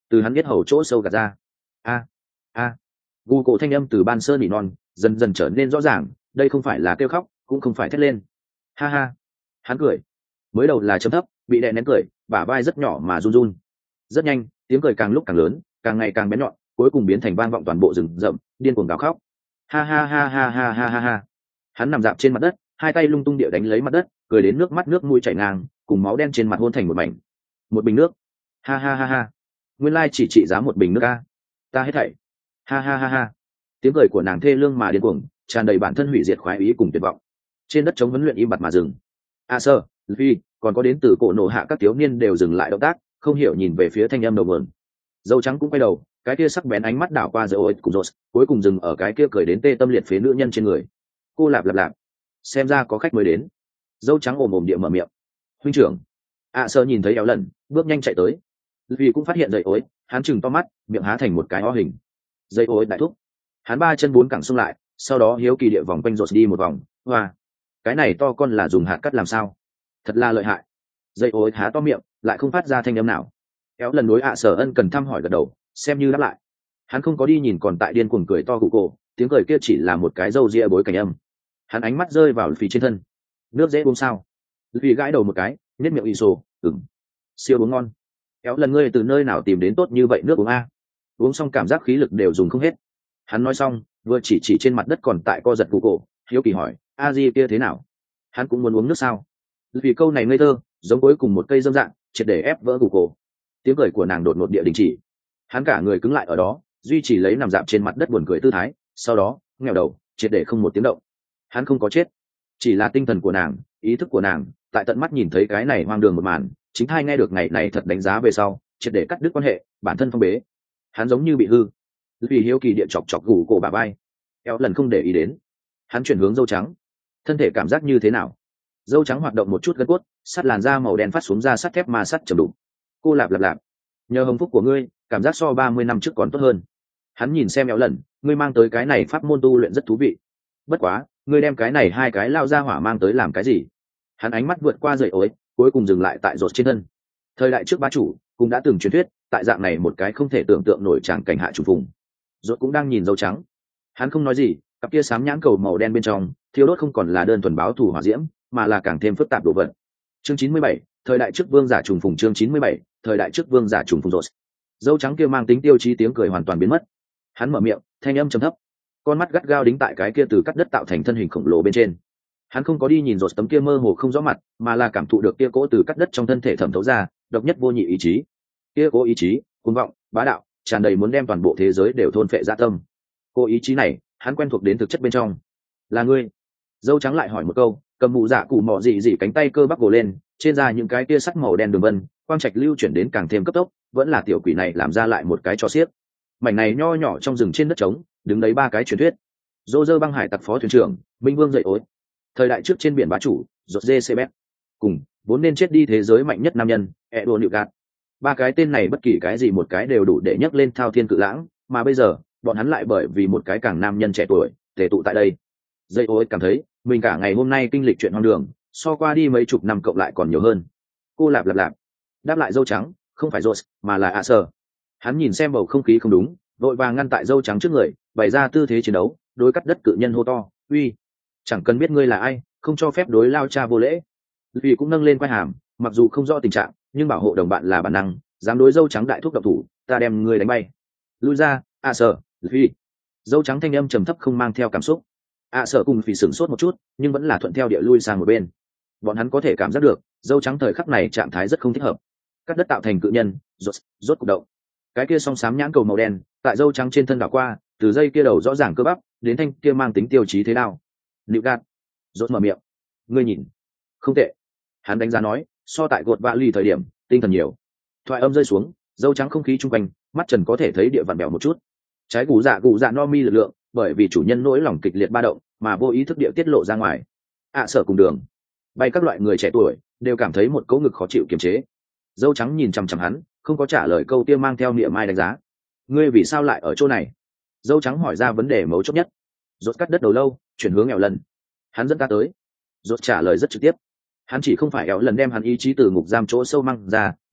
từ hắn biết hầu chỗ sâu gạt ra. A a gu cổ thanh âm từ ban sơn nỉ non dần dần trở nên rõ ràng, đây không phải là kêu khóc cũng không phải thét lên. Ha ha, hắn cười, mới đầu là chấm thấp bị đè nén cười, bả vai rất nhỏ mà run run. Rất nhanh tiếng cười càng lúc càng lớn, càng ngày càng bén nhọn, cuối cùng biến thành vang vọng toàn bộ rừng rậm, điên cuồng gào khóc. Ha ha ha ha ha ha ha ha. Hắn nằm dạp trên mặt đất, hai tay lung tung địa đánh lấy mặt đất, cười đến nước mắt nước mũi chảy ngang, cùng máu đen trên mặt hôn thành một mảnh. Một bình nước. Ha ha ha ha. Nguyên lai chỉ trị giá một bình nước a. Ta hết thảy. Ha ha ha ha. Tiếng cười của nàng thê lương mà điên cuồng, tràn đầy bản thân hủy diệt khoái ý cùng tuyệt vọng. Trên đất chống huấn luyện im bặt mà dừng. A sơ, Luffy, còn có đến từ cổ nổ hạ các thiếu niên đều dừng lại động tác, không hiểu nhìn về phía thanh âm đầu nguồn. Dâu trắng cũng quay đầu, cái kia sắc bén ánh mắt đảo qua giữa ôi cùng rột, cuối cùng dừng ở cái kia cười đến tê tâm liệt phế nữ nhân trên người. Cô lạp lạp lạp, xem ra có khách mới đến. Dâu trắng ồm ồm địa mở miệng. Huynh trưởng. A sơ nhìn thấy éo lần, bước nhanh chạy tới. Vì cũng phát hiện dậy ối, hắn chừng to mắt, miệng há thành một cái o hình. Dây ối đại thúc. Hắn ba chân bốn cẳng xung lại, sau đó hiếu kỳ địa vòng quanh rột đi một vòng. Hoa, cái này to con là dùng hạt cắt làm sao? Thật là lợi hại. Dây ối há to miệng, lại không phát ra thanh âm nào. Kéo lần đối ạ sở ân cần thăm hỏi gật đầu, xem như đáp lại. Hắn không có đi nhìn còn tại điên cuồng cười to cụ cổ, tiếng cười kia chỉ là một cái râu ria bối cảnh âm. Hắn ánh mắt rơi vào phì trên thân. Nước dễ uống sao? Phì gãi đầu một cái, nhếch miệng y sồ, ừng, siêu uống ngon. Kéo lần ngươi từ nơi nào tìm đến tốt như vậy nước uống a? Uống xong cảm giác khí lực đều dùng không hết. Hắn nói xong, vừa chỉ chỉ trên mặt đất còn tại co giật cụ cổ, hiếu kỳ hỏi, a di kia thế nào? Hắn cũng muốn uống nước sao? Vì câu này ngây thơ, giống cuối cùng một cây dâm dạng, triệt để ép vỡ cụ cổ. Tiếng cười của nàng đột ngột địa đình chỉ. Hắn cả người cứng lại ở đó, duy trì lấy nằm dạp trên mặt đất buồn cười tư thái, sau đó nghèo đầu, triệt để không một tiếng động. Hắn không có chết, chỉ là tinh thần của nàng, ý thức của nàng, tại tận mắt nhìn thấy cái này hoang đường một màn, chính thai nghe được ngày này thật đánh giá về sau, triệt để cắt đứt quan hệ, bản thân phong bế. Hắn giống như bị hư. Vì hiếu kỳ địa chọc chọc gù cổ bà bay, éo lần không để ý đến. Hắn chuyển hướng dâu trắng, thân thể cảm giác như thế nào? Dâu trắng hoạt động một chút gân cốt, sắt làn da màu đen phát xuống ra sắt thép ma sắt trầm đục. Cô lạp lạp lạp, nhờ hồng phúc của ngươi, cảm giác so ba mươi năm trước còn tốt hơn. Hắn nhìn xem éo lần, ngươi mang tới cái này pháp môn tu luyện rất thú vị. Bất quá, ngươi đem cái này hai cái lao ra hỏa mang tới làm cái gì? Hắn ánh mắt vượt qua dậy ối, cuối cùng dừng lại tại rột trên thân. Thời đại trước bá chủ cũng đã từng truyền thuyết, tại dạng này một cái không thể tưởng tượng nổi tràng cảnh hạ trùng phùng. Rột cũng đang nhìn dâu trắng. Hắn không nói gì, cặp kia sám nhãn cầu màu đen bên trong, thiêu đốt không còn là đơn thuần báo thù hỏa diễm, mà là càng thêm phức tạp đồ vật. Chương chín mươi bảy, thời đại trước vương giả trùng phùng. Chương chín mươi bảy, thời đại trước vương giả trùng phùng. Rột. Dâu trắng kia mang tính tiêu chí tiếng cười hoàn toàn biến mất. Hắn mở miệng, thanh âm trầm thấp, con mắt gắt gao đính tại cái kia từ cắt đất tạo thành thân hình khổng lồ bên trên. Hắn không có đi nhìn rột tấm kia mơ hồ không rõ mặt, mà là cảm thụ được kia cỗ từ cắt đất trong thân thể thẩm thấu ra, độc nhất vô nhị ý chí. Kia cỗ ý chí, cuồng vọng, bá đạo, tràn đầy muốn đem toàn bộ thế giới đều thôn phệ dạ tâm. Cô ý chí này, hắn quen thuộc đến thực chất bên trong. Là ngươi? Dâu trắng lại hỏi một câu, cầm mụ dạ cụ mọ dị dị cánh tay cơ bắp gồ lên, trên da những cái kia sắt màu đen đường vân, quang trạch lưu chuyển đến càng thêm cấp tốc, vẫn là tiểu quỷ này làm ra lại một cái cho xiếc. Mảnh này nho nhỏ trong rừng trên đất trống, đứng đấy ba cái truyền thuyết. Dô dơ băng hải tặc phó thuyền trưởng, Minh Vương dậy ối. Thời đại trước trên biển bá chủ, rột dê xê bét. Cùng vốn nên chết đi thế giới mạnh nhất nam nhân, Edo Nịu Gạt. Ba cái tên này bất kỳ cái gì một cái đều đủ để nhấc lên thao thiên cự lãng, mà bây giờ bọn hắn lại bởi vì một cái càng nam nhân trẻ tuổi tề tụ tại đây. Dây ối cảm thấy mình cả ngày hôm nay kinh lịch chuyện hoang đường, so qua đi mấy chục năm cộng lại còn nhiều hơn. Cô lạp lạp lạp, đáp lại dâu trắng, không phải rột mà là ạ sơ. Hắn nhìn xem bầu không khí không đúng, vội vàng ngăn tại dâu trắng trước người, bày ra tư thế chiến đấu, đối cắt đất cự nhân hô to, uy, chẳng cần biết ngươi là ai, không cho phép đối lao cha vô lễ. Vì cũng nâng lên quai hàm, mặc dù không rõ tình trạng, nhưng bảo hộ đồng bạn là bản năng, dám đối dâu trắng đại thúc độc thủ, ta đem ngươi đánh bay. Lui ra, a sở, vì dâu trắng thanh âm trầm thấp không mang theo cảm xúc. A sở cùng vì sửng sốt một chút, nhưng vẫn là thuận theo địa lui sang một bên. Bọn hắn có thể cảm giác được, dâu trắng thời khắc này trạng thái rất không thích hợp. Cắt đất tạo thành cự nhân, rốt rốt cục động. Cái kia song sám nhãn cầu màu đen, tại dâu trắng trên thân đảo qua, từ dây kia đầu rõ ràng cơ bắp, đến thanh kia mang tính tiêu chí thế nào. Nịu Gạt, rốt mở miệng, ngươi nhìn, không tệ. Hắn đánh giá nói, so tại gột vạ ly thời điểm tinh thần nhiều. Thoại âm rơi xuống, dâu trắng không khí chung quanh, mắt trần có thể thấy địa vặn bèo một chút. Trái gù dạ gù dạ no mi lực lượng, bởi vì chủ nhân nỗi lòng kịch liệt ba động mà vô ý thức địa tiết lộ ra ngoài. ạ à, sở cùng đường bay các loại người trẻ tuổi đều cảm thấy một cỗ ngực khó chịu kiềm chế. Dâu trắng nhìn chằm chằm hắn, không có trả lời câu tiêu mang theo niệm mai đánh giá. Ngươi vì sao lại ở chỗ này? Dâu trắng hỏi ra vấn đề mấu chốt nhất. Rốt cắt đất đầu lâu, chuyển hướng nghèo lần. Hắn dẫn ta tới. Rốt trả lời rất trực tiếp. Hắn chỉ không phải éo lần đem hắn ý chí từ ngục giam chỗ sâu mang ra,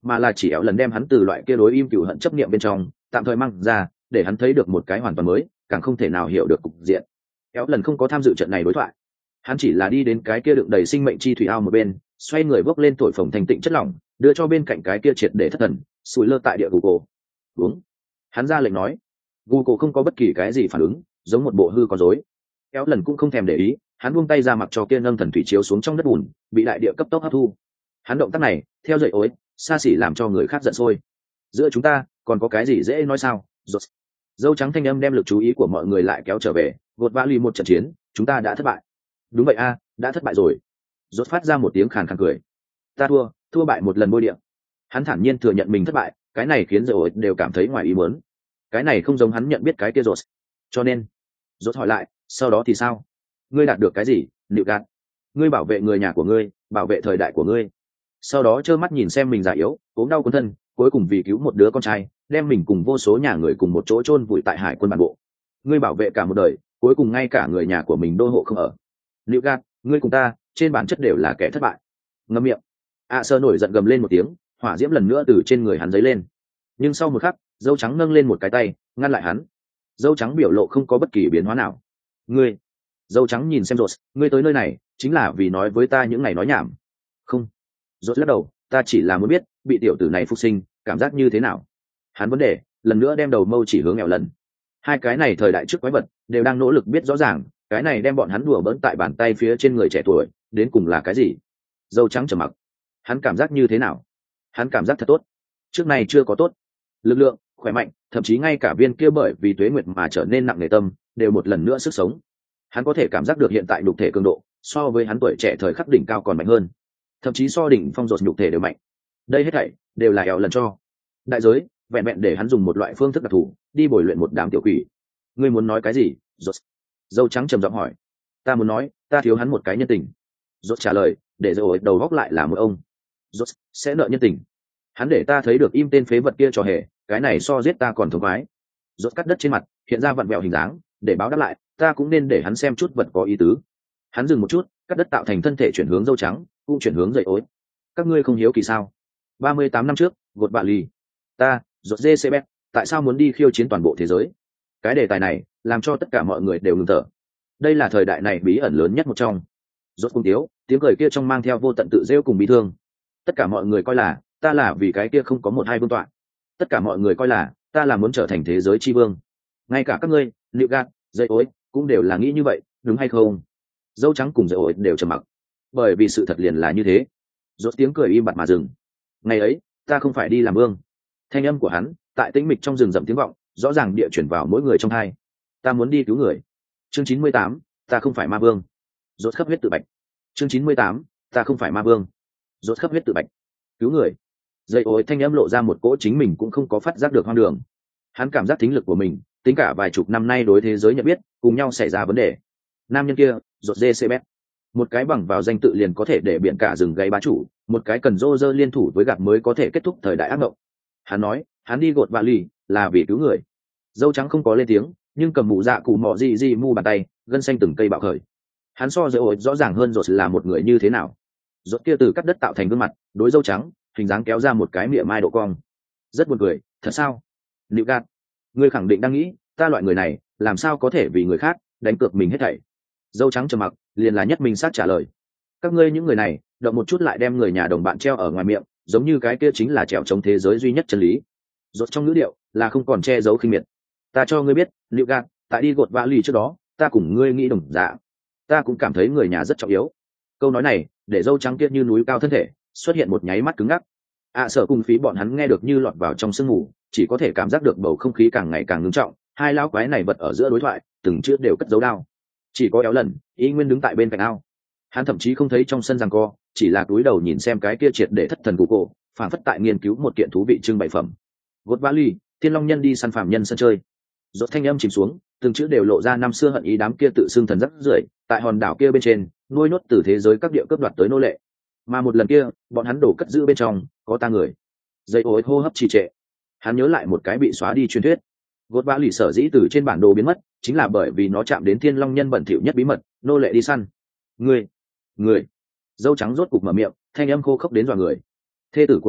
mà là chỉ éo lần đem hắn từ loại kia đối im cựu hận chấp niệm bên trong tạm thời mang ra, để hắn thấy được một cái hoàn toàn mới, càng không thể nào hiểu được cục diện. Éo lần không có tham dự trận này đối thoại, hắn chỉ là đi đến cái kia đựng đầy sinh mệnh chi thủy ao một bên, xoay người bốc lên thổi phồng thành tịnh chất lỏng, đưa cho bên cạnh cái kia triệt để thất thần sủi lơ tại địa gù cổ uống. Hắn ra lệnh nói. Gù cổ không có bất kỳ cái gì phản ứng, giống một bộ hư con rối. Éo lần cũng không thèm để ý, hắn buông tay ra mặc cho kia nâng thần thủy chiếu xuống trong đất bùn, bị đại địa cấp tốc hấp thu. Hắn động tác này theo dậy ối xa xỉ làm cho người khác giận sôi. Giữa chúng ta còn có cái gì dễ nói sao? Rốt. Dâu trắng thanh âm đem lực chú ý của mọi người lại kéo trở về. Gột vã lì một trận chiến, chúng ta đã thất bại. Đúng vậy a, đã thất bại rồi. Rốt phát ra một tiếng khàn khàn cười. Ta thua, thua bại một lần bôi điện. Hắn thản nhiên thừa nhận mình thất bại, cái này khiến dâu ối đều cảm thấy ngoài ý muốn. Cái này không giống hắn nhận biết cái kia rốt. Cho nên, rốt hỏi lại, sau đó thì sao? Ngươi đạt được cái gì? Liệu gạt. Ngươi bảo vệ người nhà của ngươi, bảo vệ thời đại của ngươi. Sau đó trơ mắt nhìn xem mình già yếu, ốm đau cuốn thân, cuối cùng vì cứu một đứa con trai, đem mình cùng vô số nhà người cùng một chỗ chôn vùi tại hải quân bản bộ. Ngươi bảo vệ cả một đời, cuối cùng ngay cả người nhà của mình đô hộ không ở. Liệu gạt, ngươi cùng ta, trên bản chất đều là kẻ thất bại. Ngậm miệng. A Sơ nổi giận gầm lên một tiếng, hỏa diễm lần nữa từ trên người hắn dấy lên. Nhưng sau một khắc, dâu trắng nâng lên một cái tay, ngăn lại hắn. Dâu trắng biểu lộ không có bất kỳ biến hóa nào. Ngươi, dâu trắng nhìn xem rột, ngươi tới nơi này chính là vì nói với ta những ngày nói nhảm. Không. Rốt lắc đầu, ta chỉ là muốn biết bị tiểu tử này phục sinh cảm giác như thế nào. Hắn vấn đề lần nữa đem đầu mâu chỉ hướng nghèo lần. Hai cái này thời đại trước quái vật đều đang nỗ lực biết rõ ràng cái này đem bọn hắn đùa bỡn tại bàn tay phía trên người trẻ tuổi đến cùng là cái gì. Dâu trắng trầm mặc. Hắn cảm giác như thế nào? Hắn cảm giác thật tốt. Trước này chưa có tốt. Lực lượng, khỏe mạnh, thậm chí ngay cả viên kia bởi vì tuế nguyệt mà trở nên nặng nề tâm đều một lần nữa sức sống. Hắn có thể cảm giác được hiện tại nhục thể cường độ so với hắn tuổi trẻ thời khắc đỉnh cao còn mạnh hơn, thậm chí so đỉnh phong rột nhục thể đều mạnh. Đây hết thảy đều là eo lần cho đại giới, vẹn vẹn để hắn dùng một loại phương thức đặc thù đi bồi luyện một đám tiểu quỷ. Ngươi muốn nói cái gì? Rột dâu trắng trầm giọng hỏi. Ta muốn nói ta thiếu hắn một cái nhân tình. Rột trả lời, để rồi đầu góc lại là một ông. Rột sẽ nợ nhân tình. Hắn để ta thấy được im tên phế vật kia cho hề, cái này so giết ta còn thống khoái. Rột cắt đất trên mặt hiện ra vặn vẹo hình dáng, để báo đáp lại ta cũng nên để hắn xem chút vật có ý tứ. Hắn dừng một chút, cắt đất tạo thành thân thể chuyển hướng dâu trắng, cũng chuyển hướng dậy ối. Các ngươi không hiếu kỳ sao? ba mươi tám năm trước, gột bạ lì, ta rột dê xê bét tại sao muốn đi khiêu chiến toàn bộ thế giới? Cái đề tài này làm cho tất cả mọi người đều ngừng thở. Đây là thời đại này bí ẩn lớn nhất một trong. Rốt cung tiếu, tiếng cười kia trong mang theo vô tận tự rêu cùng bi thương. Tất cả mọi người coi là ta là vì cái kia không có một hai vương tọa. Tất cả mọi người coi là ta là muốn trở thành thế giới chi vương. Ngay cả các ngươi, liệu gạt, dây ối cũng đều là nghĩ như vậy, đúng hay không? Dâu trắng cùng dây ối đều trầm mặc, bởi vì sự thật liền là như thế. Rốt tiếng cười im bặt mà dừng. Ngày ấy ta không phải đi làm vương. Thanh âm của hắn tại tĩnh mịch trong rừng rậm tiếng vọng, rõ ràng địa chuyển vào mỗi người trong hai. Ta muốn đi cứu người. Chương chín mươi tám, ta không phải ma vương. Rốt khắp huyết tự bạch. Chương chín mươi tám, ta không phải ma vương. Rốt khắp huyết tự bạch. Cứu người. Dây ối thanh âm lộ ra một cỗ chính mình cũng không có phát giác được hoang đường. Hắn cảm giác thính lực của mình, tính cả vài chục năm nay đối thế giới nhận biết, cùng nhau xảy ra vấn đề. Nam nhân kia, rột dê xê bét. Một cái bằng vào danh tự liền có thể để biển cả rừng gây bá chủ, một cái cần rô rơ liên thủ với gặp mới có thể kết thúc thời đại ác mộng. Hắn nói, hắn đi gột vạ lì là vì cứu người. Dâu trắng không có lên tiếng, nhưng cầm mũ dạ cụ mọ gì gì mu bàn tay, gân xanh từng cây bạo khởi. Hắn so dễ ổi rõ ràng hơn rột là một người như thế nào. Rột kia từ cắt đất tạo thành gương mặt, đối dâu trắng, hình dáng kéo ra một cái miệng mai độ cong. Rất buồn cười, thật sao? Liệu gạt, ngươi khẳng định đang nghĩ, ta loại người này, làm sao có thể vì người khác đánh cược mình hết thảy. Dâu trắng trầm mặc, liền là nhất minh sát trả lời. Các ngươi những người này, động một chút lại đem người nhà đồng bạn treo ở ngoài miệng, giống như cái kia chính là trèo chống thế giới duy nhất chân lý. Rốt trong ngữ điệu là không còn che giấu khinh miệt. Ta cho ngươi biết, liệu gạt, tại đi gột vạ lì trước đó, ta cùng ngươi nghĩ đồng dạ. Ta cũng cảm thấy người nhà rất trọng yếu. Câu nói này, để dâu trắng kia như núi cao thân thể, xuất hiện một nháy mắt cứng ngắc. À sợ cùng phí bọn hắn nghe được như lọt vào trong sương mù, chỉ có thể cảm giác được bầu không khí càng ngày càng ngưng trọng. Hai lão quái này vật ở giữa đối thoại, từng chữ đều cất dấu đao. Chỉ có éo lần, ý nguyên đứng tại bên cạnh ao. Hắn thậm chí không thấy trong sân giằng co, chỉ là cúi đầu nhìn xem cái kia triệt để thất thần của cổ, phản phất tại nghiên cứu một kiện thú vị trưng bày phẩm. Gột vã ly, thiên long nhân đi săn phàm nhân sân chơi. Rốt thanh âm chìm xuống, từng chữ đều lộ ra năm xưa hận ý đám kia tự xưng thần rất rưởi, tại hòn đảo kia bên trên, nuôi nốt từ thế giới các địa cướp đoạt tới nô lệ. Mà một lần kia, bọn hắn đổ cất giữ bên trong, có ta người. Dây ối hô hấp trì trệ. Hắn nhớ lại một cái bị xóa đi truyền thuyết. Gột vã lì sở dĩ từ trên bản đồ biến mất, chính là bởi vì nó chạm đến thiên long nhân bẩn thỉu nhất bí mật, nô lệ đi săn. Người, người. Dâu trắng rốt cục mở miệng, thanh âm khô khốc đến dọa người. Thê tử của ta,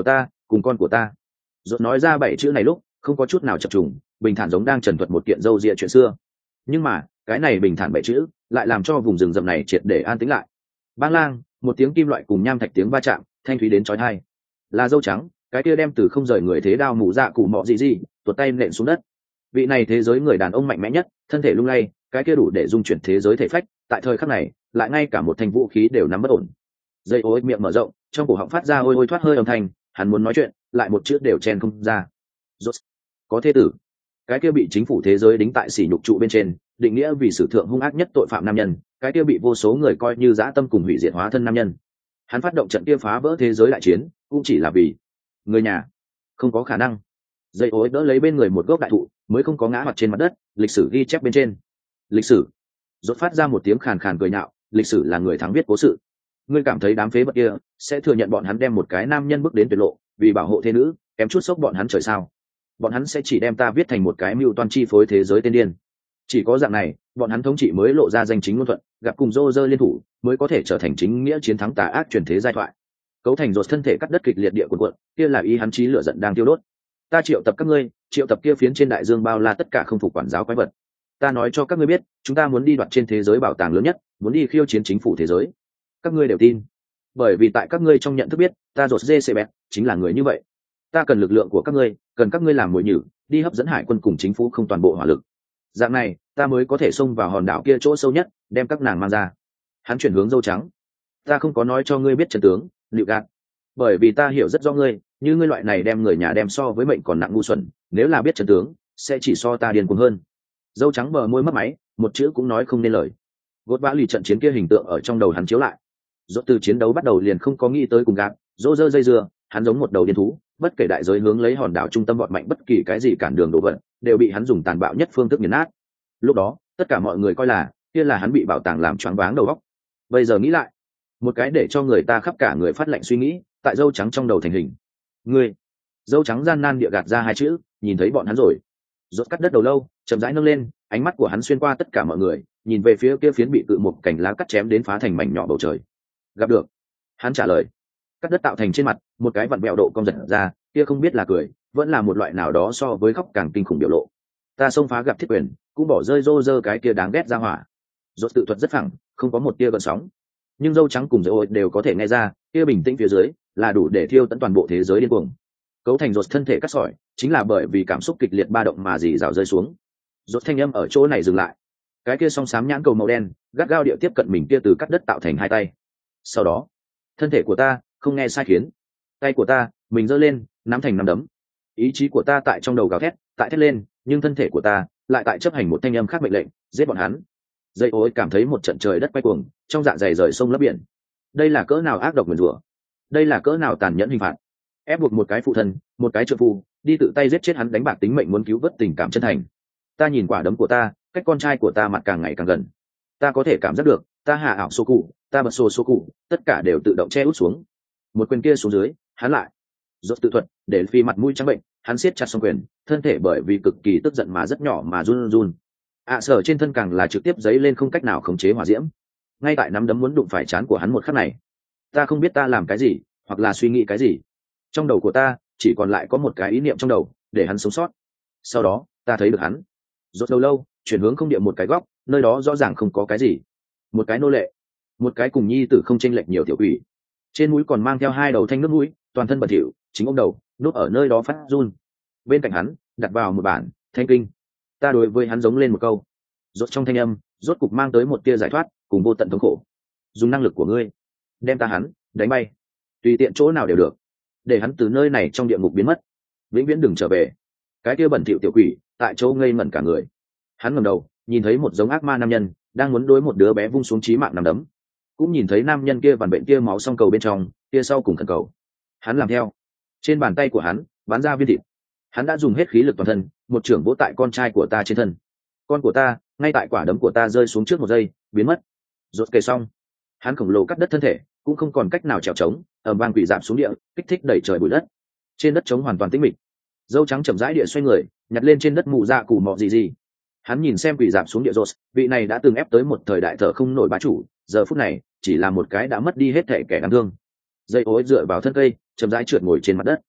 cùng con của ta. Rốt nói ra bảy chữ này lúc không có chút nào chập trùng, bình thản giống đang trần thuật một kiện dâu dịa chuyện xưa. Nhưng mà cái này bình thản bảy chữ lại làm cho vùng rừng rậm này triệt để an tĩnh lại. Bang lang, một tiếng kim loại cùng nham thạch tiếng va chạm, thanh thúy đến chói tai. Là dâu trắng, cái kia đem từ không rời người thế đao mù dạ cụ mọ gì gì, tuột tay nện xuống đất. Vị này thế giới người đàn ông mạnh mẽ nhất, thân thể lung lay, cái kia đủ để dung chuyển thế giới thể phách, tại thời khắc này, lại ngay cả một thanh vũ khí đều nắm bất ổn. Dây ối miệng mở rộng, trong cổ họng phát ra ôi ôi thoát hơi âm thanh, hắn muốn nói chuyện, lại một chữ đều chen không ra. Rốt, có thế tử. Cái kia bị chính phủ thế giới đính tại sỉ nhục trụ bên trên, định nghĩa vì sử thượng hung ác nhất tội phạm nam nhân, cái kia bị vô số người coi như dã tâm cùng hủy diệt hóa thân nam nhân. Hắn phát động trận kia phá vỡ thế giới đại chiến, cũng chỉ là vì người nhà. Không có khả năng. Dây ối đỡ lấy bên người một gốc đại thụ, mới không có ngã mặt trên mặt đất, lịch sử ghi chép bên trên. Lịch sử. Rốt phát ra một tiếng khàn khàn cười nhạo, lịch sử là người thắng viết cố sự. Ngươi cảm thấy đám phế vật kia sẽ thừa nhận bọn hắn đem một cái nam nhân bước đến tuyệt lộ, vì bảo hộ thế nữ, kém chút sốc bọn hắn trời sao? Bọn hắn sẽ chỉ đem ta viết thành một cái mưu toan chi phối thế giới tên điên. Chỉ có dạng này, bọn hắn thống trị mới lộ ra danh chính ngôn thuận, gặp cùng rô rơ liên thủ, mới có thể trở thành chính nghĩa chiến thắng tà ác truyền thế giai thoại. Cấu thành Rốt thân thể cắt đất kịch liệt địa cuộn cuộn, kia là ý hắn chí lửa giận đang tiêu đốt. Ta triệu tập các ngươi, triệu tập kia phiến trên đại dương bao la tất cả không phục quản giáo quái vật. Ta nói cho các ngươi biết, chúng ta muốn đi đoạt trên thế giới bảo tàng lớn nhất, muốn đi khiêu chiến chính phủ thế giới. Các ngươi đều tin, bởi vì tại các ngươi trong nhận thức biết, ta Rốt giê xê bẹt chính là người như vậy. Ta cần lực lượng của các ngươi, cần các ngươi làm mồi nhử, đi hấp dẫn hải quân cùng chính phủ không toàn bộ hỏa lực. Dạng này, ta mới có thể xông vào hòn đảo kia chỗ sâu nhất, đem các nàng mang ra. Hắn chuyển hướng dâu trắng. Ta không có nói cho ngươi biết trận tướng, liệu gạt, bởi vì ta hiểu rất rõ ngươi, như ngươi loại này đem người nhà đem so với mệnh còn nặng ngu xuẩn, nếu là biết trận tướng, sẽ chỉ so ta điên cuồng hơn. Dâu trắng bờ môi mất máy, một chữ cũng nói không nên lời. Gốt vã lì trận chiến kia hình tượng ở trong đầu hắn chiếu lại. Rốt từ chiến đấu bắt đầu liền không có nghĩ tới cùng gạt, rô rơ dây dưa, hắn giống một đầu điên thú, bất kể đại giới hướng lấy hòn đảo trung tâm vọt mạnh, bất kỳ cái gì cản đường đổ vật, đều bị hắn dùng tàn bạo nhất phương thức nghiền nát. Lúc đó, tất cả mọi người coi là, kia là hắn bị bảo tàng làm choáng váng đầu óc. Bây giờ nghĩ lại, một cái để cho người ta khắp cả người phát lạnh suy nghĩ, tại dâu trắng trong đầu thành hình. Ngươi, dâu trắng gian nan địa gạt ra hai chữ, nhìn thấy bọn hắn rồi. Rốt cắt đất đầu lâu, chậm rãi nâng lên, ánh mắt của hắn xuyên qua tất cả mọi người, nhìn về phía kia phiến bị cự một cành lá cắt chém đến phá thành mảnh nhỏ bầu trời. Gặp được. Hắn trả lời. Cắt đất tạo thành trên mặt, một cái vặn bẹo độ cong giật ra, kia không biết là cười, vẫn là một loại nào đó so với khóc càng kinh khủng biểu lộ. Ta xông phá gặp thiết quyền, cũng bỏ rơi rô rơ cái kia đáng ghét ra hỏa. Rốt tự thuật rất phẳng, không có một tia gợn sóng. Nhưng dâu trắng cùng dâu ôi đều có thể nghe ra, kia bình tĩnh phía dưới là đủ để thiêu tận toàn bộ thế giới điên cuồng. Cấu thành Rốt thân thể cắt sỏi, chính là bởi vì cảm xúc kịch liệt ba động mà dì rào rơi xuống. Rốt thanh âm ở chỗ này dừng lại. Cái kia song xám nhãn cầu màu đen, gắt gao địa tiếp cận mình kia từ cắt đất tạo thành hai tay. Sau đó, thân thể của ta không nghe sai khiến, tay của ta mình giơ lên, nắm thành nắm đấm. Ý chí của ta tại trong đầu gào thét, tại thét lên, nhưng thân thể của ta lại tại chấp hành một thanh âm khác mệnh lệnh, giết bọn hắn. Dây ối cảm thấy một trận trời đất quay cuồng, trong dạ dày rời sông lấp biển. Đây là cỡ nào ác độc nguyền rủa, đây là cỡ nào tàn nhẫn hình phạt. Ép buộc một cái phụ thân, một cái trợ phu, đi tự tay giết chết hắn, đánh bạc tính mệnh muốn cứu vớt tình cảm chân thành. Ta nhìn quả đấm của ta, cách con trai của ta mặt càng ngày càng gần. Ta có thể cảm giác được, ta hạ ảo số cụ, ta bật sổ số cụ, tất cả đều tự động che út xuống. Một quyền kia xuống dưới, hắn lại Rốt tự thuật, để phi mặt mũi trắng bệnh, hắn siết chặt song quyền, thân thể bởi vì cực kỳ tức giận mà rất nhỏ mà run run. ạ à, sở trên thân càng là trực tiếp giấy lên không cách nào khống chế hỏa diễm. Ngay tại nắm đấm muốn đụng phải trán của hắn một khắc này, ta không biết ta làm cái gì, hoặc là suy nghĩ cái gì. Trong đầu của ta chỉ còn lại có một cái ý niệm trong đầu, để hắn sống sót. Sau đó, ta thấy được hắn. Rốt lâu lâu, chuyển hướng không địa một cái góc, nơi đó rõ ràng không có cái gì. Một cái nô lệ, một cái cùng nhi tử không chênh lệch nhiều tiểu quỷ. Trên mũi còn mang theo hai đầu thanh nước mũi, toàn thân bẩn thỉu, chính ông đầu núp ở nơi đó phát run. Bên cạnh hắn đặt vào một bản thanh kinh. Ta đối với hắn giống lên một câu. Rốt trong thanh âm rốt cục mang tới một tia giải thoát cùng vô tận thống khổ. Dùng năng lực của ngươi đem ta hắn đánh bay, tùy tiện chỗ nào đều được, để hắn từ nơi này trong địa ngục biến mất, vĩnh viễn đừng trở về. Cái kia bẩn thỉu tiểu quỷ tại chỗ ngây ngẩn cả người. Hắn ngẩng đầu nhìn thấy một giống ác ma nam nhân đang muốn đối một đứa bé vung xuống chí mạng nằm đấm, cũng nhìn thấy nam nhân kia vằn bệnh kia máu song cầu bên trong kia sau cùng khẩn cầu. Hắn làm theo. Trên bàn tay của hắn bắn ra viên thịt. Hắn đã dùng hết khí lực toàn thân, một trưởng vỗ tại con trai của ta trên thân. Con của ta ngay tại quả đấm của ta rơi xuống trước một giây biến mất. Rốt kề xong, hắn khổng lồ cắt đất thân thể cũng không còn cách nào trèo trống, ầm vang quỷ dạp xuống địa, kích thích đẩy trời bụi đất. Trên đất trống hoàn toàn tĩnh mịch. Dâu trắng chậm rãi địa xoay người, nhặt lên trên đất mù dạ củ mọ gì gì. Hắn nhìn xem quỷ dạp xuống địa rốt, vị này đã từng ép tới một thời đại thở không nổi bá chủ, giờ phút này chỉ là một cái đã mất đi hết thể kẻ đáng thương. Dây ối dựa vào thân cây, chậm rãi trượt ngồi trên mặt đất.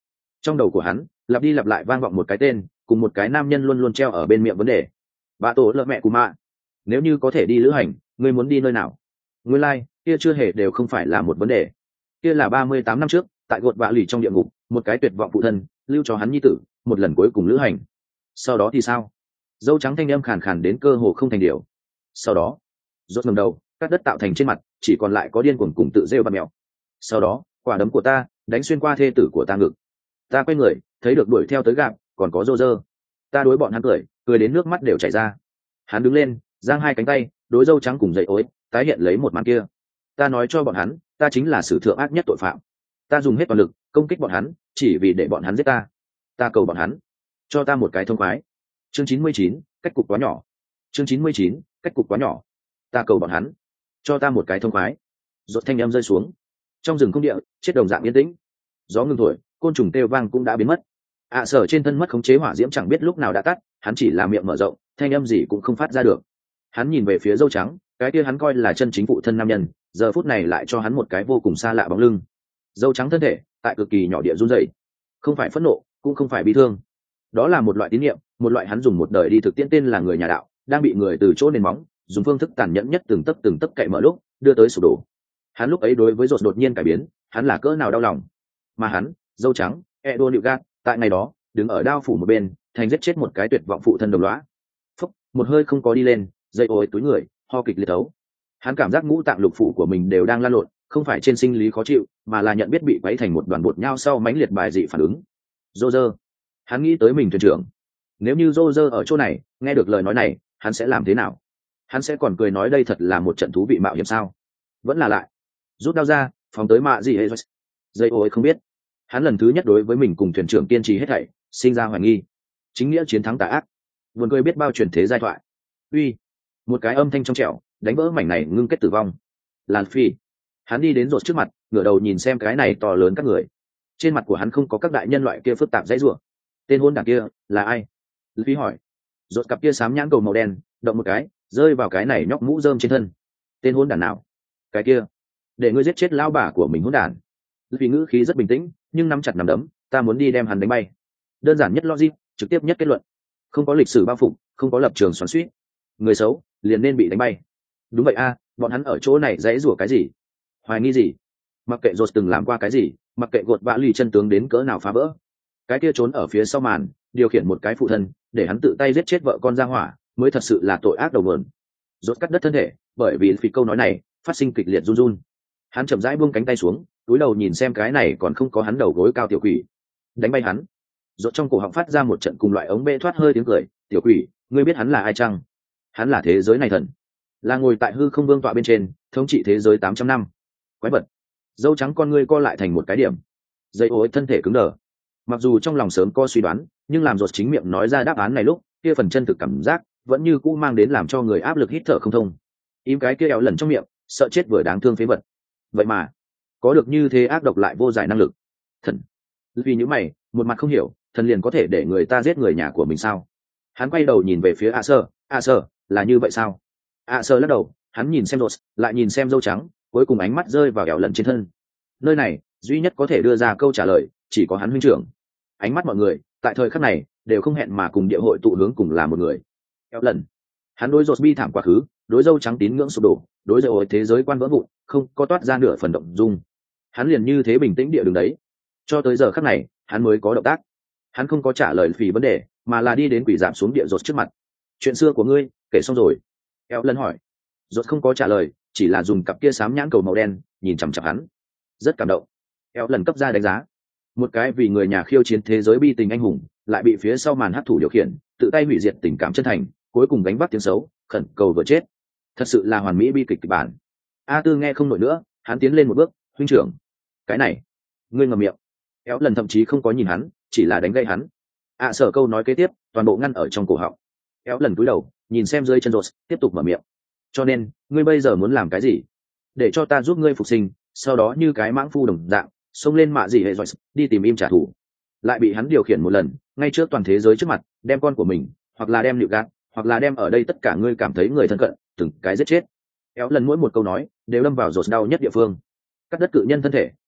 Trong đầu của hắn lặp đi lặp lại vang vọng một cái tên, cùng một cái nam nhân luôn luôn treo ở bên miệng vấn đề. Bà tổ lợ mẹ của mạ, nếu như có thể đi lữ hành, ngươi muốn đi nơi nào? Nguyên lai, kia chưa hề đều không phải là một vấn đề. Kia là ba mươi tám năm trước, tại gột vạ lì trong địa ngục, một cái tuyệt vọng phụ thân lưu cho hắn nhi tử một lần cuối cùng lữ hành. Sau đó thì sao? Dâu trắng thanh âm khàn khàn đến cơ hồ không thành điều. Sau đó, rốt ngẩng đầu, cắt đất tạo thành trên mặt, chỉ còn lại có điên cuồng cùng tự rêu bạt mèo. Sau đó, quả đấm của ta đánh xuyên qua thê tử của ta ngực. Ta quay người, thấy được đuổi theo tới gặp, còn có rô rơ. Ta đối bọn hắn cười, cười đến nước mắt đều chảy ra. Hắn đứng lên, giang hai cánh tay, đối dâu trắng cùng dậy ối, tái hiện lấy một màn kia. Ta nói cho bọn hắn, ta chính là sử thượng ác nhất tội phạm. Ta dùng hết toàn lực công kích bọn hắn, chỉ vì để bọn hắn giết ta. Ta cầu bọn hắn cho ta một cái thông khoái. Chương chín mươi chín, cách cục quá nhỏ. Chương chín mươi chín, cách cục quá nhỏ. Ta cầu bọn hắn cho ta một cái thông khoái. Rốt thanh âm rơi xuống. Trong rừng không địa, chết đồng dạng yên tĩnh. Gió ngừng thổi, côn trùng kêu vang cũng đã biến mất. ạ à, sở trên thân mất khống chế hỏa diễm chẳng biết lúc nào đã tắt, hắn chỉ là miệng mở rộng, thanh âm gì cũng không phát ra được. Hắn nhìn về phía dâu trắng, cái kia hắn coi là chân chính phụ thân nam nhân, giờ phút này lại cho hắn một cái vô cùng xa lạ bóng lưng. Dâu trắng thân thể tại cực kỳ nhỏ địa run rẩy, không phải phẫn nộ, cũng không phải bi thương. Đó là một loại tín niệm, một loại hắn dùng một đời đi thực tiễn tên là người nhà đạo, đang bị người từ chỗ nền móng, dùng phương thức tàn nhẫn nhất từng tấc từng tấc cậy mở lúc, đưa tới sụp đổ. Hắn lúc ấy đối với rột đột nhiên cải biến, hắn là cỡ nào đau lòng. Mà hắn, dâu trắng, Edo Newgard, tại ngày đó, đứng ở đao phủ một bên, thành giết chết một cái tuyệt vọng phụ thân đồng lõa. Phúc, một hơi không có đi lên, dây ôi túi người, ho kịch liệt thấu. Hắn cảm giác ngũ tạng lục phủ của mình đều đang lan lộn, không phải trên sinh lý khó chịu, mà là nhận biết bị quấy thành một đoàn bột nhau sau mãnh liệt bài dị phản ứng. Roger, hắn nghĩ tới mình thuyền trưởng. Nếu như Roger ở chỗ này, nghe được lời nói này, hắn sẽ làm thế nào? Hắn sẽ còn cười nói đây thật là một trận thú vị mạo hiểm sao? Vẫn là lại, rút đao ra, phóng tới mạ gì hay dây ôi không biết. Hắn lần thứ nhất đối với mình cùng thuyền trưởng kiên trì hết thảy, sinh ra hoài nghi. Chính nghĩa chiến thắng tà ác. Buồn cười biết bao truyền thế giai thoại. Uy, một cái âm thanh trong trẻo đánh vỡ mảnh này ngưng kết tử vong. Lan Phi, hắn đi đến rột trước mặt, ngửa đầu nhìn xem cái này to lớn các người. Trên mặt của hắn không có các đại nhân loại kia phức tạp dãy rủa. Tên hôn đảng kia là ai? Phi hỏi. Rột cặp kia sám nhãn cầu màu đen động một cái, rơi vào cái này nhóc mũ rơm trên thân. Tên hôn đản nào? Cái kia, để ngươi giết chết lão bà của mình hôn đản. Vì ngữ khí rất bình tĩnh, nhưng nắm chặt nắm đấm, ta muốn đi đem hắn đánh bay. Đơn giản nhất logic, trực tiếp nhất kết luận. Không có lịch sử bao phủ, không có lập trường xoắn xuýt. Người xấu liền nên bị đánh bay. Đúng vậy a, bọn hắn ở chỗ này dãy rủa cái gì? Hoài nghi gì? Mặc kệ rột từng làm qua cái gì, mặc kệ gột vã lì chân tướng đến cỡ nào phá vỡ. Cái kia trốn ở phía sau màn, điều khiển một cái phụ thân, để hắn tự tay giết chết vợ con ra hỏa, mới thật sự là tội ác đầu nguồn. Rột cắt đất thân thể, bởi vì vì câu nói này, phát sinh kịch liệt run run. Hắn chậm rãi buông cánh tay xuống, cúi đầu nhìn xem cái này còn không có hắn đầu gối cao tiểu quỷ. Đánh bay hắn. Rột trong cổ họng phát ra một trận cùng loại ống bê thoát hơi tiếng cười, "Tiểu quỷ, ngươi biết hắn là ai chăng? Hắn là thế giới này thần, là ngồi tại hư không vương tọa bên trên, thống trị thế giới tám trăm năm. Quái vật." Dâu trắng con ngươi co lại thành một cái điểm. Dây ối thân thể cứng đờ. Mặc dù trong lòng sớm có suy đoán, nhưng làm rột chính miệng nói ra đáp án này lúc, kia phần chân thực cảm giác vẫn như cũ mang đến làm cho người áp lực hít thở không thông. Im cái kia éo lần trong miệng, sợ chết vừa đáng thương phế vật. Vậy mà, có được như thế ác độc lại vô giải năng lực. Thần. Vì những mày, một mặt không hiểu, thần liền có thể để người ta giết người nhà của mình sao? Hắn quay đầu nhìn về phía A Sơ, A Sơ, là như vậy sao? A Sơ lắc đầu, hắn nhìn xem rột, lại nhìn xem dâu trắng, cuối cùng ánh mắt rơi vào éo lần trên thân. Nơi này, duy nhất có thể đưa ra câu trả lời, chỉ có hắn huynh trưởng. Ánh mắt mọi người, tại thời khắc này, đều không hẹn mà cùng địa hội tụ hướng cùng là một người. Éo lần. Hắn đối rột bi thảm quá khứ, đối dâu trắng tín ngưỡng sụp đổ, đối dâu thế giới quan vỡ vụn, không có toát ra nửa phần động dung. Hắn liền như thế bình tĩnh địa đường đấy. Cho tới giờ khắc này, hắn mới có động tác. Hắn không có trả lời phì vấn đề, mà là đi đến quỷ giảm xuống địa rột trước mặt. Chuyện xưa của ngươi, kể xong rồi. Éo lần hỏi. Rột không có trả lời, chỉ là dùng cặp kia sám nhãn cầu màu đen, nhìn chằm chằm hắn. Rất cảm động. Éo lần cấp ra đánh giá. Một cái vì người nhà khiêu chiến thế giới bi tình anh hùng, lại bị phía sau màn hắc thủ điều khiển, tự tay hủy diệt tình cảm chân thành, cuối cùng gánh vác tiếng xấu, khẩn cầu vừa chết. Thật sự là hoàn mỹ bi kịch kịch bản. A Tư nghe không nổi nữa, hắn tiến lên một bước, huynh trưởng, cái này, ngươi ngậm miệng. Éo lần thậm chí không có nhìn hắn, chỉ là đánh gây hắn. ạ sở câu nói kế tiếp, toàn bộ ngăn ở trong cổ họng. Éo lần cúi đầu, nhìn xem dưới chân rột, tiếp tục mở miệng. Cho nên, ngươi bây giờ muốn làm cái gì? Để cho ta giúp ngươi phục sinh, sau đó như cái mãng phu đồng dạng, xông lên mạ gì hệ rồi, đi tìm im trả thù. Lại bị hắn điều khiển một lần, ngay trước toàn thế giới trước mặt, đem con của mình, hoặc là đem liệu gạt, hoặc là đem ở đây tất cả ngươi cảm thấy người thân cận, từng cái giết chết. Éo lần mỗi một câu nói, đều đâm vào rột đau nhất địa phương. Cắt đất cự nhân thân thể,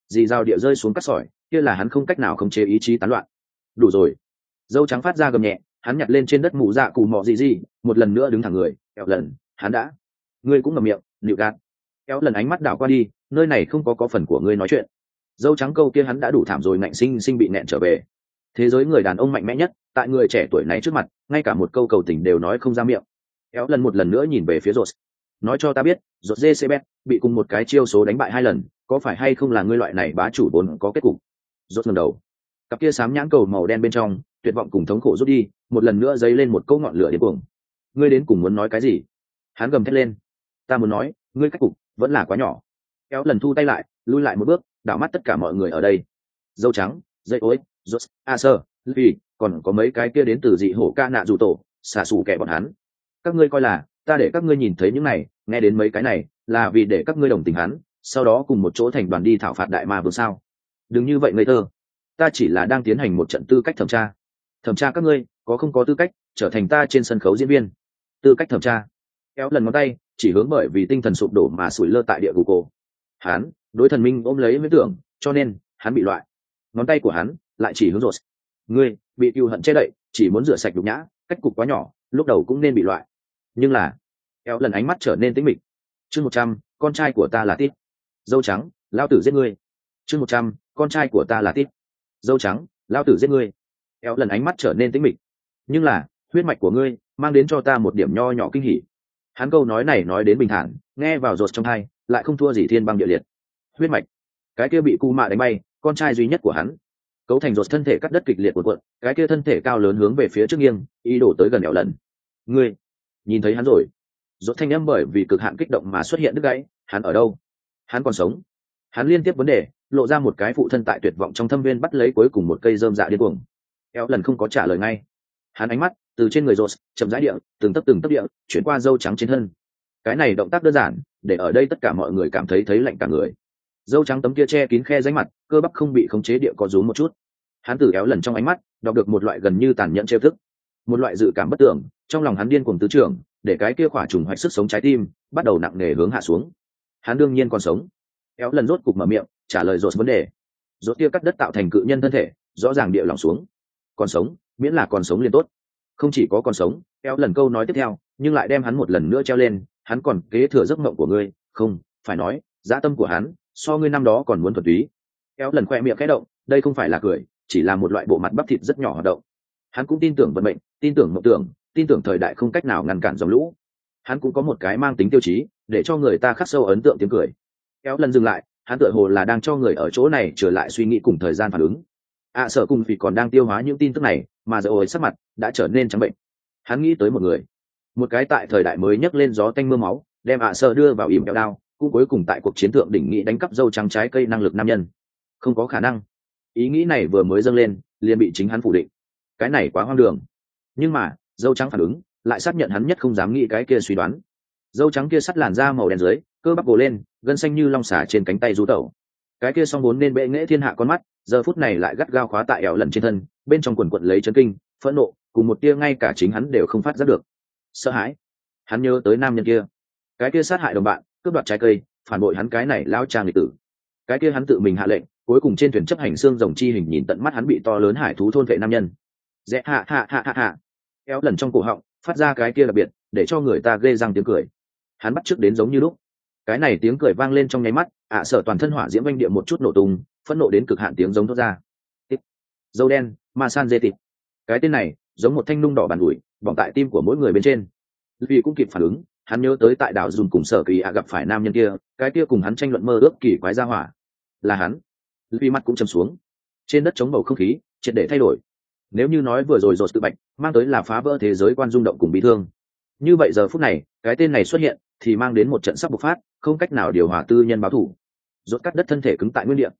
dì dao địa rơi xuống cắt sỏi, kia là hắn không cách nào khống chế ý chí tán loạn. Đủ rồi. Dâu trắng phát ra gầm nhẹ, hắn nhặt lên trên đất mụ dạ cụ mọ gì gì, một lần nữa đứng thẳng người. Kéo lần, hắn đã. Ngươi cũng ngậm miệng, nịu gạt. Kéo lần ánh mắt đảo qua đi, nơi này không có có phần của ngươi nói chuyện. Dâu trắng câu kia hắn đã đủ thảm rồi, ngạnh sinh sinh bị nẹn trở về. Thế giới người đàn ông mạnh mẽ nhất, tại người trẻ tuổi này trước mặt, ngay cả một câu cầu tình đều nói không ra miệng. Kéo lần một lần nữa nhìn về phía Rốt. Nói cho ta biết, Rốt giê xê bê bị cùng một cái chiêu số đánh bại hai lần, có phải hay không là ngươi loại này bá chủ vốn có kết cục? Rốt ngẩng đầu, cặp kia xám nhãn cầu màu đen bên trong, tuyệt vọng cùng thống khổ rút đi, một lần nữa dấy lên một câu ngọn lửa điên cuồng. Ngươi đến cùng muốn nói cái gì? Hắn gầm thét lên. Ta muốn nói, ngươi cách cục vẫn là quá nhỏ. Kéo lần thu tay lại, lui lại một bước, đảo mắt tất cả mọi người ở đây. Dâu trắng, dây ối, Rốt, a sơ, vì còn có mấy cái kia đến từ dị hổ ca nạ dù tổ, xả sủ kẻ bọn hắn. Các ngươi coi là ta để các ngươi nhìn thấy những này, nghe đến mấy cái này, là vì để các ngươi đồng tình hắn, sau đó cùng một chỗ thành đoàn đi thảo phạt đại ma vương sao? Đừng như vậy ngây thơ. Ta chỉ là đang tiến hành một trận tư cách thẩm tra. Thẩm tra các ngươi có không có tư cách trở thành ta trên sân khấu diễn viên. Tư cách thẩm tra. Kéo lần ngón tay chỉ hướng bởi vì tinh thần sụp đổ mà sủi lơ tại địa ngục cổ. Hắn đối thần minh ôm lấy huyễn tưởng, cho nên hắn bị loại. Ngón tay của hắn lại chỉ hướng Rốt. Ngươi bị cừu hận che đậy, chỉ muốn rửa sạch nhục nhã, cách cục quá nhỏ, lúc đầu cũng nên bị loại. Nhưng là Kéo lần ánh mắt trở nên tĩnh mịch. Chương một trăm, con trai của ta là Tít. Dâu trắng, lao tử giết ngươi. Chương một trăm, con trai của ta là Tít. Dâu trắng, lao tử giết ngươi. Kéo lần ánh mắt trở nên tĩnh mịch. Nhưng là huyết mạch của ngươi mang đến cho ta một điểm nho nhỏ kinh hỉ. Hắn câu nói này nói đến bình thản, nghe vào Rốt trong tai, lại không thua gì thiên băng địa liệt. Huyết mạch, cái kia bị cu mạ đánh bay, con trai duy nhất của hắn. Cấu thành Rốt thân thể cắt đất kịch liệt cuộn cuộn, cái kia thân thể cao lớn hướng về phía trước nghiêng, ý đồ tới gần Kéo lần. Ngươi nhìn thấy hắn rồi? Rốt thanh âm bởi vì cực hạn kích động mà xuất hiện đứt gãy. Hắn ở đâu? Hắn còn sống? Hắn liên tiếp vấn đề, lộ ra một cái phụ thân tại tuyệt vọng trong thâm viên bắt lấy cuối cùng một cây rơm dạ điên cuồng. Kéo lần không có trả lời ngay. Hắn ánh mắt từ trên người Rốt chậm rãi địa, từng tấc từng tấc địa chuyển qua dâu trắng trên thân. Cái này động tác đơn giản, để ở đây tất cả mọi người cảm thấy thấy lạnh cả người. Dâu trắng tấm kia che kín khe rãnh mặt, cơ bắp không bị khống chế địa có rúm một chút. Hắn từ Kéo lần trong ánh mắt đọc được một loại gần như tàn nhẫn trêu thức, một loại dự cảm bất tưởng, trong lòng hắn điên cuồng tứ trưởng, để cái kia khỏa trùng hoạch sức sống trái tim bắt đầu nặng nề hướng hạ xuống. Hắn đương nhiên còn sống. Kéo lần rốt cục mở miệng trả lời Rốt vấn đề. Rốt kia cắt đất tạo thành cự nhân thân thể rõ ràng địa lỏng xuống. Còn sống, miễn là còn sống liền tốt. Không chỉ có còn sống, Kéo lần câu nói tiếp theo nhưng lại đem hắn một lần nữa treo lên. Hắn còn kế thừa giấc mộng của ngươi, không phải nói dã tâm của hắn so ngươi năm đó còn muốn thuần túy. Kéo lần khoe miệng khẽ động, đây không phải là cười, chỉ là một loại bộ mặt bắp thịt rất nhỏ hoạt động. Hắn cũng tin tưởng vận mệnh, tin tưởng mộng tưởng, tin tưởng thời đại không cách nào ngăn cản dòng lũ. Hắn cũng có một cái mang tính tiêu chí, để cho người ta khắc sâu ấn tượng tiếng cười. Kéo lần dừng lại, hắn tựa hồ là đang cho người ở chỗ này trở lại suy nghĩ cùng thời gian phản ứng. ạ à, sợ cùng vì còn đang tiêu hóa những tin tức này, mà giờ ôi sắc mặt đã trở nên trắng bệnh. Hắn nghĩ tới một người, một cái tại thời đại mới nhấc lên gió tanh mưa máu, đem ạ à sợ đưa vào ỉm kẹo đao, cũng cuối cùng tại cuộc chiến thượng đỉnh nghị đánh cắp dâu trắng trái cây năng lực nam nhân. Không có khả năng. Ý nghĩ này vừa mới dâng lên, liền bị chính hắn phủ định. Cái này quá hoang đường. Nhưng mà dâu trắng phản ứng lại xác nhận hắn nhất không dám nghĩ cái kia suy đoán. Dâu trắng kia sắt làn da màu đen dưới, cơ bắp gồ lên, gân xanh như long xả trên cánh tay du tẩu. Cái kia song vốn nên bệ nghệ thiên hạ con mắt, giờ phút này lại gắt gao khóa tại ẻo lần trên thân, bên trong quần quận lấy chấn kinh, phẫn nộ, cùng một tia ngay cả chính hắn đều không phát giác được. Sợ hãi. Hắn nhớ tới nam nhân kia, cái kia sát hại đồng bạn, cướp đoạt trái cây, phản bội hắn cái này lao trang nghịch tử. Cái kia hắn tự mình hạ lệnh, cuối cùng trên thuyền chấp hành xương rồng chi hình nhìn tận mắt hắn bị to lớn hải thú thôn vệ nam nhân. Dẹ hạ hạ hạ hạ hạ. Kéo lần trong cổ họng phát ra cái kia đặc biệt, để cho người ta ghê răng tiếng cười. Hắn bắt chước đến giống như lúc. Cái này tiếng cười vang lên trong nháy mắt, ạ à, sợ toàn thân hỏa diễm vanh địa một chút nổ tung, phẫn nộ đến cực hạn tiếng giống thoát ra. Tít. Dâu đen, ma san dê tịt. Cái tên này giống một thanh nung đỏ bàn ủi, bỏng tại tim của mỗi người bên trên. Vì cũng kịp phản ứng, hắn nhớ tới tại đảo dùn cùng sở kỳ ạ gặp phải nam nhân kia, cái kia cùng hắn tranh luận mơ ước kỳ quái ra hỏa. Là hắn. Vì mắt cũng trầm xuống. Trên đất chống bầu không khí triệt để thay đổi. Nếu như nói vừa rồi Rốt tự bạch mang tới là phá vỡ thế giới quan rung động cùng bị thương, như vậy giờ phút này cái tên này xuất hiện thì mang đến một trận sắp bộc phát, không cách nào điều hòa tư nhân báo thủ. Rốt cắt đất thân thể cứng tại nguyên địa.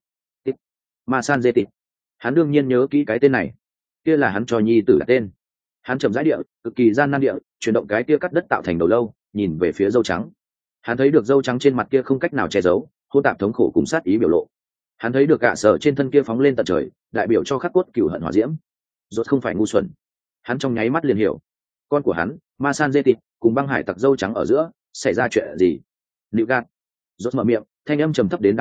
Ma san dê tịt. Hắn đương nhiên nhớ kỹ cái tên này, kia là hắn cho nhi tử đặt tên. Hắn chậm rãi địa, cực kỳ gian nan địa, chuyển động cái kia cắt đất tạo thành đầu lâu, nhìn về phía dâu trắng. Hắn thấy được dâu trắng trên mặt kia không cách nào che giấu, hô tạp thống khổ cùng sát ý biểu lộ. Hắn thấy được cả sở trên thân kia phóng lên tận trời, đại biểu cho khắc cốt cửu hận hỏa diễm. Rốt không phải ngu xuẩn, hắn trong nháy mắt liền hiểu, con của hắn ma san dê tịt cùng băng hải tặc dâu trắng ở giữa xảy ra chuyện gì. Nịu gạt. Rốt mở miệng, thanh âm trầm thấp đến đáng sợ,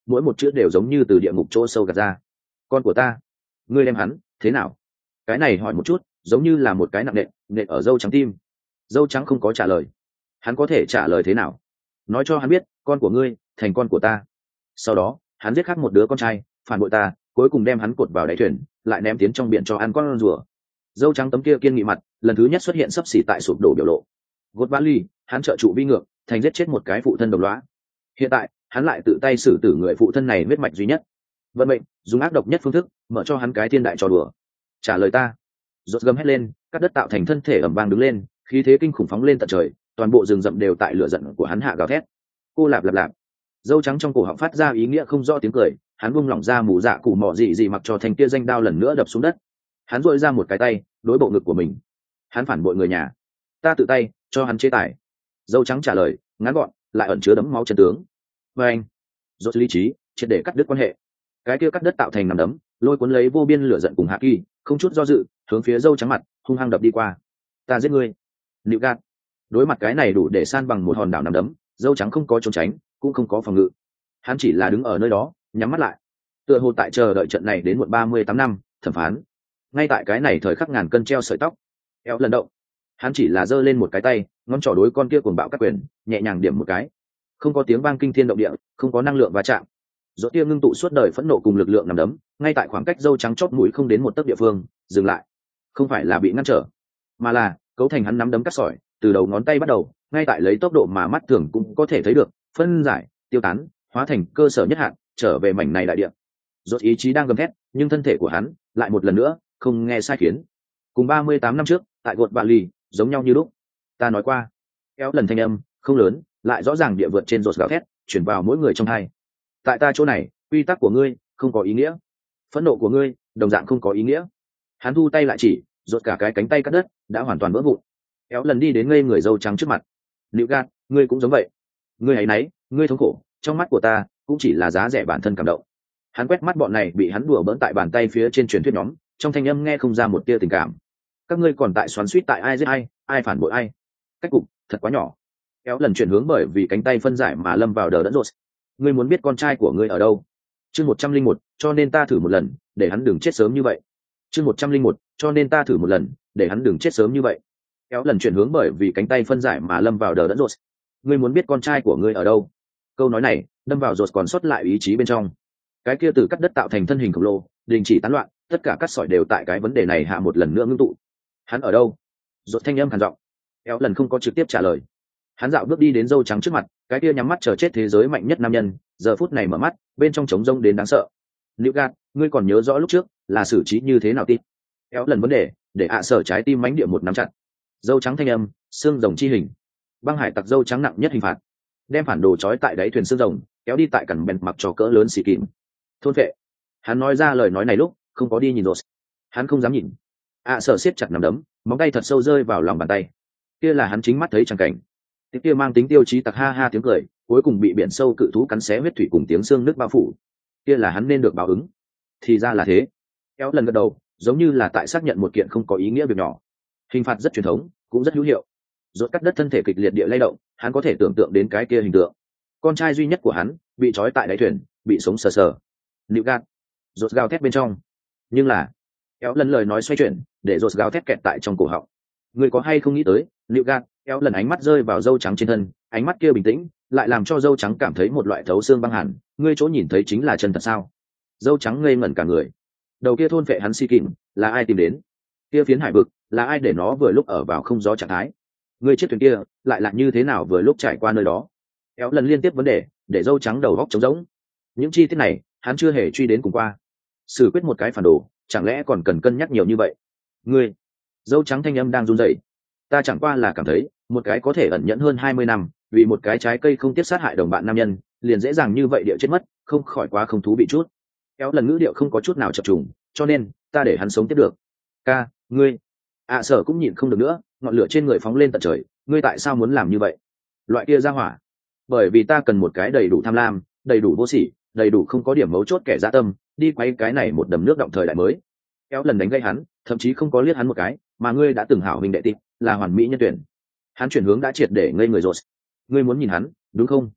mỗi một chữ đều giống như từ địa ngục chỗ sâu gạt ra. Con của ta, ngươi đem hắn thế nào? Cái này hỏi một chút giống như là một cái nặng nện nện ở dâu trắng tim. Dâu trắng không có trả lời. Hắn có thể trả lời thế nào? Nói cho hắn biết con của ngươi thành con của ta. Sau đó hắn giết khác một đứa con trai, phản bội ta, cuối cùng đem hắn cột vào đáy thuyền, lại ném tiến trong biển cho ăn con rùa. Dâu trắng tấm kia kiên nghị mặt lần thứ nhất xuất hiện sấp xỉ tại sụp đổ biểu lộ. Gốt vã ly, hắn trợ trụ vi ngược, thành giết chết một cái phụ thân đồng lõa. Hiện tại hắn lại tự tay xử tử người phụ thân này huyết mạch duy nhất. Vận mệnh dùng ác độc nhất phương thức mở cho hắn cái thiên đại trò đùa. Trả lời ta. Rốt gầm hét lên, cắt đất tạo thành thân thể ầm vang đứng lên, khí thế kinh khủng phóng lên tận trời, toàn bộ rừng rậm đều tại lửa giận của hắn hạ gào thét. Cô lạp lạp lạp. Dâu trắng trong cổ họng phát ra ý nghĩa không rõ tiếng cười, hắn buông lỏng ra mù dạ củ mỏ dị dị mặc cho thanh kia danh đao lần nữa đập xuống đất. Hắn duỗi ra một cái tay đối bộ ngực của mình. Hắn phản bội người nhà, ta tự tay cho hắn chế tài. Dâu trắng trả lời ngắn gọn lại ẩn chứa đấm máu chân tướng. Và anh rốt lý trí triệt để cắt đứt quan hệ. Cái kia cắt đất tạo thành nằm đấm lôi cuốn lấy vô biên lửa giận cùng hạ kỳ, không chút do dự hướng phía dâu trắng mặt hung hăng đập đi qua. Ta giết ngươi. Nịu gạt. Đối mặt cái này đủ để san bằng một hòn đảo nằm đấm, dâu trắng không có trốn tránh cũng không có phòng ngự. Hắn chỉ là đứng ở nơi đó nhắm mắt lại, tựa hồ tại chờ đợi trận này đến muộn ba mươi tám năm thẩm phán. Ngay tại cái này thời khắc ngàn cân treo sợi tóc, eo lần động, hắn chỉ là giơ lên một cái tay, ngón trỏ đối con kia cuồng bạo các quyền nhẹ nhàng điểm một cái. Không có tiếng vang kinh thiên động địa, không có năng lượng va chạm. Rốt tia ngưng tụ suốt đời phẫn nộ cùng lực lượng nằm đấm, ngay tại khoảng cách dâu trắng chót mũi không đến một tấc địa phương dừng lại. Không phải là bị ngăn trở, mà là cấu thành hắn nắm đấm cắt sỏi, từ đầu ngón tay bắt đầu, ngay tại lấy tốc độ mà mắt thường cũng có thể thấy được, phân giải, tiêu tán, hóa thành cơ sở nhất hạn, trở về mảnh này đại địa. Rốt ý chí đang gầm thét, nhưng thân thể của hắn lại một lần nữa không nghe sai khiến. Cùng ba mươi tám năm trước, tại gột Bali, giống nhau như lúc. Ta nói qua, kéo lần thanh âm không lớn, lại rõ ràng địa vượt trên rốt gào thét, chuyển vào mỗi người trong hai. Tại ta chỗ này, quy tắc của ngươi không có ý nghĩa, phẫn nộ của ngươi đồng dạng không có ý nghĩa. Hắn thu tay lại chỉ, rốt cả cái cánh tay cắt đất đã hoàn toàn vỡ vụn. Kéo lần đi đến ngây người dâu trắng trước mặt. Nịu gạt, ngươi cũng giống vậy. Ngươi ấy nấy, ngươi thống khổ, trong mắt của ta cũng chỉ là giá rẻ bản thân cảm động. Hắn quét mắt bọn này bị hắn đùa bỡn tại bàn tay phía trên truyền thuyết nhóm, trong thanh âm nghe không ra một tia tình cảm. Các ngươi còn tại xoắn xuýt tại ai giết ai, ai phản bội ai. Cách cục thật quá nhỏ. Kéo lần chuyển hướng bởi vì cánh tay phân giải mà lâm vào đờ đẫn rột. Ngươi muốn biết con trai của ngươi ở đâu? Chương một trăm linh một, cho nên ta thử một lần, để hắn đừng chết sớm như vậy. Chương một trăm linh một, cho nên ta thử một lần, để hắn đừng chết sớm như vậy. Kéo lần chuyển hướng bởi vì cánh tay phân giải mà lâm vào đờ đẫn rột. Ngươi muốn biết con trai của ngươi ở đâu? Câu nói này đâm vào rột còn sót lại ý chí bên trong. Cái kia từ cắt đất tạo thành thân hình khổng lồ đình chỉ tán loạn, tất cả cắt sỏi đều tại cái vấn đề này hạ một lần nữa ngưng tụ. Hắn ở đâu? Rột thanh âm khàn giọng. Kéo lần không có trực tiếp trả lời. Hắn dạo bước đi đến dâu trắng trước mặt, cái kia nhắm mắt chờ chết thế giới mạnh nhất nam nhân, giờ phút này mở mắt, bên trong trống rông đến đáng sợ. Nịu gạt, ngươi còn nhớ rõ lúc trước là xử trí như thế nào tít? Kéo lần vấn đề, để ạ sở trái tim mãnh địa một nắm chặt. Dâu trắng thanh âm, xương rồng chi hình. Băng hải tặc dâu trắng nặng nhất hình phạt. Đem phản đồ trói tại đáy thuyền xương rồng, kéo đi tại cẩn bèn mặc cho cỡ lớn xì kìm. Thôn vệ. Hắn nói ra lời nói này lúc không có đi nhìn rồi. Hắn không dám nhìn. ạ sở siết chặt nắm đấm, móng tay thật sâu rơi vào lòng bàn tay. Kia là hắn chính mắt thấy chẳng cảnh. Tiếng kia mang tính tiêu chí tặc ha ha tiếng cười, cuối cùng bị biển sâu cự thú cắn xé huyết thủy cùng tiếng xương nước bao phủ. Kia là hắn nên được báo ứng. Thì ra là thế. Kéo lần gật đầu, giống như là tại xác nhận một kiện không có ý nghĩa việc nhỏ. Hình phạt rất truyền thống, cũng rất hữu hiệu. Rốt cắt đất thân thể kịch liệt địa lay động, hắn có thể tưởng tượng đến cái kia hình tượng. Con trai duy nhất của hắn bị trói tại đáy thuyền, bị sống sờ sờ. Nịu gạt. Rốt gào thét bên trong. Nhưng là, kéo lần lời nói xoay chuyển, để rốt gào thét kẹt tại trong cổ họng. Người có hay không nghĩ tới, Nịu gạt, kéo lần ánh mắt rơi vào dâu trắng trên thân, ánh mắt kia bình tĩnh, lại làm cho dâu trắng cảm thấy một loại thấu xương băng hàn. Ngươi chỗ nhìn thấy chính là chân thật sao? Dâu trắng ngây ngẩn cả người. Đầu kia thôn vệ hắn si kìm, là ai tìm đến? Kia phiến hải vực, là ai để nó vừa lúc ở vào không gió trạng thái? Người chiếc thuyền kia lại là như thế nào vừa lúc trải qua nơi đó? Kéo lần liên tiếp vấn đề, để dâu trắng đầu góc trống rỗng. Những chi tiết này hắn chưa hề truy đến cùng qua. Xử quyết một cái phản đồ, chẳng lẽ còn cần cân nhắc nhiều như vậy? Ngươi, dâu trắng thanh âm đang run rẩy. Ta chẳng qua là cảm thấy một cái có thể ẩn nhẫn hơn hai mươi năm, vì một cái trái cây không tiếc sát hại đồng bạn nam nhân, liền dễ dàng như vậy địa chết mất, không khỏi quá không thú vị chút. Kéo lần ngữ điệu không có chút nào chập trùng, cho nên ta để hắn sống tiếp được. Ca, ngươi, ạ sở cũng nhịn không được nữa, ngọn lửa trên người phóng lên tận trời. Ngươi tại sao muốn làm như vậy? Loại kia ra hỏa. Bởi vì ta cần một cái đầy đủ tham lam, đầy đủ vô sỉ, đầy đủ không có điểm mấu chốt kẻ dã tâm, đi quay cái này một đầm nước động thời đại mới. Kéo lần đánh gây hắn, thậm chí không có liếc hắn một cái, mà ngươi đã từng hảo huynh đệ tịp, là hoàn mỹ nhân tuyển. Hắn chuyển hướng đã triệt để ngây người rồi. Ngươi muốn nhìn hắn, đúng không?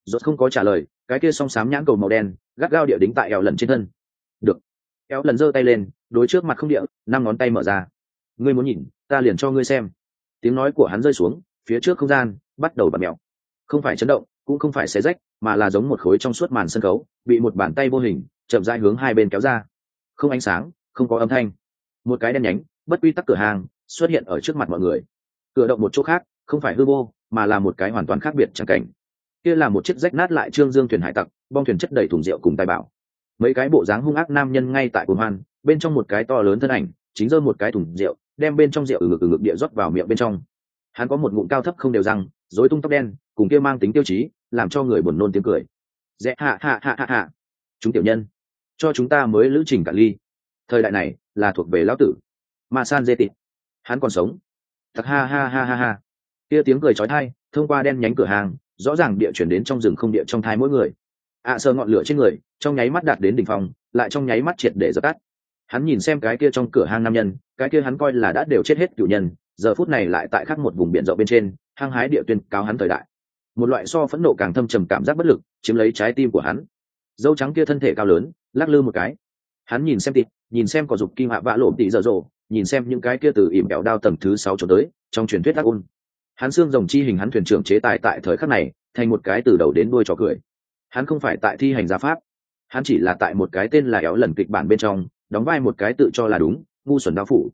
Rốt không có trả lời, cái kia song sám nhãn cầu màu đen gắt gao địa đính tại eo lần trên thân. Được. Eo lần giơ tay lên, đối trước mặt không địa, năm ngón tay mở ra. Ngươi muốn nhìn, ta liền cho ngươi xem. Tiếng nói của hắn rơi xuống, phía trước không gian bắt đầu bật mèo. Không phải chấn động, cũng không phải xé rách, mà là giống một khối trong suốt màn sân khấu, bị một bàn tay vô hình chậm rãi hướng hai bên kéo ra. Không ánh sáng, không có âm thanh. Một cái đen nhánh, bất quy tắc cửa hàng xuất hiện ở trước mặt mọi người. Cửa động một chỗ khác, không phải hư vô, mà là một cái hoàn toàn khác biệt chẳng cảnh. Kia là một chiếc rách nát lại trương dương thuyền hải tặc, bong thuyền chất đầy thùng rượu cùng tài bảo. Mấy cái bộ dáng hung ác nam nhân ngay tại cuồng hoan, bên trong một cái to lớn thân ảnh chính giơ một cái thùng rượu, đem bên trong rượu ừ ngực ừ ngực địa rót vào miệng bên trong. Hắn có một ngụm cao thấp không đều răng, rối tung tóc đen, cùng kia mang tính tiêu chí, làm cho người buồn nôn tiếng cười. Rẽ hạ hạ hạ hạ hạ. Chúng tiểu nhân, cho chúng ta mới lữ trình cả ly. Thời đại này là thuộc về lão tử. Ma San Dê Tịt, hắn còn sống. Thật ha ha ha ha ha. Kia tiếng cười chói tai, thông qua đen nhánh cửa hàng, rõ ràng địa chuyển đến trong rừng không địa trong thai mỗi người. ạ à, sờ ngọn lửa trên người, trong nháy mắt đạt đến đỉnh phong, lại trong nháy mắt triệt để dập tắt. Hắn nhìn xem cái kia trong cửa hang nam nhân, cái kia hắn coi là đã đều chết hết cửu nhân, giờ phút này lại tại khắc một vùng biển rộng bên trên, hăng hái địa tuyên cáo hắn thời đại. Một loại so phẫn nộ càng thâm trầm cảm giác bất lực chiếm lấy trái tim của hắn. Dâu trắng kia thân thể cao lớn, lắc lư một cái. Hắn nhìn xem tịt, nhìn xem có dục kim hạ vạ lộ tỉ dở dồ, nhìn xem những cái kia từ ỉm bẹo đao tầng thứ sáu cho tới, trong truyền thuyết ác ôn. Hắn xương rồng chi hình hắn thuyền trưởng chế tài tại thời khắc này, thành một cái từ đầu đến đuôi trò cười. Hắn không phải tại thi hành gia pháp, hắn chỉ là tại một cái tên là éo lần kịch bản bên trong đóng vai một cái tự cho là đúng ngu xuẩn đao phủ.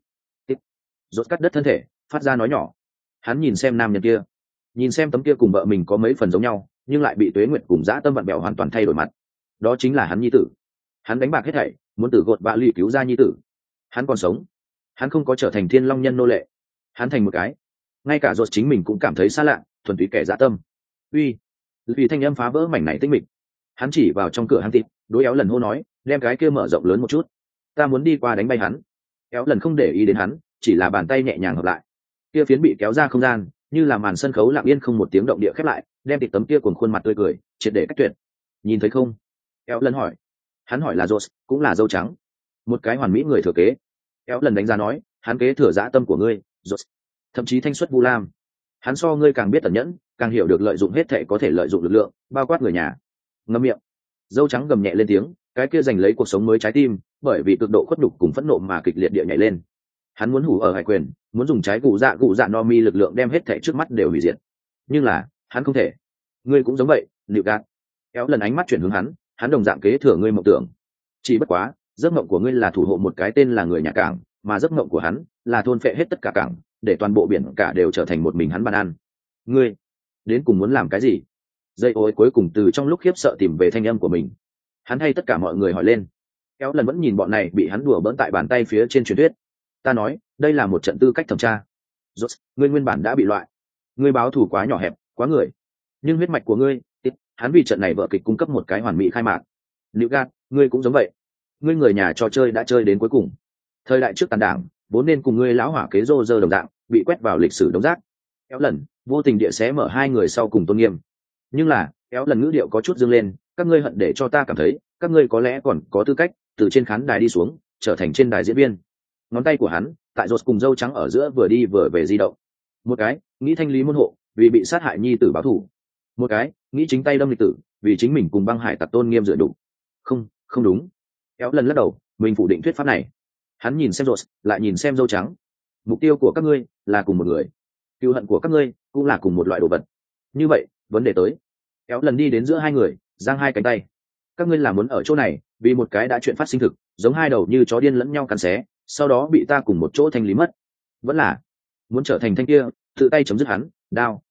Rốt cắt đất thân thể, phát ra nói nhỏ. Hắn nhìn xem nam nhân kia, nhìn xem tấm kia cùng vợ mình có mấy phần giống nhau, nhưng lại bị tuế nguyệt cùng dã tâm vặn bẹo hoàn toàn thay đổi mặt. Đó chính là hắn nhi tử. Hắn đánh bạc hết thảy, muốn tử gột bạ lì cứu ra nhi tử. Hắn còn sống. Hắn không có trở thành thiên long nhân nô lệ. Hắn thành một cái, ngay cả Rốt chính mình cũng cảm thấy xa lạ, thuần túy kẻ dã tâm. Uy, vì thanh âm phá vỡ mảnh này tinh mịch. Hắn chỉ vào trong cửa hang thịt, đối éo lần hô nói, đem cái kia mở rộng lớn một chút, ta muốn đi qua đánh bay hắn. Éo lần không để ý đến hắn, chỉ là bàn tay nhẹ nhàng hợp lại, kia phiến bị kéo ra không gian như là màn sân khấu lặng yên không một tiếng động địa khép lại, đem thịt tấm kia cuồng khuôn mặt tươi cười triệt để cách tuyệt. Nhìn thấy không? Éo lần hỏi. Hắn hỏi là Rốt, cũng là dâu trắng, một cái hoàn mỹ người thừa kế. Éo lần đánh giá nói, hắn kế thừa dã tâm của ngươi, Rốt, thậm chí thanh xuất vu lam. Hắn so ngươi càng biết tẩn nhẫn, càng hiểu được lợi dụng hết thệ có thể lợi dụng lực lượng, bao quát người nhà. Ngậm miệng. Dâu trắng gầm nhẹ lên tiếng, cái kia giành lấy cuộc sống mới trái tim, bởi vì cực độ khuất nhục cùng phẫn nộ mà kịch liệt địa nhảy lên. Hắn muốn hủ ở hải quyền, muốn dùng trái cụ dạ cụ dạ no mi lực lượng đem hết thảy trước mắt đều hủy diệt. Nhưng là, hắn không thể. Ngươi cũng giống vậy, Nịu Gạt. Kéo lần ánh mắt chuyển hướng hắn, hắn đồng dạng kế thừa ngươi mộng tưởng. Chỉ bất quá, giấc mộng của ngươi là thủ hộ một cái tên là người nhà cảng, mà giấc mộng của hắn là thôn phệ hết tất cả cảng, để toàn bộ biển cả đều trở thành một mình hắn bàn ăn. Ngươi, đến cùng muốn làm cái gì? Dây ối cuối cùng từ trong lúc khiếp sợ tìm về thanh âm của mình. Hắn hay tất cả mọi người hỏi lên. Kéo lần vẫn nhìn bọn này bị hắn đùa bỡn tại bàn tay phía trên truyền thuyết. Ta nói, đây là một trận tư cách thẩm tra. Rốt, ngươi nguyên bản đã bị loại. Ngươi báo thù quá nhỏ hẹp, quá người. Nhưng huyết mạch của ngươi, hắn vì trận này vợ kịch cung cấp một cái hoàn mỹ khai mạc. Nịu Gạt, ngươi cũng giống vậy. Ngươi người nhà trò chơi đã chơi đến cuối cùng. Thời đại trước tàn đảng, vốn nên cùng ngươi lão hỏa kế rô rơ đồng dạng, bị quét vào lịch sử đống rác. Kéo lần, vô tình địa xé mở hai người sau cùng tôn nghiêm. Nhưng là, kéo lần ngữ điệu có chút dương lên, các ngươi hận để cho ta cảm thấy, các ngươi có lẽ còn có tư cách từ trên khán đài đi xuống, trở thành trên đài diễn viên. Ngón tay của hắn tại Rốt cùng dâu trắng ở giữa vừa đi vừa về di động. Một cái nghĩ thanh lý môn hộ, vì bị sát hại nhi tử báo thù. Một cái nghĩ chính tay đâm lịch tử, vì chính mình cùng băng hải tặc tôn nghiêm dựa đủ. Không, không đúng. Kéo lần lắc đầu, mình phủ định thuyết pháp này. Hắn nhìn xem Rốt, lại nhìn xem dâu trắng. Mục tiêu của các ngươi là cùng một người, cừu hận của các ngươi cũng là cùng một loại đồ vật. Như vậy, vấn đề tới. Kéo lần đi đến giữa hai người, giang hai cánh tay. Các ngươi là muốn ở chỗ này, vì một cái đã chuyện phát sinh thực, giống hai đầu như chó điên lẫn nhau cắn xé, sau đó bị ta cùng một chỗ thanh lý mất. Vẫn là muốn trở thành thanh kia, tự tay chấm dứt hắn, đao.